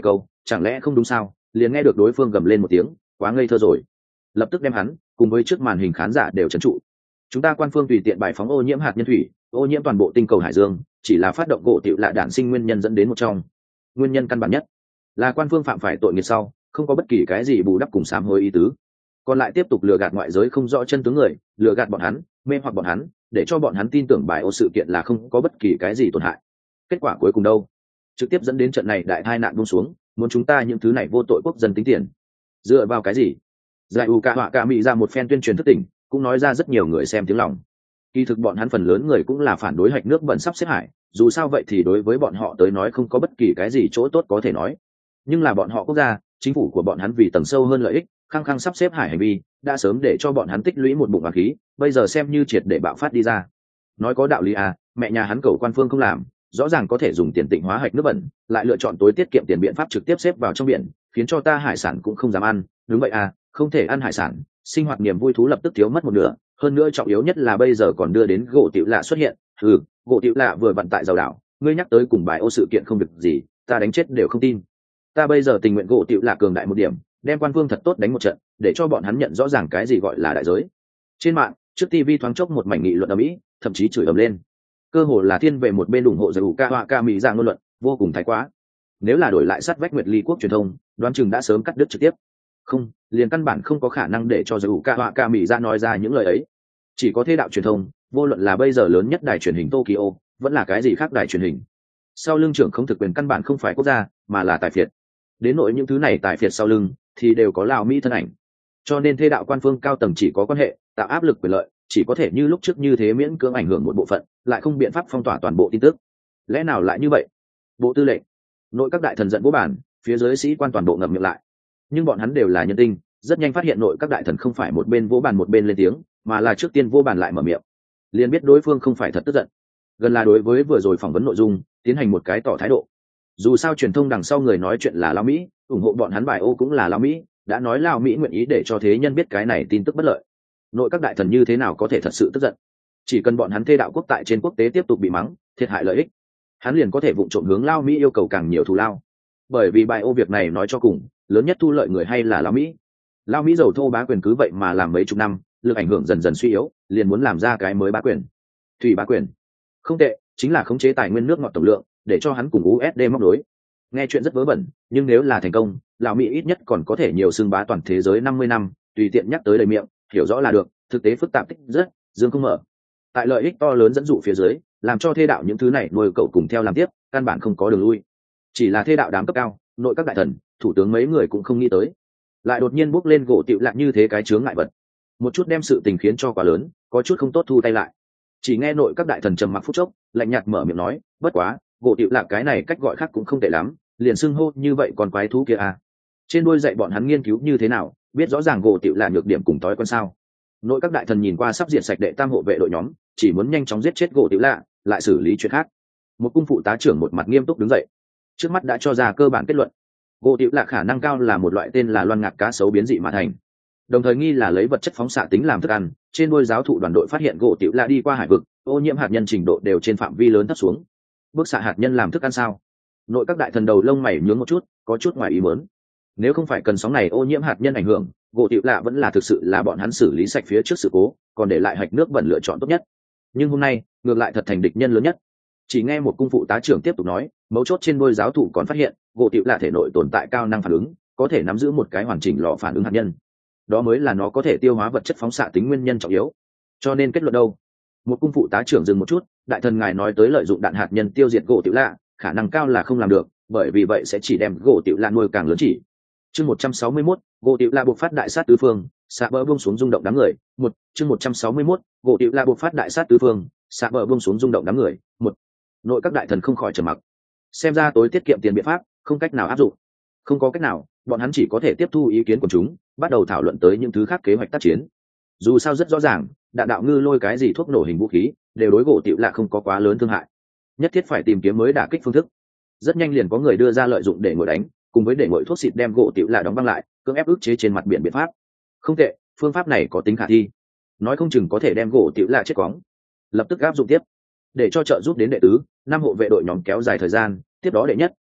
A: chẳng lẽ không đúng sao? Liền nghe được đối phương gầm lên một tiếng, quá ngây thơ rồi. Lập tức đem hắn cùng với trước màn hình khán giả đều trấn trụ. Chúng ta quan phương tùy tiện bài phóng ô nhiễm hạt nhân thủy, ô nhiễm toàn bộ tinh cầu hải dương, chỉ là phát động gỗ tiểu lạ đản sinh nguyên nhân dẫn đến một trong. Nguyên nhân căn bản nhất là quan phương phạm phải tội nghiệp sau, không có bất kỳ cái gì bù đắp cùng sám hối ý tứ, còn lại tiếp tục lừa gạt ngoại giới không rõ chân tướng người, lừa gạt bọn hắn, mê hoặc bọn hắn, để cho bọn hắn tin tưởng bài ô sự kiện là không có bất kỳ cái gì tổn hại. Kết quả cuối cùng đâu? Trực tiếp dẫn đến trận này đại tai nạn buông xuống, muốn chúng ta những thứ này vô tội quốc dân tính tiền. Dựa vào cái gì? Giải u ca họa ca mỹ ra một phen tuyên truyền thức tỉnh, cũng nói ra rất nhiều người xem tiếng lòng. Kỳ thực bọn hắn phần lớn người cũng là phản đối hạch nước bẩn sắp xếp hải, dù sao vậy thì đối với bọn họ tới nói không có bất kỳ cái gì chỗ tốt có thể nói. Nhưng là bọn họ quốc gia, chính phủ của bọn hắn vì tầng sâu hơn lợi ích, khăng khăng sắp xếp hải hành vi, đã sớm để cho bọn hắn tích lũy một bụng oán khí, bây giờ xem như triệt để bạo phát đi ra. Nói có đạo lý à, mẹ nhà hắn cầu quan phương không làm, rõ ràng có thể dùng tiền tịnh hóa hạch nước bẩn, lại lựa chọn tối tiết kiệm tiền biện pháp trực tiếp xếp vào trong biển, khiến cho ta hải sản cũng không dám ăn. Đúng vậy à, không thể ăn hải sản, sinh hoạt niềm vui thú lập tức thiếu mất một nửa. Hơn nữa trọng yếu nhất là bây giờ còn đưa đến gỗ tiểu lạ xuất hiện. Ừ, gỗ tiểu lạ vừa vận tại giàu đảo, ngươi nhắc tới cùng bài ô sự kiện không việc gì, ta đánh chết đều không tin. Ta bây giờ tình nguyện gỗ tiểu lạ cường đại một điểm, đem quan phương thật tốt đánh một trận, để cho bọn hắn nhận rõ ràng cái gì gọi là đại giới. Trên mạng, trước tivi thoáng chốc một mảnh nghị luận ầm ĩ, thậm chí chửi ầm lên. Cơ hồ là thiên về một bên ủng hộ giải ủ ca họa ca mỹ ra ngôn luận, vô cùng thái quá. Nếu là đổi lại sát vách Nguyệt Ly quốc truyền thông, đoán chừng đã sớm cắt đứt trực tiếp. Không, liền căn bản không có khả năng để cho giải ủ ca họa ca mỹ ra nói ra những lời ấy. Chỉ có thế đạo truyền thông, vô luận là bây giờ lớn nhất đài truyền hình Tokyo, vẫn là cái gì khác đài truyền hình. Sau lưng trưởng không thực quyền căn bản không phải quốc gia, mà là tài phiệt. Đến nội những thứ này tài phiệt sau lưng thì đều có Lào Mỹ thân ảnh, cho nên thế đạo quan phương cao tầng chỉ có quan hệ tạo áp lực quyền lợi, chỉ có thể như lúc trước như thế miễn cưỡng ảnh hưởng một bộ phận, lại không biện pháp phong tỏa toàn bộ tin tức. Lẽ nào lại như vậy? Bộ tư lệnh, nội các đại thần giận vô bản, phía dưới sĩ quan toàn bộ ngậm miệng lại. Nhưng bọn hắn đều là nhân tinh, rất nhanh phát hiện nội các đại thần không phải một bên vỗ bàn một bên lên tiếng, mà là trước tiên vô bàn lại mở miệng, liền biết đối phương không phải thật tức giận, gần là đối với vừa rồi phỏng vấn nội dung tiến hành một cái tỏ thái độ. Dù sao truyền thông đằng sau người nói chuyện là Lao Mỹ, ủng hộ bọn hắn bài ô cũng là Lao Mỹ, đã nói Lao Mỹ nguyện ý để cho thế nhân biết cái này tin tức bất lợi. Nội các đại thần như thế nào có thể thật sự tức giận? Chỉ cần bọn hắn thê đạo quốc tại trên quốc tế tiếp tục bị mắng, thiệt hại lợi ích, hắn liền có thể vụng trộm hướng Lao Mỹ yêu cầu càng nhiều thù lao. Bởi vì bài ô việc này nói cho cùng, lớn nhất thu lợi người hay là Lao Mỹ. Lao Mỹ giàu thô bá quyền cứ vậy mà làm mấy chục năm, lực ảnh hưởng dần dần suy yếu, liền muốn làm ra cái mới bá quyền. Thủy bá quyền, không tệ, chính là khống chế tài nguyên nước ngọt tổng lượng, để cho hắn cùng u ét đê móc đối. Nghe chuyện rất vớ vẩn, nhưng nếu là thành công, Lào Mỹ ít nhất còn có thể nhiều xưng bá toàn thế giới năm mươi năm, tùy tiện nhắc tới đầy miệng, hiểu rõ là được, thực tế phức tạp tích rất, dương không mở. Tại lợi ích to lớn dẫn dụ phía dưới, làm cho thê đạo những thứ này nuôi cậu cùng theo làm tiếp, căn bản không có đường lui. Chỉ là thê đạo đám cấp cao, nội các đại thần, thủ tướng mấy người cũng không nghĩ tới, lại đột nhiên bước lên gỗ tiểu lạc như thế cái chướng ngại vật. Một chút đem sự tình khiến cho quá lớn, có chút không tốt thu tay lại. Chỉ nghe nội các đại thần trầm mặc phút chốc, lạnh nhạt mở miệng nói, bất quá, gỗ tiểu lạc cái này cách gọi khác cũng không tệ lắm, liền xưng hô như vậy còn quái thú kia à. Trên đuôi dạy bọn hắn nghiên cứu như thế nào, biết rõ ràng gỗ tiểu lạc nhược điểm cùng tối con sao. Nội các đại thần nhìn qua sắp diệt sạch đệ tam hộ vệ đội nhóm, chỉ muốn nhanh chóng giết chết gỗ tiểu lạc, lại xử lý chuyện khác. Một cung phụ tá trưởng một mặt nghiêm túc đứng dậy, trước mắt đã cho ra cơ bản kết luận, gỗ tiểu lạc khả năng cao là một loại tên là loan ngạc cá sấu biến dị mà thành, đồng thời nghi là lấy vật chất phóng xạ tính làm thức ăn. Trên đuôi giáo thụ đoàn đội phát hiện gỗ tiểu lạc đi qua hải vực, ô nhiễm hạt nhân trình độ đều trên phạm vi lớn thấp xuống. Bức xạ hạt nhân làm thức ăn sao? Nội các đại thần đầu lông mày nhướng một chút, có chút ngoài ý muốn. Nếu không phải cần sóng này ô nhiễm hạt nhân ảnh hưởng, gỗ tiểu lạc vẫn là thực sự là bọn hắn xử lý sạch phía trước sự cố, còn để lại hạch nước bẩn lựa chọn tốt nhất. Nhưng hôm nay ngược lại thật thành địch nhân lớn nhất. Chỉ nghe một cung phụ tá trưởng tiếp tục nói, mấu chốt trên đuôi giáo thụ còn phát hiện gỗ tiểu lạc thể nội tồn tại cao năng phản ứng, có thể nắm giữ một cái hoàn chỉnh lò phản ứng hạt nhân, đó mới là nó có thể tiêu hóa vật chất phóng xạ tính nguyên nhân trọng yếu. Cho nên kết luận đâu? Một cung phụ tá trưởng dừng một chút, đại thần ngài nói tới lợi dụng đạn hạt nhân tiêu diệt gỗ tiểu lạc, khả năng cao là không làm được, bởi vì vậy sẽ chỉ đem gỗ tiểu lạc nuôi càng lớn chỉ. Chương một trăm sáu mươi mốt, gỗ tiểu lạc buộc phát đại sát tứ phương, xạ bờ buông xuống rung động đám người. Một, chương một trăm sáu mươi mốt, gỗ tiểu lạc buộc phát đại sát tứ phương, xạ bờ buông xuống rung động đám người. Một, nội các đại thần không khỏi trầm mặc. Xem ra tối tiết kiệm tiền biện pháp không cách nào áp dụng. Không có cách nào, bọn hắn chỉ có thể tiếp thu ý kiến của chúng, bắt đầu thảo luận tới những thứ khác kế hoạch tác chiến. Dù sao rất rõ ràng, đạn đạo ngư lôi cái gì thuốc nổ hình vũ khí đều đối gỗ tiểu lạc không có quá lớn thương hại, nhất thiết phải tìm kiếm mới đả kích phương thức. Rất nhanh liền có người đưa ra lợi dụng để ngồi đánh, cùng với để ngồi thuốc xịt đem gỗ tiểu lạc đóng băng lại, cưỡng ép ức chế trên mặt biển biện pháp. Không tệ, phương pháp này có tính khả thi, nói không chừng có thể đem gỗ tiểu lạc chết quóng. Lập tức áp dụng tiếp, để cho trợ giúp đến đệ tứ năm hộ vệ đội nhóm kéo dài thời gian. Tiếp đó đệ nhất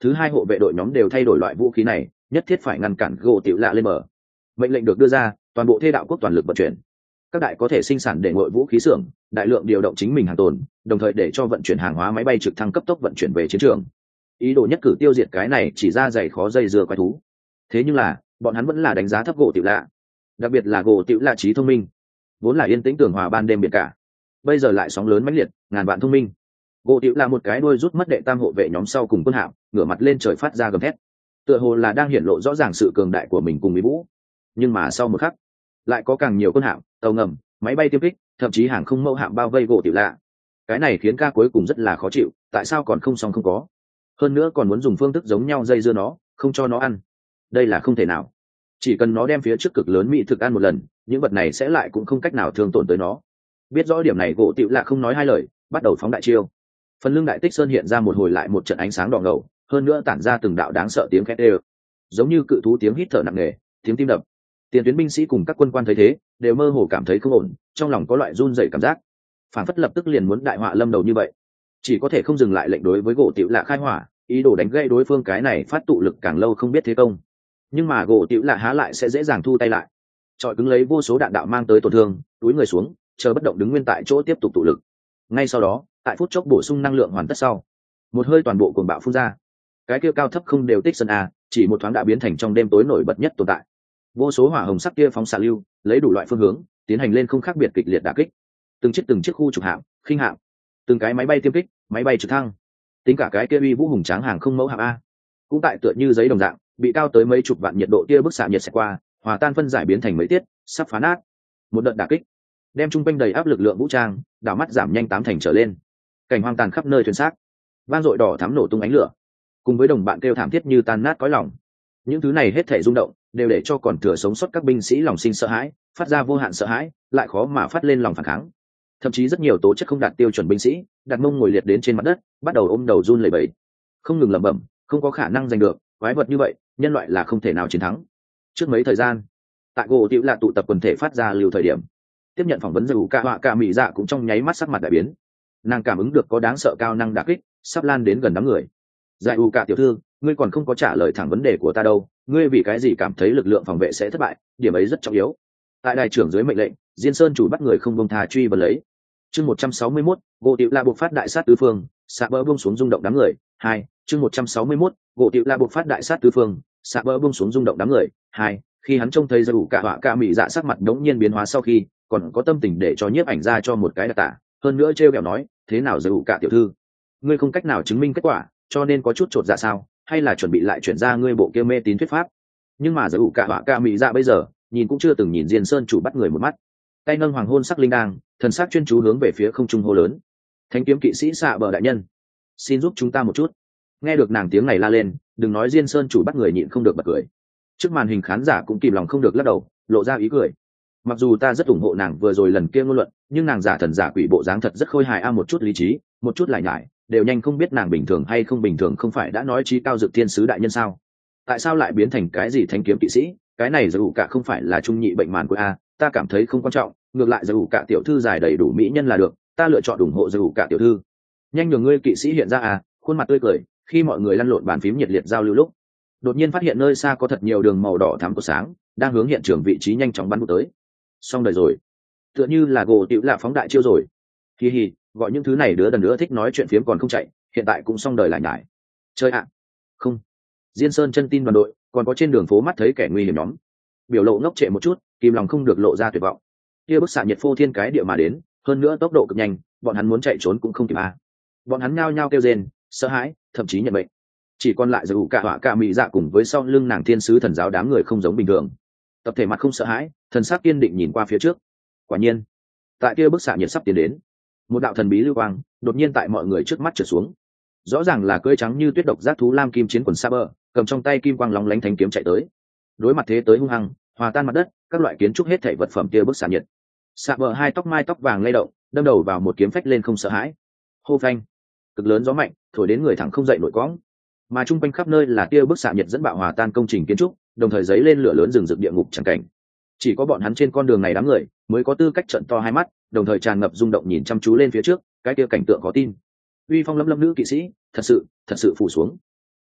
A: thứ hai hộ vệ đội nhóm đều thay đổi loại vũ khí này, nhất thiết phải ngăn cản gỗ tiểu lạ lên bờ. Mệnh lệnh được đưa ra, toàn bộ thê đạo quốc toàn lực vận chuyển. Các đại có thể sinh sản để ngội vũ khí xưởng, đại lượng điều động chính mình hàng tồn, đồng thời để cho vận chuyển hàng hóa máy bay trực thăng cấp tốc vận chuyển về chiến trường. Ý đồ nhất cử tiêu diệt cái này chỉ ra dày khó dây dưa quái thú. Thế nhưng là, bọn hắn vẫn là đánh giá thấp gỗ tiểu lạ, đặc biệt là gỗ tiểu lạ trí thông minh, vốn là yên tĩnh tường hòa ban đêm biển cả, bây giờ lại sóng lớn mãnh liệt, ngàn vạn thông minh. Gỗ tiểu là một cái đuôi rút mất đệ tam hộ vệ nhóm sau cùng quân hạm, ngửa mặt lên trời phát ra gầm thét, tựa hồ là đang hiển lộ rõ ràng sự cường đại của mình cùng mỹ vũ. Nhưng mà sau một khắc, lại có càng nhiều quân hạm, tàu ngầm, máy bay tiêm kích, thậm chí hàng không mẫu hạm bao vây gỗ tiểu lạ. Cái này khiến ca cuối cùng rất là khó chịu, tại sao còn không xong không có, hơn nữa còn muốn dùng phương thức giống nhau dây dưa nó, không cho nó ăn. Đây là không thể nào, chỉ cần nó đem phía trước cực lớn mỹ thực ăn một lần, những vật này sẽ lại cũng không cách nào thương tổn tới nó. Biết rõ điểm này gỗ tiểu lạ không nói hai lời, bắt đầu phóng đại chiêu. Phần lưng đại tích sơn hiện ra một hồi lại một trận ánh sáng đỏ ngầu, hơn nữa tản ra từng đạo đáng sợ tiếng khét đều, giống như cự thú tiếng hít thở nặng nề, tiếng tim đập. Tiền tuyến binh sĩ cùng các quân quan thấy thế, đều mơ hồ cảm thấy không ổn, trong lòng có loại run rẩy cảm giác, phản phất lập tức liền muốn đại họa lâm đầu như vậy. Chỉ có thể không dừng lại lệnh đối với gỗ tiểu lạ khai hỏa, ý đồ đánh gãy đối phương cái này phát tụ lực càng lâu không biết thế công. Nhưng mà gỗ tiểu lạ há lại sẽ dễ dàng thu tay lại, trọi cứng lấy vô số đạn đạo mang tới tổn thương, túi người xuống, chờ bất động đứng nguyên tại chỗ tiếp tục tụ lực. Ngay sau đó, tại phút chốc bổ sung năng lượng hoàn tất sau, một hơi toàn bộ cuồng bạo phun ra. Cái kia cao thấp không đều tích sơn a, chỉ một thoáng đã biến thành trong đêm tối nổi bật nhất tồn tại. Vô số hỏa hồng sắc kia phóng xạ lưu, lấy đủ loại phương hướng, tiến hành lên không khác biệt kịch liệt đả kích. Từng chiếc từng chiếc khu trục hạm, khinh hạm, từng cái máy bay tiêm kích, máy bay trực thăng, tính cả cái kia uy vũ hùng tráng hàng không mẫu hạm a, cũng tại tựa như giấy đồng dạng, bị cao tới mấy chục vạn nhiệt độ kia bức xạ nhiệt xẹt qua, hòa tan phân giải biến thành mấy tiết, sắp phá nát. Một đợt đả kích, đem trung quanh đầy áp lực lượng vũ trang, đảo mắt giảm nhanh tám thành trở lên. Cảnh hoang tàn khắp nơi thuyền xác, vang dội đỏ thắm nổ tung ánh lửa, cùng với đồng bạn kêu thảm thiết như tan nát cõi lòng. Những thứ này hết thể rung động, đều để cho còn thừa sống sót các binh sĩ lòng sinh sợ hãi, phát ra vô hạn sợ hãi, lại khó mà phát lên lòng phản kháng. Thậm chí rất nhiều tố chất không đạt tiêu chuẩn binh sĩ, đặt mông ngồi liệt đến trên mặt đất, bắt đầu ôm đầu run lẩy bẩy, không ngừng lẩm bẩm, không có khả năng giành được, quái vật như vậy, nhân loại là không thể nào chiến thắng. Trước mấy thời gian, tại gỗ tiểu lạ tụ tập quần thể phát ra lưu thời điểm, tiếp nhận phỏng vấn dù ca họa ca mỹ dạ cũng trong nháy mắt sắc mặt đại biến. Nàng cảm ứng được có đáng sợ cao năng đả kích sắp lan đến gần đám người. Giải u ca tiểu thư, ngươi còn không có trả lời thẳng vấn đề của ta đâu, ngươi vì cái gì cảm thấy lực lượng phòng vệ sẽ thất bại? Điểm ấy rất trọng yếu. Tại đại trưởng dưới mệnh lệnh, Diên Sơn chủ bắt người không buông tha truy vấn lấy. Chương một trăm sáu mươi mốt, gỗ tiểu lạ buộc phát đại sát tứ phương, xạ bỡ buông xuống rung động đám người. Hai, chương một trăm sáu mươi mốt, gỗ tiểu lạ buộc phát đại sát tứ phương, xạ bỡ buông xuống rung động đám người. Hai, khi hắn trông thấy giải u ca họa ca mỹ dạ sắc mặt đống nhiên biến hóa sau khi, còn có tâm tình để cho nhiếp ảnh ra cho một cái đặc tả, hơn nữa trêu ghẹo nói, thế nào giải u ca tiểu thư, ngươi không cách nào chứng minh kết quả, cho nên có chút chột dạ sao, hay là chuẩn bị lại chuyển ra ngươi bộ kia mê tín thuyết pháp? Nhưng mà giải u ca họa ca mỹ dạ bây giờ nhìn cũng chưa từng nhìn Diên Sơn chủ bắt người một mắt, tay nâng hoàng hôn sắc linh đang, thần sắc chuyên chú hướng về phía không trung hô lớn, thánh kiếm kỵ sĩ xạ bờ đại nhân, xin giúp chúng ta một chút. Nghe được nàng tiếng này la lên, đừng nói Diên Sơn chủ bắt người nhịn không được bật cười, trước màn hình khán giả cũng kìm lòng không được lắc đầu, lộ ra ý cười. Mặc dù ta rất ủng hộ nàng vừa rồi lần kia ngôn luận, nhưng nàng giả thần giả quỷ bộ dáng thật rất khôi hài a, một chút lý trí, một chút lại nhải, đều nhanh không biết nàng bình thường hay không bình thường. Không phải đã nói trí cao dược thiên sứ đại nhân sao, tại sao lại biến thành cái gì thanh kiếm kỵ sĩ? Cái này giải ủ cả không phải là trung nhị bệnh màn của a, ta cảm thấy không quan trọng, ngược lại giải ủ cả tiểu thư giải đầy đủ mỹ nhân là được, ta lựa chọn ủng hộ giải ủ cả tiểu thư. Nhanh nhường ngươi kỵ sĩ hiện ra à, khuôn mặt tươi cười, khi mọi người lăn lộn bàn phím nhiệt liệt giao lưu lúc, đột nhiên phát hiện nơi xa có thật nhiều đường màu đỏ thắm của sáng đang hướng hiện trường vị trí nhanh chóng bắn vụt tới. Xong đời rồi, tựa như là gỗ tiểu lạ phóng đại chiêu rồi. Hi hi, gọi những thứ này đứa đần nữa thích nói chuyện phiếm còn không chạy, hiện tại cũng xong đời lại nhải. Chơi ạ. À? Không. Diên Sơn chân tin đoàn đội, còn có trên đường phố mắt thấy kẻ nguy hiểm nhóm, biểu lộ ngốc trệ một chút, kìm lòng không được lộ ra tuyệt vọng. Kia bức xạ nhiệt phô thiên cái địa mà đến, hơn nữa tốc độ cực nhanh, bọn hắn muốn chạy trốn cũng không kịp à. Bọn hắn nhao nhao kêu rên, sợ hãi, thậm chí nhận bệnh. Chỉ còn lại giải ủ cả họa cả mỹ dạ cùng với sau lưng nàng thiên sứ thần giáo đám người không giống bình thường. Tập thể mặt không sợ hãi, thần sắc kiên định nhìn qua phía trước. Quả nhiên, tại kia bức xạ nhiệt sắp tiến đến, một đạo thần bí lưu quang đột nhiên tại mọi người trước mắt trượt xuống. Rõ ràng là cưỡi trắng như tuyết độc giác thú lam kim chiến quần Saber, cầm trong tay kim quang lóng lánh thánh kiếm chạy tới. Đối mặt thế tới hung hăng, hòa tan mặt đất, các loại kiến trúc hết thảy vật phẩm kia bức xạ nhiệt. Saber hai tóc mai tóc vàng lay động, đâm đầu vào một kiếm phách lên không sợ hãi. Hô phanh, cực lớn gió mạnh, thổi đến người thẳng không dậy nổi cõng. Mà trung quanh khắp nơi là tia bức xạ nhiệt dẫn bạo hòa tan công trình kiến trúc, đồng thời giấy lên lửa lớn rừng rực địa ngục chẳng cảnh. Chỉ có bọn hắn trên con đường này đám người mới có tư cách trợn to hai mắt, đồng thời tràn ngập rung động nhìn chăm chú lên phía trước, cái kia cảnh tượng khó tin. Uy phong lấm lấm nữ kỵ sĩ, thật sự, thật sự phủ xuống.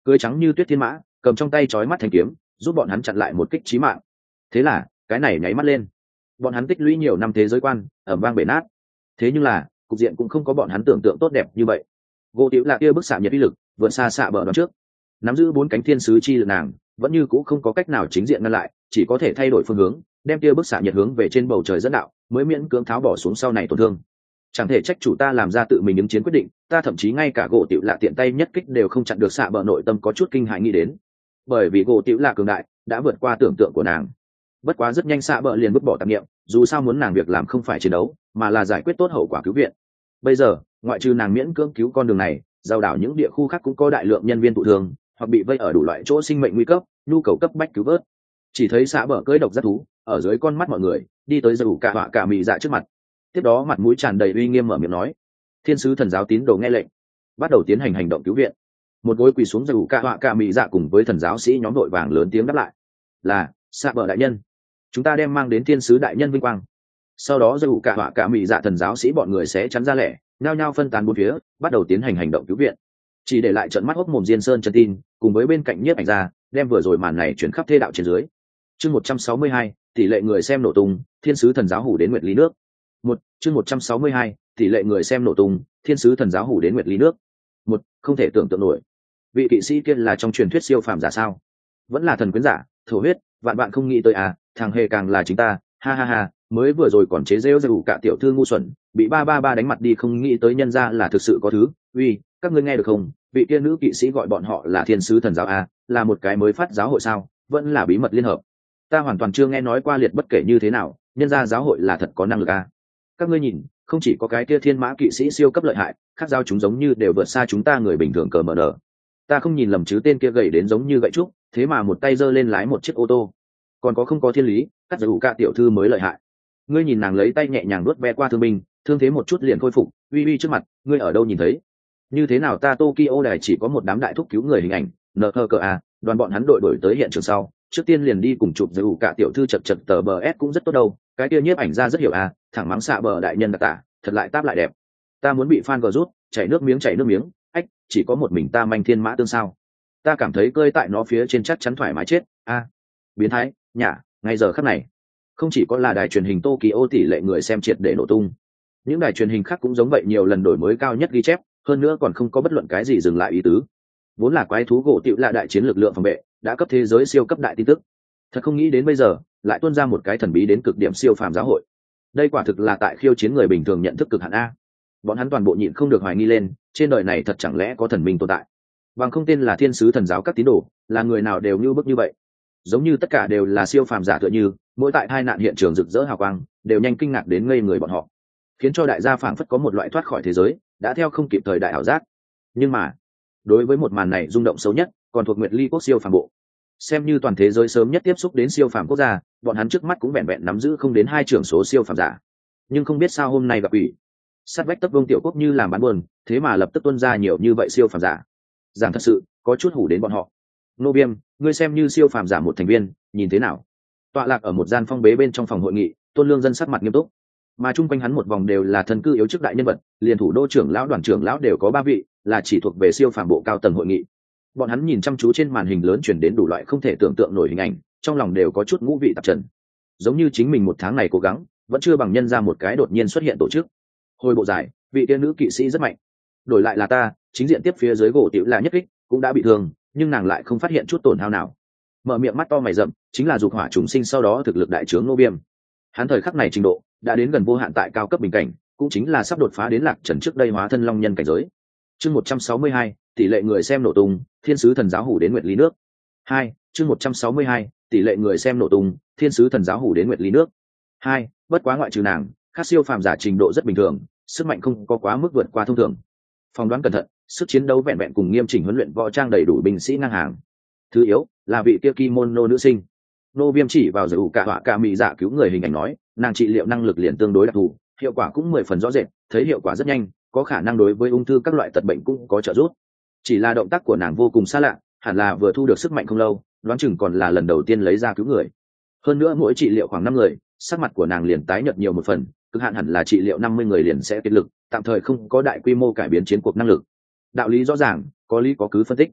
A: cưới trắng như tuyết thiên mã, cầm trong tay chói mắt thanh kiếm, giúp bọn hắn chặn lại một kích chí mạng. Thế là cái này nháy mắt lên, bọn hắn tích lũy nhiều năm thế giới quan ẩm vang bể nát. Thế nhưng là cục diện cũng không có bọn hắn tưởng tượng tốt đẹp như vậy. Gỗ Tiểu là kia bức xạ nhiệt uy lực vượt xa xạ bờ đoạn trước, nắm giữ bốn cánh thiên sứ chi lực nàng vẫn như cũ không có cách nào chính diện ngăn lại, chỉ có thể thay đổi phương hướng, đem kia bức xạ nhiệt hướng về trên bầu trời dẫn đạo, mới miễn cưỡng tháo bỏ xuống sau này tổn thương. Chẳng thể trách chủ ta làm ra tự mình ứng chiến quyết định, ta thậm chí ngay cả Gỗ Tiểu là tiện tay nhất kích đều không chặn được. Xạ bờ nội tâm có chút kinh hãi nghĩ đến, bởi vì Gỗ Tiểu là cường đại đã vượt qua tưởng tượng của nàng. Bất quá rất nhanh xạ bờ liền vứt bỏ tạp niệm, dù sao muốn nàng việc làm không phải chiến đấu mà là giải quyết tốt hậu quả cứu viện. Bây giờ ngoại trừ nàng miễn cưỡng cứu con đường này, giao đảo những địa khu khác cũng có đại lượng nhân viên thụ thương hoặc bị vây ở đủ loại chỗ sinh mệnh nguy cấp, nhu cầu cấp bách cứu vớt. Chỉ thấy xạ bờ cưỡi độc giác thú ở dưới con mắt mọi người đi tới Dù Cả Họa Cả Mị Dạ trước mặt, tiếp đó mặt mũi tràn đầy uy nghiêm mở miệng nói: thiên sứ thần giáo tín đồ nghe lệnh, bắt đầu tiến hành hành động cứu viện. Một gối quỳ xuống Dù Cả Họa Cả Mị Dạ cùng với thần giáo sĩ nhóm đội vàng lớn tiếng đáp lại: là xạ bờ đại nhân, chúng ta đem mang đến thiên sứ đại nhân vinh quang. Sau đó Dù Cả Họa Cả Mị Dạ thần giáo sĩ bọn người sẽ chắn ra lẻ, nhao nhao phân tán bốn phía, bắt đầu tiến hành hành động cứu viện. Chỉ để lại trận mắt hốc mồm Diên Sơn chân tin cùng với bên cạnh nhiếp ảnh ra, đem vừa rồi màn này chuyển khắp thế đạo trên dưới. Chương một trăm sáu mươi hai, tỷ lệ người xem nổ tung, thiên sứ thần giáo hủ đến nguyệt lý nước. Một, chương một trăm sáu mươi hai, tỷ lệ người xem nổ tung, thiên sứ thần giáo hủ đến nguyệt lý nước. Một, không thể tưởng tượng nổi. Vị kỵ sĩ kia là trong truyền thuyết siêu phàm giả sao? Vẫn là thần quyến giả, thổ huyết, vạn bạn không nghĩ tới à, thằng hề càng là chính ta, ha ha ha, mới vừa rồi còn chế giễu Dù Cả tiểu thư ngu xuẩn, bị ba ba ba đánh mặt đi, không nghĩ tới nhân ra là thực sự có thứ. Uy, các ngươi nghe được không? Vị kia nữ kỵ sĩ gọi bọn họ là thiên sứ thần giáo à, là một cái mới phát giáo hội sao? Vẫn là bí mật liên hợp. Ta hoàn toàn chưa nghe nói qua, liệt bất kể như thế nào, nhân ra giáo hội là thật có năng lực à. Các ngươi nhìn, không chỉ có cái kia thiên mã kỵ sĩ siêu cấp lợi hại, khác giao chúng giống như đều vượt xa chúng ta người bình thường cờ mờ nở. Ta không nhìn lầm chứ, tên kia gầy đến giống như gậy trúc, thế mà một tay giơ lên lái một chiếc ô tô. Còn có không có thiên lý, cắt Dù Cả tiểu thư mới lợi hại. Ngươi nhìn nàng lấy tay nhẹ nhàng đuốt ve qua thương binh, thương thế một chút liền khôi phục. Uy uy trước mặt, ngươi ở đâu nhìn thấy? Như thế nào ta Tokyo đài chỉ có một đám đại thúc cứu người hình ảnh, nờ thơ cờ à, đoàn bọn hắn đội đổi tới hiện trường sau, trước tiên liền đi cùng chụp Dù Cả tiểu thư chật chật tờ bờ s cũng rất tốt đâu. Cái kia nhiếp ảnh ra rất hiểu à, thẳng mắng xạ bờ đại nhân đặc tả, thật lại táp lại đẹp. Ta muốn bị fan gờ rút, chảy nước miếng chảy nước miếng, ách, chỉ có một mình ta manh thiên mã tương sao? Ta cảm thấy cơi tại nó phía trên chắc chắn thoải mái chết. A, biến thái, nhả, ngay giờ khắc này, không chỉ có là đài truyền hình Tokyo tỷ lệ người xem triệt để nổ tung, những đài truyền hình khác cũng giống vậy, nhiều lần đổi mới cao nhất ghi chép, hơn nữa còn không có bất luận cái gì dừng lại ý tứ. Vốn là quái thú Gỗ Tiểu là đại chiến lực lượng phòng vệ, đã cấp thế giới siêu cấp đại tin tức. Thật không nghĩ đến bây giờ lại tuôn ra một cái thần bí đến cực điểm siêu phàm giáo hội. Đây quả thực là tại khiêu chiến người bình thường nhận thức cực hạn a. Bọn hắn toàn bộ nhịn không được hoài nghi lên, trên đời này thật chẳng lẽ có thần minh tồn tại? Bằng không tên là thiên sứ thần giáo các tín đồ, là người nào đều như bức như vậy, giống như tất cả đều là siêu phàm giả tựa như, mỗi tại hai nạn hiện trường rực rỡ hào quang, đều nhanh kinh ngạc đến ngây người bọn họ, khiến cho đại gia phảng phất có một loại thoát khỏi thế giới, đã theo không kịp thời đại ảo giác. Nhưng mà, đối với một màn này rung động xấu nhất, còn thuộc Nguyệt Ly quốc siêu phàm bộ. Xem như toàn thế giới sớm nhất tiếp xúc đến siêu phàm quốc gia, bọn hắn trước mắt cũng vẹn vẹn nắm giữ không đến hai trưởng số siêu phàm giả. Nhưng không biết sao hôm nay gặp ủy sát vách tấp vương tiểu quốc như làm bán buồn, thế mà lập tức tuân ra nhiều như vậy siêu phàm giả. Giảng thật sự có chút hủ đến bọn họ. Nô Viêm, ngươi xem như siêu phàm giả một thành viên, nhìn thế nào? Tọa lạc ở một gian phong bế bên trong phòng hội nghị, Tôn Lương Dân sắc mặt nghiêm túc, mà chung quanh hắn một vòng đều là thân cư yếu chức đại nhân vật, liền thủ đô trưởng lão, đoàn trưởng lão đều có ba vị, là chỉ thuộc về siêu phàm bộ cao tầng hội nghị. Bọn hắn nhìn chăm chú trên màn hình lớn chuyển đến đủ loại không thể tưởng tượng nổi hình ảnh, trong lòng đều có chút ngũ vị tạp trần, giống như chính mình một tháng này cố gắng vẫn chưa bằng nhân ra một cái đột nhiên xuất hiện tổ chức. Hồi bộ giải, vị tiên nữ kỵ sĩ rất mạnh, đổi lại là ta, chính diện tiếp phía dưới Gỗ Tiểu là nhất kích cũng đã bị thương, nhưng nàng lại không phát hiện chút tổn hao nào. Mở miệng mắt to mày rậm, chính là dục hỏa chúng sinh sau đó thực lực đại trướng Nô Viêm. Hắn thời khắc này trình độ đã đến gần vô hạn tại cao cấp bình cảnh, cũng chính là sắp đột phá đến lạc trần trước đây hóa thân long nhân cảnh giới. Chương một trăm sáu mươi hai, tỷ lệ người xem nổ tung, thiên sứ thần giáo hủ đến nguyệt lý nước. Hai, chương một trăm sáu mươi hai, tỷ lệ người xem nổ tung, thiên sứ thần giáo hủ đến nguyệt lý nước. Hai, bất quá ngoại trừ nàng, các siêu phàm giả trình độ rất bình thường, sức mạnh không có quá mức vượt qua thông thường. Phỏng đoán cẩn thận, sức chiến đấu vẹn vẹn cùng nghiêm chỉnh huấn luyện võ trang đầy đủ binh sĩ ngang hàng. Thứ yếu là vị kia kimono nữ sinh. Nô Viêm chỉ vào Dù Cả Họa Cả Mị Dạ cứu người hình ảnh nói, nàng trị liệu năng lực liền tương đối đặc thù, hiệu quả cũng mười phần rõ rệt, thấy hiệu quả rất nhanh, có khả năng đối với ung thư các loại tật bệnh cũng có trợ giúp. Chỉ là động tác của nàng vô cùng xa lạ, hẳn là vừa thu được sức mạnh không lâu, đoán chừng còn là lần đầu tiên lấy ra cứu người. Hơn nữa mỗi trị liệu khoảng năm người, sắc mặt của nàng liền tái nhợt nhiều một phần, cực hạn hẳn là trị liệu năm mươi người liền sẽ kiệt lực, tạm thời không có đại quy mô cải biến chiến cuộc năng lực. Đạo lý rõ ràng, có lý có cứ phân tích.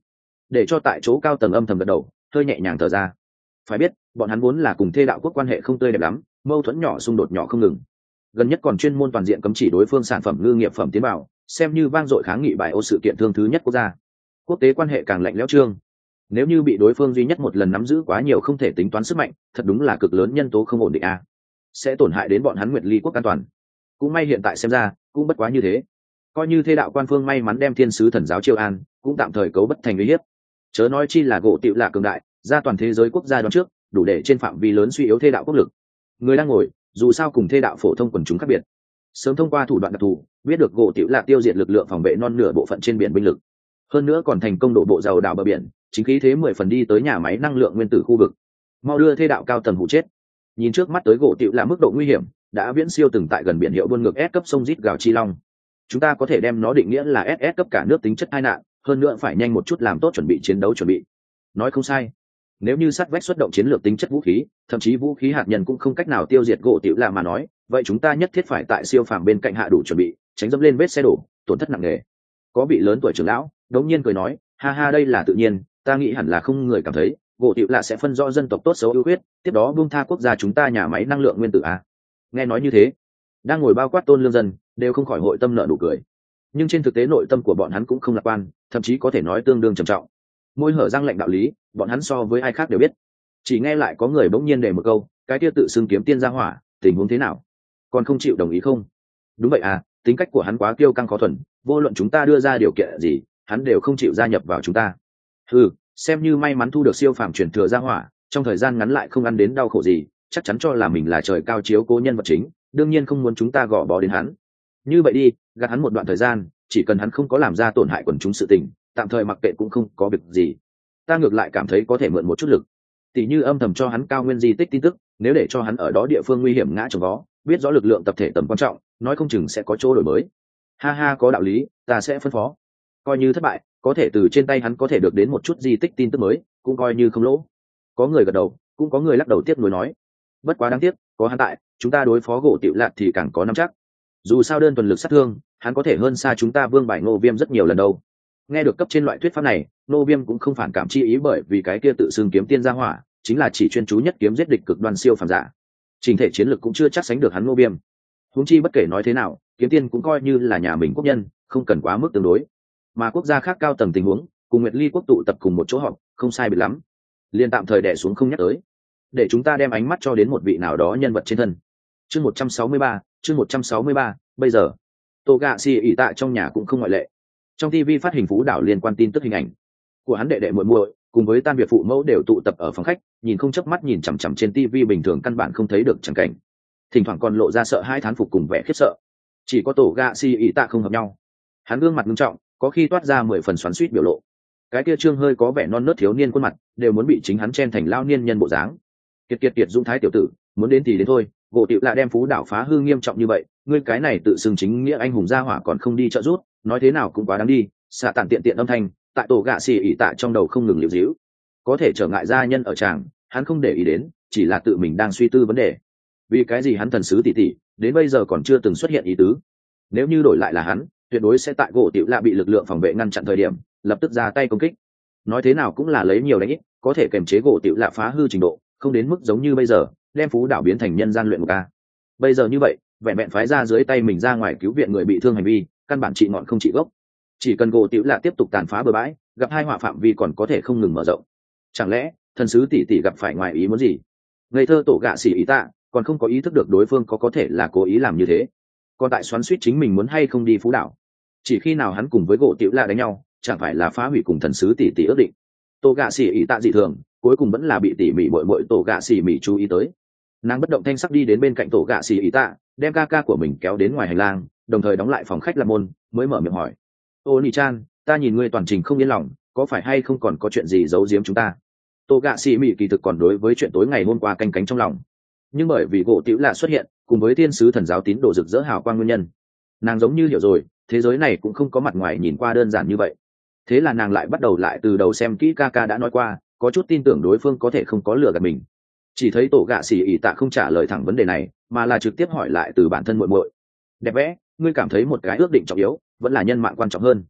A: để cho tại chỗ cao tầng âm thầm gật đầu, hơi nhẹ nhàng thở ra. Phải biết bọn hắn vốn là cùng thê đạo quốc quan hệ không tươi đẹp lắm, mâu thuẫn nhỏ xung đột nhỏ không ngừng, gần nhất còn chuyên môn toàn diện cấm chỉ đối phương sản phẩm ngư nghiệp phẩm tiến vào, xem như vang dội kháng nghị bài ô sự kiện thương thứ nhất quốc gia. Quốc tế quan hệ càng lạnh lẽo trương, nếu như bị đối phương duy nhất một lần nắm giữ quá nhiều không thể tính toán sức mạnh, thật đúng là cực lớn nhân tố không ổn định a, sẽ tổn hại đến bọn hắn Nguyệt Ly quốc an toàn. Cũng may hiện tại xem ra cũng bất quá như thế, coi như thê đạo quan phương may mắn đem thiên sứ thần giáo chiêu an, cũng tạm thời cấu bất thành uy hiếp, chớ nói chi là gỗ tiệu lạ cường đại ra toàn thế giới quốc gia đoán trước, đủ để trên phạm vi lớn suy yếu thê đạo quốc lực. Người đang ngồi dù sao cùng thê đạo phổ thông quần chúng khác biệt, sớm thông qua thủ đoạn đặc thù biết được gỗ tiệu lạ tiêu diệt lực lượng phòng vệ non nửa bộ phận trên biển binh lực, hơn nữa còn thành công đổ bộ giàu đảo bờ biển, chính khí thế mười phần đi tới nhà máy năng lượng nguyên tử khu vực, mau đưa thê đạo cao tầng hụ chết. Nhìn trước mắt tới gỗ tiệu lạ mức độ nguy hiểm đã viễn siêu từng tại gần biển hiệu buôn ngược S cấp sông rít gào chi long, chúng ta có thể đem nó định nghĩa là ét ét cấp cả nước tính chất tai nạn, hơn nữa phải nhanh một chút làm tốt chuẩn bị chiến đấu chuẩn bị. Nói không sai, nếu như sát vách xuất động chiến lược tính chất vũ khí, thậm chí vũ khí hạt nhân cũng không cách nào tiêu diệt gỗ tiểu lạ mà nói, vậy chúng ta nhất thiết phải tại siêu phàm bên cạnh hạ đủ chuẩn bị, tránh dẫm lên vết xe đổ, tổn thất nặng nề. Có vị lớn tuổi trưởng lão đống nhiên cười nói, ha ha, đây là tự nhiên, ta nghĩ hẳn là không người cảm thấy gỗ tiểu lạ sẽ phân rõ dân tộc tốt xấu ưu khuyết, tiếp đó buông tha quốc gia chúng ta nhà máy năng lượng nguyên tử à. Nghe nói như thế, đang ngồi bao quát tôn lương dân đều không khỏi hội tâm nợ nụ cười, nhưng trên thực tế nội tâm của bọn hắn cũng không lạc quan, thậm chí có thể nói tương đương trầm trọng. Môi hở răng lệnh đạo lý bọn hắn so với ai khác đều biết, chỉ nghe lại có người bỗng nhiên đề một câu, cái kia tự xưng kiếm tiên gia hỏa tình huống thế nào, còn không chịu đồng ý không? Đúng vậy à, tính cách của hắn quá kiêu căng khó thuần, vô luận chúng ta đưa ra điều kiện gì hắn đều không chịu gia nhập vào chúng ta. Ừ, xem như may mắn thu được siêu phàm truyền thừa gia hỏa, trong thời gian ngắn lại không ăn đến đau khổ gì, chắc chắn cho là mình là trời cao chiếu cố nhân vật chính, đương nhiên không muốn chúng ta gò bó đến hắn. Như vậy đi, gạt hắn một đoạn thời gian, chỉ cần hắn không có làm ra tổn hại quần chúng sự tình, tạm thời mặc kệ cũng không có việc gì. Ta ngược lại cảm thấy có thể mượn một chút lực, tỉ như âm thầm cho hắn cao nguyên di tích tin tức, nếu để cho hắn ở đó địa phương nguy hiểm ngã trồng vó, biết rõ lực lượng tập thể tầm quan trọng, nói không chừng sẽ có chỗ đổi mới. Ha ha, có đạo lý, ta sẽ phân phó. Coi như thất bại, có thể từ trên tay hắn có thể được đến một chút di tích tin tức mới, cũng coi như không lỗ. Có người gật đầu, cũng có người lắc đầu tiếp nối nói, bất quá đáng tiếc, có hắn tại, chúng ta đối phó gỗ tiểu lạt thì càng có nắm chắc. Dù sao đơn thuần lực sát thương, hắn có thể hơn xa chúng ta Vương Bài Ngô Viêm rất nhiều lần đâu. Nghe được cấp trên loại thuyết pháp này, Ngô Viêm cũng không phản cảm chi ý, bởi vì cái kia tự xưng kiếm tiên gia hỏa chính là chỉ chuyên chú nhất kiếm giết địch cực đoan siêu phàm giả, trình thể chiến lực cũng chưa chắc sánh được hắn Ngô Viêm. Huống chi bất kể nói thế nào, kiếm tiên cũng coi như là nhà mình quốc nhân, không cần quá mức tương đối. Mà quốc gia khác cao tầng tình huống, cùng Nguyệt Ly quốc tụ tập cùng một chỗ họp, không sai biệt lắm, liền tạm thời đè xuống không nhắc tới, để chúng ta đem ánh mắt cho đến một vị nào đó nhân vật trên thân. Chương một trăm sáu mươi ba, chương một trăm sáu mươi ba, bây giờ tô gạ xì ỉ tạ trong nhà cũng không ngoại lệ. Trong ti vi phát hình Phú Đảo liên quan tin tức hình ảnh của hắn đệ đệ muội muội cùng với Tam Việt phụ mẫu đều tụ tập ở phòng khách, nhìn không chớp mắt nhìn chằm chằm trên ti vi bình thường căn bản không thấy được chẳng cảnh, thỉnh thoảng còn lộ ra sợ hai thán phục cùng vẻ khiếp sợ. Chỉ có tổ gạ xì ỉ tạ không hợp nhau, hắn gương mặt nghiêm trọng, có khi toát ra mười phần xoắn xuýt biểu lộ, cái kia trương hơi có vẻ non nớt thiếu niên khuôn mặt đều muốn bị chính hắn chen thành lao niên nhân bộ dáng. Kiệt kiệt kiệt, dũng thái tiểu tử, muốn đến thì đến thôi, gỗ tiểu lạ đem Phú Đảo phá hư nghiêm trọng như vậy, ngươi cái này tự xưng chính nghĩa anh hùng gia hỏa còn không đi trợ giúp, nói thế nào cũng quá đáng đi. Xạ tản tiện tiện âm thanh tại tổ gạ xì ỉ tạ trong đầu không ngừng liễu díu, có thể trở ngại gia nhân ở tràng hắn không để ý đến, chỉ là tự mình đang suy tư vấn đề, vì cái gì hắn thần sứ tỷ tỷ đến bây giờ còn chưa từng xuất hiện ý tứ. Nếu như đổi lại là hắn, tuyệt đối sẽ tại gỗ tiểu lạ bị lực lượng phòng vệ ngăn chặn thời điểm lập tức ra tay công kích, nói thế nào cũng là lấy nhiều đánh ít, có thể kềm chế gỗ tiểu lạ phá hư trình độ, không đến mức giống như bây giờ đem Phú Đảo biến thành nhân gian luyện một ca. Bây giờ như vậy, vẹn vẹn phái ra dưới tay mình ra ngoài cứu viện người bị thương hành vi, căn bản trị ngọn không trị gốc. Chỉ cần gỗ tiểu lạ tiếp tục tàn phá bừa bãi, gặp hai họa phạm vi còn có thể không ngừng mở rộng. Chẳng lẽ thần sứ tỷ tỷ gặp phải ngoài ý muốn gì? Ngây thơ tổ gạ xỉ ý tạ còn không có ý thức được đối phương có có thể là cố ý làm như thế, còn tại xoắn suýt chính mình muốn hay không đi Phú Đảo. Chỉ khi nào hắn cùng với gỗ tiểu lạ đánh nhau, chẳng phải là phá hủy cùng thần sứ tỷ tỷ ước định. Tổ gạ xỉ ý tạ dị thường, cuối cùng vẫn là bị tỉ mỉ bội bội tổ gạ xỉ mỉ chú ý tới. Nàng bất động thanh sắc đi đến bên cạnh tổ gạ xỉ ý tạ, đem ca ca của mình kéo đến ngoài hành lang, đồng thời đóng lại phòng khách làm môn, mới mở miệng hỏi, ô nị chan, ta nhìn ngươi toàn trình không yên lòng, có phải hay không còn có chuyện gì giấu giếm chúng ta? Tổ gạ xỉ mỉ kỳ thực còn đối với chuyện tối ngày hôm qua canh cánh trong lòng, nhưng bởi vì gỗ tiểu lạ xuất hiện cùng với thiên sứ thần giáo tín đồ rực rỡ hào quang nguyên nhân, nàng giống như hiểu rồi thế giới này cũng không có mặt ngoài nhìn qua đơn giản như vậy. Thế là nàng lại bắt đầu lại từ đầu xem kỹ ca ca đã nói qua, có chút tin tưởng đối phương có thể không có lừa gạt mình. Chỉ thấy tổ gạ xỉ ỉ tạ không trả lời thẳng vấn đề này, mà là trực tiếp hỏi lại từ bản thân muội muội, đẹp vẽ, ngươi cảm thấy một cái ước định trọng yếu vẫn là nhân mạng quan trọng hơn?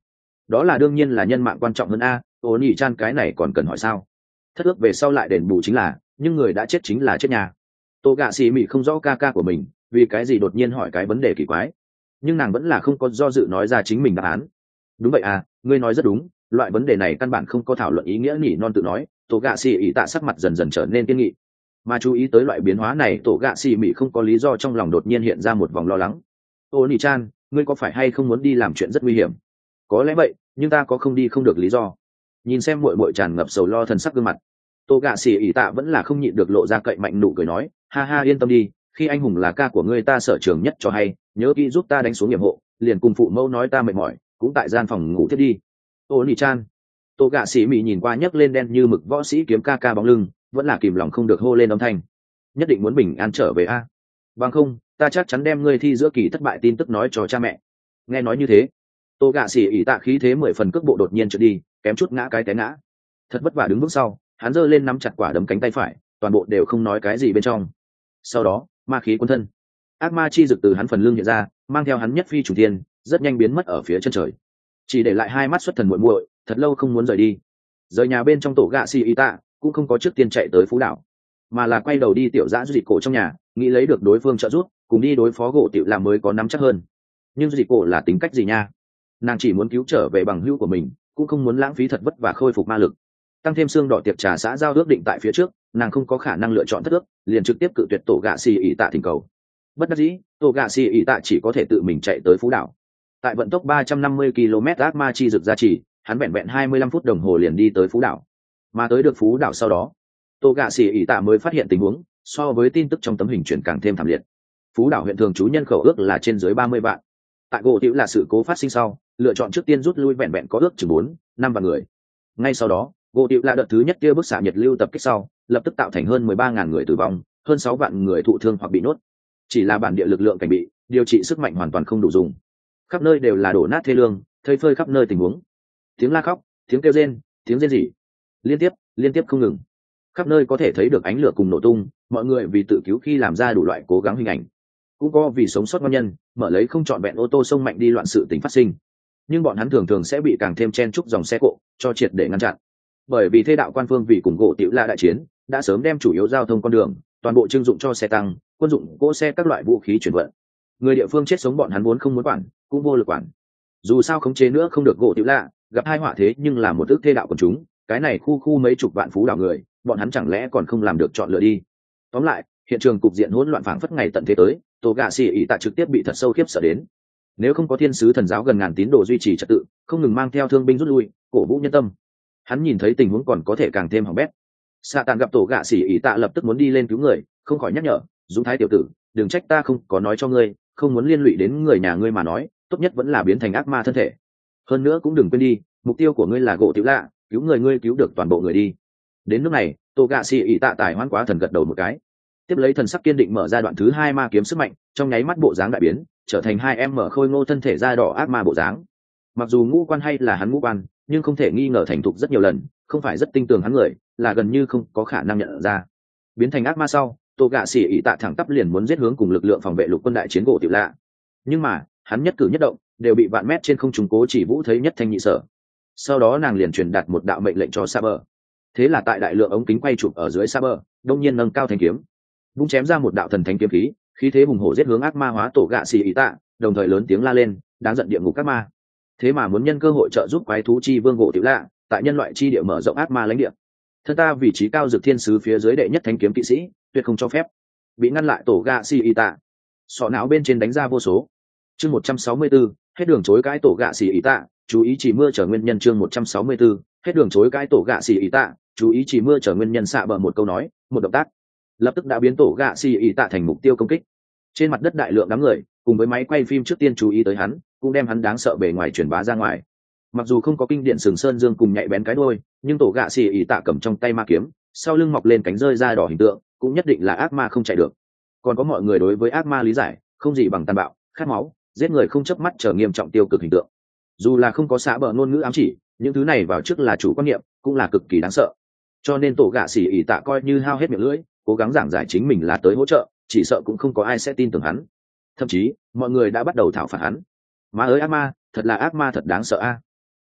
A: đó là đương nhiên là nhân mạng quan trọng hơn a. Ô nhị chan cái này còn cần hỏi sao? Thất ước về sau lại đền bù chính là, nhưng người đã chết chính là chết nhà. Tô gạ xì mị không rõ ca ca của mình vì cái gì đột nhiên hỏi cái vấn đề kỳ quái, nhưng nàng vẫn là không có do dự nói ra chính mình đáp án. Đúng vậy à, ngươi nói rất đúng, loại vấn đề này căn bản không có thảo luận ý nghĩa. Nhỉ non tự nói. Tô gạ xì ỉ tạ sắc mặt dần dần trở nên kiên nghị, mà chú ý tới loại biến hóa này, tổ gạ xì mị không có lý do trong lòng đột nhiên hiện ra một vòng lo lắng. Ô nhị chan, ngươi có phải hay không muốn đi làm chuyện rất nguy hiểm? Có lẽ vậy, nhưng ta có không đi không được lý do. Nhìn xem muội muội tràn ngập sầu lo thần sắc gương mặt, tô gạ xì ỉ tạ vẫn là không nhịn được lộ ra cậy mạnh nụ cười nói, ha ha, yên tâm đi, khi anh hùng là ca của ngươi ta sở trường nhất cho hay, nhớ kỹ giúp ta đánh xuống nhiệm hộ, liền cùng phụ mẫu nói ta mệt mỏi, cũng tại gian phòng ngủ thiết đi. Ô nhị chan. Tô gạ xì mị nhìn qua nhấc lên đen như mực võ sĩ kiếm ca ca bóng lưng, vẫn là kìm lòng không được hô lên âm thanh, nhất định muốn bình an trở về a, bằng không ta chắc chắn đem ngươi thi giữa kỳ thất bại tin tức nói cho cha mẹ. Nghe nói như thế, tô gạ xì ỉ tạ khí thế mười phần cước bộ đột nhiên trượt đi, kém chút ngã cái té ngã. Thật vất vả đứng bước sau, hắn giơ lên nắm chặt quả đấm cánh tay phải, toàn bộ đều không nói cái gì bên trong. Sau đó ma khí quân thân, ác ma chi rực từ hắn phần lưng hiện ra, mang theo hắn nhất phi chủ tiên, rất nhanh biến mất ở phía chân trời, chỉ để lại hai mắt xuất thần muội muội, thật lâu không muốn rời đi. Rời nhà bên trong, tổ gạ xì ỉ tạ cũng không có trước tiên chạy tới phú đảo, mà là quay đầu đi tiểu dã dị cổ trong nhà, nghĩ lấy được đối phương trợ giúp, cùng đi đối phó gỗ tiểu làm mới có nắm chắc hơn. Nhưng dị cổ là tính cách gì nha? Nàng chỉ muốn cứu trở về bằng hữu của mình, cũng không muốn lãng phí thật vất vả khôi phục ma lực. Tăng thêm xương đỏ tiệc trà xã giao ước định tại phía trước, nàng không có khả năng lựa chọn thất ước, liền trực tiếp cự tuyệt tổ gạ xì ỉ tạ thỉnh cầu. Bất đắc dĩ, tổ gạ xì ỉ tạ chỉ có thể tự mình chạy tới phú đảo. Tại vận tốc ba trăm năm mươi ki lô mét ác ma chi rực ra chỉ, hắn vẹn vẹn hai mươi lăm phút đồng hồ liền đi tới phú đảo. Mà tới được phú đảo sau đó, tổ gạ xì ỉ tạ mới phát hiện tình huống so với tin tức trong tấm hình truyền càng thêm thảm liệt. Phú đảo huyện thường trú nhân khẩu ước là trên dưới ba mươi vạn. Tại gỗ tiểu là sự cố phát sinh sau, lựa chọn trước tiên rút lui vẹn vẹn có ước chừng bốn năm vạn người. Ngay sau đó, gỗ tiểu là đợt thứ nhất kia bức xạ nhiệt lưu tập kích sau, lập tức tạo thành hơn mười ba ngàn người tử vong, hơn sáu vạn người thụ thương hoặc bị nuốt. Chỉ là bản địa lực lượng cảnh bị, điều trị sức mạnh hoàn toàn không đủ dùng. Khắp nơi đều là đổ nát thê lương, thây phơi khắp nơi tình huống. Tiếng la khóc, tiếng kêu rên, tiếng rên rỉ, liên tiếp, liên tiếp không ngừng. Khắp nơi có thể thấy được ánh lửa cùng nổ tung, mọi người vì tự cứu khi làm ra đủ loại cố gắng hình ảnh. Cũng có vì sống sót ngon nhân, mở lấy không trọn vẹn ô tô sông mạnh đi loạn sự tình phát sinh. Nhưng bọn hắn thường thường sẽ bị càng thêm chen chúc dòng xe cộ, cho triệt để ngăn chặn. Bởi vì thế đạo quan phương vì cùng gỗ tiểu la đại chiến, đã sớm đem chủ yếu giao thông con đường, toàn bộ trưng dụng cho xe tăng, quân dụng, cỗ xe các loại vũ khí chuyển vận. Người địa phương chết sống bọn hắn vốn không muốn quản, cũng vô lực quản. Dù sao khống chế nữa không được gỗ tiểu la, gặp hai họa thế nhưng là một ước thê đạo của chúng, cái này khu khu mấy chục vạn phú đảo người, bọn hắn chẳng lẽ còn không làm được chọn lựa đi. Tóm lại, hiện trường cục diện hỗn loạn phảng phất ngày tận thế tới, tổ gạ xì ỉ tạ trực tiếp bị thật sâu khiếp sợ đến. Nếu không có thiên sứ thần giáo gần ngàn tín đồ duy trì trật tự, không ngừng mang theo thương binh rút lui, cổ vũ nhân tâm, hắn nhìn thấy tình huống còn có thể càng thêm hỏng bét. Sa tàn gặp tổ gạ xì ỉ tạ lập tức muốn đi lên cứu người, không khỏi nhắc nhở, dũng thái tiểu tử, đừng trách ta không có nói cho ngươi, không muốn liên lụy đến người nhà ngươi mà nói, tốt nhất vẫn là biến thành ác ma thân thể. Hơn nữa cũng đừng quên đi, mục tiêu của ngươi là gỗ tiểu lạ, cứu người ngươi cứu được toàn bộ người đi. Đến lúc này, tổ gạ xì ỉ tạ tài hoan quá thần gật đầu một cái, tiếp lấy thần sắc kiên định mở ra đoạn thứ hai ma kiếm sức mạnh, trong nháy mắt bộ dáng đại biến, trở thành hai em mở khôi ngô thân thể da đỏ ác ma bộ dáng. Mặc dù ngũ quan hay là hắn ngũ quan, nhưng không thể nghi ngờ thành thục rất nhiều lần, không phải rất tinh tường hắn người, là gần như không có khả năng nhận ra. Biến thành ác ma sau, tổ gạ xì ỉ tạ thẳng tắp liền muốn giết hướng cùng lực lượng phòng vệ lục quân đại chiến gỗ tiểu lạ. Nhưng mà hắn nhất cử nhất động đều bị vạn mét trên không trung cố chỉ vũ thấy nhất thanh nhị sở. Sau đó nàng liền truyền đạt một đạo mệnh lệnh cho Saber. Thế là tại đại lượng ống kính quay chụp ở dưới Saber, đông nhiên nâng cao thanh kiếm, vung chém ra một đạo thần thánh kiếm khí, khí thế hùng hổ giết hướng ác ma hóa tổ gạ xì ỉ tạ, đồng thời lớn tiếng la lên, đáng giận địa ngục các ma. Thế mà muốn nhân cơ hội trợ giúp quái thú chi vương gỗ tiểu lạ, tại nhân loại chi địa mở rộng ác ma lãnh địa. Thân ta vị trí cao dược thiên sứ phía dưới đệ nhất thánh kiếm kỵ sĩ, tuyệt không cho phép. Bị ngăn lại tổ gạ xì ỉ tạ, sọ não bên trên đánh ra vô số. Chương một trăm sáu mươi tư, hết đường chối cãi tổ gạ xì ỉ tạ, chú ý chỉ mưa trở nguyên nhân. Chương một trăm sáu mươi tư, hết đường chối cãi tổ gạ xì ỉ tạ, chú ý chỉ mưa trở nguyên nhân. Xạ bờ một câu nói, một động tác, lập tức đã biến tổ gạ xì ỉ tạ thành mục tiêu công kích. Trên mặt đất đại lượng đám người cùng với máy quay phim trước tiên chú ý tới hắn, cũng đem hắn đáng sợ bề ngoài truyền bá ra ngoài. Mặc dù không có kinh điển sừng sơn dương cùng nhạy bén cái đuôi, nhưng tổ gạ xì ỉ tạ cầm trong tay ma kiếm, sau lưng mọc lên cánh rơi da đỏ hình tượng, cũng nhất định là ác ma không chạy được. Còn có mọi người đối với ác ma lý giải không gì bằng tàn bạo, khát máu, giết người không chớp mắt trở nghiêm trọng tiêu cực hình tượng. Dù là không có xạ bờ ngôn ngữ ám chỉ, những thứ này vào trước là chủ quan niệm, cũng là cực kỳ đáng sợ. Cho nên tổ gạ xì ỉ tạ coi như hao hết miệng lưỡi, cố gắng giảng giải chính mình là tới hỗ trợ, chỉ sợ cũng không có ai sẽ tin tưởng hắn. Thậm chí mọi người đã bắt đầu thảo phạt hắn. Má ơi ác ma, thật là ác ma thật đáng sợ a.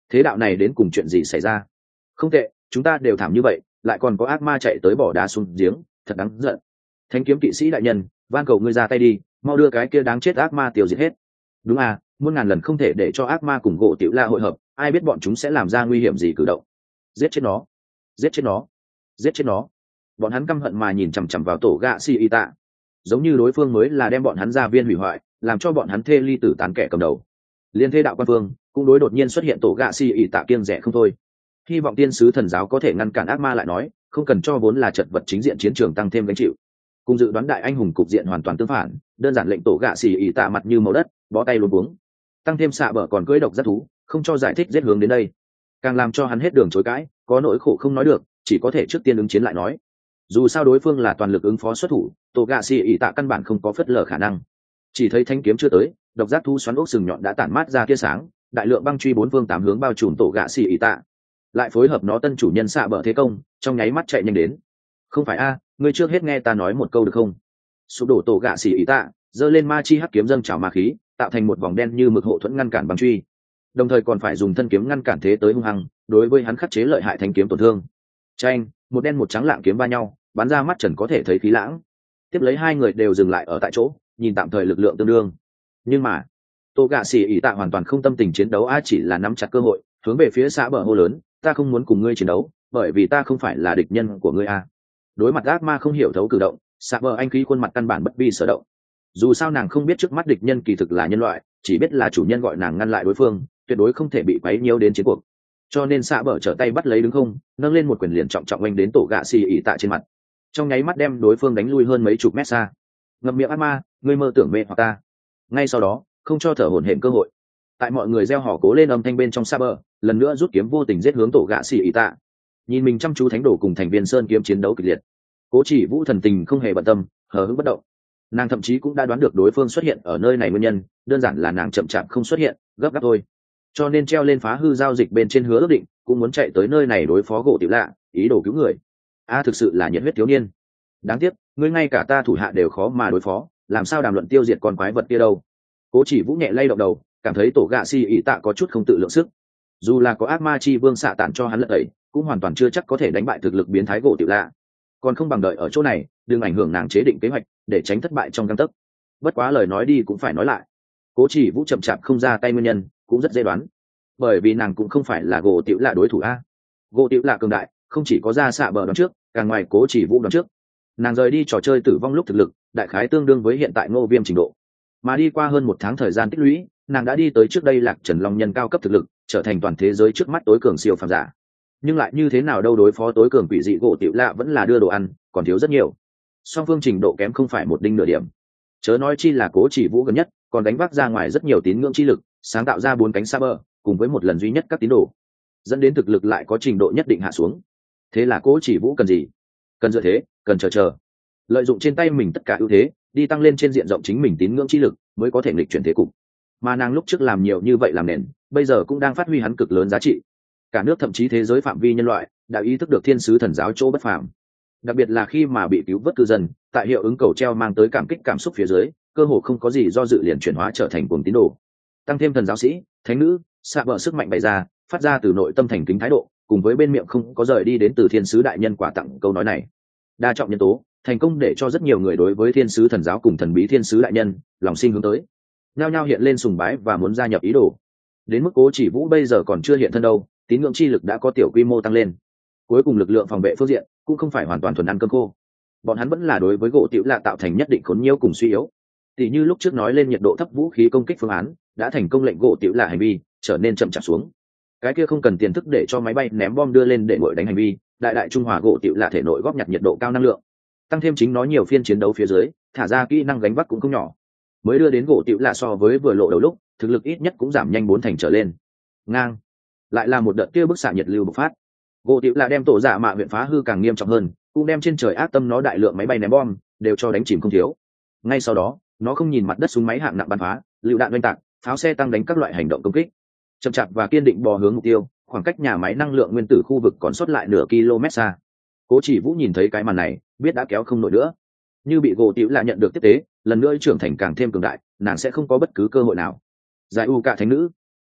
A: thế đạo này đến cùng chuyện gì xảy ra? Không tệ, chúng ta đều thảm như vậy, lại còn có ác ma chạy tới bỏ đá xuống giếng, thật đáng giận. Thánh kiếm kỵ sĩ đại nhân, van cầu ngươi ra tay đi, mau đưa cái kia đáng chết ác ma tiêu diệt hết. Đúng à, muôn ngàn lần không thể để cho ác ma cùng gỗ tiểu la hội hợp, ai biết bọn chúng sẽ làm ra nguy hiểm gì cử động. Giết chết nó, giết chết nó, giết chết nó. Bọn hắn căm hận mà nhìn chằm chằm vào tổ gạ xì y tạ, giống như đối phương mới là đem bọn hắn ra viên hủy hoại, làm cho bọn hắn thê ly tử tán kẻ cầm đầu. Liên thế đạo quan phương cũng đối đột nhiên xuất hiện tổ gạ xì y tạ kiêng rẻ không thôi. Hy vọng tiên sứ thần giáo có thể ngăn cản ác ma lại nói, không cần cho vốn là chật vật chính diện chiến trường tăng thêm gánh chịu. Cùng dự đoán đại anh hùng cục diện hoàn toàn tương phản, đơn giản lệnh tổ gạ xì y tạ mặt như màu đất, bó tay luống cuống. Tăng thêm xạ bờ còn cưỡi độc giác thú, không cho giải thích giết hướng đến đây, càng làm cho hắn hết đường chối cãi, có nỗi khổ không nói được, chỉ có thể trước tiên ứng chiến lại nói. Dù sao đối phương là toàn lực ứng phó xuất thủ, tổ gạ xì ỉ tạ căn bản không có phớt lờ khả năng. Chỉ thấy thanh kiếm chưa tới, độc giác thú xoắn ốc sừng nhọn đã tản mát ra tia sáng, đại lượng băng truy bốn phương tám hướng bao trùm tổ gạ xì ỉ tạ, lại phối hợp nó tân chủ nhân xạ bờ thế công, trong nháy mắt chạy nhanh đến. Không phải a, ngươi trước hết nghe ta nói một câu được không? Sụp đổ tổ gạ xì ỉ tạ, giơ lên ma chi hắc kiếm dâng trào ma khí, tạo thành một vòng đen như mực hộ thuẫn ngăn cản băng truy, đồng thời còn phải dùng thân kiếm ngăn cản thế tới hung hăng, đối với hắn khắc chế lợi hại thanh kiếm tổn thương. Chanh, một đen một trắng lạng kiếm va nhau, bắn ra mắt trần có thể thấy khí lãng. Tiếp lấy hai người đều dừng lại ở tại chỗ, nhìn tạm thời lực lượng tương đương. Nhưng mà, Tô Gạ Sĩ ỷ tạ hoàn toàn không tâm tình chiến đấu, a chỉ là nắm chặt cơ hội, hướng về phía xã bờ hô lớn, ta không muốn cùng ngươi chiến đấu, bởi vì ta không phải là địch nhân của ngươi a. Đối mặt ác ma không hiểu thấu cử động, xã bờ anh khí khuôn mặt căn bản bất vi sở động. Dù sao nàng không biết trước mắt địch nhân kỳ thực là nhân loại, chỉ biết là chủ nhân gọi nàng ngăn lại đối phương, tuyệt đối không thể bị quấy nhiễu đến chiến cuộc. Cho nên xạ bờ trở tay bắt lấy đứng không, nâng lên một quyền liền trọng trọng oanh đến tổ gạ xì ỉ tạ trên mặt, trong nháy mắt đem đối phương đánh lui hơn mấy chục mét xa. Ngậm miệng ác ma, ngươi mơ tưởng mê hoặc ta. Ngay sau đó, không cho thở hổn hển cơ hội, tại mọi người reo hò cố lên âm thanh bên trong xạ bờ lần nữa rút kiếm vô tình giết hướng tổ gạ xì ỉ tạ. Nhìn mình chăm chú thánh đồ cùng thành viên sơn kiếm chiến đấu kịch liệt, Cố Chỉ Vũ thần tình không hề bận tâm, hờ hững bất động. Nàng thậm chí cũng đã đoán được đối phương xuất hiện ở nơi này nguyên nhân, đơn giản là nàng chậm chạp không xuất hiện, gấp gáp thôi. Cho nên treo lên phá hư giao dịch bên trên hứa ước định, cũng muốn chạy tới nơi này đối phó gỗ tiểu lạ, ý đồ cứu người. A thực sự là nhiệt huyết thiếu niên. Đáng tiếc, ngươi ngay cả ta thủ hạ đều khó mà đối phó, làm sao đàm luận tiêu diệt con quái vật kia đâu. Cố Chỉ Vũ nhẹ lay động đầu, cảm thấy tổ gạ si ỉ tạ có chút không tự lượng sức. Dù là có ác ma chi vương xạ tản cho hắn lật tẩy, cũng hoàn toàn chưa chắc có thể đánh bại thực lực biến thái gỗ tiểu lạ. Còn không bằng đợi ở chỗ này, đừng ảnh hưởng nàng chế định kế hoạch, để tránh thất bại trong gang tấc. Bất quá lời nói đi cũng phải nói lại, Cố Chỉ Vũ chậm chạp không ra tay nguyên nhân cũng rất dễ đoán, bởi vì nàng cũng không phải là gỗ tiểu lạ đối thủ a. Gỗ tiểu lạ cường đại, không chỉ có ra xạ bờ đoán trước, càng ngoài Cố Chỉ Vũ đoán trước. Nàng rời đi trò chơi tử vong lúc thực lực đại khái tương đương với hiện tại Ngô Viêm trình độ, mà đi qua hơn một tháng thời gian tích lũy, nàng đã đi tới trước đây Lạc Trần Long nhân cao cấp thực lực, trở thành toàn thế giới trước mắt tối cường siêu phàm giả. Nhưng lại như thế nào đâu, đối phó tối cường quỷ dị gỗ tiểu lạ vẫn là đưa đồ ăn, còn thiếu rất nhiều. Song phương trình độ kém không phải một đinh nửa điểm. Chớ nói chi là Cố Chỉ Vũ gần nhất còn đánh vác ra ngoài rất nhiều tín ngưỡng chi lực, sáng tạo ra bốn cánh saber, cùng với một lần duy nhất các tín đồ, dẫn đến thực lực lại có trình độ nhất định hạ xuống. Thế là Cố Chỉ Vũ cần gì? Cần dựa thế, cần chờ chờ, lợi dụng trên tay mình tất cả ưu thế, đi tăng lên trên diện rộng chính mình tín ngưỡng chi lực, mới có thể nghịch chuyển thế cục. Mà nàng lúc trước làm nhiều như vậy làm nền, bây giờ cũng đang phát huy hắn cực lớn giá trị. Cả nước thậm chí thế giới phạm vi nhân loại đã ý thức được thiên sứ thần giáo chỗ bất phàm. Đặc biệt là khi mà bị cứu vớt cư dân, tại hiệu ứng cầu treo mang tới cảm kích cảm xúc phía dưới, cơ hồ không có gì do dự liền chuyển hóa trở thành cuồng tín đồ. Tăng thêm thần giáo sĩ, thánh nữ, xạ bờ sức mạnh bày ra, phát ra từ nội tâm thành kính thái độ, cùng với bên miệng không có rời đi đến từ thiên sứ đại nhân quà tặng câu nói này. Đa trọng nhân tố, thành công để cho rất nhiều người đối với thiên sứ thần giáo cùng thần bí thiên sứ đại nhân lòng sinh hướng tới, nhao nhao hiện lên sùng bái và muốn gia nhập ý đồ. Đến mức Cố Chỉ Vũ bây giờ còn chưa hiện thân đâu, tín ngưỡng chi lực đã có tiểu quy mô tăng lên. Cuối cùng lực lượng phòng vệ phương diện cũng không phải hoàn toàn thuần ăn cơm khô, bọn hắn vẫn là đối với gỗ tiểu lạ tạo thành nhất định khốn nhiễu cùng suy yếu. Tỷ như lúc trước nói lên nhiệt độ thấp vũ khí công kích phương án đã thành công lệnh gỗ tiểu lạ hành vi trở nên chậm chạp xuống. Cái kia không cần tiền thức để cho máy bay ném bom đưa lên để ngồi đánh hành vi, đại đại trung hòa gỗ tiểu lạ thể nội góp nhặt nhiệt độ cao năng lượng, tăng thêm chính nó nhiều phiên chiến đấu phía dưới thả ra kỹ năng gánh vác cũng không nhỏ, mới đưa đến gỗ tiểu lạ so với vừa lộ đầu lúc thực lực ít nhất cũng giảm nhanh bốn thành trở lên. Ngang lại là một đợt kia bức xạ nhiệt lưu bộc phát, gỗ tiểu lạ đem tổ giả mạ huyện phá hư càng nghiêm trọng hơn, cũng đem trên trời ác tâm nó đại lượng máy bay ném bom đều cho đánh chìm không thiếu. Ngay sau đó nó không nhìn mặt đất súng máy hạng nặng bắn phá, lựu đạn oanh tạc, pháo xe tăng đánh các loại hành động công kích, chậm chạp và kiên định bò hướng mục tiêu, khoảng cách nhà máy năng lượng nguyên tử khu vực còn sót lại nửa km xa. Cố Chỉ Vũ nhìn thấy cái màn này biết đã kéo không nổi nữa, như bị gỗ tiểu lạ nhận được tiếp tế lần nữa trưởng thành càng thêm cường đại, nàng sẽ không có bất cứ cơ hội nào. Giải u cả thánh nữ,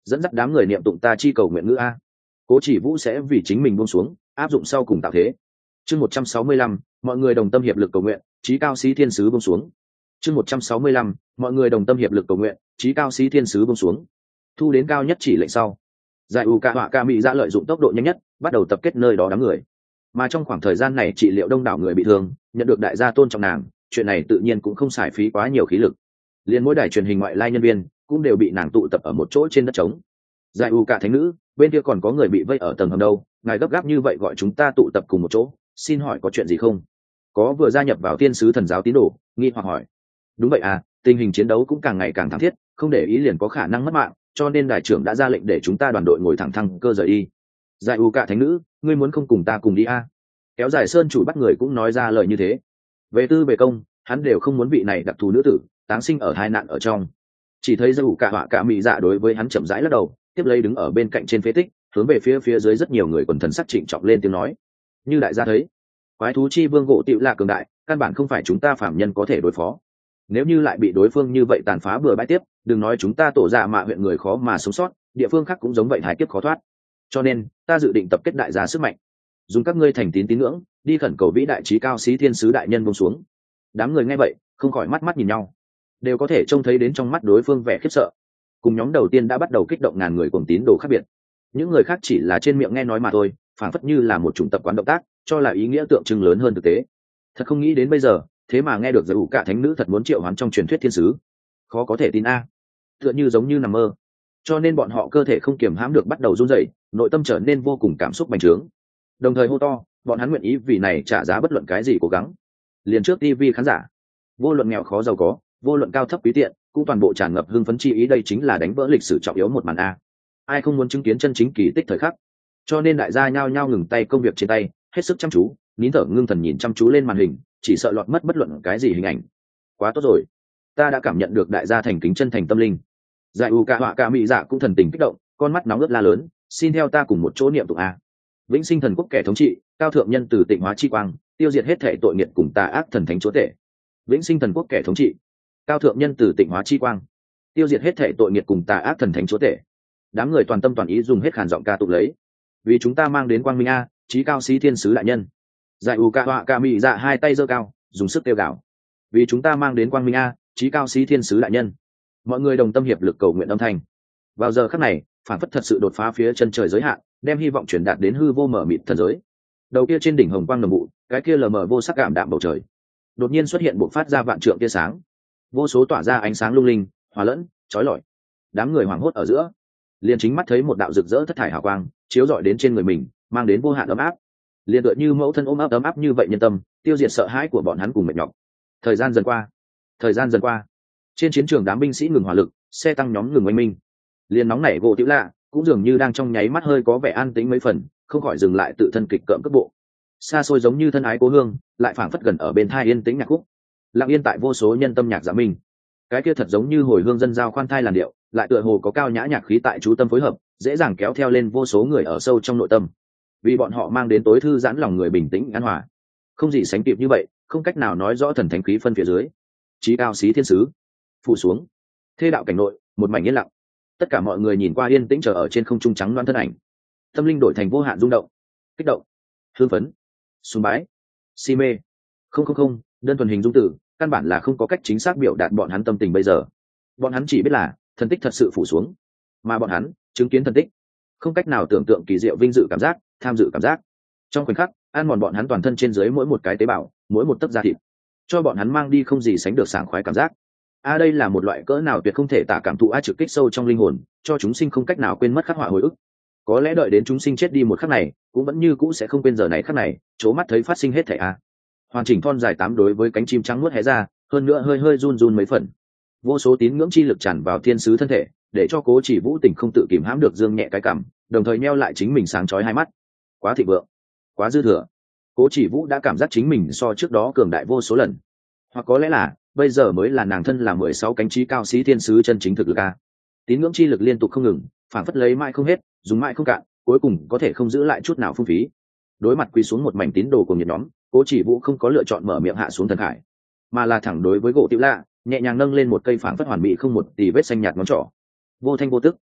A: dẫn dắt đám người niệm tụng ta chi cầu nguyện ngữ a. Cố Chỉ Vũ sẽ vì chính mình buông xuống, áp dụng sau cùng tạo thế. Chương một trăm sáu mươi lăm, mọi người đồng tâm hiệp lực cầu nguyện, chí cao sĩ thiên sứ buông xuống. Chương một trăm sáu mươi lăm, mọi người đồng tâm hiệp lực cầu nguyện, chí cao sĩ thiên sứ buông xuống. Thu đến cao nhất chỉ lệnh sau, giải u ca họa ca mỹ ra lợi dụng tốc độ nhanh nhất, bắt đầu tập kết nơi đó đám người. Mà trong khoảng thời gian này trị liệu đông đảo người bị thương, nhận được đại gia tôn trọng nàng, chuyện này tự nhiên cũng không xài phí quá nhiều khí lực. Liên mỗi đài truyền hình ngoại lai nhân viên cũng đều bị nàng tụ tập ở một chỗ trên đất trống. Giải u cả thánh nữ, bên kia còn có người bị vây ở tầng hầm đâu, ngài gấp gáp như vậy gọi chúng ta tụ tập cùng một chỗ, xin hỏi có chuyện gì không? Có vừa gia nhập vào thiên sứ thần giáo tín đồ, nghi hoặc hỏi. Đúng vậy à, tình hình chiến đấu cũng càng ngày càng thảm thiết, không để ý liền có khả năng mất mạng, cho nên đại trưởng đã ra lệnh để chúng ta đoàn đội ngồi thẳng thăng cơ rời đi. Giải u cả thánh nữ, ngươi muốn không cùng ta cùng đi à? Kéo dài sơn chủ bắt người cũng nói ra lời như thế. Về tư về công, hắn đều không muốn vị này đặc thù nữ tử táng sinh ở hai nạn ở trong. Chỉ thấy dâu cả họa cả mỹ dạ đối với hắn chậm rãi lắc đầu, tiếp lấy đứng ở bên cạnh trên phế tích, hướng về phía phía dưới rất nhiều người quần thần sắc trịnh trọng lên tiếng nói. Như đại gia thấy, quái thú chi vương gỗ tựu là cường đại, căn bản không phải chúng ta phạm nhân có thể đối phó. Nếu như lại bị đối phương như vậy tàn phá bừa bãi tiếp, đừng nói chúng ta tổ dạ mạ huyện người khó mà sống sót, địa phương khác cũng giống vậy thái kiếp khó thoát. Cho nên ta dự định tập kết đại gia sức mạnh, dùng các ngươi thành tín tín ngưỡng đi khẩn cầu vĩ đại trí cao sĩ thiên sứ đại nhân buông xuống. Đám người nghe vậy không khỏi mắt mắt nhìn nhau, đều có thể trông thấy đến trong mắt đối phương vẻ khiếp sợ. Cùng nhóm đầu tiên đã bắt đầu kích động ngàn người cùng tín đồ khác biệt, những người khác chỉ là trên miệng nghe nói mà thôi, phảng phất như là một chủng tập quán động tác, cho là ý nghĩa tượng trưng lớn hơn thực tế. Thật không nghĩ đến bây giờ, thế mà nghe được giải ủ cả thánh nữ thật muốn triệu hoán trong truyền thuyết thiên sứ, khó có thể tin a. Tựa như giống như nằm mơ. Cho nên bọn họ cơ thể không kiềm hãm được bắt đầu run rẩy, nội tâm trở nên vô cùng cảm xúc bành trướng, đồng thời hô to, bọn hắn nguyện ý vì này trả giá bất luận cái gì cố gắng. Liền trước ti vi khán giả, vô luận nghèo khó giàu có, vô luận cao thấp quý tiện, cũng toàn bộ tràn ngập hưng phấn chi ý. Đây chính là đánh vỡ lịch sử trọng yếu một màn a. Ai không muốn chứng kiến chân chính kỳ tích thời khắc? Cho nên đại gia nhao nhao ngừng tay công việc trên tay, hết sức chăm chú, nín thở ngưng thần nhìn chăm chú lên màn hình, chỉ sợ lọt mất bất luận cái gì hình ảnh. Quá tốt rồi, ta đã cảm nhận được đại gia thành kính chân thành tâm linh. Giải u ca họa ca mỹ dạ cũng thần tình kích động, con mắt nóng ướt la lớn, xin theo ta cùng một chỗ niệm tụng a. Vĩnh sinh thần quốc kẻ thống trị, cao thượng nhân từ tịnh hóa chi quang, tiêu diệt hết thể tội nghiệt cùng tà ác thần thánh chúa tể. Vĩnh sinh thần quốc kẻ thống trị, cao thượng nhân từ tịnh hóa chi quang, tiêu diệt hết thể tội nghiệt cùng tà ác thần thánh chúa tể. Đám người toàn tâm toàn ý dùng hết khàn giọng ca tụng lấy. Vì chúng ta mang đến quang minh a, chí cao sĩ thiên sứ đại nhân. Giải u ca họa ca mỹ dạ hai tay giơ cao, dùng sức kêu gào. Vì chúng ta mang đến quang minh a, chí cao sĩ thiên sứ đại nhân. Mọi người đồng tâm hiệp lực cầu nguyện âm thanh. Vào giờ khắc này, phản phất thật sự đột phá phía chân trời giới hạn, đem hy vọng truyền đạt đến hư vô mở mịt thần giới. Đầu kia trên đỉnh hồng quang nồng vụ, cái kia lờ mờ vô sắc cảm đạm bầu trời, đột nhiên xuất hiện bộc phát ra vạn trượng tia sáng, vô số tỏa ra ánh sáng lung linh, hòa lẫn, chói lọi. Đám người hoảng hốt ở giữa, liền chính mắt thấy một đạo rực rỡ thất thải hào quang chiếu rọi đến trên người mình, mang đến vô hạn ấm áp, liền tựa như mẫu thân ôm ấp ấm áp như vậy nhân tâm, tiêu diệt sợ hãi của bọn hắn cùng mệt nhọc. Thời gian dần qua, thời gian dần qua, trên chiến trường đám binh sĩ ngừng hỏa lực, xe tăng nhóm ngừng oanh minh, liền nóng nảy gỗ tiểu lạ cũng dường như đang trong nháy mắt hơi có vẻ an tĩnh mấy phần, không khỏi dừng lại tự thân kịch cỡm cước bộ. Xa xôi giống như thân ái cố hương, lại phảng phất gần ở bên thai yên tĩnh nhạc khúc, lặng yên tại vô số nhân tâm nhạc giả minh. Cái kia thật giống như hồi hương dân giao khoan thai làn điệu, lại tựa hồ có cao nhã nhạc khí tại chú tâm phối hợp, dễ dàng kéo theo lên vô số người ở sâu trong nội tâm, vì bọn họ mang đến tối thư giãn lòng người bình tĩnh an hòa. Không gì sánh kịp như vậy, không cách nào nói rõ thần thánh khí phân phía dưới. Chí cao sĩ thiên sứ phủ xuống, thê đạo cảnh nội một mảnh yên lặng. Tất cả mọi người nhìn qua yên tĩnh chờ ở trên không trung trắng loan thân ảnh, tâm linh đổi thành vô hạn rung động, kích động, hương phấn, sùng bái, si mê. Không không không, đơn thuần hình dung từ, căn bản là không có cách chính xác biểu đạt bọn hắn tâm tình bây giờ. Bọn hắn chỉ biết là thần tích thật sự phủ xuống, mà bọn hắn chứng kiến thần tích, không cách nào tưởng tượng kỳ diệu vinh dự cảm giác, tham dự cảm giác. Trong khoảnh khắc, ăn mòn bọn hắn toàn thân trên dưới mỗi một cái tế bào, mỗi một tấc da thịt, cho bọn hắn mang đi không gì sánh được sảng khoái cảm giác. A à, đây là một loại cỡ nào tuyệt không thể tả cảm thụ a trực kích sâu trong linh hồn, cho chúng sinh không cách nào quên mất khắc họa hồi ức. Có lẽ đợi đến chúng sinh chết đi một khắc này, cũng vẫn như cũ sẽ không quên giờ này khắc này, chố mắt thấy phát sinh hết thảy a. Hoàn chỉnh thon dài tám đối với cánh chim trắng nuốt hé ra, hơn nữa hơi hơi run run mấy phần. Vô số tín ngưỡng chi lực tràn vào thiên sứ thân thể, để cho Cố Chỉ Vũ Tình không tự kìm hãm được dương nhẹ cái cằm, đồng thời nheo lại chính mình sáng chói hai mắt. Quá thịnh vượng, quá dư thừa. Cố Chỉ Vũ đã cảm giác chính mình so trước đó cường đại vô số lần. Hoặc có lẽ là bây giờ mới là nàng thân là mười sáu cánh chí cao sĩ thiên sứ chân chính thực lực a. Tín ngưỡng chi lực liên tục không ngừng, phản phất lấy mãi không hết, dùng mãi không cạn, cuối cùng có thể không giữ lại chút nào phung phí. Đối mặt quỳ xuống một mảnh tín đồ cùng nhiệt nhóm, Cố Chỉ Vũ không có lựa chọn mở miệng hạ xuống thần khải, mà là thẳng đối với gỗ tiểu lạ, nhẹ nhàng nâng lên một cây phản phất hoàn mỹ không một tì vết xanh nhạt ngón trỏ. Vô thanh vô tức,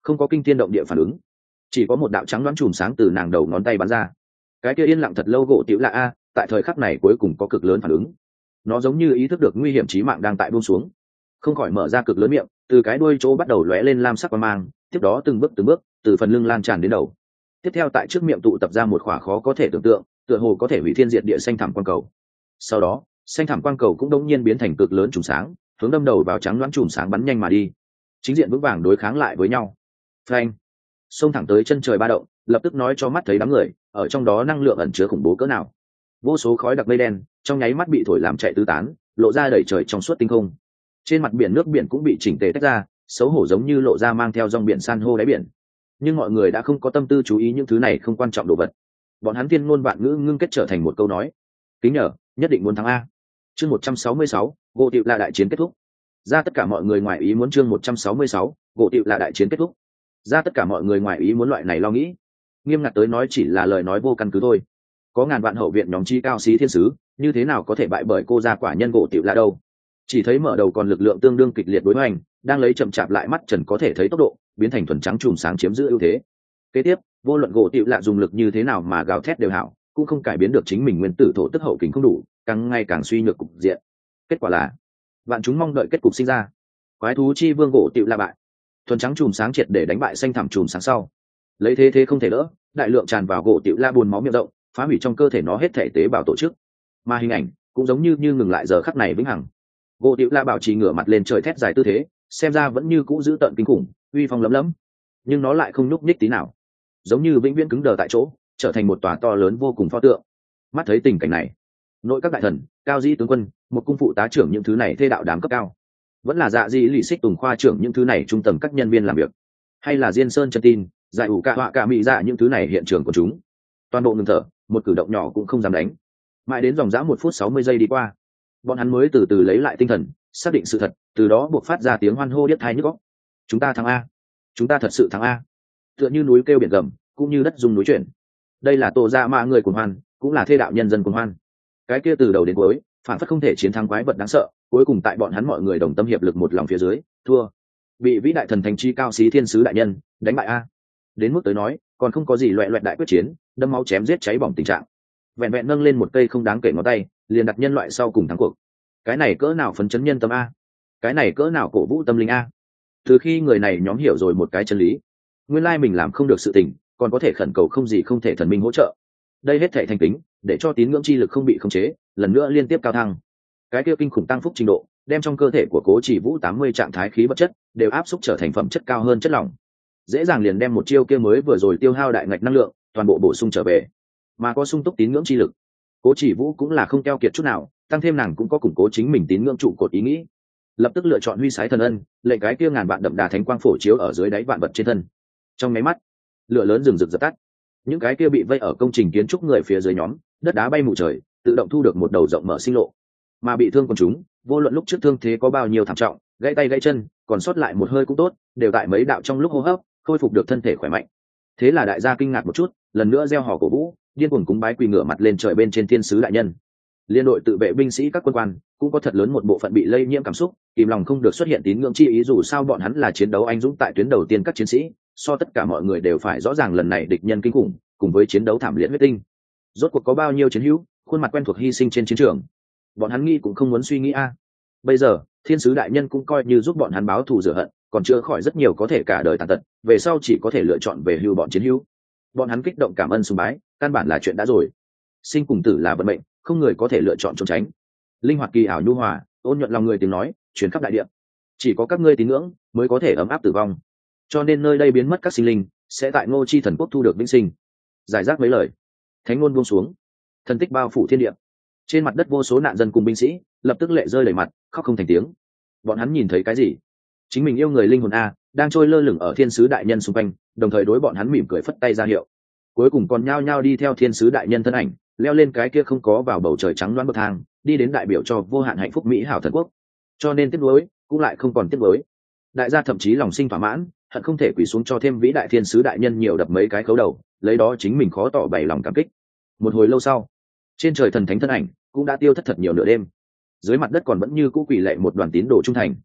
A: không có kinh thiên động địa phản ứng, chỉ có một đạo trắng đoán chùm sáng từ nàng đầu ngón tay bắn ra. Cái kia yên lặng thật lâu gỗ tiểu lạ a tại thời khắc này cuối cùng có cực lớn phản ứng, nó giống như ý thức được nguy hiểm chí mạng đang tại buông xuống, không khỏi mở ra cực lớn miệng, từ cái đuôi chỗ bắt đầu lóe lên lam sắc quang mang, tiếp đó từng bước từng bước từ phần lưng lan tràn đến đầu. Tiếp theo tại trước miệng tụ tập ra một khỏa khó có thể tưởng tượng, tựa hồ có thể hủy thiên diệt địa xanh thẳm quang cầu. Sau đó xanh thẳm quang cầu cũng đống nhiên biến thành cực lớn chùm sáng, hướng đâm đầu vào trắng loãng chùm sáng bắn nhanh mà đi, chính diện vững vàng đối kháng lại với nhau. Phanh! Xông thẳng tới chân trời ba động, lập tức nói cho mắt thấy đám người ở trong đó năng lượng ẩn chứa khủng bố cỡ nào. Vô số khói đặc mây đen trong nháy mắt bị thổi làm chạy tứ tán, lộ ra đầy trời trong suốt tinh không. Trên mặt biển nước biển cũng bị chỉnh tề tách ra, xấu hổ giống như lộ ra mang theo dòng biển san hô đáy biển. Nhưng mọi người đã không có tâm tư chú ý những thứ này không quan trọng đồ vật. Bọn hắn thiên ngôn vạn ngữ ngưng kết trở thành một câu nói: kính nhờ, nhất định muốn thắng a. Chương một trăm sáu mươi sáu, gỗ tiệu là đại chiến kết thúc. Ra tất cả mọi người ngoài ý muốn chương một trăm sáu mươi sáu, gỗ tiệu là đại chiến kết thúc. Ra tất cả mọi người ngoài ý muốn loại này lo nghĩ. Nghiêm ngặt tới nói chỉ là lời nói vô căn cứ thôi. Có ngàn vạn hậu viện nhóm chi cao sĩ thiên sứ, như thế nào có thể bại bởi cô gia quả nhân gỗ tiệu là đâu? Chỉ thấy mở đầu còn lực lượng tương đương kịch liệt đối hoành, đang lấy chậm chạp lại mắt trần có thể thấy tốc độ, biến thành thuần trắng chùm sáng chiếm giữ ưu thế. Kế tiếp, vô luận gỗ tiệu lạ dùng lực như thế nào mà gào thét đều hảo, cũng không cải biến được chính mình nguyên tử thổ tức hậu kình không đủ, càng ngày càng suy nhược cục diện. Kết quả là, vạn chúng mong đợi kết cục sinh ra. Quái thú chi vương gỗ tiệu lạ bại. Thuần trắng chùm sáng triệt để đánh bại xanh thẳm chùm sáng sau. Lấy thế thế không thể đỡ, đại lượng tràn vào gỗ tiệu lạ buồn máu miệng rộng, phá hủy trong cơ thể nó hết thể tế bào tổ chức. Mà hình ảnh cũng giống như như ngừng lại giờ khắc này vĩnh hằng. Gỗ tiệu lạ bảo trì ngửa mặt lên trời thét dài tư thế, xem ra vẫn như cũ giữ tợn kinh khủng, uy phong lấm lấm, nhưng nó lại không nhúc nhích tí nào, giống như vĩnh viễn cứng đờ tại chỗ, trở thành một tòa to lớn vô cùng pho tượng. Mắt thấy tình cảnh này, nội các đại thần, cao dĩ tướng quân, một cung phụ tá trưởng những thứ này thê đạo đám cấp cao, vẫn là dạ di lì xích tùng khoa trưởng những thứ này trung tầng các nhân viên làm việc, hay là diên sơn chân tin giải ủ cả họa cả mỹ dạ những thứ này hiện trường của chúng, toàn bộ ngừng thở, một cử động nhỏ cũng không dám đánh. Mãi đến dòng dã một phút sáu mươi giây đi qua, bọn hắn mới từ từ lấy lại tinh thần, xác định sự thật, từ đó buộc phát ra tiếng hoan hô điếc tai nhức óc. Chúng ta thắng a, chúng ta thật sự thắng a. Tựa như núi kêu biển gầm, cũng như đất rung núi chuyển. đây là tổ dạ mạ người cuồng hoan, cũng là thê đạo nhân dân cuồng hoan. Cái kia từ đầu đến cuối phản phất không thể chiến thắng quái vật đáng sợ, cuối cùng tại bọn hắn mọi người đồng tâm hiệp lực một lòng phía dưới thua, bị vĩ đại thần thành chi cao sĩ thiên sứ đại nhân đánh bại a. Đến mức tới nói còn không có gì loẹ loẹt đại quyết chiến, đâm máu chém giết cháy bỏng tình trạng, vẹn vẹn nâng lên một cây không đáng kể ngón tay liền đặt nhân loại sau cùng thắng cuộc. Cái này cỡ nào phấn chấn nhân tâm a, cái này cỡ nào cổ vũ tâm linh a. Từ khi người này nhóm hiểu rồi một cái chân lý, nguyên lai mình làm không được sự tình còn có thể khẩn cầu không gì không thể thần minh hỗ trợ, đây hết thể thành kính để cho tín ngưỡng chi lực không bị khống chế, lần nữa liên tiếp cao thăng. Cái kia kinh khủng tăng phúc trình độ đem trong cơ thể của Cố Chỉ Vũ tám mươi trạng thái khí vật chất đều áp xúc trở thành phẩm chất cao hơn chất lỏng, dễ dàng liền đem một chiêu kia mới vừa rồi tiêu hao đại ngạch năng lượng toàn bộ bổ sung trở về. Mà có sung túc tín ngưỡng chi lực, Cố Chỉ Vũ cũng là không keo kiệt chút nào, tăng thêm nàng cũng có củng cố chính mình tín ngưỡng trụ cột ý nghĩ, lập tức lựa chọn huy sái thần ân, lệnh cái kia ngàn vạn đậm đà thánh quang phổ chiếu ở dưới đáy vạn vật trên thân. Trong máy mắt, lửa lớn rừng rực dập tắt, những cái kia bị vây ở công trình kiến trúc người phía dưới nhóm, đất đá bay mù trời, tự động thu được một đầu rộng mở sinh lộ. Mà bị thương quần chúng, vô luận lúc trước thương thế có bao nhiêu thảm trọng, gãy tay gãy chân, còn sót lại một hơi cũng tốt, đều tại mấy đạo trong lúc hô hấp khôi phục được thân thể khỏe mạnh. Thế là đại gia kinh ngạc một chút, lần nữa gieo hò cổ vũ, điên cuồng cúng bái quỳ ngửa mặt lên trời bên trên thiên sứ đại nhân. Liên đội tự vệ binh sĩ các quân quan cũng có thật lớn một bộ phận bị lây nhiễm cảm xúc, kìm lòng không được xuất hiện tín ngưỡng chi ý, dù sao bọn hắn là chiến đấu anh dũng tại tuyến đầu tiên các chiến sĩ, so tất cả mọi người đều phải rõ ràng lần này địch nhân kinh khủng, cùng với chiến đấu thảm liệt huyết tinh. Rốt cuộc có bao nhiêu chiến hữu, khuôn mặt quen thuộc hy sinh trên chiến trường, bọn hắn nghĩ cũng không muốn suy nghĩ a. Bây giờ thiên sứ đại nhân cũng coi như giúp bọn hắn báo thù rửa hận, còn chữa khỏi rất nhiều có thể cả đời tàn tật, về sau chỉ có thể lựa chọn về hưu bọn chiến hữu. Bọn hắn kích động cảm ơn sùng bái, căn bản là chuyện đã rồi. Sinh cùng tử là vận mệnh, không người có thể lựa chọn trốn tránh. Linh hoạt kỳ ảo nhu hòa, ôn nhuận lòng người tiếng nói truyền khắp đại địa, chỉ có các ngươi tín ngưỡng mới có thể ấm áp tử vong, cho nên nơi đây biến mất các sinh linh sẽ tại Ngô Chi thần quốc thu được vĩnh sinh. Giải rác mấy lời, thánh ngôn buông xuống, thần tích bao phủ thiên địa. Trên mặt đất vô số nạn dân cùng binh sĩ lập tức lệ rơi đầy mặt, khóc không thành tiếng. Bọn hắn nhìn thấy cái gì? Chính mình yêu người linh hồn a, đang trôi lơ lửng ở thiên sứ đại nhân xung quanh, đồng thời đối bọn hắn mỉm cười phất tay ra hiệu. Cuối cùng còn nhao nhao đi theo thiên sứ đại nhân thân ảnh, leo lên cái kia không có vào bầu trời trắng đoán bậc thang, đi đến đại biểu cho vô hạn hạnh phúc mỹ hảo thần quốc. Cho nên tiếc nuối cũng lại không còn tiếc nuối. Đại gia thậm chí lòng sinh thỏa mãn, hận không thể quỳ xuống cho thêm vĩ đại thiên sứ đại nhân nhiều đập mấy cái khấu đầu, lấy đó chính mình khó tỏ bày lòng cảm kích. Một hồi lâu sau, trên trời thần thánh thân ảnh cũng đã tiêu thất thật nhiều nửa đêm. Dưới mặt đất còn vẫn như cũ quỳ lệ một đoàn tín đồ trung thành.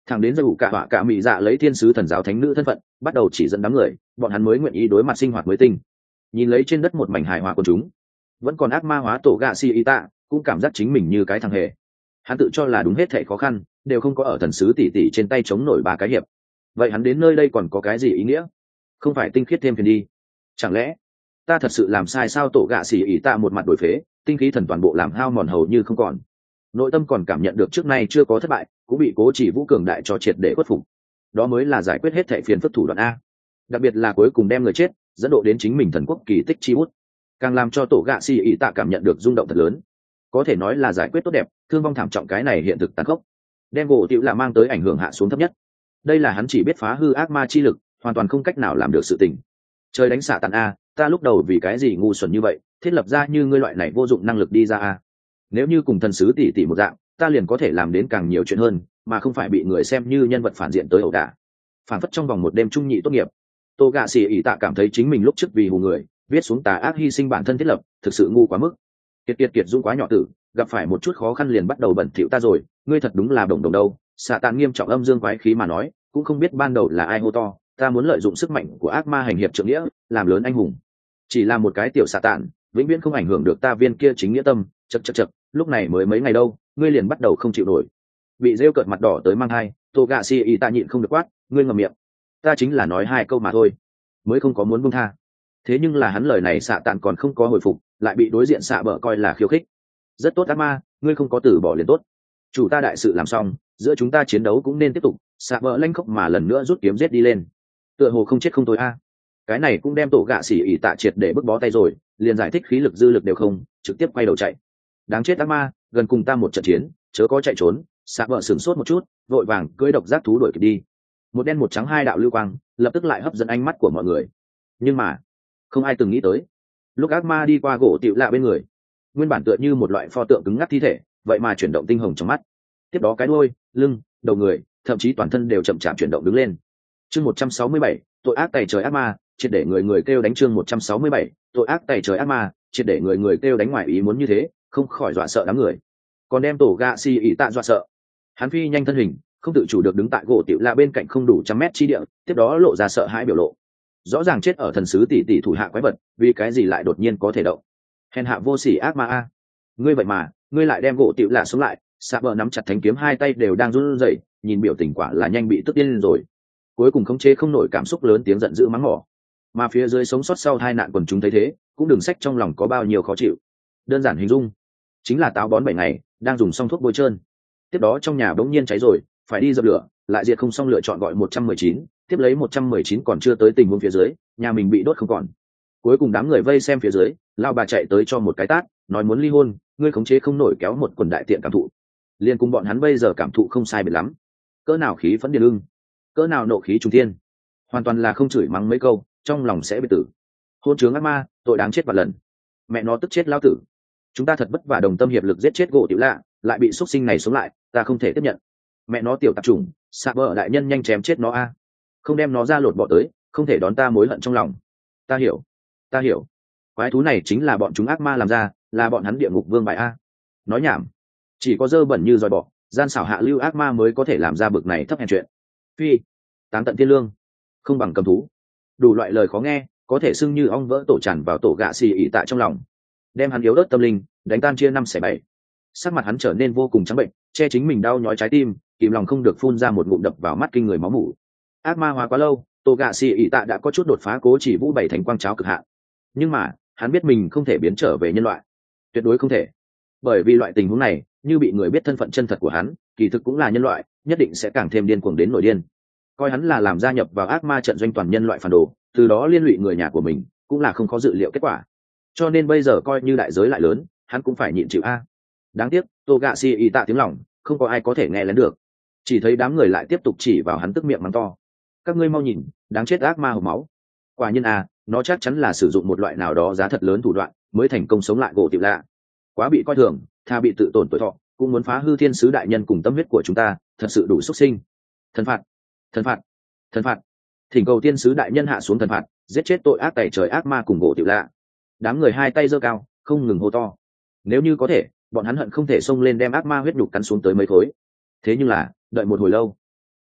A: Thẳng đến giờ ủ cả họa cả mỹ dạ lấy thiên sứ thần giáo thánh nữ thân phận bắt đầu chỉ dẫn đám người, bọn hắn mới nguyện ý đối mặt sinh hoạt mới tinh. Nhìn lấy trên đất một mảnh hài hòa của chúng, vẫn còn ác ma hóa tổ gạ xì y tạ cũng cảm giác chính mình như cái thằng hề. Hắn tự cho là đúng hết thảy khó khăn đều không có ở thần sứ tỷ tỷ trên tay chống nổi ba cái hiệp. Vậy hắn đến nơi đây còn có cái gì ý nghĩa? Không phải tinh khiết thêm phiền đi? Chẳng lẽ ta thật sự làm sai sao? Tổ gạ xì y tạ một mặt đổi phế, tinh khí thần toàn bộ làm hao mòn hầu như không còn. Nội tâm còn cảm nhận được trước nay chưa có thất bại, cũng bị cố chỉ vũ cường đại cho triệt để khuất phục. Đó mới là giải quyết hết thảy phiền phức thủ đoạn a. Đặc biệt là cuối cùng đem người chết dẫn độ đến chính mình thần quốc kỳ tích chi bút, càng làm cho tổ gạ xì ỉ tạ cảm nhận được rung động thật lớn. Có thể nói là giải quyết tốt đẹp, thương vong thảm trọng cái này hiện thực tàn khốc, đem gỗ tiểu là mang tới ảnh hưởng hạ xuống thấp nhất. Đây là hắn chỉ biết phá hư ác ma chi lực, hoàn toàn không cách nào làm được sự tình. Trời đánh xạ tàn a, ta lúc đầu vì cái gì ngu xuẩn như vậy, thiết lập ra như ngươi loại này vô dụng năng lực đi ra a. Nếu như cùng thần sứ tỷ tỷ một dạng, ta liền có thể làm đến càng nhiều chuyện hơn, mà không phải bị người xem như nhân vật phản diện tới ẩu đả. Phản phất trong vòng một đêm trung nhị tốt nghiệp, tô gạ xì ỉ tạ cảm thấy chính mình lúc trước vì hù người viết xuống tà ác hy sinh bản thân thiết lập thực sự ngu quá mức. Kiệt kiệt kiệt dũng quá nhỏ tử, gặp phải một chút khó khăn liền bắt đầu bẩn thỉu ta rồi, ngươi thật đúng là đồng đồng đâu. Xạ tàn nghiêm trọng âm dương quái khí mà nói, cũng không biết ban đầu là ai hô to, ta muốn lợi dụng sức mạnh của ác ma hành hiệp trượng nghĩa, làm lớn anh hùng. Chỉ là một cái tiểu xạ tàn, vĩnh viễn không ảnh hưởng được ta viên kia chính nghĩa tâm. Chậc chậc chậc, lúc này mới mấy ngày đâu, ngươi liền bắt đầu không chịu nổi. Bị rêu cợt mặt đỏ tới mang hai, tô gạ xì ỉ tạ nhịn không được quát, ngươi ngậm miệng. Ta chính là nói hai câu mà thôi, mới không có muốn buông tha. Thế nhưng là hắn lời này xạ tàn còn không có hồi phục, lại bị đối diện xạ bờ coi là khiêu khích. Rất tốt ác ma, ngươi không có từ bỏ liền tốt. Chủ ta đại sự làm xong, giữa chúng ta chiến đấu cũng nên tiếp tục. Xạ bờ lanh khóc mà lần nữa rút kiếm giết đi lên, tựa hồ không chết không thôi a. Cái này cũng đem tổ gạ xỉ ỉ tạ triệt để bức bó tay rồi, liền giải thích khí lực dư lực đều không, trực tiếp quay đầu chạy. Đáng chết ác ma, gần cùng ta một trận chiến, chớ có chạy trốn. Xạ bờ sửng sốt một chút, vội vàng cưỡi độc giác thú đuổi kịp đi. Một đen một trắng hai đạo lưu quang lập tức lại hấp dẫn ánh mắt của mọi người. Nhưng mà không ai từng nghĩ tới, lúc ác ma đi qua gỗ tiểu lạ bên người, nguyên bản tựa như một loại pho tượng cứng ngắc thi thể vậy mà chuyển động tinh hồng trong mắt. Tiếp đó cái đuôi, lưng, đầu người, thậm chí toàn thân đều chậm chạp chuyển động đứng lên. Chương một trăm sáu mươi bảy, tội ác tày trời ác ma, triệt để người người kêu đánh. Chương một trăm sáu mươi bảy, tội ác tày trời ác ma, triệt để người người kêu đánh. Ngoài ý muốn như thế, không khỏi dọa sợ đám người, còn đem tổ gạ xì ỉ tạ dọa sợ. Hắn phi nhanh thân hình, không tự chủ được đứng tại gỗ tiểu lạ bên cạnh không đủ trăm mét chi địa, tiếp đó lộ ra sợ hãi biểu lộ. Rõ ràng chết ở thần sứ tỷ tỷ thủ hạ quái vật, vì cái gì lại đột nhiên có thể động? Hèn hạ vô sỉ ác ma a, ngươi vậy mà ngươi lại đem gỗ tiểu lạ xuống lại. Sạ bờ nắm chặt thanh kiếm, hai tay đều đang run rẩy, nhìn biểu tình quả là nhanh bị tức điên rồi. Cuối cùng khống chế không nổi cảm xúc, lớn tiếng giận dữ mắng mỏ. Mà phía dưới sống sót sau hai nạn quần chúng thấy thế, cũng đừng sách trong lòng có bao nhiêu khó chịu. Đơn giản hình dung chính là táo bón bảy ngày đang dùng xong thuốc bôi trơn, tiếp đó trong nhà bỗng nhiên cháy rồi, phải đi dập lửa, lại diệt không xong lựa chọn gọi một trăm mười chín, tiếp lấy một trăm mười chín còn chưa tới tình huống phía dưới, nhà mình bị đốt không còn. Cuối cùng đám người vây xem phía dưới, lao bà chạy tới cho một cái tát, nói muốn ly hôn, ngươi khống chế không nổi kéo một quần đại tiện cảm thụ. Liên cùng bọn hắn bây giờ cảm thụ không sai biệt lắm. Cỡ nào khí phẫn điên ưng, cỡ nào nộ khí trung thiên, hoàn toàn là không chửi mắng mấy câu, trong lòng sẽ bị tử. Hôn trướng ác ma, tội đáng chết vạn lần. Mẹ nó tức chết lao tử. Chúng ta thật vất vả đồng tâm hiệp lực giết chết gỗ tiểu lạ, lại bị xuất sinh này sống lại, ta không thể tiếp nhận. Mẹ nó tiểu tạp chủng, xạ bờ đại nhân nhanh chém chết nó a, không đem nó ra lột bỏ tới, không thể đón ta mối hận trong lòng. Ta hiểu, ta hiểu, quái thú này chính là bọn chúng ác ma làm ra, là bọn hắn địa ngục vương bài a. Nói nhảm, chỉ có dơ bẩn như dòi bọ, gian xảo hạ lưu ác ma mới có thể làm ra bực này thấp hèn chuyện. Phi, táng tận thiên lương, không bằng cầm thú. Đủ loại lời khó nghe, có thể xưng như ong vỡ tổ tràn vào tổ gạ xì ỉ tạ trong lòng, đem hắn yếu ớt tâm linh đánh tan chia năm xẻ bảy. Sắc mặt hắn trở nên vô cùng trắng bệnh, che chính mình đau nhói trái tim, kìm lòng không được phun ra một ngụm đập vào mắt kinh người máu mủ. Ác ma hóa quá lâu, tổ gạ xì ỉ tạ đã có chút đột phá cố chỉ vũ bảy thành quang cháo cực hạn. Nhưng mà hắn biết mình không thể biến trở về nhân loại, tuyệt đối không thể. Bởi vì loại tình huống này, như bị người biết thân phận chân thật của hắn, kỳ thực cũng là nhân loại, nhất định sẽ càng thêm điên cuồng đến nổi điên. Coi hắn là làm gia nhập vào ác ma trận doanh toàn nhân loại phản đồ, từ đó liên lụy người nhà của mình, cũng là không có dự liệu kết quả. Cho nên bây giờ coi như đại giới lại lớn, hắn cũng phải nhịn chịu a. Đáng tiếc, tô gạ xì ỉ tạ tiếng lòng không có ai có thể nghe lén được, chỉ thấy đám người lại tiếp tục chỉ vào hắn tức miệng mắng to. Các ngươi mau nhìn, đáng chết ác ma hộc máu. Quả nhiên à, nó chắc chắn là sử dụng một loại nào đó giá thật lớn thủ đoạn mới thành công sống lại gỗ tiểu lạ. Quá bị coi thường, tha bị tự tổn tuổi thọ, cũng muốn phá hư thiên sứ đại nhân cùng tâm huyết của chúng ta, thật sự đủ xuất sinh. Thần phạt, thần phạt, thần phạt. Thỉnh cầu thiên sứ đại nhân hạ xuống thần phạt, giết chết tội ác tày trời ác ma cùng gỗ tiểu lạ. Đám người hai tay giơ cao, không ngừng hô to. Nếu như có thể, bọn hắn hận không thể xông lên đem ác ma huyết nhục cắn xuống tới mấy khối. Thế nhưng là đợi một hồi lâu,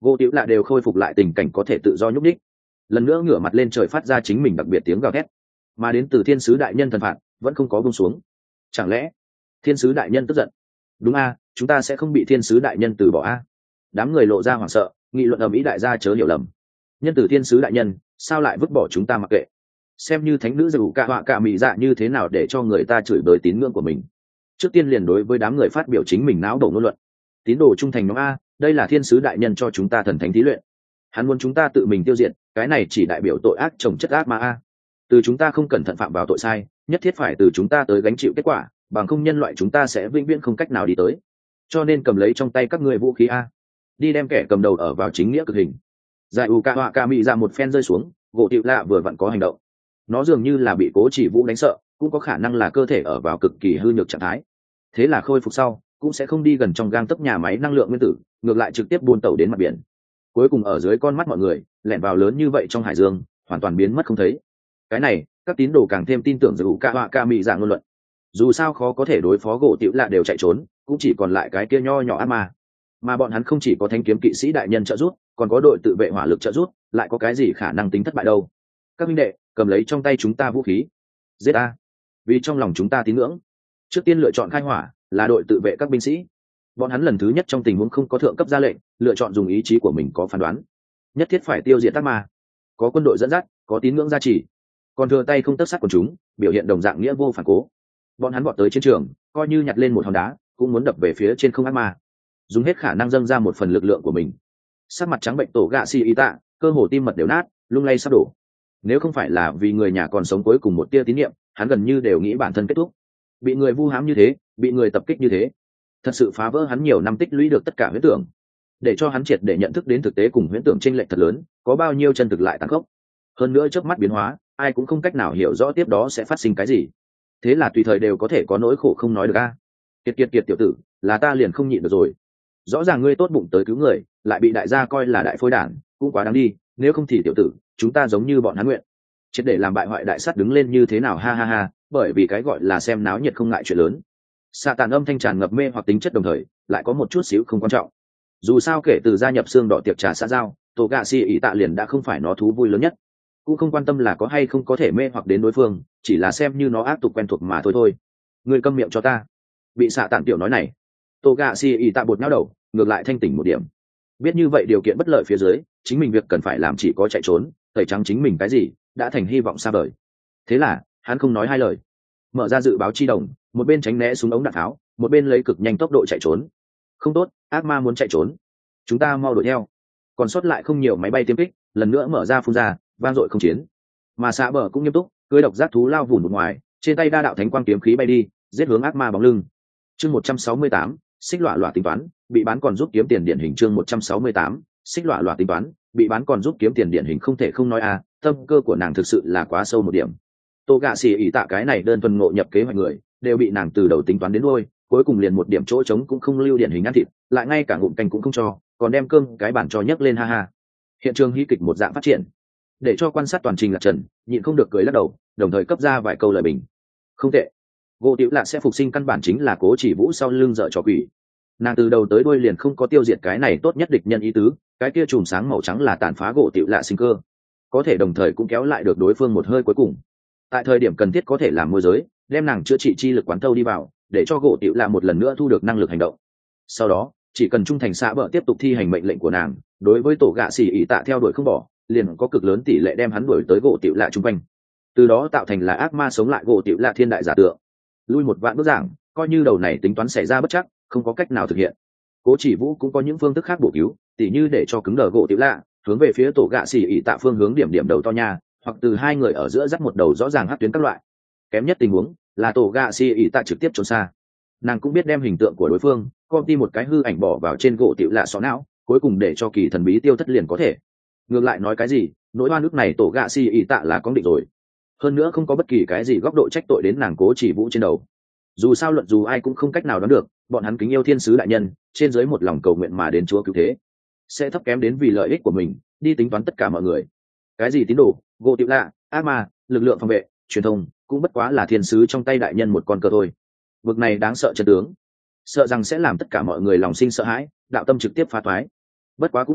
A: Gỗ tiểu lạ đều khôi phục lại tình cảnh có thể tự do nhúc nhích, lần nữa ngửa mặt lên trời phát ra chính mình đặc biệt tiếng gào thét, mà đến từ thiên sứ đại nhân thần phạt vẫn không có buông xuống. Chẳng lẽ thiên sứ đại nhân tức giận? Đúng a, chúng ta sẽ không bị thiên sứ đại nhân từ bỏ a. Đám người lộ ra hoảng sợ, nghị luận ầm ĩ, đại gia chớ hiểu lầm, nhân từ thiên sứ đại nhân sao lại vứt bỏ chúng ta mặc kệ? Xem như thánh nữ dù cả họa cả mị dạ như thế nào để cho người ta chửi bới tín ngưỡng của mình. Trước tiên liền đối với đám người phát biểu chính mình náo đổ ngôn luận. Tín đồ trung thành nhóm a, đây là thiên sứ đại nhân cho chúng ta thần thánh thí luyện, hắn muốn chúng ta tự mình tiêu diệt, cái này chỉ đại biểu tội ác trồng chất ác mà a. Từ chúng ta không cẩn thận phạm vào tội sai, nhất thiết phải từ chúng ta tới gánh chịu kết quả, bằng không nhân loại chúng ta sẽ vĩnh viễn không cách nào đi tới. Cho nên cầm lấy trong tay các ngươi vũ khí a, đi đem kẻ cầm đầu ở vào chính nghĩa cực hình. Giải u ca họa ca mỹ ra một phen rơi xuống, gỗ tiểu lạ vừa vặn có hành động. Nó dường như là bị cố chỉ vũ đánh sợ, cũng có khả năng là cơ thể ở vào cực kỳ hư nhược trạng thái. Thế là khôi phục sau cũng sẽ không đi gần trong gang tấc nhà máy năng lượng nguyên tử, ngược lại trực tiếp buôn tàu đến mặt biển, cuối cùng ở dưới con mắt mọi người lẻn vào lớn như vậy trong hải dương, hoàn toàn biến mất không thấy. Cái này các tín đồ càng thêm tin tưởng dù ca họa ca mỹ dạng ngôn luận. Dù sao khó có thể đối phó gỗ tiểu lạ đều chạy trốn, cũng chỉ còn lại cái kia nho nhỏ ác ma, mà bọn hắn không chỉ có thanh kiếm kỵ sĩ đại nhân trợ giúp, còn có đội tự vệ hỏa lực trợ giúp, lại có cái gì khả năng tính thất bại đâu. Các minh đệ, cầm lấy trong tay chúng ta vũ khí, giết a, vì trong lòng chúng ta tín ngưỡng. Trước tiên lựa chọn khai hỏa là đội tự vệ các binh sĩ. Bọn hắn lần thứ nhất trong tình huống không có thượng cấp ra lệnh, lựa chọn dùng ý chí của mình có phán đoán, nhất thiết phải tiêu diệt ác ma. Có quân đội dẫn dắt, có tín ngưỡng gia trì, còn thừa tay không tất sát của chúng, biểu hiện đồng dạng nghĩa vô phản cố. Bọn hắn vọt tới chiến trường, coi như nhặt lên một hòn đá cũng muốn đập về phía trên không ác ma, dùng hết khả năng dâng ra một phần lực lượng của mình. Sắc mặt trắng bệnh tổ gạ xì y tạ, cơ hồ tim mật đều nát, lung lay sắp đổ. Nếu không phải là vì người nhà còn sống cuối cùng một tia tín niệm, hắn gần như đều nghĩ bản thân kết thúc. Bị người vu hãm như thế, bị người tập kích như thế, thật sự phá vỡ hắn nhiều năm tích lũy được tất cả huyễn tưởng, để cho hắn triệt để nhận thức đến thực tế cùng huyễn tưởng chênh lệch thật lớn, có bao nhiêu chân thực lại tàn khốc. Hơn nữa chớp mắt biến hóa, ai cũng không cách nào hiểu rõ tiếp đó sẽ phát sinh cái gì. Thế là tùy thời đều có thể có nỗi khổ không nói được a. Kiệt kiệt kiệt tiểu tử, là ta liền không nhịn được rồi. Rõ ràng ngươi tốt bụng tới cứu người, lại bị đại gia coi là đại phôi đản, cũng quá đáng đi. Nếu không thì tiểu tử, chúng ta giống như bọn hắn nguyện, triệt để làm bại hoại đại sắt đứng lên như thế nào, ha ha ha. Bởi vì cái gọi là xem náo nhiệt không ngại chuyện lớn. Xạ tàn âm thanh tràn ngập mê hoặc tính chất, đồng thời lại có một chút xíu không quan trọng. Dù sao kể từ gia nhập xương đỏ tiệc trà xã giao, tổ gạ xì ỉ tạ liền đã không phải nó thú vui lớn nhất, cũng không quan tâm là có hay không có thể mê hoặc đến đối phương, chỉ là xem như nó ác tục quen thuộc mà thôi thôi. Người câm miệng cho ta. Bị xạ tàn tiểu nói này, tổ gạ xì ỉ tạ bột nhão đầu, ngược lại thanh tỉnh một điểm. Biết như vậy điều kiện bất lợi phía dưới, chính mình việc cần phải làm chỉ có chạy trốn, tẩy trắng chính mình cái gì đã thành hy vọng xa vời. Thế là hắn không nói hai lời, mở ra dự báo chi đồng, một bên tránh né súng ống đạn tháo, một bên lấy cực nhanh tốc độ chạy trốn. Không tốt, ác ma muốn chạy trốn, chúng ta mau đuổi theo. Còn sót lại không nhiều máy bay tiêm kích lần nữa mở ra phun ra, vang dội không chiến. Mà xạ bờ cũng nghiêm túc, cưỡi độc giác thú lao vùn một ngoài, trên tay đa đạo thánh quang kiếm khí bay đi, giết hướng ác ma bóng lưng. Chương một trăm sáu mươi tám, xích lọa lọa tính toán, bị bán còn giúp kiếm tiền điển hình. Chương một trăm sáu mươi tám, xích lọa lọa tính toán, bị bán còn giúp kiếm tiền điển hình. Không thể không nói à, tâm cơ của nàng thực sự là quá sâu một điểm. Tô gạ xì ỉ tạ cái này đơn thuần ngộ nhập kế hoạch người, đều bị nàng từ đầu tính toán đến đuôi, cuối cùng liền một điểm chỗ trống cũng không lưu, điển hình ăn thịt, lại ngay cả ngụm canh cũng không cho, còn đem cơm cái bản cho nhấc lên, ha ha. Hiện trường hí kịch một dạng phát triển, để cho quan sát toàn trình là Trần nhịn không được cười lắc đầu, đồng thời cấp ra vài câu lời bình. Không tệ, gỗ tiểu lạ sẽ phục sinh căn bản chính là cố chỉ vũ sau lưng dợ trò quỷ. Nàng từ đầu tới đuôi liền không có tiêu diệt cái này tốt nhất địch nhân ý tứ, cái kia chùm sáng màu trắng là tàn phá gỗ tiểu lạ sinh cơ, có thể đồng thời cũng kéo lại được đối phương một hơi cuối cùng. Tại thời điểm cần thiết có thể làm môi giới, đem nàng chữa trị chi lực quán thâu đi vào, để cho gỗ tiểu lạ một lần nữa thu được năng lực hành động. Sau đó chỉ cần trung thành xã bờ tiếp tục thi hành mệnh lệnh của nàng, đối với tổ gạ xỉ ỉ tạ theo đuổi không bỏ, liền có cực lớn tỷ lệ đem hắn đuổi tới gỗ tiểu lạ chung quanh, từ đó tạo thành là ác ma sống lại gỗ tiểu lạ thiên đại giả tượng. Lui một vạn bước giảng, coi như đầu này tính toán xảy ra bất chắc, không có cách nào thực hiện, cố chỉ vũ cũng có những phương thức khác bổ cứu, tỉ như để cho cứng đờ gỗ tiểu lạ hướng về phía tổ gạ xỉ ỉ tạ phương hướng điểm điểm đầu to nha, hoặc từ hai người ở giữa dắt một đầu rõ ràng hất tuyến các loại. Kém nhất tình huống là tổ gạ xỉ ỉ tạ trực tiếp trốn xa. Nàng cũng biết đem hình tượng của đối phương copy một cái hư ảnh bỏ vào trên gỗ tiểu lạ xó não, cuối cùng để cho kỳ thần bí tiêu thất liền có thể. Ngược lại nói cái gì, nỗi oan ức này tổ gạ xỉ ỉ tạ là có định rồi, hơn nữa không có bất kỳ cái gì góc độ trách tội đến nàng cố chỉ vũ trên đầu. Dù sao luận dù ai cũng không cách nào đoán được, bọn hắn kính yêu thiên sứ đại nhân, trên dưới một lòng cầu nguyện mà đến chúa cứu thế, sẽ thấp kém đến vì lợi ích của mình đi tính toán tất cả mọi người. Cái gì tín đồ, gỗ tiểu lạ, ác ma, lực lượng phòng vệ, truyền thông, cũng bất quá là thiên sứ trong tay đại nhân một con cờ thôi. Vực này đáng sợ chân tướng, sợ rằng sẽ làm tất cả mọi người lòng sinh sợ hãi, đạo tâm trực tiếp phá thoái. Bất quá cũng là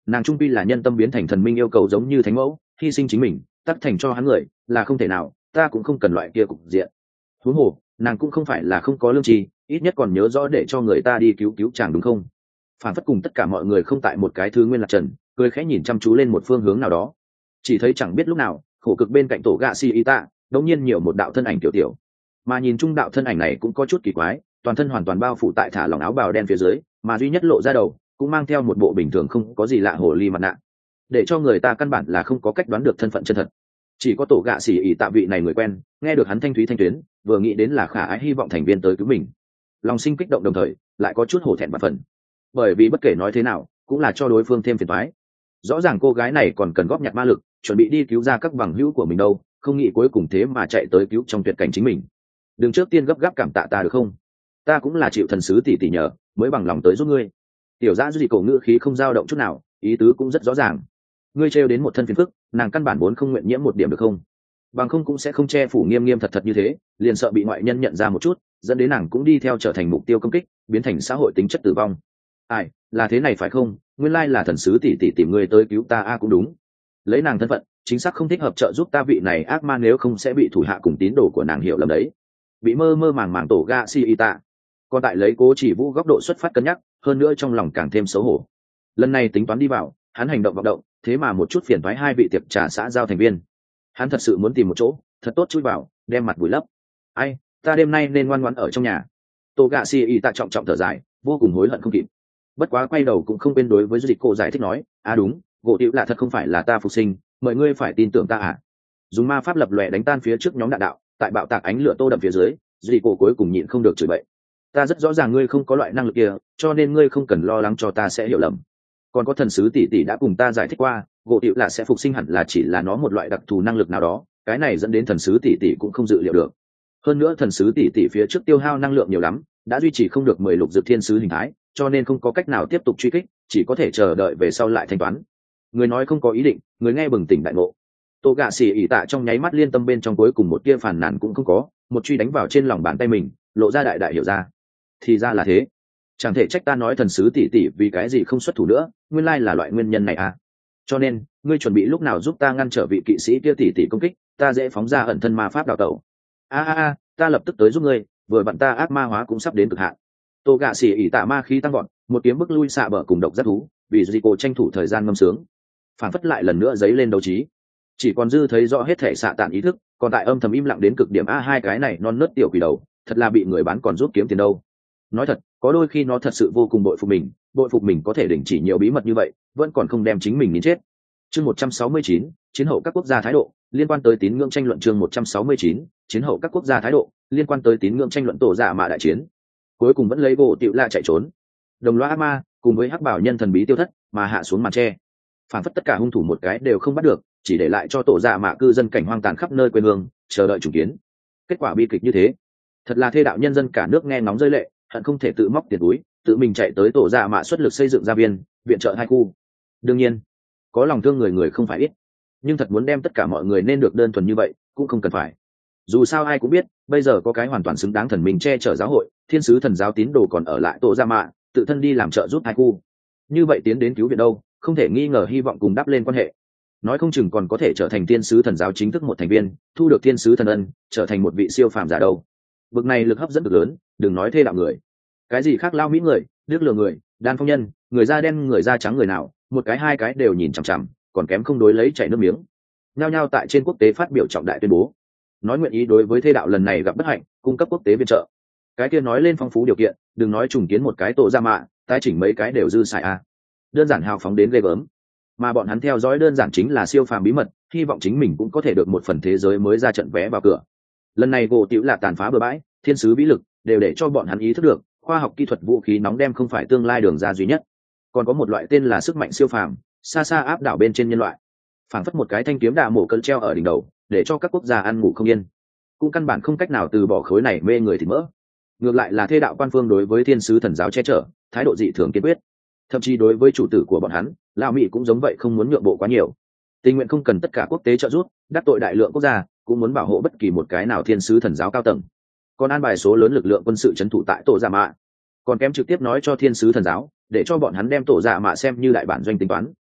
A: nàng trung pi là nhân tâm biến thành thần minh yêu cầu giống như thánh mẫu hy sinh chính mình tắt thành cho hắn người là không thể nào, ta cũng không cần loại kia cục diện. Huống hồ nàng cũng không phải là không có lương tri, ít nhất còn nhớ rõ để cho người ta đi cứu cứu chàng đúng không? Phản phất cùng tất cả mọi người không tại một cái thứ nguyên lạc trần, cười khẽ nhìn chăm chú lên một phương hướng nào đó. Chỉ thấy chẳng biết lúc nào khổ cực bên cạnh tổ gạ xì y tạ đống nhiên nhiều một đạo thân ảnh tiểu tiểu, mà nhìn chung đạo thân ảnh này cũng có chút kỳ quái, toàn thân hoàn toàn bao phủ tại thả lỏng áo bào đen phía dưới, mà duy nhất lộ ra đầu cũng mang theo một bộ bình thường không có gì lạ hồ ly mặt nạ, để cho người ta căn bản là không có cách đoán được thân phận chân thật. Chỉ có tổ gạ xỉ ỉ tạ vị này người quen nghe được hắn thanh thúy thanh tuyến, vừa nghĩ đến là khả ái hy vọng thành viên tới cứu mình, lòng sinh kích động đồng thời lại có chút hổ thẹn bạt phần, bởi vì bất kể nói thế nào cũng là cho đối phương thêm phiền toái. Rõ ràng cô gái này còn cần góp nhặt ma lực chuẩn bị đi cứu ra các bằng hữu của mình đâu, không nghĩ cuối cùng thế mà chạy tới cứu trong tuyệt cảnh chính mình. Đừng trước tiên gấp gáp cảm tạ ta được không, ta cũng là chịu thần sứ tỷ tỷ nhờ mới bằng lòng tới giúp ngươi. Tiểu dã duy cổ ngữ khí không dao động chút nào, ý tứ cũng rất rõ ràng. Ngươi trêu đến một thân phiền phức, nàng căn bản vốn không nguyện nhiễm một điểm được không, bằng không cũng sẽ không che phủ nghiêm nghiêm thật thật như thế, liền sợ bị ngoại nhân nhận ra một chút dẫn đến nàng cũng đi theo trở thành mục tiêu công kích, biến thành xã hội tính chất tử vong. Ai, là thế này phải không, nguyên lai là thần sứ tỷ tỷ tìm ngươi tới cứu ta a à, cũng đúng, lấy nàng thân phận chính xác không thích hợp trợ giúp ta vị này ác ma, nếu không sẽ bị thủ hạ cùng tín đồ của nàng hiểu lầm đấy. Bị mơ mơ màng màng tổ ga si ita còn tại lấy cố chỉ vũ góc độ xuất phát cân nhắc, hơn nữa trong lòng càng thêm xấu hổ. Lần này tính toán đi vào, hắn hành động vọng động, thế mà một chút phiền thoái hai vị tiệc trà xã giao thành viên. Hắn thật sự muốn tìm một chỗ thật tốt chui vào đem mặt vùi lấp. Ai, ta đêm nay nên ngoan ngoãn ở trong nhà. Tô gạ si ita trọng trọng thở dài, vô cùng hối hận không kịp. Bất quá quay đầu cũng không quên đối với dịch cô giải thích nói, à đúng, gỗ tiểu là thật không phải là ta phục sinh, mời ngươi phải tin tưởng ta à. Dùng ma pháp lập lòe đánh tan phía trước nhóm đạn đạo, tại bạo tạc ánh lửa tô đậm phía dưới, dịch cô cuối cùng nhịn không được chửi bậy. Ta rất rõ ràng ngươi không có loại năng lực kia, cho nên ngươi không cần lo lắng cho ta sẽ hiểu lầm. Còn có thần sứ tỷ tỷ đã cùng ta giải thích qua, gỗ tiểu là sẽ phục sinh hẳn là chỉ là nó một loại đặc thù năng lực nào đó, cái này dẫn đến thần sứ tỷ tỷ cũng không dự liệu được. Hơn nữa thần sứ tỷ tỷ phía trước tiêu hao năng lượng nhiều lắm, đã duy trì không được mười lục dược thiên sứ hình thái, cho nên không có cách nào tiếp tục truy kích, chỉ có thể chờ đợi về sau lại thanh toán. Người nói không có ý định, người nghe bừng tỉnh đại ngộ. Tô gạ xỉ ỉ tạ trong nháy mắt liên tâm bên trong cuối cùng một tia phàn nàn cũng không có, một truy đánh vào trên lòng bàn tay mình, lộ ra đại đại hiểu ra. Thì ra là thế, chẳng thể trách ta nói thần sứ tỷ tỷ vì cái gì không xuất thủ nữa, nguyên lai là loại nguyên nhân này à. Cho nên ngươi chuẩn bị lúc nào giúp ta ngăn trở vị kỵ sĩ kia tỷ tỷ công kích, ta dễ phóng ra ẩn thân ma pháp đào tẩu. A a a, ta lập tức tới giúp ngươi, vừa vặn ta ác ma hóa cũng sắp đến cực hạn. Tô gạ xỉ ỉ tạ ma khí tăng vọt, một kiếm bức lui xạ bờ cùng độc giác thú, vì Zico tranh thủ thời gian ngâm sướng, phản phất lại lần nữa giấy lên đấu trí. Chỉ còn dư thấy rõ hết thể xạ tản ý thức, còn tại âm thầm im lặng đến cực điểm. A hai cái này non nớt tiểu quỷ đầu, thật là bị người bán còn giúp kiếm tiền đâu. Nói thật, có đôi khi nó thật sự vô cùng bội phục mình, bội phục mình có thể đình chỉ nhiều bí mật như vậy, vẫn còn không đem chính mình đến chết. Chương một trăm sáu mươi chín, chiến hậu các quốc gia thái độ, liên quan tới tín ngưỡng tranh luận. Chương một trăm sáu mươi chín, chiến hậu các quốc gia thái độ, liên quan tới tín ngưỡng tranh luận. Tổ dạ mạ đại chiến, cuối cùng vẫn lấy gỗ tiểu la chạy trốn. Đồng loa ác ma cùng với hắc bảo nhân thần bí tiêu thất, mà hạ xuống màn tre. Phản phất tất cả hung thủ một cái đều không bắt được, chỉ để lại cho tổ dạ mạ cư dân cảnh hoang tàn khắp nơi quê hương, chờ đợi chủ kiến. Kết quả bi kịch như thế, thật là thê đạo nhân dân cả nước nghe ngóng rơi lệ, hận không thể tự móc tiền túi, tự mình chạy tới tổ dạ mạ xuất lực xây dựng gia viên, viện trợ hai khu. Đương nhiên, có lòng thương người người không phải ít, nhưng thật muốn đem tất cả mọi người nên được đơn thuần như vậy cũng không cần phải. Dù sao ai cũng biết, bây giờ có cái hoàn toàn xứng đáng thần mình che chở giáo hội, thiên sứ thần giáo tín đồ còn ở lại tổ dạ mạ, tự thân đi làm trợ giúp hai khu. Như vậy tiến đến cứu viện đâu, không thể nghi ngờ hy vọng cùng đắp lên quan hệ. Nói không chừng còn có thể trở thành thiên sứ thần giáo chính thức một thành viên, thu được thiên sứ thần ân, trở thành một vị siêu phàm giả đâu. Bực này lực hấp dẫn cực lớn, đừng nói thê đạo người, cái gì khác lao mỹ người, đức lừa người, đan phong nhân, người da đen người da trắng người nào, một cái hai cái đều nhìn chằm chằm, còn kém không đối lấy chảy nước miếng. Nhao nhao tại trên quốc tế phát biểu trọng đại tuyên bố, nói nguyện ý đối với thê đạo lần này gặp bất hạnh, cung cấp quốc tế viện trợ. Cái kia nói lên phong phú điều kiện, đừng nói trùng kiến một cái tổ ra mạ, tái chỉnh mấy cái đều dư xài a. Đơn giản hào phóng đến ghê gớm. Mà bọn hắn theo dõi đơn giản chính là siêu phàm bí mật, hy vọng chính mình cũng có thể được một phần thế giới mới ra trận vé vào cửa. Lần này gỗ tiểu là tàn phá bừa bãi, thiên sứ bí lực đều để cho bọn hắn ý thức được, khoa học kỹ thuật vũ khí nóng đem không phải tương lai đường ra duy nhất, còn có một loại tên là sức mạnh siêu phàm, xa xa áp đảo bên trên nhân loại. Phảng phất một cái thanh kiếm đà mổ cân treo ở đỉnh đầu, để cho các quốc gia ăn ngủ không yên, cũng căn bản không cách nào từ bỏ khối này mê người thì mỡ. Ngược lại là thê đạo quan phương đối với thiên sứ thần giáo che chở, thái độ dị thường kiên quyết, thậm chí đối với chủ tử của bọn hắn, lão mỹ cũng giống vậy, không muốn nhượng bộ quá nhiều, tình nguyện không cần tất cả quốc tế trợ giúp, đắc tội đại lượng quốc gia, cũng muốn bảo hộ bất kỳ một cái nào thiên sứ thần giáo cao tầng. Còn an bài số lớn lực lượng quân sự trấn thủ tại tổ dạ mạ, còn kém trực tiếp nói cho thiên sứ thần giáo, để cho bọn hắn đem tổ dạ mạ xem như đại bản doanh tính toán.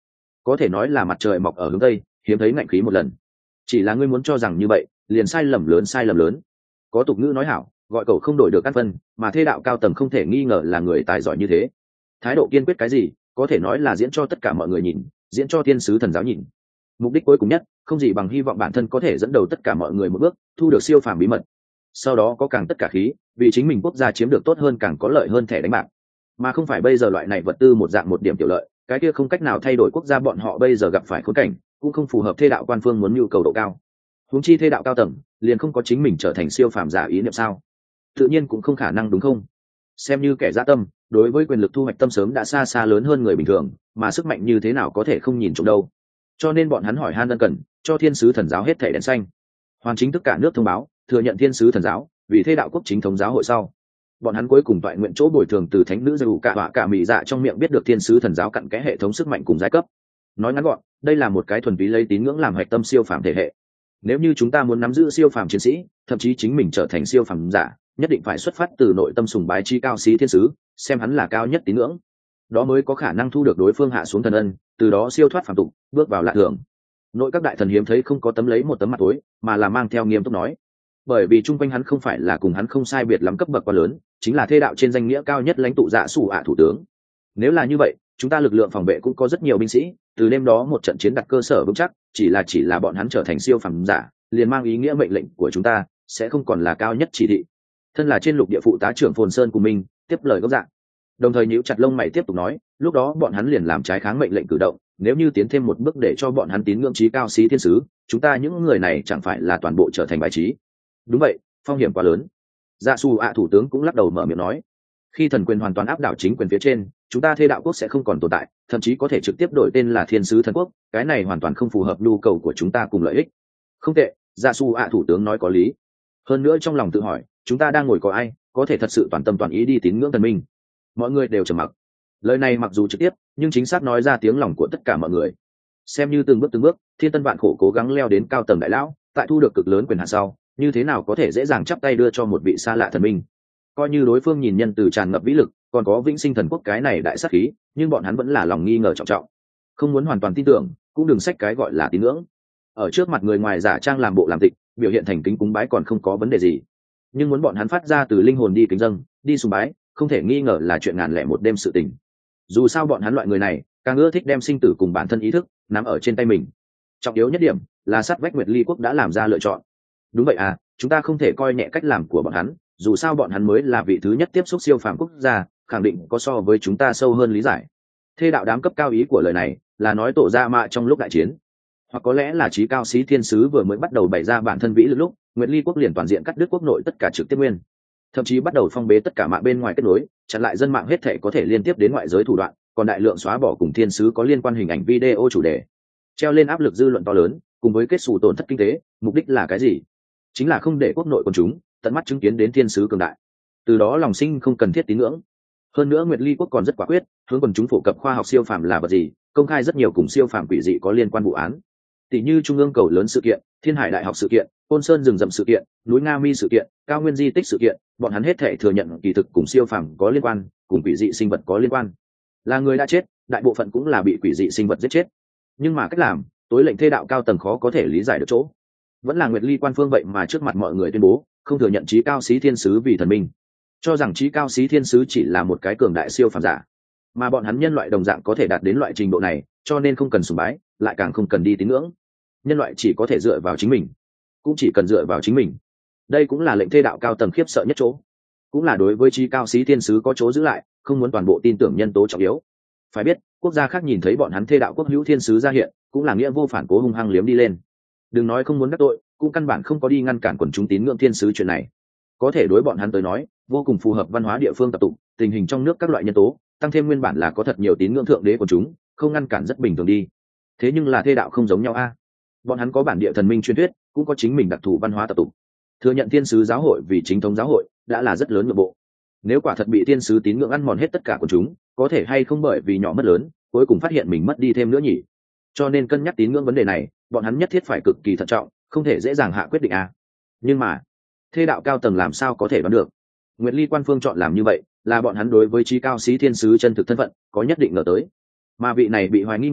A: có thể nói là mặt trời mọc ở hướng tây, hiếm thấy ngạnh khí một lần. Chỉ là ngươi muốn cho rằng như vậy liền sai lầm lớn sai lầm lớn. Có tục ngữ nói hảo, gọi cậu không đổi được căn phân, mà thế đạo cao tầng không thể nghi ngờ là người tài giỏi như thế. Thái độ kiên quyết cái gì có thể nói là diễn cho tất cả mọi người nhìn, diễn cho thiên sứ thần giáo nhìn. Mục đích cuối cùng nhất không gì bằng hy vọng bản thân có thể dẫn đầu tất cả mọi người một bước, thu được siêu phàm bí mật, sau đó có càng tất cả khí vì chính mình quốc gia chiếm được tốt hơn, càng có lợi hơn thẻ đánh bạc, mà không phải bây giờ loại này vật tư một dạng một điểm tiểu lợi, cái kia không cách nào thay đổi quốc gia bọn họ bây giờ gặp phải khốn cảnh, cũng không phù hợp thê đạo quan phương muốn nhu cầu độ cao. Huống chi thê đạo cao tầng liền không có chính mình trở thành siêu phàm giả ý niệm sao? Tự nhiên cũng không khả năng đúng không? Xem như kẻ dã tâm, đối với quyền lực thu hoạch tâm sớm đã xa xa lớn hơn người bình thường, mà sức mạnh như thế nào có thể không nhìn trộm đâu. Cho nên bọn hắn hỏi han ân cần, cho thiên sứ thần giáo hết thảy đèn xanh. Hoàn chính tất cả nước thông báo, thừa nhận thiên sứ thần giáo vì thê đạo quốc chính thống giáo hội sau. Bọn hắn cuối cùng toại nguyện chỗ bồi thường từ thánh nữ dù cả họa cả mị dạ trong miệng biết được thiên sứ thần giáo cặn kẽ hệ thống sức mạnh cùng giai cấp. Nói ngắn gọn, đây là một cái thuần túy lấy tín ngưỡng làm hạch tâm siêu phàm thể hệ. Nếu như chúng ta muốn nắm giữ siêu phàm chiến sĩ, thậm chí chính mình trở thành siêu phàm giả, nhất định phải xuất phát từ nội tâm sùng bái chi cao sĩ thiên sứ, xem hắn là cao nhất tín ngưỡng, đó mới có khả năng thu được đối phương hạ xuống thần ân, từ đó siêu thoát phàm tục, bước vào lạ thường. Nội các đại thần hiếm thấy không có tấm lấy một tấm mặt tối, mà là mang theo nghiêm túc nói, bởi vì chung quanh hắn không phải là cùng hắn không sai biệt lắm cấp bậc quá lớn, chính là thê đạo trên danh nghĩa cao nhất lãnh tụ dạ sủ ạ thủ tướng. Nếu là như vậy, chúng ta lực lượng phòng vệ cũng có rất nhiều binh sĩ, từ đêm đó một trận chiến đặt cơ sở vững chắc, chỉ là chỉ là bọn hắn trở thành siêu phàm giả, liền mang ý nghĩa mệnh lệnh của chúng ta sẽ không còn là cao nhất chỉ thị. Thân là trên lục địa phụ tá trưởng Phồn Sơn cùng mình tiếp lời gốc dạng, đồng thời nhíu chặt lông mày tiếp tục nói, lúc đó bọn hắn liền làm trái kháng mệnh lệnh cử động, nếu như tiến thêm một bước để cho bọn hắn tín ngưỡng trí cao sĩ thiên sứ, chúng ta những người này chẳng phải là toàn bộ trở thành bài trí. Đúng vậy, phong hiểm quá lớn. Dạ Su ạ thủ tướng cũng lắc đầu mở miệng nói, khi thần quyền hoàn toàn áp đảo chính quyền phía trên, chúng ta thê đạo quốc sẽ không còn tồn tại, thậm chí có thể trực tiếp đổi tên là thiên sứ thần quốc, cái này hoàn toàn không phù hợp nhu cầu của chúng ta cùng lợi ích. Không tệ, Dạ Su ạ thủ tướng nói có lý. Hơn nữa trong lòng tự hỏi, chúng ta đang ngồi có ai có thể thật sự toàn tâm toàn ý đi tín ngưỡng thần minh? Mọi người đều trầm mặc. Lời này mặc dù trực tiếp, nhưng chính xác nói ra tiếng lòng của tất cả mọi người. Xem như từng bước từng bước, thiên tân vạn khổ cố gắng leo đến cao tầng đại lão, tại thu được cực lớn quyền hạn sau, như thế nào có thể dễ dàng chắp tay đưa cho một vị xa lạ thần minh? Coi như đối phương nhìn nhân từ tràn ngập vĩ lực, còn có vĩnh sinh thần quốc cái này đại sát khí, nhưng bọn hắn vẫn là lòng nghi ngờ trọng trọng, không muốn hoàn toàn tin tưởng, cũng đừng xách cái gọi là tín ngưỡng. Ở trước mặt người ngoài giả trang làm bộ làm tịch, biểu hiện thành kính cúng bái còn không có vấn đề gì, nhưng muốn bọn hắn phát ra từ linh hồn đi kính dâng, đi sùng bái, không thể nghi ngờ là chuyện ngàn lẻ một đêm sự tình. Dù sao bọn hắn loại người này càng ưa thích đem sinh tử cùng bản thân ý thức nắm ở trên tay mình. Trọng yếu nhất điểm là sát vách Nguyệt Ly quốc đã làm ra lựa chọn. Đúng vậy à, chúng ta không thể coi nhẹ cách làm của bọn hắn, dù sao bọn hắn mới là vị thứ nhất tiếp xúc siêu phàm quốc gia, khẳng định có so với chúng ta sâu hơn lý giải. Thê đạo đám cấp cao ý của lời này là nói tổ ra mạ trong lúc đại chiến, hoặc có lẽ là trí cao sĩ thiên sứ vừa mới bắt đầu bày ra bản thân vĩ lực lúc Nguyệt Ly quốc liền toàn diện cắt đứt quốc nội tất cả trực tiếp nguyên, thậm chí bắt đầu phong bế tất cả mạng bên ngoài kết nối, chặn lại dân mạng hết thể có thể liên tiếp đến ngoại giới thủ đoạn, còn đại lượng xóa bỏ cùng thiên sứ có liên quan hình ảnh video chủ đề, treo lên áp lực dư luận to lớn, cùng với kết xù tổn thất kinh tế. Mục đích là cái gì? Chính là không để quốc nội quần chúng tận mắt chứng kiến đến thiên sứ cường đại, từ đó lòng sinh không cần thiết tín ngưỡng. Hơn nữa Nguyệt Ly quốc còn rất quả quyết, hướng quần chúng phổ cập khoa học siêu phàm là vật gì, công khai rất nhiều cùng siêu phàm quỷ dị có liên quan vụ án, tỷ như trung ương cầu lớn sự kiện, thiên hải đại học sự kiện, côn sơn rừng rậm sự kiện, núi nga mi sự kiện, cao nguyên di tích sự kiện, bọn hắn hết thể thừa nhận kỳ thực cùng siêu phàm có liên quan, cùng quỷ dị sinh vật có liên quan. Là người đã chết, đại bộ phận cũng là bị quỷ dị sinh vật giết chết. Nhưng mà cách làm, tối lệnh thê đạo cao tầng khó có thể lý giải được chỗ, vẫn là Nguyệt Ly quan phương vậy mà trước mặt mọi người tuyên bố không thừa nhận trí cao sĩ thiên sứ vì thần minh, cho rằng trí cao sĩ thiên sứ chỉ là một cái cường đại siêu phàm giả, mà bọn hắn nhân loại đồng dạng có thể đạt đến loại trình độ này, cho nên không cần sùng bái, lại càng không cần đi tín ngưỡng. Nhân loại chỉ có thể dựa vào chính mình, cũng chỉ cần dựa vào chính mình. Đây cũng là lệnh thê đạo cao tầng khiếp sợ nhất chỗ, cũng là đối với trí cao sĩ thiên sứ có chỗ giữ lại, không muốn toàn bộ tin tưởng nhân tố trọng yếu. Phải biết, quốc gia khác nhìn thấy bọn hắn thê đạo quốc hữu thiên sứ ra hiện, cũng là nghĩa vô phản cố hung hăng liếm đi lên. Đừng nói không muốn đắc tội, cũng căn bản không có đi ngăn cản quần chúng tín ngưỡng thiên sứ chuyện này. Có thể đối bọn hắn tới nói, vô cùng phù hợp văn hóa địa phương tập tục, tình hình trong nước các loại nhân tố, tăng thêm nguyên bản là có thật nhiều tín ngưỡng thượng đế của chúng, không ngăn cản rất bình thường đi. Thế nhưng là thê đạo không giống nhau a. Bọn hắn có bản địa thần minh truyền thuyết, cũng có chính mình đặc thù văn hóa tập tục. Thừa nhận thiên sứ giáo hội vì chính thống giáo hội đã là rất lớn nội bộ. Nếu quả thật bị thiên sứ tín ngưỡng ăn mòn hết tất cả của chúng, có thể hay không bởi vì nhỏ mất lớn, cuối cùng phát hiện mình mất đi thêm nữa nhỉ? Cho nên cân nhắc tín ngưỡng vấn đề này, bọn hắn nhất thiết phải cực kỳ thận trọng, không thể dễ dàng hạ quyết định a. Nhưng mà, thê đạo cao tầng làm sao có thể đoán được? Nguyệt Ly quan phương chọn làm như vậy, là bọn hắn đối với trí cao sĩ thiên sứ chân thực thân phận có nhất định ngờ tới. Mà vị này bị hoài nghi người,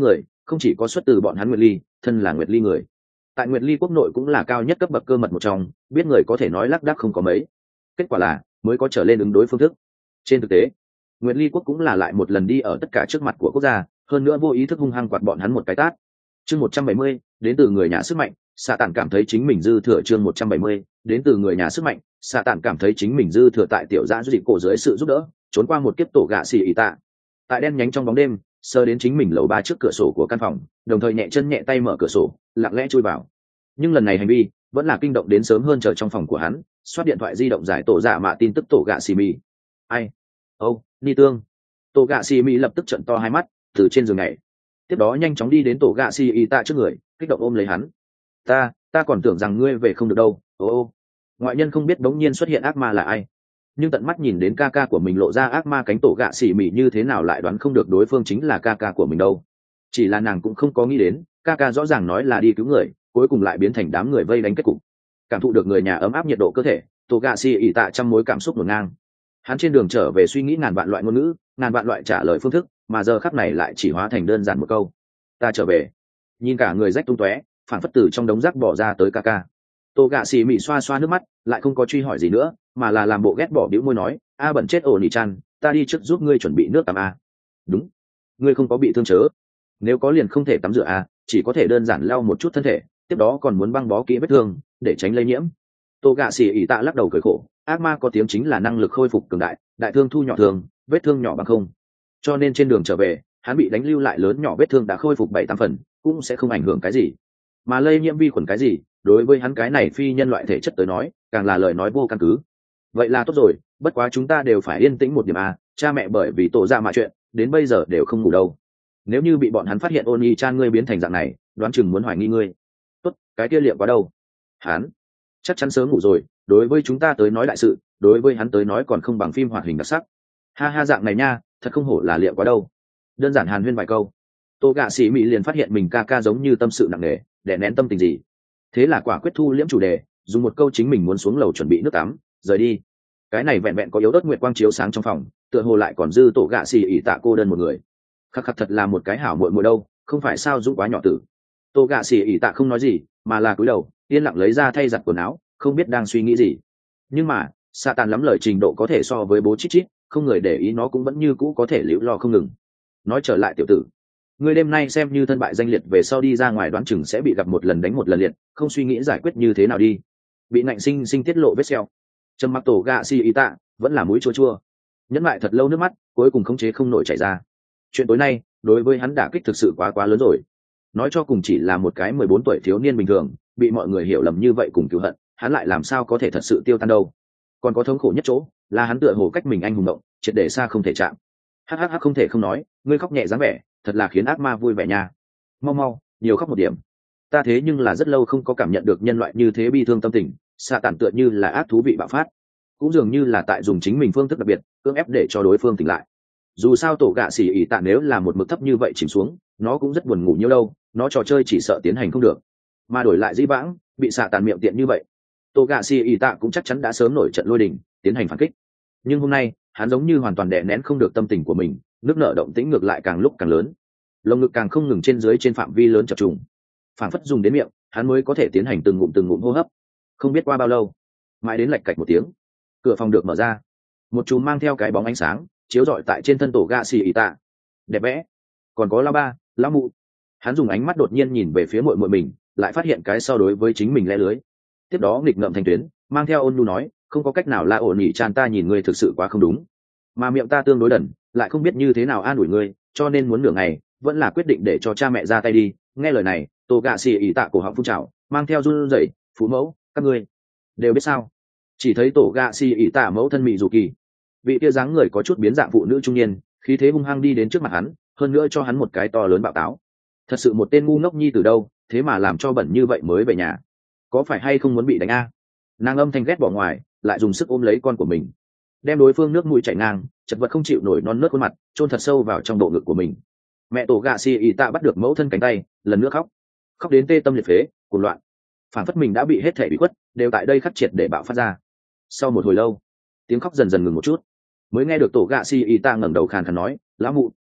A: không chỉ có xuất từ bọn hắn Nguyệt Ly, thân là Nguyệt Ly người, tại Nguyệt Ly quốc nội cũng là cao nhất cấp bậc cơ mật một trong, biết người có thể nói lác đác không có mấy. Kết quả là mới có trở lên ứng đối phương thức. Trên thực tế, Nguyệt Ly quốc cũng là lại một lần đi ở tất cả trước mặt của quốc gia, hơn nữa vô ý thức hung hăng quạt bọn hắn một cái tát. Chương một trăm bảy mươi, đến từ người nhà sức mạnh, Sa Tản cảm thấy chính mình dư thừa. Chương một trăm bảy mươi, đến từ người nhà sức mạnh, Sa Tản cảm thấy chính mình dư thừa tại tiểu dã dụ cổ dưới sự giúp đỡ, trốn qua một kiếp tổ gạ xì ỉ tạ. Tại đen nhánh trong bóng đêm, sơ đến chính mình lầu ba trước cửa sổ của căn phòng, đồng thời nhẹ chân nhẹ tay mở cửa sổ, lặng lẽ chui vào. Nhưng lần này hành vi vẫn là kinh động đến sớm hơn chờ trong phòng của hắn, xoát điện thoại di động giải tổ giả mạ tin tức tổ gạ xì mì. Ai? Ô, ni tương. Tổ gạ xì mì lập tức trợn to hai mắt, từ trên giường nhảy. Tiếp đó nhanh chóng đi đến tổ gạ xì ỉ tạ trước người, kích động ôm lấy hắn. Ta, ta còn tưởng rằng ngươi về không được đâu. Ô ô. Ngoại nhân không biết đống nhiên xuất hiện ác ma là ai, nhưng tận mắt nhìn đến ca ca của mình lộ ra ác ma cánh, tổ gạ xỉ mỉ như thế nào lại đoán không được đối phương chính là ca ca của mình đâu. Chỉ là nàng cũng không có nghĩ đến ca ca rõ ràng nói là đi cứu người, cuối cùng lại biến thành đám người vây đánh kết cục. Cảm thụ được người nhà ấm áp nhiệt độ cơ thể, tổ gạ xỉ ỉ tạ trăm mối cảm xúc ngổn ngang. Hắn trên đường trở về suy nghĩ ngàn vạn loại ngôn ngữ, ngàn vạn loại trả lời phương thức, mà giờ khắc này lại chỉ hóa thành đơn giản một câu: ta trở về. Nhìn cả người rách tung tóe, phản phất từ trong đống rác bỏ ra tới ca ca, tô gạ xì mị xoa xoa nước mắt, lại không có truy hỏi gì nữa, mà là làm bộ ghét bỏ bĩu môi nói: a bẩn chết ổ nỉ chan, ta đi trước giúp ngươi chuẩn bị nước tắm a. Đúng, ngươi không có bị thương chớ, nếu có liền không thể tắm rửa a, chỉ có thể đơn giản lau một chút thân thể, tiếp đó còn muốn băng bó kỹ vết thương để tránh lây nhiễm. Tô gạ xì ỉ tạ lắc đầu cười khổ, ác ma có tiếng chính là năng lực khôi phục cường đại, đại thương thu nhỏ thường, vết thương nhỏ bằng không, cho nên trên đường trở về hắn bị đánh lưu lại lớn nhỏ vết thương đã khôi phục bảy tám phần, cũng sẽ không ảnh hưởng cái gì. Mà lây nhiễm vi khuẩn cái gì, đối với hắn cái này phi nhân loại thể chất tới nói càng là lời nói vô căn cứ. Vậy là tốt rồi, bất quá chúng ta đều phải yên tĩnh một điểm à, cha mẹ bởi vì tổ ra mà chuyện đến bây giờ đều không ngủ đâu. Nếu như bị bọn hắn phát hiện Oni chan ngươi biến thành dạng này, đoán chừng muốn hoài nghi ngươi. Tốt, cái kia liệm quá đâu. Hắn chắc chắn sớm ngủ rồi, đối với chúng ta tới nói đại sự, đối với hắn tới nói còn không bằng phim hoạt hình đặc sắc. Ha ha, dạng này nha, thật không hổ là liệm quá đâu. Đơn giản hàn huyên vài câu, tô gạ sĩ mỹ liền phát hiện mình ca ca giống như tâm sự nặng nề, để nén tâm tình gì. Thế là quả quyết thu liễm chủ đề, dùng một câu chính mình muốn xuống lầu chuẩn bị nước tắm rời đi. Cái này vẹn vẹn có yếu ớt nguyệt quang chiếu sáng trong phòng, tựa hồ lại còn dư tổ gạ xì ỉ tạ cô đơn một người. Khắc khắc, thật là một cái hảo muội muội đâu, không phải sao dũng quá nhỏ tử. Tổ gạ xì ỉ tạ không nói gì, mà là cúi đầu yên lặng lấy ra thay giặt quần áo, không biết đang suy nghĩ gì. Nhưng mà xạ tàn lắm lời trình độ có thể so với bố chít chít, không người để ý nó cũng vẫn như cũ có thể liễu lo không ngừng. Nói trở lại tiểu tử, ngươi đêm nay xem như thân bại danh liệt, về sau đi ra ngoài đoán chừng sẽ bị gặp một lần đánh một lần liệt, không suy nghĩ giải quyết như thế nào đi. Bị nạnh sinh sinh tiết lộ vết xeo, trầm mặc tổ gạ xì ỉ tạ vẫn là mũi chua chua, nhẫn lại thật lâu nước mắt cuối cùng khống chế không nổi chảy ra. Chuyện tối nay đối với hắn đả kích thực sự quá quá lớn rồi. Nói cho cùng chỉ là một cái mười bốn tuổi thiếu niên bình thường, bị mọi người hiểu lầm như vậy cùng cứu hận, hắn lại làm sao có thể thật sự tiêu tan đâu. Còn có thống khổ nhất chỗ là hắn tựa hồ cách mình anh hùng động triệt để xa không thể chạm. Hhh, không thể không nói, ngươi khóc nhẹ dáng vẻ thật là khiến ác ma vui vẻ nha. Mau mau nhiều khóc một điểm, ta thế nhưng là rất lâu không có cảm nhận được nhân loại như thế bi thương tâm tình. Xạ tản tựa như là ác thú vị bạo phát, cũng dường như là tại dùng chính mình phương thức đặc biệt cưỡng ép để cho đối phương tỉnh lại. Dù sao tổ gạ xỉ ỉ tạ nếu là một mực thấp như vậy chìm xuống, nó cũng rất buồn ngủ nhiều đâu, nó trò chơi chỉ sợ tiến hành không được. Mà đổi lại Di Vãng bị xạ tàn miệng tiện như vậy, tổ gạ xỉ ỉ tạ cũng chắc chắn đã sớm nổi trận lôi đình tiến hành phản kích. Nhưng hôm nay hắn giống như hoàn toàn đè nén không được tâm tình của mình, nước nở động tĩnh ngược lại càng lúc càng lớn, lồng ngực càng không ngừng trên dưới trên phạm vi lớn chập trùng, phản phất dùng đến miệng hắn mới có thể tiến hành từng ngụm từng ngụm hô hấp. Không biết qua bao lâu, mãi đến lạch cạch một tiếng, cửa phòng được mở ra, một chùm mang theo cái bóng ánh sáng chiếu rọi tại trên thân tổ gạ xì ỉ tạ. Đẹp vẽ, còn có lao ba lao mụ. Hắn dùng ánh mắt đột nhiên nhìn về phía muội muội mình, lại phát hiện cái so đối với chính mình lẽ lưới. Tiếp đó nghịch ngợm thanh tuyến mang theo ôn nhu nói: không có cách nào, la ổn nhỉ chan, ta nhìn ngươi thực sự quá không đúng, mà miệng ta tương đối đần, lại không biết như thế nào an ủi ngươi, cho nên muốn nửa ngày vẫn là quyết định để cho cha mẹ ra tay đi. Nghe lời này, tổ gạ xì ỉ tạ cổ họng phun trào, mang theo run rẩy: phú mẫu, các ngươi đều biết sao? Chỉ thấy tổ gạ xì ỉ tạ mẫu thân mị dù kỳ, vị tia dáng người có chút biến dạng phụ nữ trung niên, khí thế hung hăng đi đến trước mặt hắn, hơn nữa cho hắn một cái to lớn bạo táo. Thật sự một tên ngu ngốc nhi từ đâu, thế mà làm cho bẩn như vậy mới về nhà, có phải hay không muốn bị đánh a? Nàng âm thanh ghét bỏ ngoài, lại dùng sức ôm lấy con của mình, đem đối phương nước mũi chảy ngang, chật vật không chịu nổi non nớt khuôn mặt chôn thật sâu vào trong bộ ngực của mình. Mẹ tổ gạ xì ỉ tạ bắt được mẫu thân cánh tay, lần nữa khóc, khóc đến tê tâm liệt phế, cuồng loạn, phản phất mình đã bị hết thể bị khuất đều tại đây khắc triệt để bạo phát ra. Sau một hồi lâu, tiếng khóc dần dần ngừng một chút, mới nghe được tổ gạ xì ỉ tạ ngẩng đầu khàn khàn nói: lão mụ,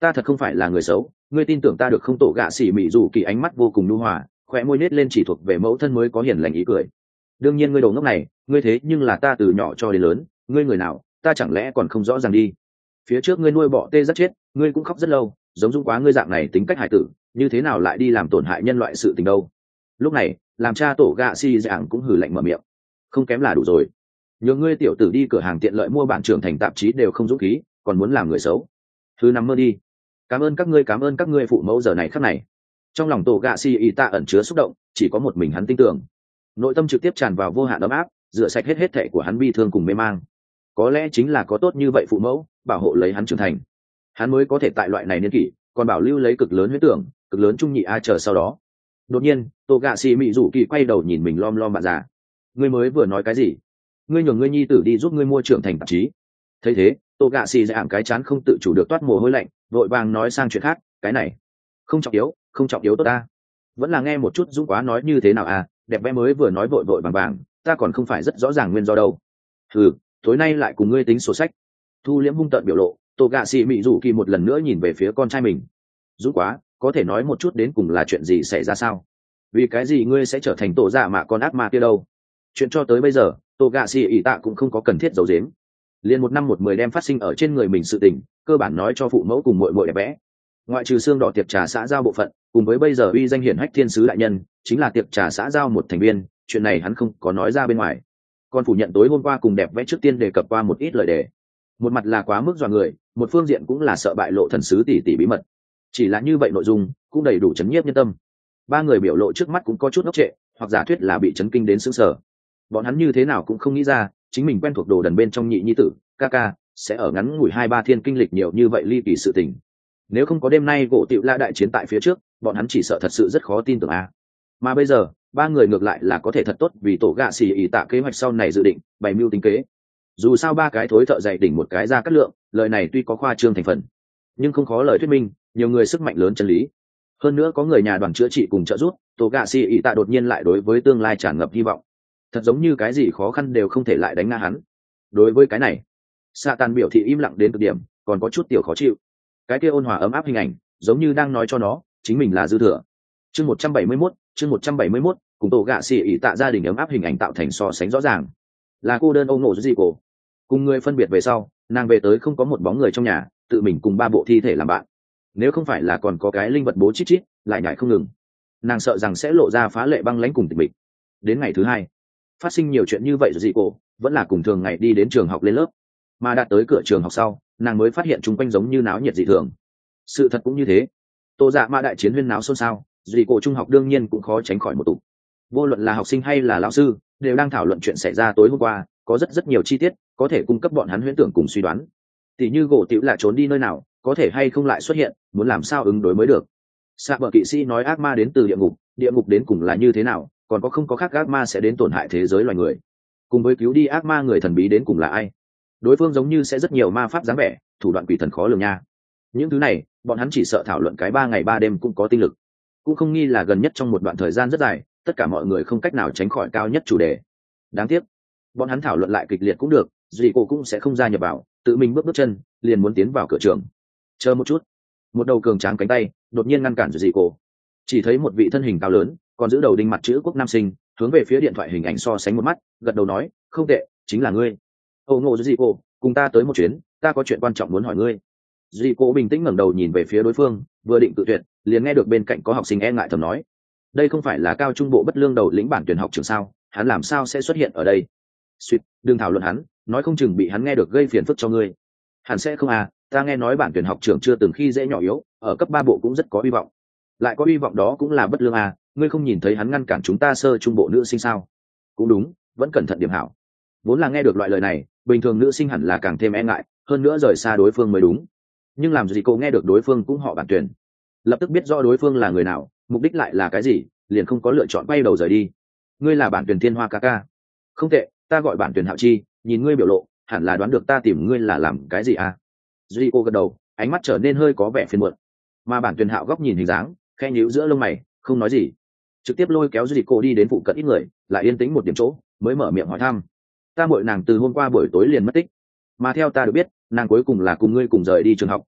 A: ta thật không phải là người xấu, ngươi tin tưởng ta được không? Tổ gạ xỉ mị dù kỳ ánh mắt vô cùng nhu hòa, khóe môi nết lên chỉ thuộc về mẫu thân mới có hiền lành ý cười. Đương nhiên ngươi đồ ngốc này, ngươi thế nhưng là ta từ nhỏ cho đến lớn, ngươi người nào ta chẳng lẽ còn không rõ ràng đi. Phía trước ngươi nuôi bọ tê rất chết, ngươi cũng khóc rất lâu, giống dũng quá ngươi dạng này tính cách hải tử, như thế nào lại đi làm tổn hại nhân loại sự tình đâu. Lúc này làm cha tổ gạ xỉ dạng cũng hừ lạnh mở miệng, không kém là đủ rồi. Nhờ ngươi tiểu tử đi cửa hàng tiện lợi mua bản trưởng thành tạp chí đều không dũng khí, còn muốn làm người xấu. Thứ nằm mơ đi. Cảm ơn các ngươi, cảm ơn các ngươi phụ mẫu giờ này khắc này. Trong lòng tổ gạ xỉ tạ ẩn chứa xúc động, chỉ có một mình hắn tin tưởng. Nội tâm trực tiếp tràn vào vô hạn ấm áp, rửa sạch hết hết thệ của hắn bi thương cùng mê mang. Có lẽ chính là có tốt như vậy phụ mẫu bảo hộ lấy hắn trưởng thành, hắn mới có thể tại loại này niên kỷ còn bảo lưu lấy cực lớn huyết tưởng, cực lớn trung nhị a chờ sau đó. Đột nhiên tô gạ xì mị rủ kỳ quay đầu nhìn mình lom lom bạn già. Ngươi mới vừa nói cái gì? Ngươi nhường ngươi nhi tử đi giúp ngươi mua trưởng thành tạp chí. Thấy thế tô gạ xì dạng cái chán không tự chủ được toát mồ hôi lạnh, vội vàng nói sang chuyện khác. Cái này không trọng yếu, không trọng yếu tốt ta. Vẫn là nghe một chút dũng quá nói như thế nào à. Đẹp bé mới vừa nói vội vội vàng vàng, ta còn không phải rất rõ ràng nguyên do đâu. Ừ, tối nay lại cùng ngươi tính sổ sách. Thu liễm hung tợn biểu lộ, tô gạ xì mị rủ kỳ một lần nữa nhìn về phía con trai mình. Dũng quá, có thể nói một chút đến cùng là chuyện gì xảy ra sao? Vì cái gì ngươi sẽ trở thành tổ dạ mạ con ác ma kia đâu? Chuyện cho tới bây giờ tô gạ xì ỉ tạ cũng không có cần thiết giấu giếm, liền một năm một mười đem phát sinh ở trên người mình sự tình cơ bản nói cho phụ mẫu cùng muội muội đẹp bé. Ngoại trừ xương đỏ tiệc trà xã giao bộ phận cùng với bây giờ uy danh hiển hách thiên sứ đại nhân chính là tiệc trà xã giao một thành viên, chuyện này hắn không có nói ra bên ngoài. Còn phủ nhận tối hôm qua cùng đẹp vẽ trước tiên đề cập qua một ít lời đề, một mặt là quá mức dọa người, một phương diện cũng là sợ bại lộ thần sứ tỷ tỷ bí mật. Chỉ là như vậy nội dung cũng đầy đủ chấn nhiếp nhân tâm. Ba người biểu lộ trước mắt cũng có chút ngốc trệ, hoặc giả thuyết là bị chấn kinh đến sững sờ. Bọn hắn như thế nào cũng không nghĩ ra chính mình quen thuộc đồ đần bên trong nhị nhi tử ca ca sẽ ở ngắn ngủi hai ba thiên kinh lịch nhiều như vậy ly kỳ sự tình. Nếu không có đêm nay gỗ tiểu la đại chiến tại phía trước, bọn hắn chỉ sợ thật sự rất khó tin tưởng a. Mà bây giờ ba người ngược lại là có thể thật tốt vì tổ gạ xì ỉ tạ kế hoạch sau này dự định bày mưu tính kế. Dù sao ba cái thối thợ dạy đỉnh một cái ra cắt lượng, lời này tuy có khoa trương thành phần nhưng không khó lời thuyết minh nhiều người sức mạnh lớn chân lý. Hơn nữa có người nhà đoàn chữa trị cùng trợ giúp, tổ gạ xì ỉ tạ đột nhiên lại đối với tương lai tràn ngập hy vọng, thật giống như cái gì khó khăn đều không thể lại đánh ngã hắn. Đối với cái này xạ tàn biểu thị im lặng đến cực điểm, còn có chút tiểu khó chịu. Cái kia ôn hòa ấm áp hình ảnh giống như đang nói cho nó chính mình là dư thừa. Chương một trăm bảy mươi mốt, chương một trăm bảy mươi mốt, cùng tổ gạ xì ỉ tạ gia đình ấm áp hình ảnh tạo thành so sánh rõ ràng. Là cô đơn ông nổ gì cổ. Cùng người phân biệt về sau, nàng về tới không có một bóng người trong nhà, tự mình cùng ba bộ thi thể làm bạn. Nếu không phải là còn có cái linh vật bố chít chít lại nhảy không ngừng, nàng sợ rằng sẽ lộ ra phá lệ băng lãnh cùng tịch mịch. Đến ngày thứ hai phát sinh nhiều chuyện như vậy rồi dị cổ vẫn là cùng thường ngày đi đến trường học lên lớp, mà đạt tới cửa trường học sau nàng mới phát hiện chung quanh giống như náo nhiệt dị thường. Sự thật cũng như thế, tô dạ mã đại chiến huyên náo xôn xao, dị cổ trung học đương nhiên cũng khó tránh khỏi một tục. Vô luận là học sinh hay là lão sư đều đang thảo luận chuyện xảy ra tối hôm qua, có rất rất nhiều chi tiết có thể cung cấp bọn hắn huyễn tưởng cùng suy đoán. Tỷ như gỗ tiểu là trốn đi nơi nào, có thể hay không lại xuất hiện, muốn làm sao ứng đối mới được. Sạ bờ kỵ sĩ nói ác ma đến từ địa ngục, địa ngục đến cùng là như thế nào, còn có không có khác ác ma sẽ đến tổn hại thế giới loài người, cùng với cứu đi ác ma người thần bí đến cùng là ai. Đối phương giống như sẽ rất nhiều ma pháp dáng vẻ, thủ đoạn quỷ thần khó lường nha. Những thứ này bọn hắn chỉ sợ thảo luận cái ba ngày ba đêm cũng có tinh lực, cũng không nghi là gần nhất trong một đoạn thời gian rất dài tất cả mọi người không cách nào tránh khỏi cao nhất chủ đề. Đáng tiếc bọn hắn thảo luận lại kịch liệt cũng được, dì cô cũng sẽ không gia nhập vào, tự mình bước bước chân liền muốn tiến vào cửa trường. Chờ một chút, một đầu cường tráng cánh tay đột nhiên ngăn cản dì cô. Chỉ thấy một vị thân hình cao lớn còn giữ đầu đinh mặt chữ quốc nam sinh hướng về phía điện thoại hình ảnh so sánh một mắt, gật đầu nói không tệ, chính là ngươi. Âu ngộ dì cô, cùng ta tới một chuyến, ta có chuyện quan trọng muốn hỏi ngươi. Dì cô bình tĩnh ngẩng đầu nhìn về phía đối phương, vừa định tự tuyệt liền nghe được bên cạnh có học sinh e ngại thầm nói, đây không phải là cao trung bộ bất lương đầu lĩnh bản tuyển học trường sao, hắn làm sao sẽ xuất hiện ở đây? Suýt, đừng thảo luận hắn, nói không chừng bị hắn nghe được gây phiền phức cho ngươi. Hẳn sẽ không à, ta nghe nói bản tuyển học trưởng chưa từng khi dễ nhỏ yếu, ở cấp ba bộ cũng rất có hy vọng. Lại có hy vọng đó cũng là bất lương à, ngươi không nhìn thấy hắn ngăn cản chúng ta sơ trung bộ nữ sinh sao? Cũng đúng, vẫn cẩn thận điểm hảo. Vốn là nghe được loại lời này, bình thường nữ sinh hẳn là càng thêm e ngại, hơn nữa rời xa đối phương mới đúng. Nhưng làm gì cô nghe được đối phương cũng họ bản tuyển, lập tức biết rõ đối phương là người nào, mục đích lại là cái gì, liền không có lựa chọn quay đầu rời đi. Ngươi là bản tuyển thiên hoa ca ca? Không tệ, ta gọi bản tuyển hạo chi, nhìn ngươi biểu lộ hẳn là đoán được ta tìm ngươi là làm cái gì à? Duy cô gật đầu, ánh mắt trở nên hơi có vẻ phiền muộn, mà bản tuyển hạo góc nhìn hình dáng khe nhíu giữa lông mày không nói gì, trực tiếp lôi kéo Duy cô đi đến phụ cận ít người lại yên tĩnh một điểm chỗ mới mở miệng hỏi thăm. Ta muội nàng từ hôm qua buổi tối liền mất tích, mà theo ta được biết nàng cuối cùng là cùng ngươi cùng rời đi trường học,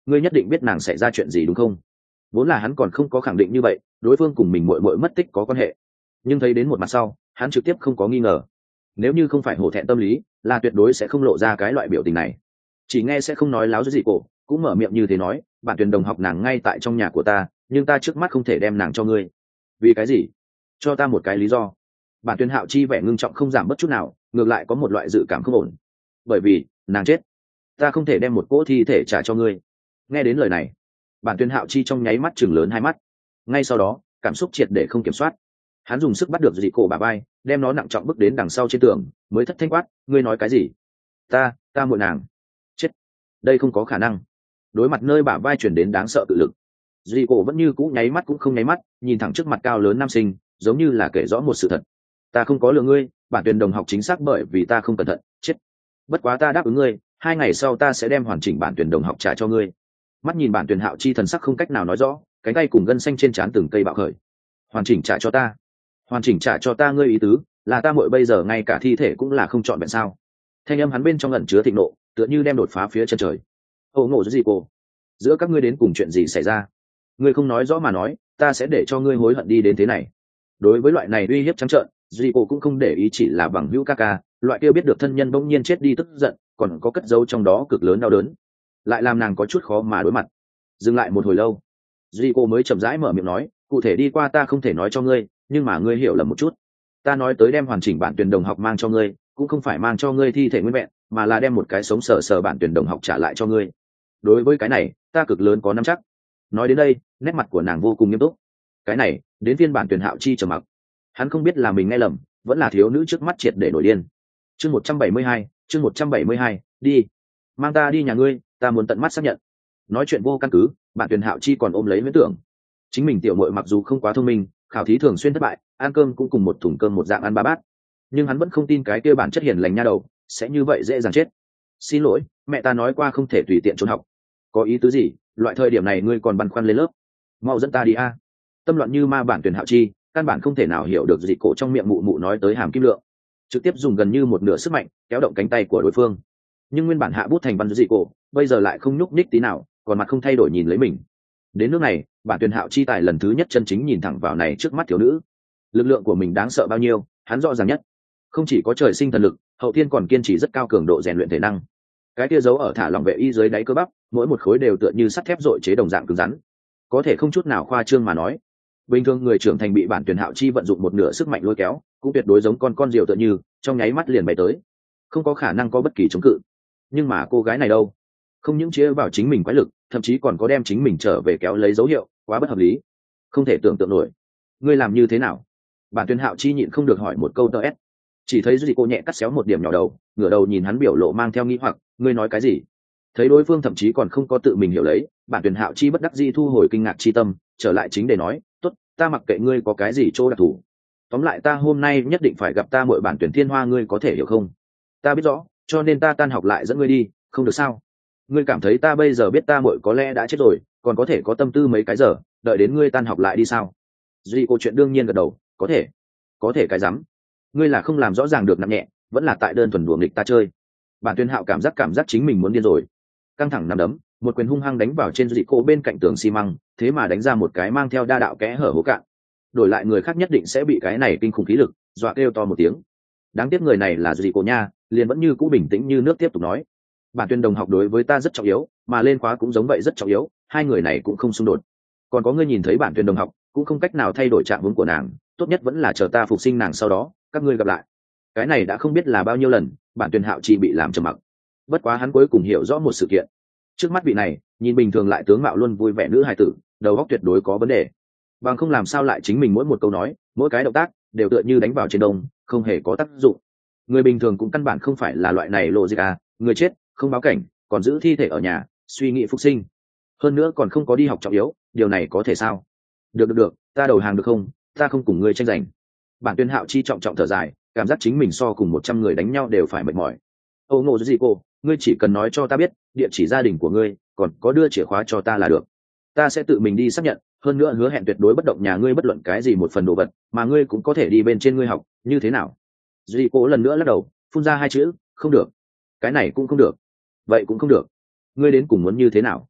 A: ngươi nhất định biết nàng xảy ra chuyện gì đúng không? Vốn là hắn còn không có khẳng định như vậy đối phương cùng mình muội muội mất tích có quan hệ, nhưng thấy đến một mặt sau hắn trực tiếp không có nghi ngờ. Nếu như không phải hổ thẹn tâm lý là tuyệt đối sẽ không lộ ra cái loại biểu tình này. Chỉ nghe sẽ không nói láo gì cổ cũng mở miệng như thế nói, bản tuyển đồng học nàng ngay tại trong nhà của ta, nhưng ta trước mắt không thể đem nàng cho ngươi. Vì cái gì? Cho ta một cái lý do. Bản tuyển Hạo Chi vẻ ngưng trọng không giảm bất chút nào, ngược lại có một loại dự cảm không ổn. Bởi vì nàng chết, ta không thể đem một cỗ thi thể trả cho ngươi. Nghe đến lời này, bản tuyển Hạo Chi trong nháy mắt chừng lớn hai mắt. Ngay sau đó cảm xúc triệt để không kiểm soát, hắn dùng sức bắt được dị cổ bà bay, đem nó nặng trọng bước đến đằng sau trên tường, mới thất thanh quát, ngươi nói cái gì? Ta, ta muội nàng chết? Đây không có khả năng. Đối mặt nơi bả vai chuyển đến đáng sợ tự lực, dị cổ vẫn như cũ nháy mắt cũng không nháy mắt, nhìn thẳng trước mặt cao lớn nam sinh, giống như là kể rõ một sự thật. Ta không có lừa ngươi, bản tuyển đồng học chính xác bởi vì ta không cẩn thận chết. Bất quá ta đáp ứng ngươi, hai ngày sau ta sẽ đem hoàn chỉnh bản tuyển đồng học trả cho ngươi. Mắt nhìn bản tuyển Hạo Chi thần sắc không cách nào nói rõ, cánh tay cùng gân xanh trên trán từng cây bạo khởi. Hoàn chỉnh trả cho ta? Hoàn chỉnh trả cho ta ngươi ý tứ là ta muội bây giờ ngay cả thi thể cũng là không chọn vẹn sao? Thanh âm hắn bên trong ẩn chứa thịnh nộ, tựa như đem đột phá phía chân trời. Ô ngộ gì cô? Giữa các ngươi đến cùng chuyện gì xảy ra? Ngươi không nói rõ mà nói, ta sẽ để cho ngươi hối hận đi đến thế này. Đối với loại này uy hiếp trắng trợn, Duy cô cũng không để ý, chỉ là bằng hữu ca ca, loại kia biết được thân nhân bỗng nhiên chết đi tức giận, còn có cất giấu trong đó cực lớn đau đớn, lại làm nàng có chút khó mà đối mặt. Dừng lại một hồi lâu, Duy cô mới chậm rãi mở miệng nói, cụ thể đi qua ta không thể nói cho ngươi, nhưng mà ngươi hiểu lầm một chút. Ta nói tới đem hoàn chỉnh bản tuyển đồng học mang cho ngươi, cũng không phải mang cho ngươi thi thể nguyên vẹn, mà là đem một cái sống sờ sờ bản tuyển đồng học trả lại cho ngươi. Đối với cái này ta cực lớn có nắm chắc. Nói đến đây nét mặt của nàng vô cùng nghiêm túc. Cái này đến phiên bản tuyển Hạo Chi trầm mặc. Hắn không biết là mình nghe lầm vẫn là thiếu nữ trước mắt triệt để nổi điên. Chương một trăm bảy mươi hai, chương một trăm bảy mươi hai, đi mang ta đi nhà ngươi, ta muốn tận mắt xác nhận. Nói chuyện vô căn cứ, bản tuyển Hạo Chi còn ôm lấy huyễn tưởng chính mình tiểu muội mặc dù không quá thông minh, khảo thí thường xuyên thất bại, ăn cơm cũng cùng một thùng cơm một dạng ăn ba bát, nhưng hắn vẫn không tin cái kia bản chất hiền lành nha đầu sẽ như vậy dễ dàng chết. Xin lỗi, mẹ ta nói qua không thể tùy tiện trốn học. Có ý tứ gì? Loại thời điểm này ngươi còn băn khoăn lên lớp? Mau dẫn ta đi a. Tâm loạn như ma bản tuyển Hạo Chi căn bản không thể nào hiểu được dị cổ trong miệng mụ mụ nói tới hàm kim lượng, trực tiếp dùng gần như một nửa sức mạnh kéo động cánh tay của đối phương. Nhưng nguyên bản hạ bút thành văn dị cổ bây giờ lại không nhúc nhích tí nào, còn mặt không thay đổi nhìn lấy mình. Đến nước này bản tuyển Hạo Chi tài lần thứ nhất chân chính nhìn thẳng vào này trước mắt thiếu nữ. Lực lượng của mình đáng sợ bao nhiêu hắn rõ ràng nhất. Không chỉ có trời sinh thần lực, hậu thiên còn kiên trì rất cao cường độ rèn luyện thể năng. Cái kia giấu ở thả lỏng vệ y dưới đáy cơ bắp, mỗi một khối đều tựa như sắt thép dội chế đồng dạng cứng rắn, có thể không chút nào khoa trương mà nói. Bình thường người trưởng thành bị bản tuyển Hạo Chi vận dụng một nửa sức mạnh lôi kéo, cũng tuyệt đối giống con con diều tựa như trong nháy mắt liền bay tới, không có khả năng có bất kỳ chống cự. Nhưng mà cô gái này đâu, không những chia vào chính mình quái lực, thậm chí còn có đem chính mình trở về kéo lấy dấu hiệu, quá bất hợp lý, không thể tưởng tượng nổi. Ngươi làm như thế nào? Bản tuyển Hạo Chi nhịn không được hỏi một câu tờ s. Chỉ thấy duy cô nhẹ cắt xéo một điểm nhỏ đầu, ngửa đầu nhìn hắn biểu lộ mang theo nghi hoặc, ngươi nói cái gì? Thấy đối phương thậm chí còn không có tự mình hiểu lấy, bản tuyển Hạo Chi bất đắc dĩ thu hồi kinh ngạc chi tâm, trở lại chính để nói, tốt, ta mặc kệ ngươi có cái gì chỗ đặc thù. Tóm lại ta hôm nay nhất định phải gặp ta muội bản tuyển Thiên Hoa, ngươi có thể hiểu không? Ta biết rõ, cho nên ta tan học lại dẫn ngươi đi, không được sao? Ngươi cảm thấy ta bây giờ biết ta muội có lẽ đã chết rồi, còn có thể có tâm tư mấy cái giờ, đợi đến ngươi tan học lại đi sao? Duy cô chuyện đương nhiên gật đầu, có thể. Có thể cái rắm. Ngươi là không làm rõ ràng được nặng nhẹ, vẫn là tại đơn thuần đùa nghịch ta chơi. Bản tuyên Hạo cảm giác cảm giác chính mình muốn điên rồi, căng thẳng nắm đấm, một quyền hung hăng đánh vào trên dị cô bên cạnh tường xi măng, thế mà đánh ra một cái mang theo đa đạo kẽ hở hố cạn. Đổi lại người khác nhất định sẽ bị cái này kinh khủng khí lực dọa kêu to một tiếng. Đáng tiếc người này là dị cô nha, liền vẫn như cũ bình tĩnh như nước tiếp tục nói, bản tuyên đồng học đối với ta rất trọng yếu, mà lên khóa cũng giống vậy rất trọng yếu, hai người này cũng không xung đột. Còn có ngươi nhìn thấy bản tuyên đồng học cũng không cách nào thay đổi trạng huống của nàng, tốt nhất vẫn là chờ ta phục sinh nàng, sau đó các ngươi gặp lại. Cái này đã không biết là bao nhiêu lần bản tuyên Hạo chỉ bị làm trầm mặc. Bất quá hắn cuối cùng hiểu rõ một sự kiện, trước mắt vị này nhìn bình thường lại tướng mạo luôn vui vẻ nữ hài tử, đầu óc tuyệt đối có vấn đề, bằng không làm sao lại chính mình mỗi một câu nói, mỗi cái động tác đều tựa như đánh vào trên đông, không hề có tác dụng. Người bình thường cũng căn bản không phải là loại này lộ gì à, người chết không báo cảnh, còn giữ thi thể ở nhà, suy nghĩ phục sinh, hơn nữa còn không có đi học trọng yếu, điều này có thể sao? Được được được, ta đầu hàng được không? Ta không cùng ngươi tranh giành. Bản tuyên Hạo chi trọng trọng thở dài, cảm giác chính mình so cùng một trăm người đánh nhau đều phải mệt mỏi. Âu ngộ gì cô, ngươi chỉ cần nói cho ta biết địa chỉ gia đình của ngươi, còn có đưa chìa khóa cho ta là được. Ta sẽ tự mình đi xác nhận, hơn nữa hứa hẹn tuyệt đối bất động nhà ngươi bất luận cái gì một phần đồ vật, mà ngươi cũng có thể đi bên trên ngươi học, như thế nào? Duy cố lần nữa lắc đầu, phun ra hai chữ, không được. Cái này cũng không được. Vậy cũng không được. Ngươi đến cùng muốn như thế nào?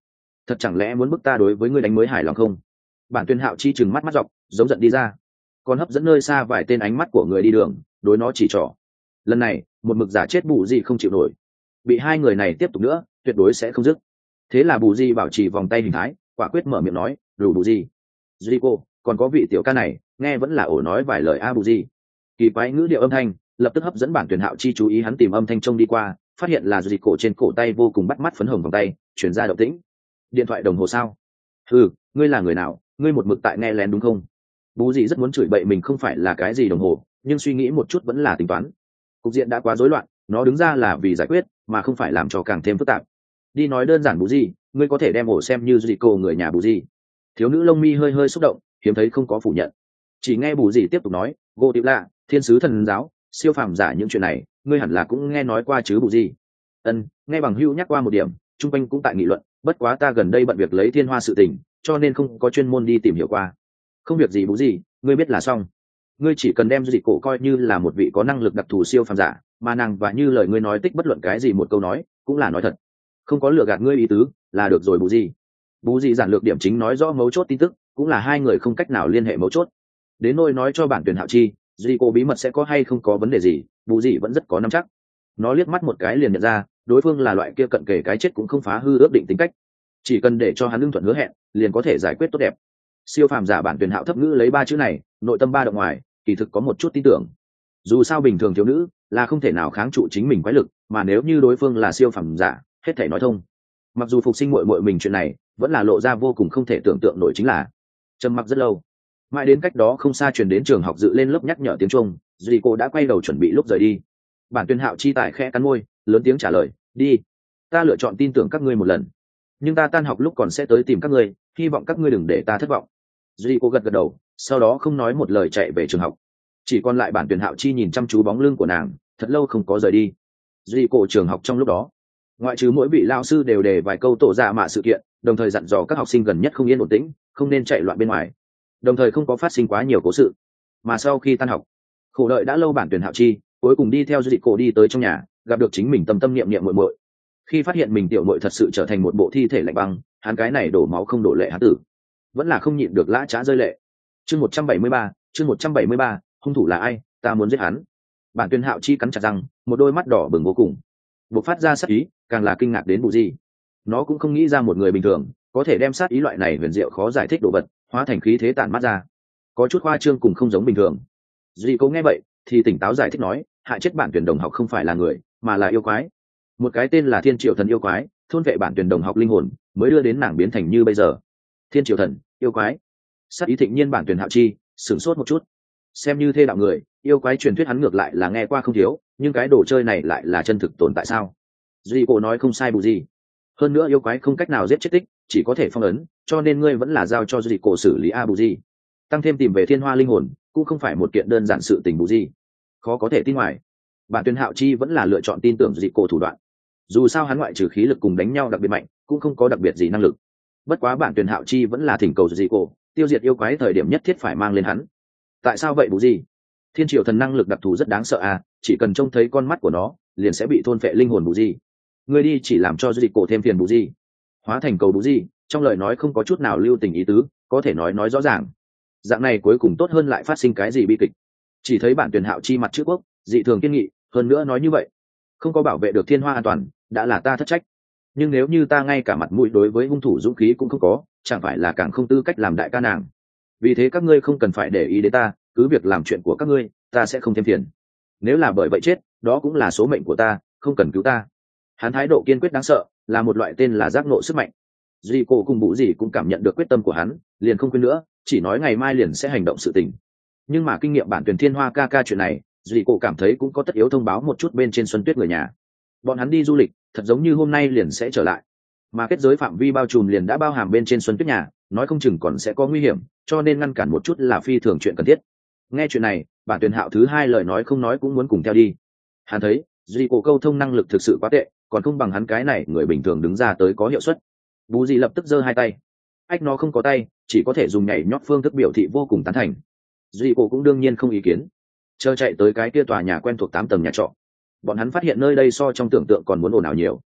A: thật chẳng lẽ muốn bức ta đối với ngươi đánh mới hài lòng không? Bản Tuyên Hạo chi chừng mắt mắt dọc, giống giận đi ra, còn hấp dẫn nơi xa vài tên ánh mắt của người đi đường, đối nó chỉ trỏ. Lần này, một mực giả chết Bù Di không chịu nổi, bị hai người này tiếp tục nữa, tuyệt đối sẽ không dứt. Thế là Bù Di bảo trì vòng tay hình thái, quả quyết mở miệng nói, "Đủ Bù Di, Zico, còn có vị tiểu ca này, nghe vẫn là ổ nói vài lời a Bù Di." Kỳ quái ngữ điệu âm thanh, lập tức hấp dẫn Bản Tuyển Hạo chi chú ý, hắn tìm âm thanh trông đi qua, phát hiện là Zico trên cổ tay vô cùng bắt mắt phấn hồng vòng tay, truyền ra động tĩnh. Điện thoại đồng hồ sao? Ừ, ngươi là người nào? Ngươi một mực tại nghe lén đúng không? Bù Di rất muốn chửi bậy mình không phải là cái gì đồng hồ, nhưng suy nghĩ một chút vẫn là tính toán. Cục diện đã quá rối loạn, nó đứng ra là vì giải quyết, mà không phải làm cho càng thêm phức tạp. Đi nói đơn giản Bù Di, ngươi có thể đem ổ xem như Zico người nhà Bù Di. Thiếu nữ lông mi hơi hơi xúc động, hiếm thấy không có phủ nhận. Chỉ nghe Bù Di tiếp tục nói, "Gô Tiểu Lạ, thiên sứ thần giáo, siêu phàm giả những chuyện này, ngươi hẳn là cũng nghe nói qua chứ Bù Di?" Ân, nghe bằng hữu nhắc qua một điểm, trung quanh cũng tại nghị luận, bất quá ta gần đây bận việc lấy thiên hoa sự tình, cho nên không có chuyên môn đi tìm hiểu qua. Không việc gì Bù Di, ngươi biết là xong. Ngươi chỉ cần đem Zico coi như là một vị có năng lực đặc thù siêu phàm giả, mà nàng và như lời ngươi nói tích bất luận cái gì một câu nói, cũng là nói thật. Không có lừa gạt ngươi ý tứ, là được rồi Bù Di. Bù Di giản lược điểm chính nói rõ mấu chốt tin tức, cũng là hai người không cách nào liên hệ mấu chốt. Đến nôi nói cho Bản Tuyển Hạo chi, Zico bí mật sẽ có hay không có vấn đề gì, Bù Di vẫn rất có nắm chắc. Nó liếc mắt một cái liền nhận ra, đối phương là loại kia cận kề cái chết cũng không phá hư ước định tính cách. Chỉ cần để cho hắn lương thuận hứa hẹn, liền có thể giải quyết tốt đẹp. Siêu phàm giả Bản Tuyển Hạo thấp ngữ lấy ba chữ này, nội tâm ba động ngoài, kỳ thực có một chút tin tưởng. Dù sao bình thường thiếu nữ là không thể nào kháng trụ chính mình quái lực, mà nếu như đối phương là siêu phàm giả, hết thể nói thông. Mặc dù phục sinh muội muội mình chuyện này vẫn là lộ ra vô cùng không thể tưởng tượng nổi, chính là trầm mặc rất lâu, mãi đến cách đó không xa truyền đến trường học dự lên lớp nhắc nhở tiếng Trung, Zico đã quay đầu chuẩn bị lúc rời đi. Bản Tuyên Hạo chi tại khẽ cắn môi, lớn tiếng trả lời, "Đi, ta lựa chọn tin tưởng các ngươi một lần, nhưng ta tan học lúc còn sẽ tới tìm các ngươi, hy vọng các ngươi đừng để ta thất vọng." Zico gật gật đầu, sau đó không nói một lời chạy về trường học. Chỉ còn lại Bản Tuyển Hạo chi nhìn chăm chú bóng lưng của nàng, thật lâu không có rời đi. Zico trường học trong lúc đó, ngoại trừ mỗi vị lao sư đều đề vài câu tổ dạ mạ sự kiện, đồng thời dặn dò các học sinh gần nhất không yên ổn tĩnh, không nên chạy loạn bên ngoài, đồng thời không có phát sinh quá nhiều cố sự. Mà sau khi tan học, khổ đợi đã lâu Bản Tuyển Hạo chi cuối cùng đi theo Zico đi tới trong nhà, gặp được chính mình tâm tâm niệm niệm muội muội. Khi phát hiện mình tiểu muội thật sự trở thành một bộ thi thể lạnh băng, hắn cái này đổ máu không đổ lệ hắn tử, vẫn là không nhịn được lã chã rơi lệ. Chương một trăm bảy mươi ba, chương một trăm bảy mươi ba, hung thủ là ai, ta muốn giết hắn. Bản Tuyên Hạo chi cắn chặt răng, một đôi mắt đỏ bừng vô cùng, bộc phát ra sát ý, càng là kinh ngạc đến Bù Di. Nó cũng không nghĩ ra một người bình thường có thể đem sát ý loại này huyền diệu khó giải thích đồ vật hóa thành khí thế tản mát ra, có chút khoa trương cùng không giống bình thường. Di cố nghe vậy thì tỉnh táo giải thích nói, hại chết Bản Tuyển đồng học không phải là người, mà là yêu quái, một cái tên là Thiên Triệu Thần yêu quái, thôn vệ Bản Tuyển đồng học linh hồn, mới đưa đến nàng biến thành như bây giờ. Thiên Triệu Thần yêu quái, sát ý thịnh nhiên. Bản Tuyển Hạo chi sửng sốt một chút, xem như thê đạo người yêu quái truyền thuyết hắn ngược lại là nghe qua không thiếu, nhưng cái đồ chơi này lại là chân thực tồn tại sao? Duy cổ nói không sai Bù Di. Hơn nữa yêu quái không cách nào giết chết tích, chỉ có thể phong ấn, cho nên ngươi vẫn là giao cho Duy cổ xử lý a Bù Di. Tăng thêm tìm về thiên hoa linh hồn cũng không phải một kiện đơn giản sự tình Bù Di, khó có thể tin ngoài. Bản Tuyên Hạo chi vẫn là lựa chọn tin tưởng Duy cổ thủ đoạn, dù sao hắn ngoại trừ khí lực cùng đánh nhau đặc biệt mạnh, cũng không có đặc biệt gì năng lực. Bất quá Bản Tuyên Hạo chi vẫn là thỉnh cầu Duy cổ tiêu diệt yêu quái thời điểm nhất thiết phải mang lên hắn. Tại sao vậy Bù Di? Thiên Triệu Thần năng lực đặc thù rất đáng sợ à, chỉ cần trông thấy con mắt của nó liền sẽ bị thôn phệ linh hồn Bù Di. Ngươi đi chỉ làm cho Duy cổ thêm phiền Bù Di. Hóa thành cầu Bù Di, trong lời nói không có chút nào lưu tình ý tứ, có thể nói nói rõ ràng. Dạng này cuối cùng tốt hơn lại phát sinh cái gì bi kịch. Chỉ thấy Bản Tuyên Hạo chi mặt trước quốc dị thường kiên nghị, hơn nữa nói như vậy, không có bảo vệ được thiên hoa an toàn, đã là ta thất trách. Nhưng nếu như ta ngay cả mặt mũi đối với hung thủ dũng khí cũng không có, chẳng phải là càng không tư cách làm đại ca nàng. Vì thế các ngươi không cần phải để ý đến ta, cứ việc làm chuyện của các ngươi, ta sẽ không thêm phiền. Nếu là bởi vậy chết, đó cũng là số mệnh của ta, không cần cứu ta. Hắn thái độ kiên quyết đáng sợ, là một loại tên là giác ngộ sức mạnh. Duy cổ cùng Bù Di cũng cảm nhận được quyết tâm của hắn, liền không quên nữa, chỉ nói ngày mai liền sẽ hành động sự tình. Nhưng mà kinh nghiệm Bản Tuyển Thiên Hoa ca ca chuyện này, Duy cổ cảm thấy cũng có tất yếu thông báo một chút bên trên Xuân Tuyết người nhà. Bọn hắn đi du lịch, thật giống như hôm nay liền sẽ trở lại, mà kết giới phạm vi bao trùm liền đã bao hàm bên trên Xuân Tuyết nhà, nói không chừng còn sẽ có nguy hiểm, cho nên ngăn cản một chút là phi thường chuyện cần thiết. Nghe chuyện này, Bản Tuyển Hạo thứ hai lời nói không nói cũng muốn cùng theo đi. Hắn thấy Duy cổ câu thông năng lực thực sự quá tệ, còn không bằng hắn cái này người bình thường đứng ra tới có hiệu suất. Bù Di lập tức giơ hai tay, ách nó không có tay, chỉ có thể dùng nhảy nhót phương thức biểu thị vô cùng tán thành. Duy cổ cũng đương nhiên không ý kiến, chờ chạy tới cái kia tòa nhà quen thuộc tám tầng nhà trọ. Bọn hắn phát hiện nơi đây so trong tưởng tượng còn muốn ồn ào nhiều.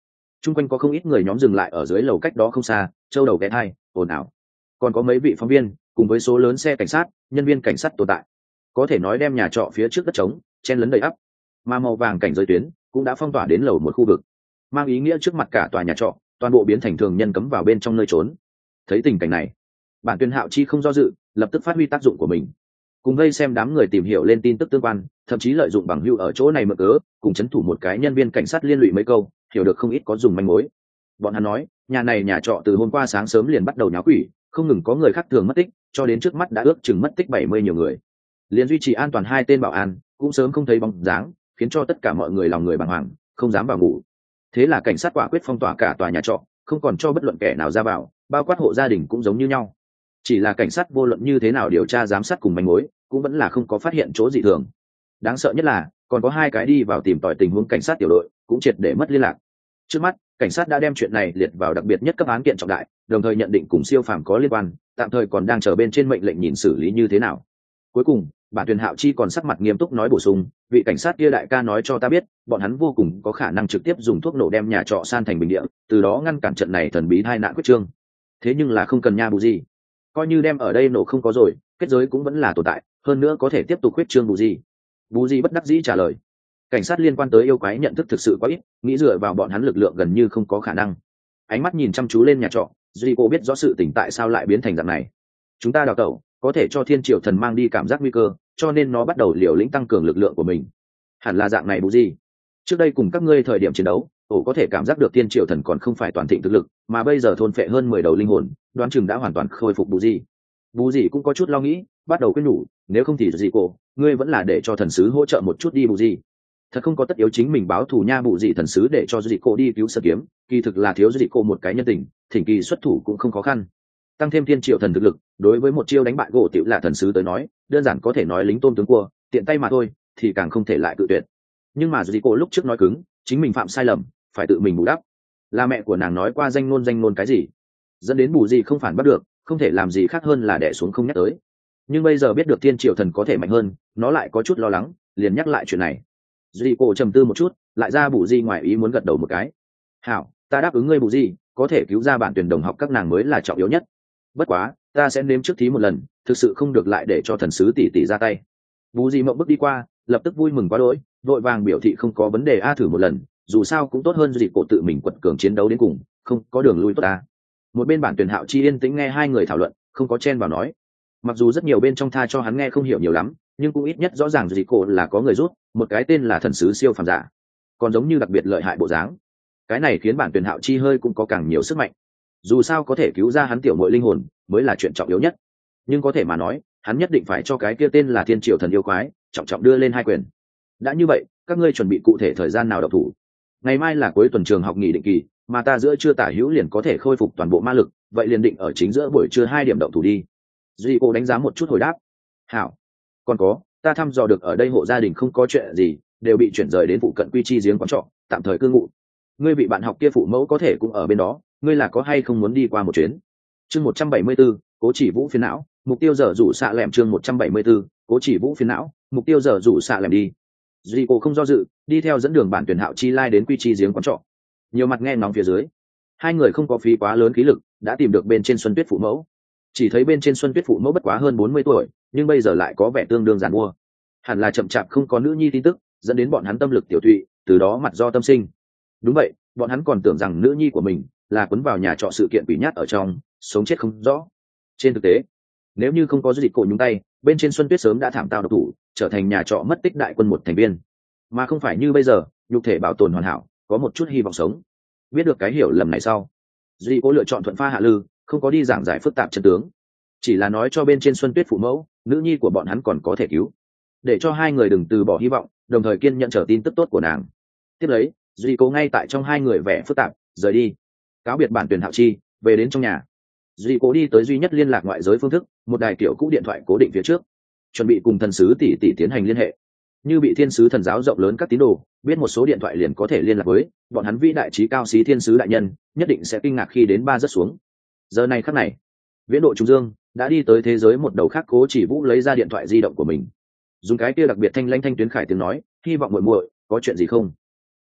A: chung quanh có không ít người nhóm dừng lại ở dưới lầu cách đó không xa, châu đầu ghé thai ồn ào. Còn có mấy vị phóng viên cùng với số lớn xe cảnh sát, nhân viên cảnh sát tồn tại, có thể nói đem nhà trọ phía trước đất trống chen lấn đầy ắp. Mà màu vàng cảnh giới tuyến cũng đã phong tỏa đến lầu một khu vực, mang ý nghĩa trước mặt cả tòa nhà trọ toàn bộ biến thành thường nhân cấm vào bên trong nơi trốn. Thấy tình cảnh này, Bản Tuyên Hạo Chi không do dự, lập tức phát huy tác dụng của mình, cùng vây xem đám người tìm hiểu lên tin tức tương quan, thậm chí lợi dụng bằng hữu ở chỗ này mượn cớ cùng chấn thủ một cái nhân viên cảnh sát liên lụy mấy câu, hiểu được không ít có dùng manh mối. Bọn hắn nói, nhà này nhà trọ từ hôm qua sáng sớm liền bắt đầu nháo quỷ, không ngừng có người khác thường mất tích, cho đến trước mắt đã ước chừng mất tích bảy mươi nhiều người. Liên duy trì an toàn hai tên bảo an cũng sớm không thấy bóng dáng, khiến cho tất cả mọi người lòng người bàng hoàng, không dám vào ngủ. Thế là cảnh sát quả quyết phong tỏa cả tòa nhà trọ, không còn cho bất luận kẻ nào ra vào, bao quát hộ gia đình cũng giống như nhau. Chỉ là cảnh sát vô luận như thế nào điều tra giám sát cùng manh mối, cũng vẫn là không có phát hiện chỗ dị thường. Đáng sợ nhất là còn có hai cái đi vào tìm tòi tình huống cảnh sát tiểu đội cũng triệt để mất liên lạc. Trước mắt cảnh sát đã đem chuyện này liệt vào đặc biệt nhất cấp án kiện trọng đại, đồng thời nhận định cùng siêu phàm có liên quan, tạm thời còn đang chờ bên trên mệnh lệnh nhìn xử lý như thế nào. Cuối cùng Bản Tuyên Hạo Chi còn sắc mặt nghiêm túc nói bổ sung, vị cảnh sát kia đại ca nói cho ta biết, bọn hắn vô cùng có khả năng trực tiếp dùng thuốc nổ đem nhà trọ san thành bình địa, từ đó ngăn cản trận này thần bí tai nạn quyết trương. Thế nhưng là không cần nha bù gì, coi như đem ở đây nổ không có rồi, kết giới cũng vẫn là tồn tại, hơn nữa có thể tiếp tục quyết trương bù gì. Bù gì bất đắc dĩ trả lời, cảnh sát liên quan tới yêu quái nhận thức thực sự quá ít, nghĩ dựa vào bọn hắn lực lượng gần như không có khả năng. Ánh mắt nhìn chăm chú lên nhà trọ, duy cô biết rõ sự tình tại sao lại biến thành dạng này. Chúng ta đào tẩu có thể cho thiên triều thần mang đi cảm giác nguy cơ, cho nên nó bắt đầu liều lĩnh tăng cường lực lượng của mình. Hẳn là dạng này bù gì. Trước đây cùng các ngươi thời điểm chiến đấu, ổ có thể cảm giác được thiên triều thần còn không phải toàn thịnh thực lực, mà bây giờ thôn phệ hơn mười đầu linh hồn, đoán chừng đã hoàn toàn khôi phục bù gì. Bù gì cũng có chút lo nghĩ, bắt đầu quyết nhủ, nếu không thì gì cô, ngươi vẫn là để cho thần sứ hỗ trợ một chút đi bù gì. Thật không có tất yếu chính mình báo thù nha, bù gì thần sứ để cho dị cô đi cứu Sơ Kiếm, kỳ thực là thiếu dị cô một cái nhân tình, thỉnh kỳ xuất thủ cũng không khó khăn. Tăng thêm thiên triệu thần thực lực, đối với một chiêu đánh bại gỗ tiểu là thần sứ tới nói, đơn giản có thể nói lính tôn tướng cua, tiện tay mà thôi, thì càng không thể lại cự tuyệt. Nhưng mà dị cô lúc trước nói cứng, chính mình phạm sai lầm, phải tự mình bù đắp. Là mẹ của nàng nói qua danh ngôn danh ngôn cái gì, dẫn đến bù gì không phản bắt được, không thể làm gì khác hơn là đè xuống không nhắc tới. Nhưng bây giờ biết được thiên triệu thần có thể mạnh hơn, nó lại có chút lo lắng, liền nhắc lại chuyện này. Dị cô trầm tư một chút, lại ra bù gì ngoài ý muốn gật đầu một cái. Hảo, ta đáp ứng ngươi bù gì, có thể cứu ra bản tuyển đồng học các nàng mới là trọng yếu nhất. Bất quá ta sẽ nếm trước thí một lần, thực sự không được lại để cho thần sứ tỷ tỷ ra tay. Bù gì mộng bước đi qua, lập tức vui mừng quá đỗi, vội vàng biểu thị không có vấn đề, a thử một lần, dù sao cũng tốt hơn dị cổ tự mình quật cường chiến đấu đến cùng, không có đường lui tốt ta. Một bên Bản Tuyển Hạo Chi yên tĩnh nghe hai người thảo luận, không có chen vào nói. Mặc dù rất nhiều bên trong tha cho hắn nghe không hiểu nhiều lắm, nhưng cũng ít nhất rõ ràng dị cổ là có người rút, một cái tên là thần sứ siêu phàm giả, còn giống như đặc biệt lợi hại bộ dáng. Cái này khiến Bản Tuyển Hạo Chi hơi cũng có càng nhiều sức mạnh. Dù sao có thể cứu ra hắn tiểu muội linh hồn mới là chuyện trọng yếu nhất, nhưng có thể mà nói hắn nhất định phải cho cái kia tên là thiên triều thần yêu quái trọng trọng đưa lên hai quyền. Đã như vậy, các ngươi chuẩn bị cụ thể thời gian nào độc thủ? Ngày mai là cuối tuần trường học nghỉ định kỳ, mà ta giữa trưa tả hữu liền có thể khôi phục toàn bộ ma lực, vậy liền định ở chính giữa buổi trưa hai điểm động thủ đi. Duy cô đánh giá một chút hồi đáp. Hảo. Còn có, ta thăm dò được ở đây hộ gia đình không có chuyện gì, đều bị chuyển rời đến phụ cận quy chi giếng quán trọ tạm thời cư ngụ. Ngươi vị bạn học kia phụ mẫu có thể cũng ở bên đó, ngươi là có hay không muốn đi qua một chuyến? Chương một trăm bảy mươi 174, Cố Chỉ Vũ phiền não, mục tiêu giờ rủ xạ lẻm. Chương một trăm bảy mươi 174, Cố Chỉ Vũ phiền não, mục tiêu giờ rủ xạ lẻm đi. Duy cô không do dự, đi theo dẫn đường Bản Tuyển Hạo Chi lai đến quy chi giếng quán trọ. Nhiều mặt nghe ngóng phía dưới, hai người không có phí quá lớn khí lực, đã tìm được bên trên Xuân Tuyết phụ mẫu. Chỉ thấy bên trên Xuân Tuyết phụ mẫu bất quá hơn bốn mươi tuổi, nhưng bây giờ lại có vẻ tương đương giàn mua. Hẳn là chậm chạp không có nữ nhi tin tức, dẫn đến bọn hắn tâm lực tiểu thụy, từ đó mặt do tâm sinh. Đúng vậy, bọn hắn còn tưởng rằng nữ nhi của mình là quấn vào nhà trọ sự kiện bị nhát ở trong, sống chết không rõ. Trên thực tế, nếu như không có dịch cổ nhúng tay, bên trên Xuân Tuyết sớm đã thảm tao độc thủ, trở thành nhà trọ mất tích đại quân một thành viên, mà không phải như bây giờ nhục thể bảo tồn hoàn hảo, có một chút hy vọng sống. Biết được cái hiểu lầm này sau, Duy Cố lựa chọn thuận pha hạ lư, không có đi giảng giải phức tạp chân tướng, chỉ là nói cho bên trên Xuân Tuyết phụ mẫu, nữ nhi của bọn hắn còn có thể cứu, để cho hai người đừng từ bỏ hy vọng, đồng thời kiên nhận chờ tin tức tốt của nàng. Tiếp lấy, Duy Cố ngay tại trong hai người vẻ phức tạp rời đi, cáo biệt Bản Tuyển Hạo Chi, về đến trong nhà. Duy Cố đi tới duy nhất liên lạc ngoại giới phương thức, một đài kiểu cũ điện thoại cố định phía trước, chuẩn bị cùng thần sứ tỷ tỷ tiến hành liên hệ. Như bị thiên sứ thần giáo rộng lớn các tín đồ biết một số điện thoại liền có thể liên lạc với bọn hắn, vĩ đại trí cao xí thiên sứ đại nhân nhất định sẽ kinh ngạc khi đến ba rất xuống. Giờ này khắc này, viễn độ trung dương đã đi tới thế giới một đầu khác. Cố Chỉ Vũ lấy ra điện thoại di động của mình, dùng cái kia đặc biệt thanh lãnh thanh tuyến khải tiếng nói, hy vọng muội muội có chuyện gì không.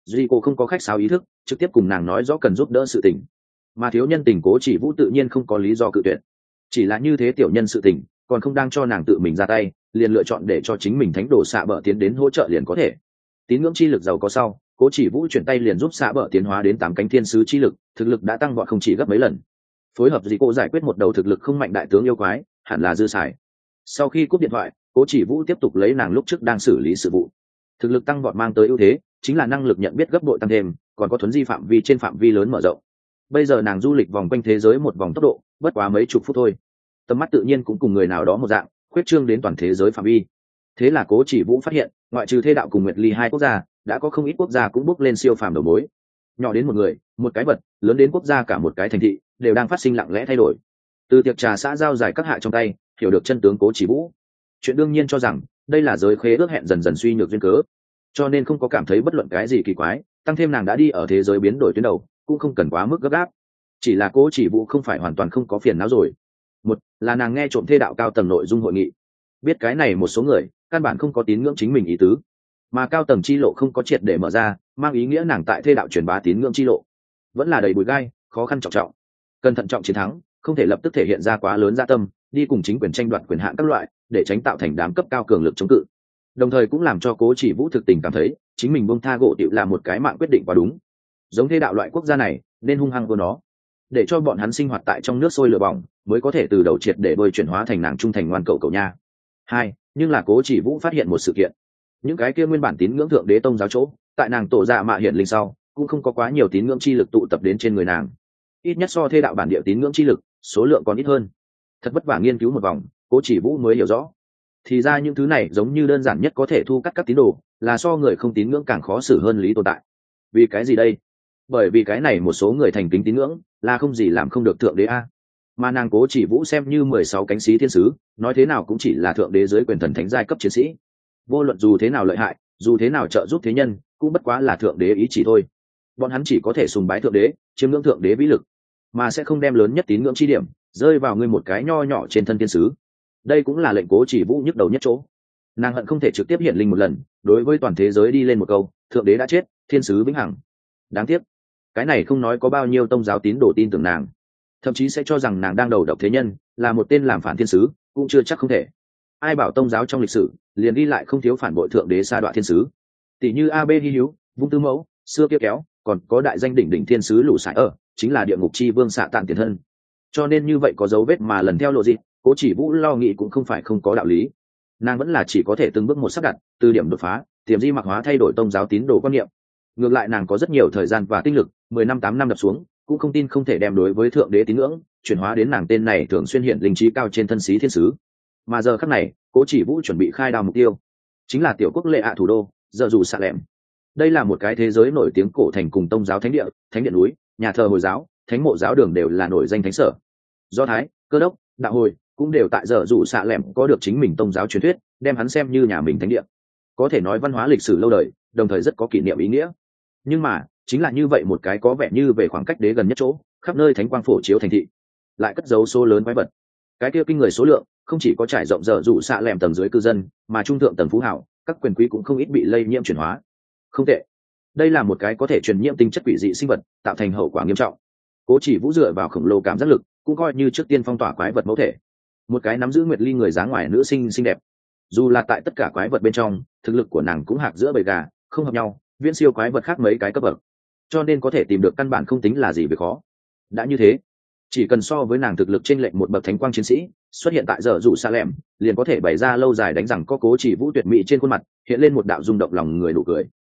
A: duy cô không có khách sáo ý thức, trực tiếp cùng nàng nói rõ cần giúp đỡ sự tình, mà thiếu nhân tình Cố Chỉ Vũ tự nhiên không có lý do cự tuyệt. Chỉ là như thế tiểu nhân sự tình còn không đang cho nàng tự mình ra tay, liền lựa chọn để cho chính mình thánh đồ xạ bờ tiến đến hỗ trợ liền có thể. Tín ngưỡng chi lực giàu có sau, Cố Chỉ Vũ chuyển tay liền giúp xạ bờ tiến hóa đến tám cánh thiên sứ chi lực, thực lực đã tăng vọt không chỉ gấp mấy lần. Phối hợp gì cô giải quyết một đầu thực lực không mạnh đại tướng yêu quái, hẳn là dư xài. Sau khi cúp điện thoại, Cố Chỉ Vũ tiếp tục lấy nàng lúc trước đang xử lý sự vụ. Thực lực tăng vọt mang tới ưu thế chính là năng lực nhận biết gấp bội tăng thêm, còn có thuấn di phạm vi trên phạm vi lớn mở rộng. Bây giờ nàng du lịch vòng quanh thế giới một vòng tốc độ bất quá mấy chục phút thôi, tầm mắt tự nhiên cũng cùng người nào đó một dạng, khuyết trương đến toàn thế giới phạm vi. Thế là Cố Chỉ Vũ phát hiện, ngoại trừ Thê Đạo cùng Nguyệt Ly hai quốc gia, đã có không ít quốc gia cũng bước lên siêu phàm đầu mối. Nhỏ đến một người, một cái vật, lớn đến quốc gia cả một cái thành thị, đều đang phát sinh lặng lẽ thay đổi. Từ tiệc trà xã giao giải các hạ trong tay, hiểu được chân tướng Cố Chỉ Vũ. Chuyện đương nhiên cho rằng, đây là giới khế ước hẹn dần dần suy nhược duyên cớ, cho nên không có cảm thấy bất luận cái gì kỳ quái, tăng thêm nàng đã đi ở thế giới biến đổi tuyến đầu, cũng không cần quá mức gấp gáp. Chỉ là Cố Chỉ Vũ không phải hoàn toàn không có phiền não rồi. Một là nàng nghe trộm Thê Đạo cao tầng nội dung hội nghị, biết cái này một số người căn bản không có tín ngưỡng chính mình ý tứ, mà cao tầng chi lộ không có triệt để mở ra, mang ý nghĩa nàng tại Thê Đạo truyền bá tín ngưỡng chi lộ vẫn là đầy bụi gai, khó khăn trọng trọng, cần thận trọng chiến thắng, không thể lập tức thể hiện ra quá lớn dạ tâm, đi cùng chính quyền tranh đoạt quyền hạn các loại, để tránh tạo thành đám cấp cao cường lực chống cự. Đồng thời cũng làm cho Cố Chỉ Vũ thực tình cảm thấy chính mình buông tha gỗ tiểu là một cái mạng quyết định quá đúng. Giống Thê Đạo loại quốc gia này nên hung hăng của nó, để cho bọn hắn sinh hoạt tại trong nước sôi lửa bỏng, mới có thể từ đầu triệt để bơi chuyển hóa thành nàng trung thành ngoan cậu cậu nha. Hai, nhưng là Cố Chỉ Vũ phát hiện một sự kiện, những cái kia nguyên bản tín ngưỡng thượng đế tông giáo chỗ, tại nàng tổ dạ mạ hiện linh sau, cũng không có quá nhiều tín ngưỡng chi lực tụ tập đến trên người nàng, ít nhất so Thê Đạo bản địa tín ngưỡng chi lực số lượng còn ít hơn. Thật vất vả nghiên cứu một vòng, Cố Chỉ Vũ mới hiểu rõ, thì ra những thứ này giống như đơn giản nhất có thể thu cắt các tín đồ, là so người không tín ngưỡng càng khó xử hơn lý tồn tại. Vì cái gì đây? Bởi vì cái này một số người thành kính tín ngưỡng là không gì làm không được thượng đế a, mà nàng Cố Chỉ Vũ xem như mười sáu cánh sĩ thiên sứ, nói thế nào cũng chỉ là thượng đế dưới quyền thần thánh giai cấp chiến sĩ, vô luận dù thế nào lợi hại, dù thế nào trợ giúp thế nhân, cũng bất quá là thượng đế ý chỉ thôi. Bọn hắn chỉ có thể sùng bái thượng đế, chiêm ngưỡng thượng đế vĩ lực, mà sẽ không đem lớn nhất tín ngưỡng chi điểm rơi vào ngươi một cái nho nhỏ trên thân thiên sứ. Đây cũng là lệnh Cố Chỉ Vũ nhức đầu nhất chỗ. Nàng hận không thể trực tiếp hiện linh một lần, đối với toàn thế giới đi lên một câu thượng đế đã chết, thiên sứ vĩnh hằng. Đáng tiếc cái này không nói có bao nhiêu tông giáo tín đồ tin tưởng nàng, thậm chí sẽ cho rằng nàng đang đầu độc thế nhân, là một tên làm phản thiên sứ, cũng chưa chắc không thể. Ai bảo tông giáo trong lịch sử liền đi lại không thiếu phản bội thượng đế sa đọa thiên sứ, tỷ như A B Hy Hữu, Vung Tư Mẫu, xưa kia kéo, còn có đại danh đỉnh đỉnh thiên sứ lũ sải ở, chính là địa ngục chi vương xạ tạn tiền thân. Cho nên như vậy có dấu vết mà lần theo lộ gì, Cố Chỉ Vũ lo nghĩ cũng không phải không có đạo lý. Nàng vẫn là chỉ có thể từng bước một sắp đặt, từ điểm đột phá, tiềm di mặc hóa thay đổi tông giáo tín đồ quan niệm. Ngược lại nàng có rất nhiều thời gian và tinh lực, mười năm tám năm đập xuống, cũng không tin không thể đem đối với thượng đế tín ngưỡng chuyển hóa đến nàng tên này thường xuyên hiện linh trí cao trên thân xí thiên sứ. Mà giờ khắc này, Cố Chỉ Vũ chuẩn bị khai đao mục tiêu, chính là tiểu quốc lệ ạ thủ đô, giờ dù xạ lẻm. Đây là một cái thế giới nổi tiếng cổ thành cùng tông giáo thánh địa, thánh điện núi, nhà thờ Hồi giáo, thánh mộ giáo đường đều là nổi danh thánh sở. Do Thái, Cơ đốc, Đạo Hồi cũng đều tại giờ dù xạ lẻm có được chính mình tông giáo truyền thuyết, đem hắn xem như nhà mình thánh địa. Có thể nói văn hóa lịch sử lâu đời, đồng thời rất có kỷ niệm ý nghĩa. Nhưng mà chính là như vậy một cái có vẻ như về khoảng cách đế gần nhất chỗ, khắp nơi thánh quang phổ chiếu thành thị, lại cất dấu số lớn quái vật. Cái kia kinh người số lượng không chỉ có trải rộng giờ dù xạ lẻm tầng dưới cư dân, mà trung thượng tầng phú hảo, các quyền quý cũng không ít bị lây nhiễm chuyển hóa. Không tệ, đây là một cái có thể truyền nhiễm tinh chất quỷ dị sinh vật, tạo thành hậu quả nghiêm trọng. Cố Chỉ Vũ dựa vào khổng lồ cảm giác lực, cũng coi như trước tiên phong tỏa quái vật mẫu thể. Một cái nắm giữ nguyệt ly người dáng ngoài nữ sinh xinh đẹp, dù là tại tất cả quái vật bên trong, thực lực của nàng cũng hạc giữa bầy gà, không hợp nhau, viễn siêu quái vật khác mấy cái cấp bậc, cho nên có thể tìm được căn bản không tính là gì về khó. Đã như thế, chỉ cần so với nàng thực lực trên lệnh một bậc thánh quang chiến sĩ xuất hiện tại giờ dụ xa lẻm, liền có thể bày ra lâu dài đánh rằng có Cố Chỉ Vũ tuyệt mỹ trên khuôn mặt hiện lên một đạo rung động lòng người nụ cười.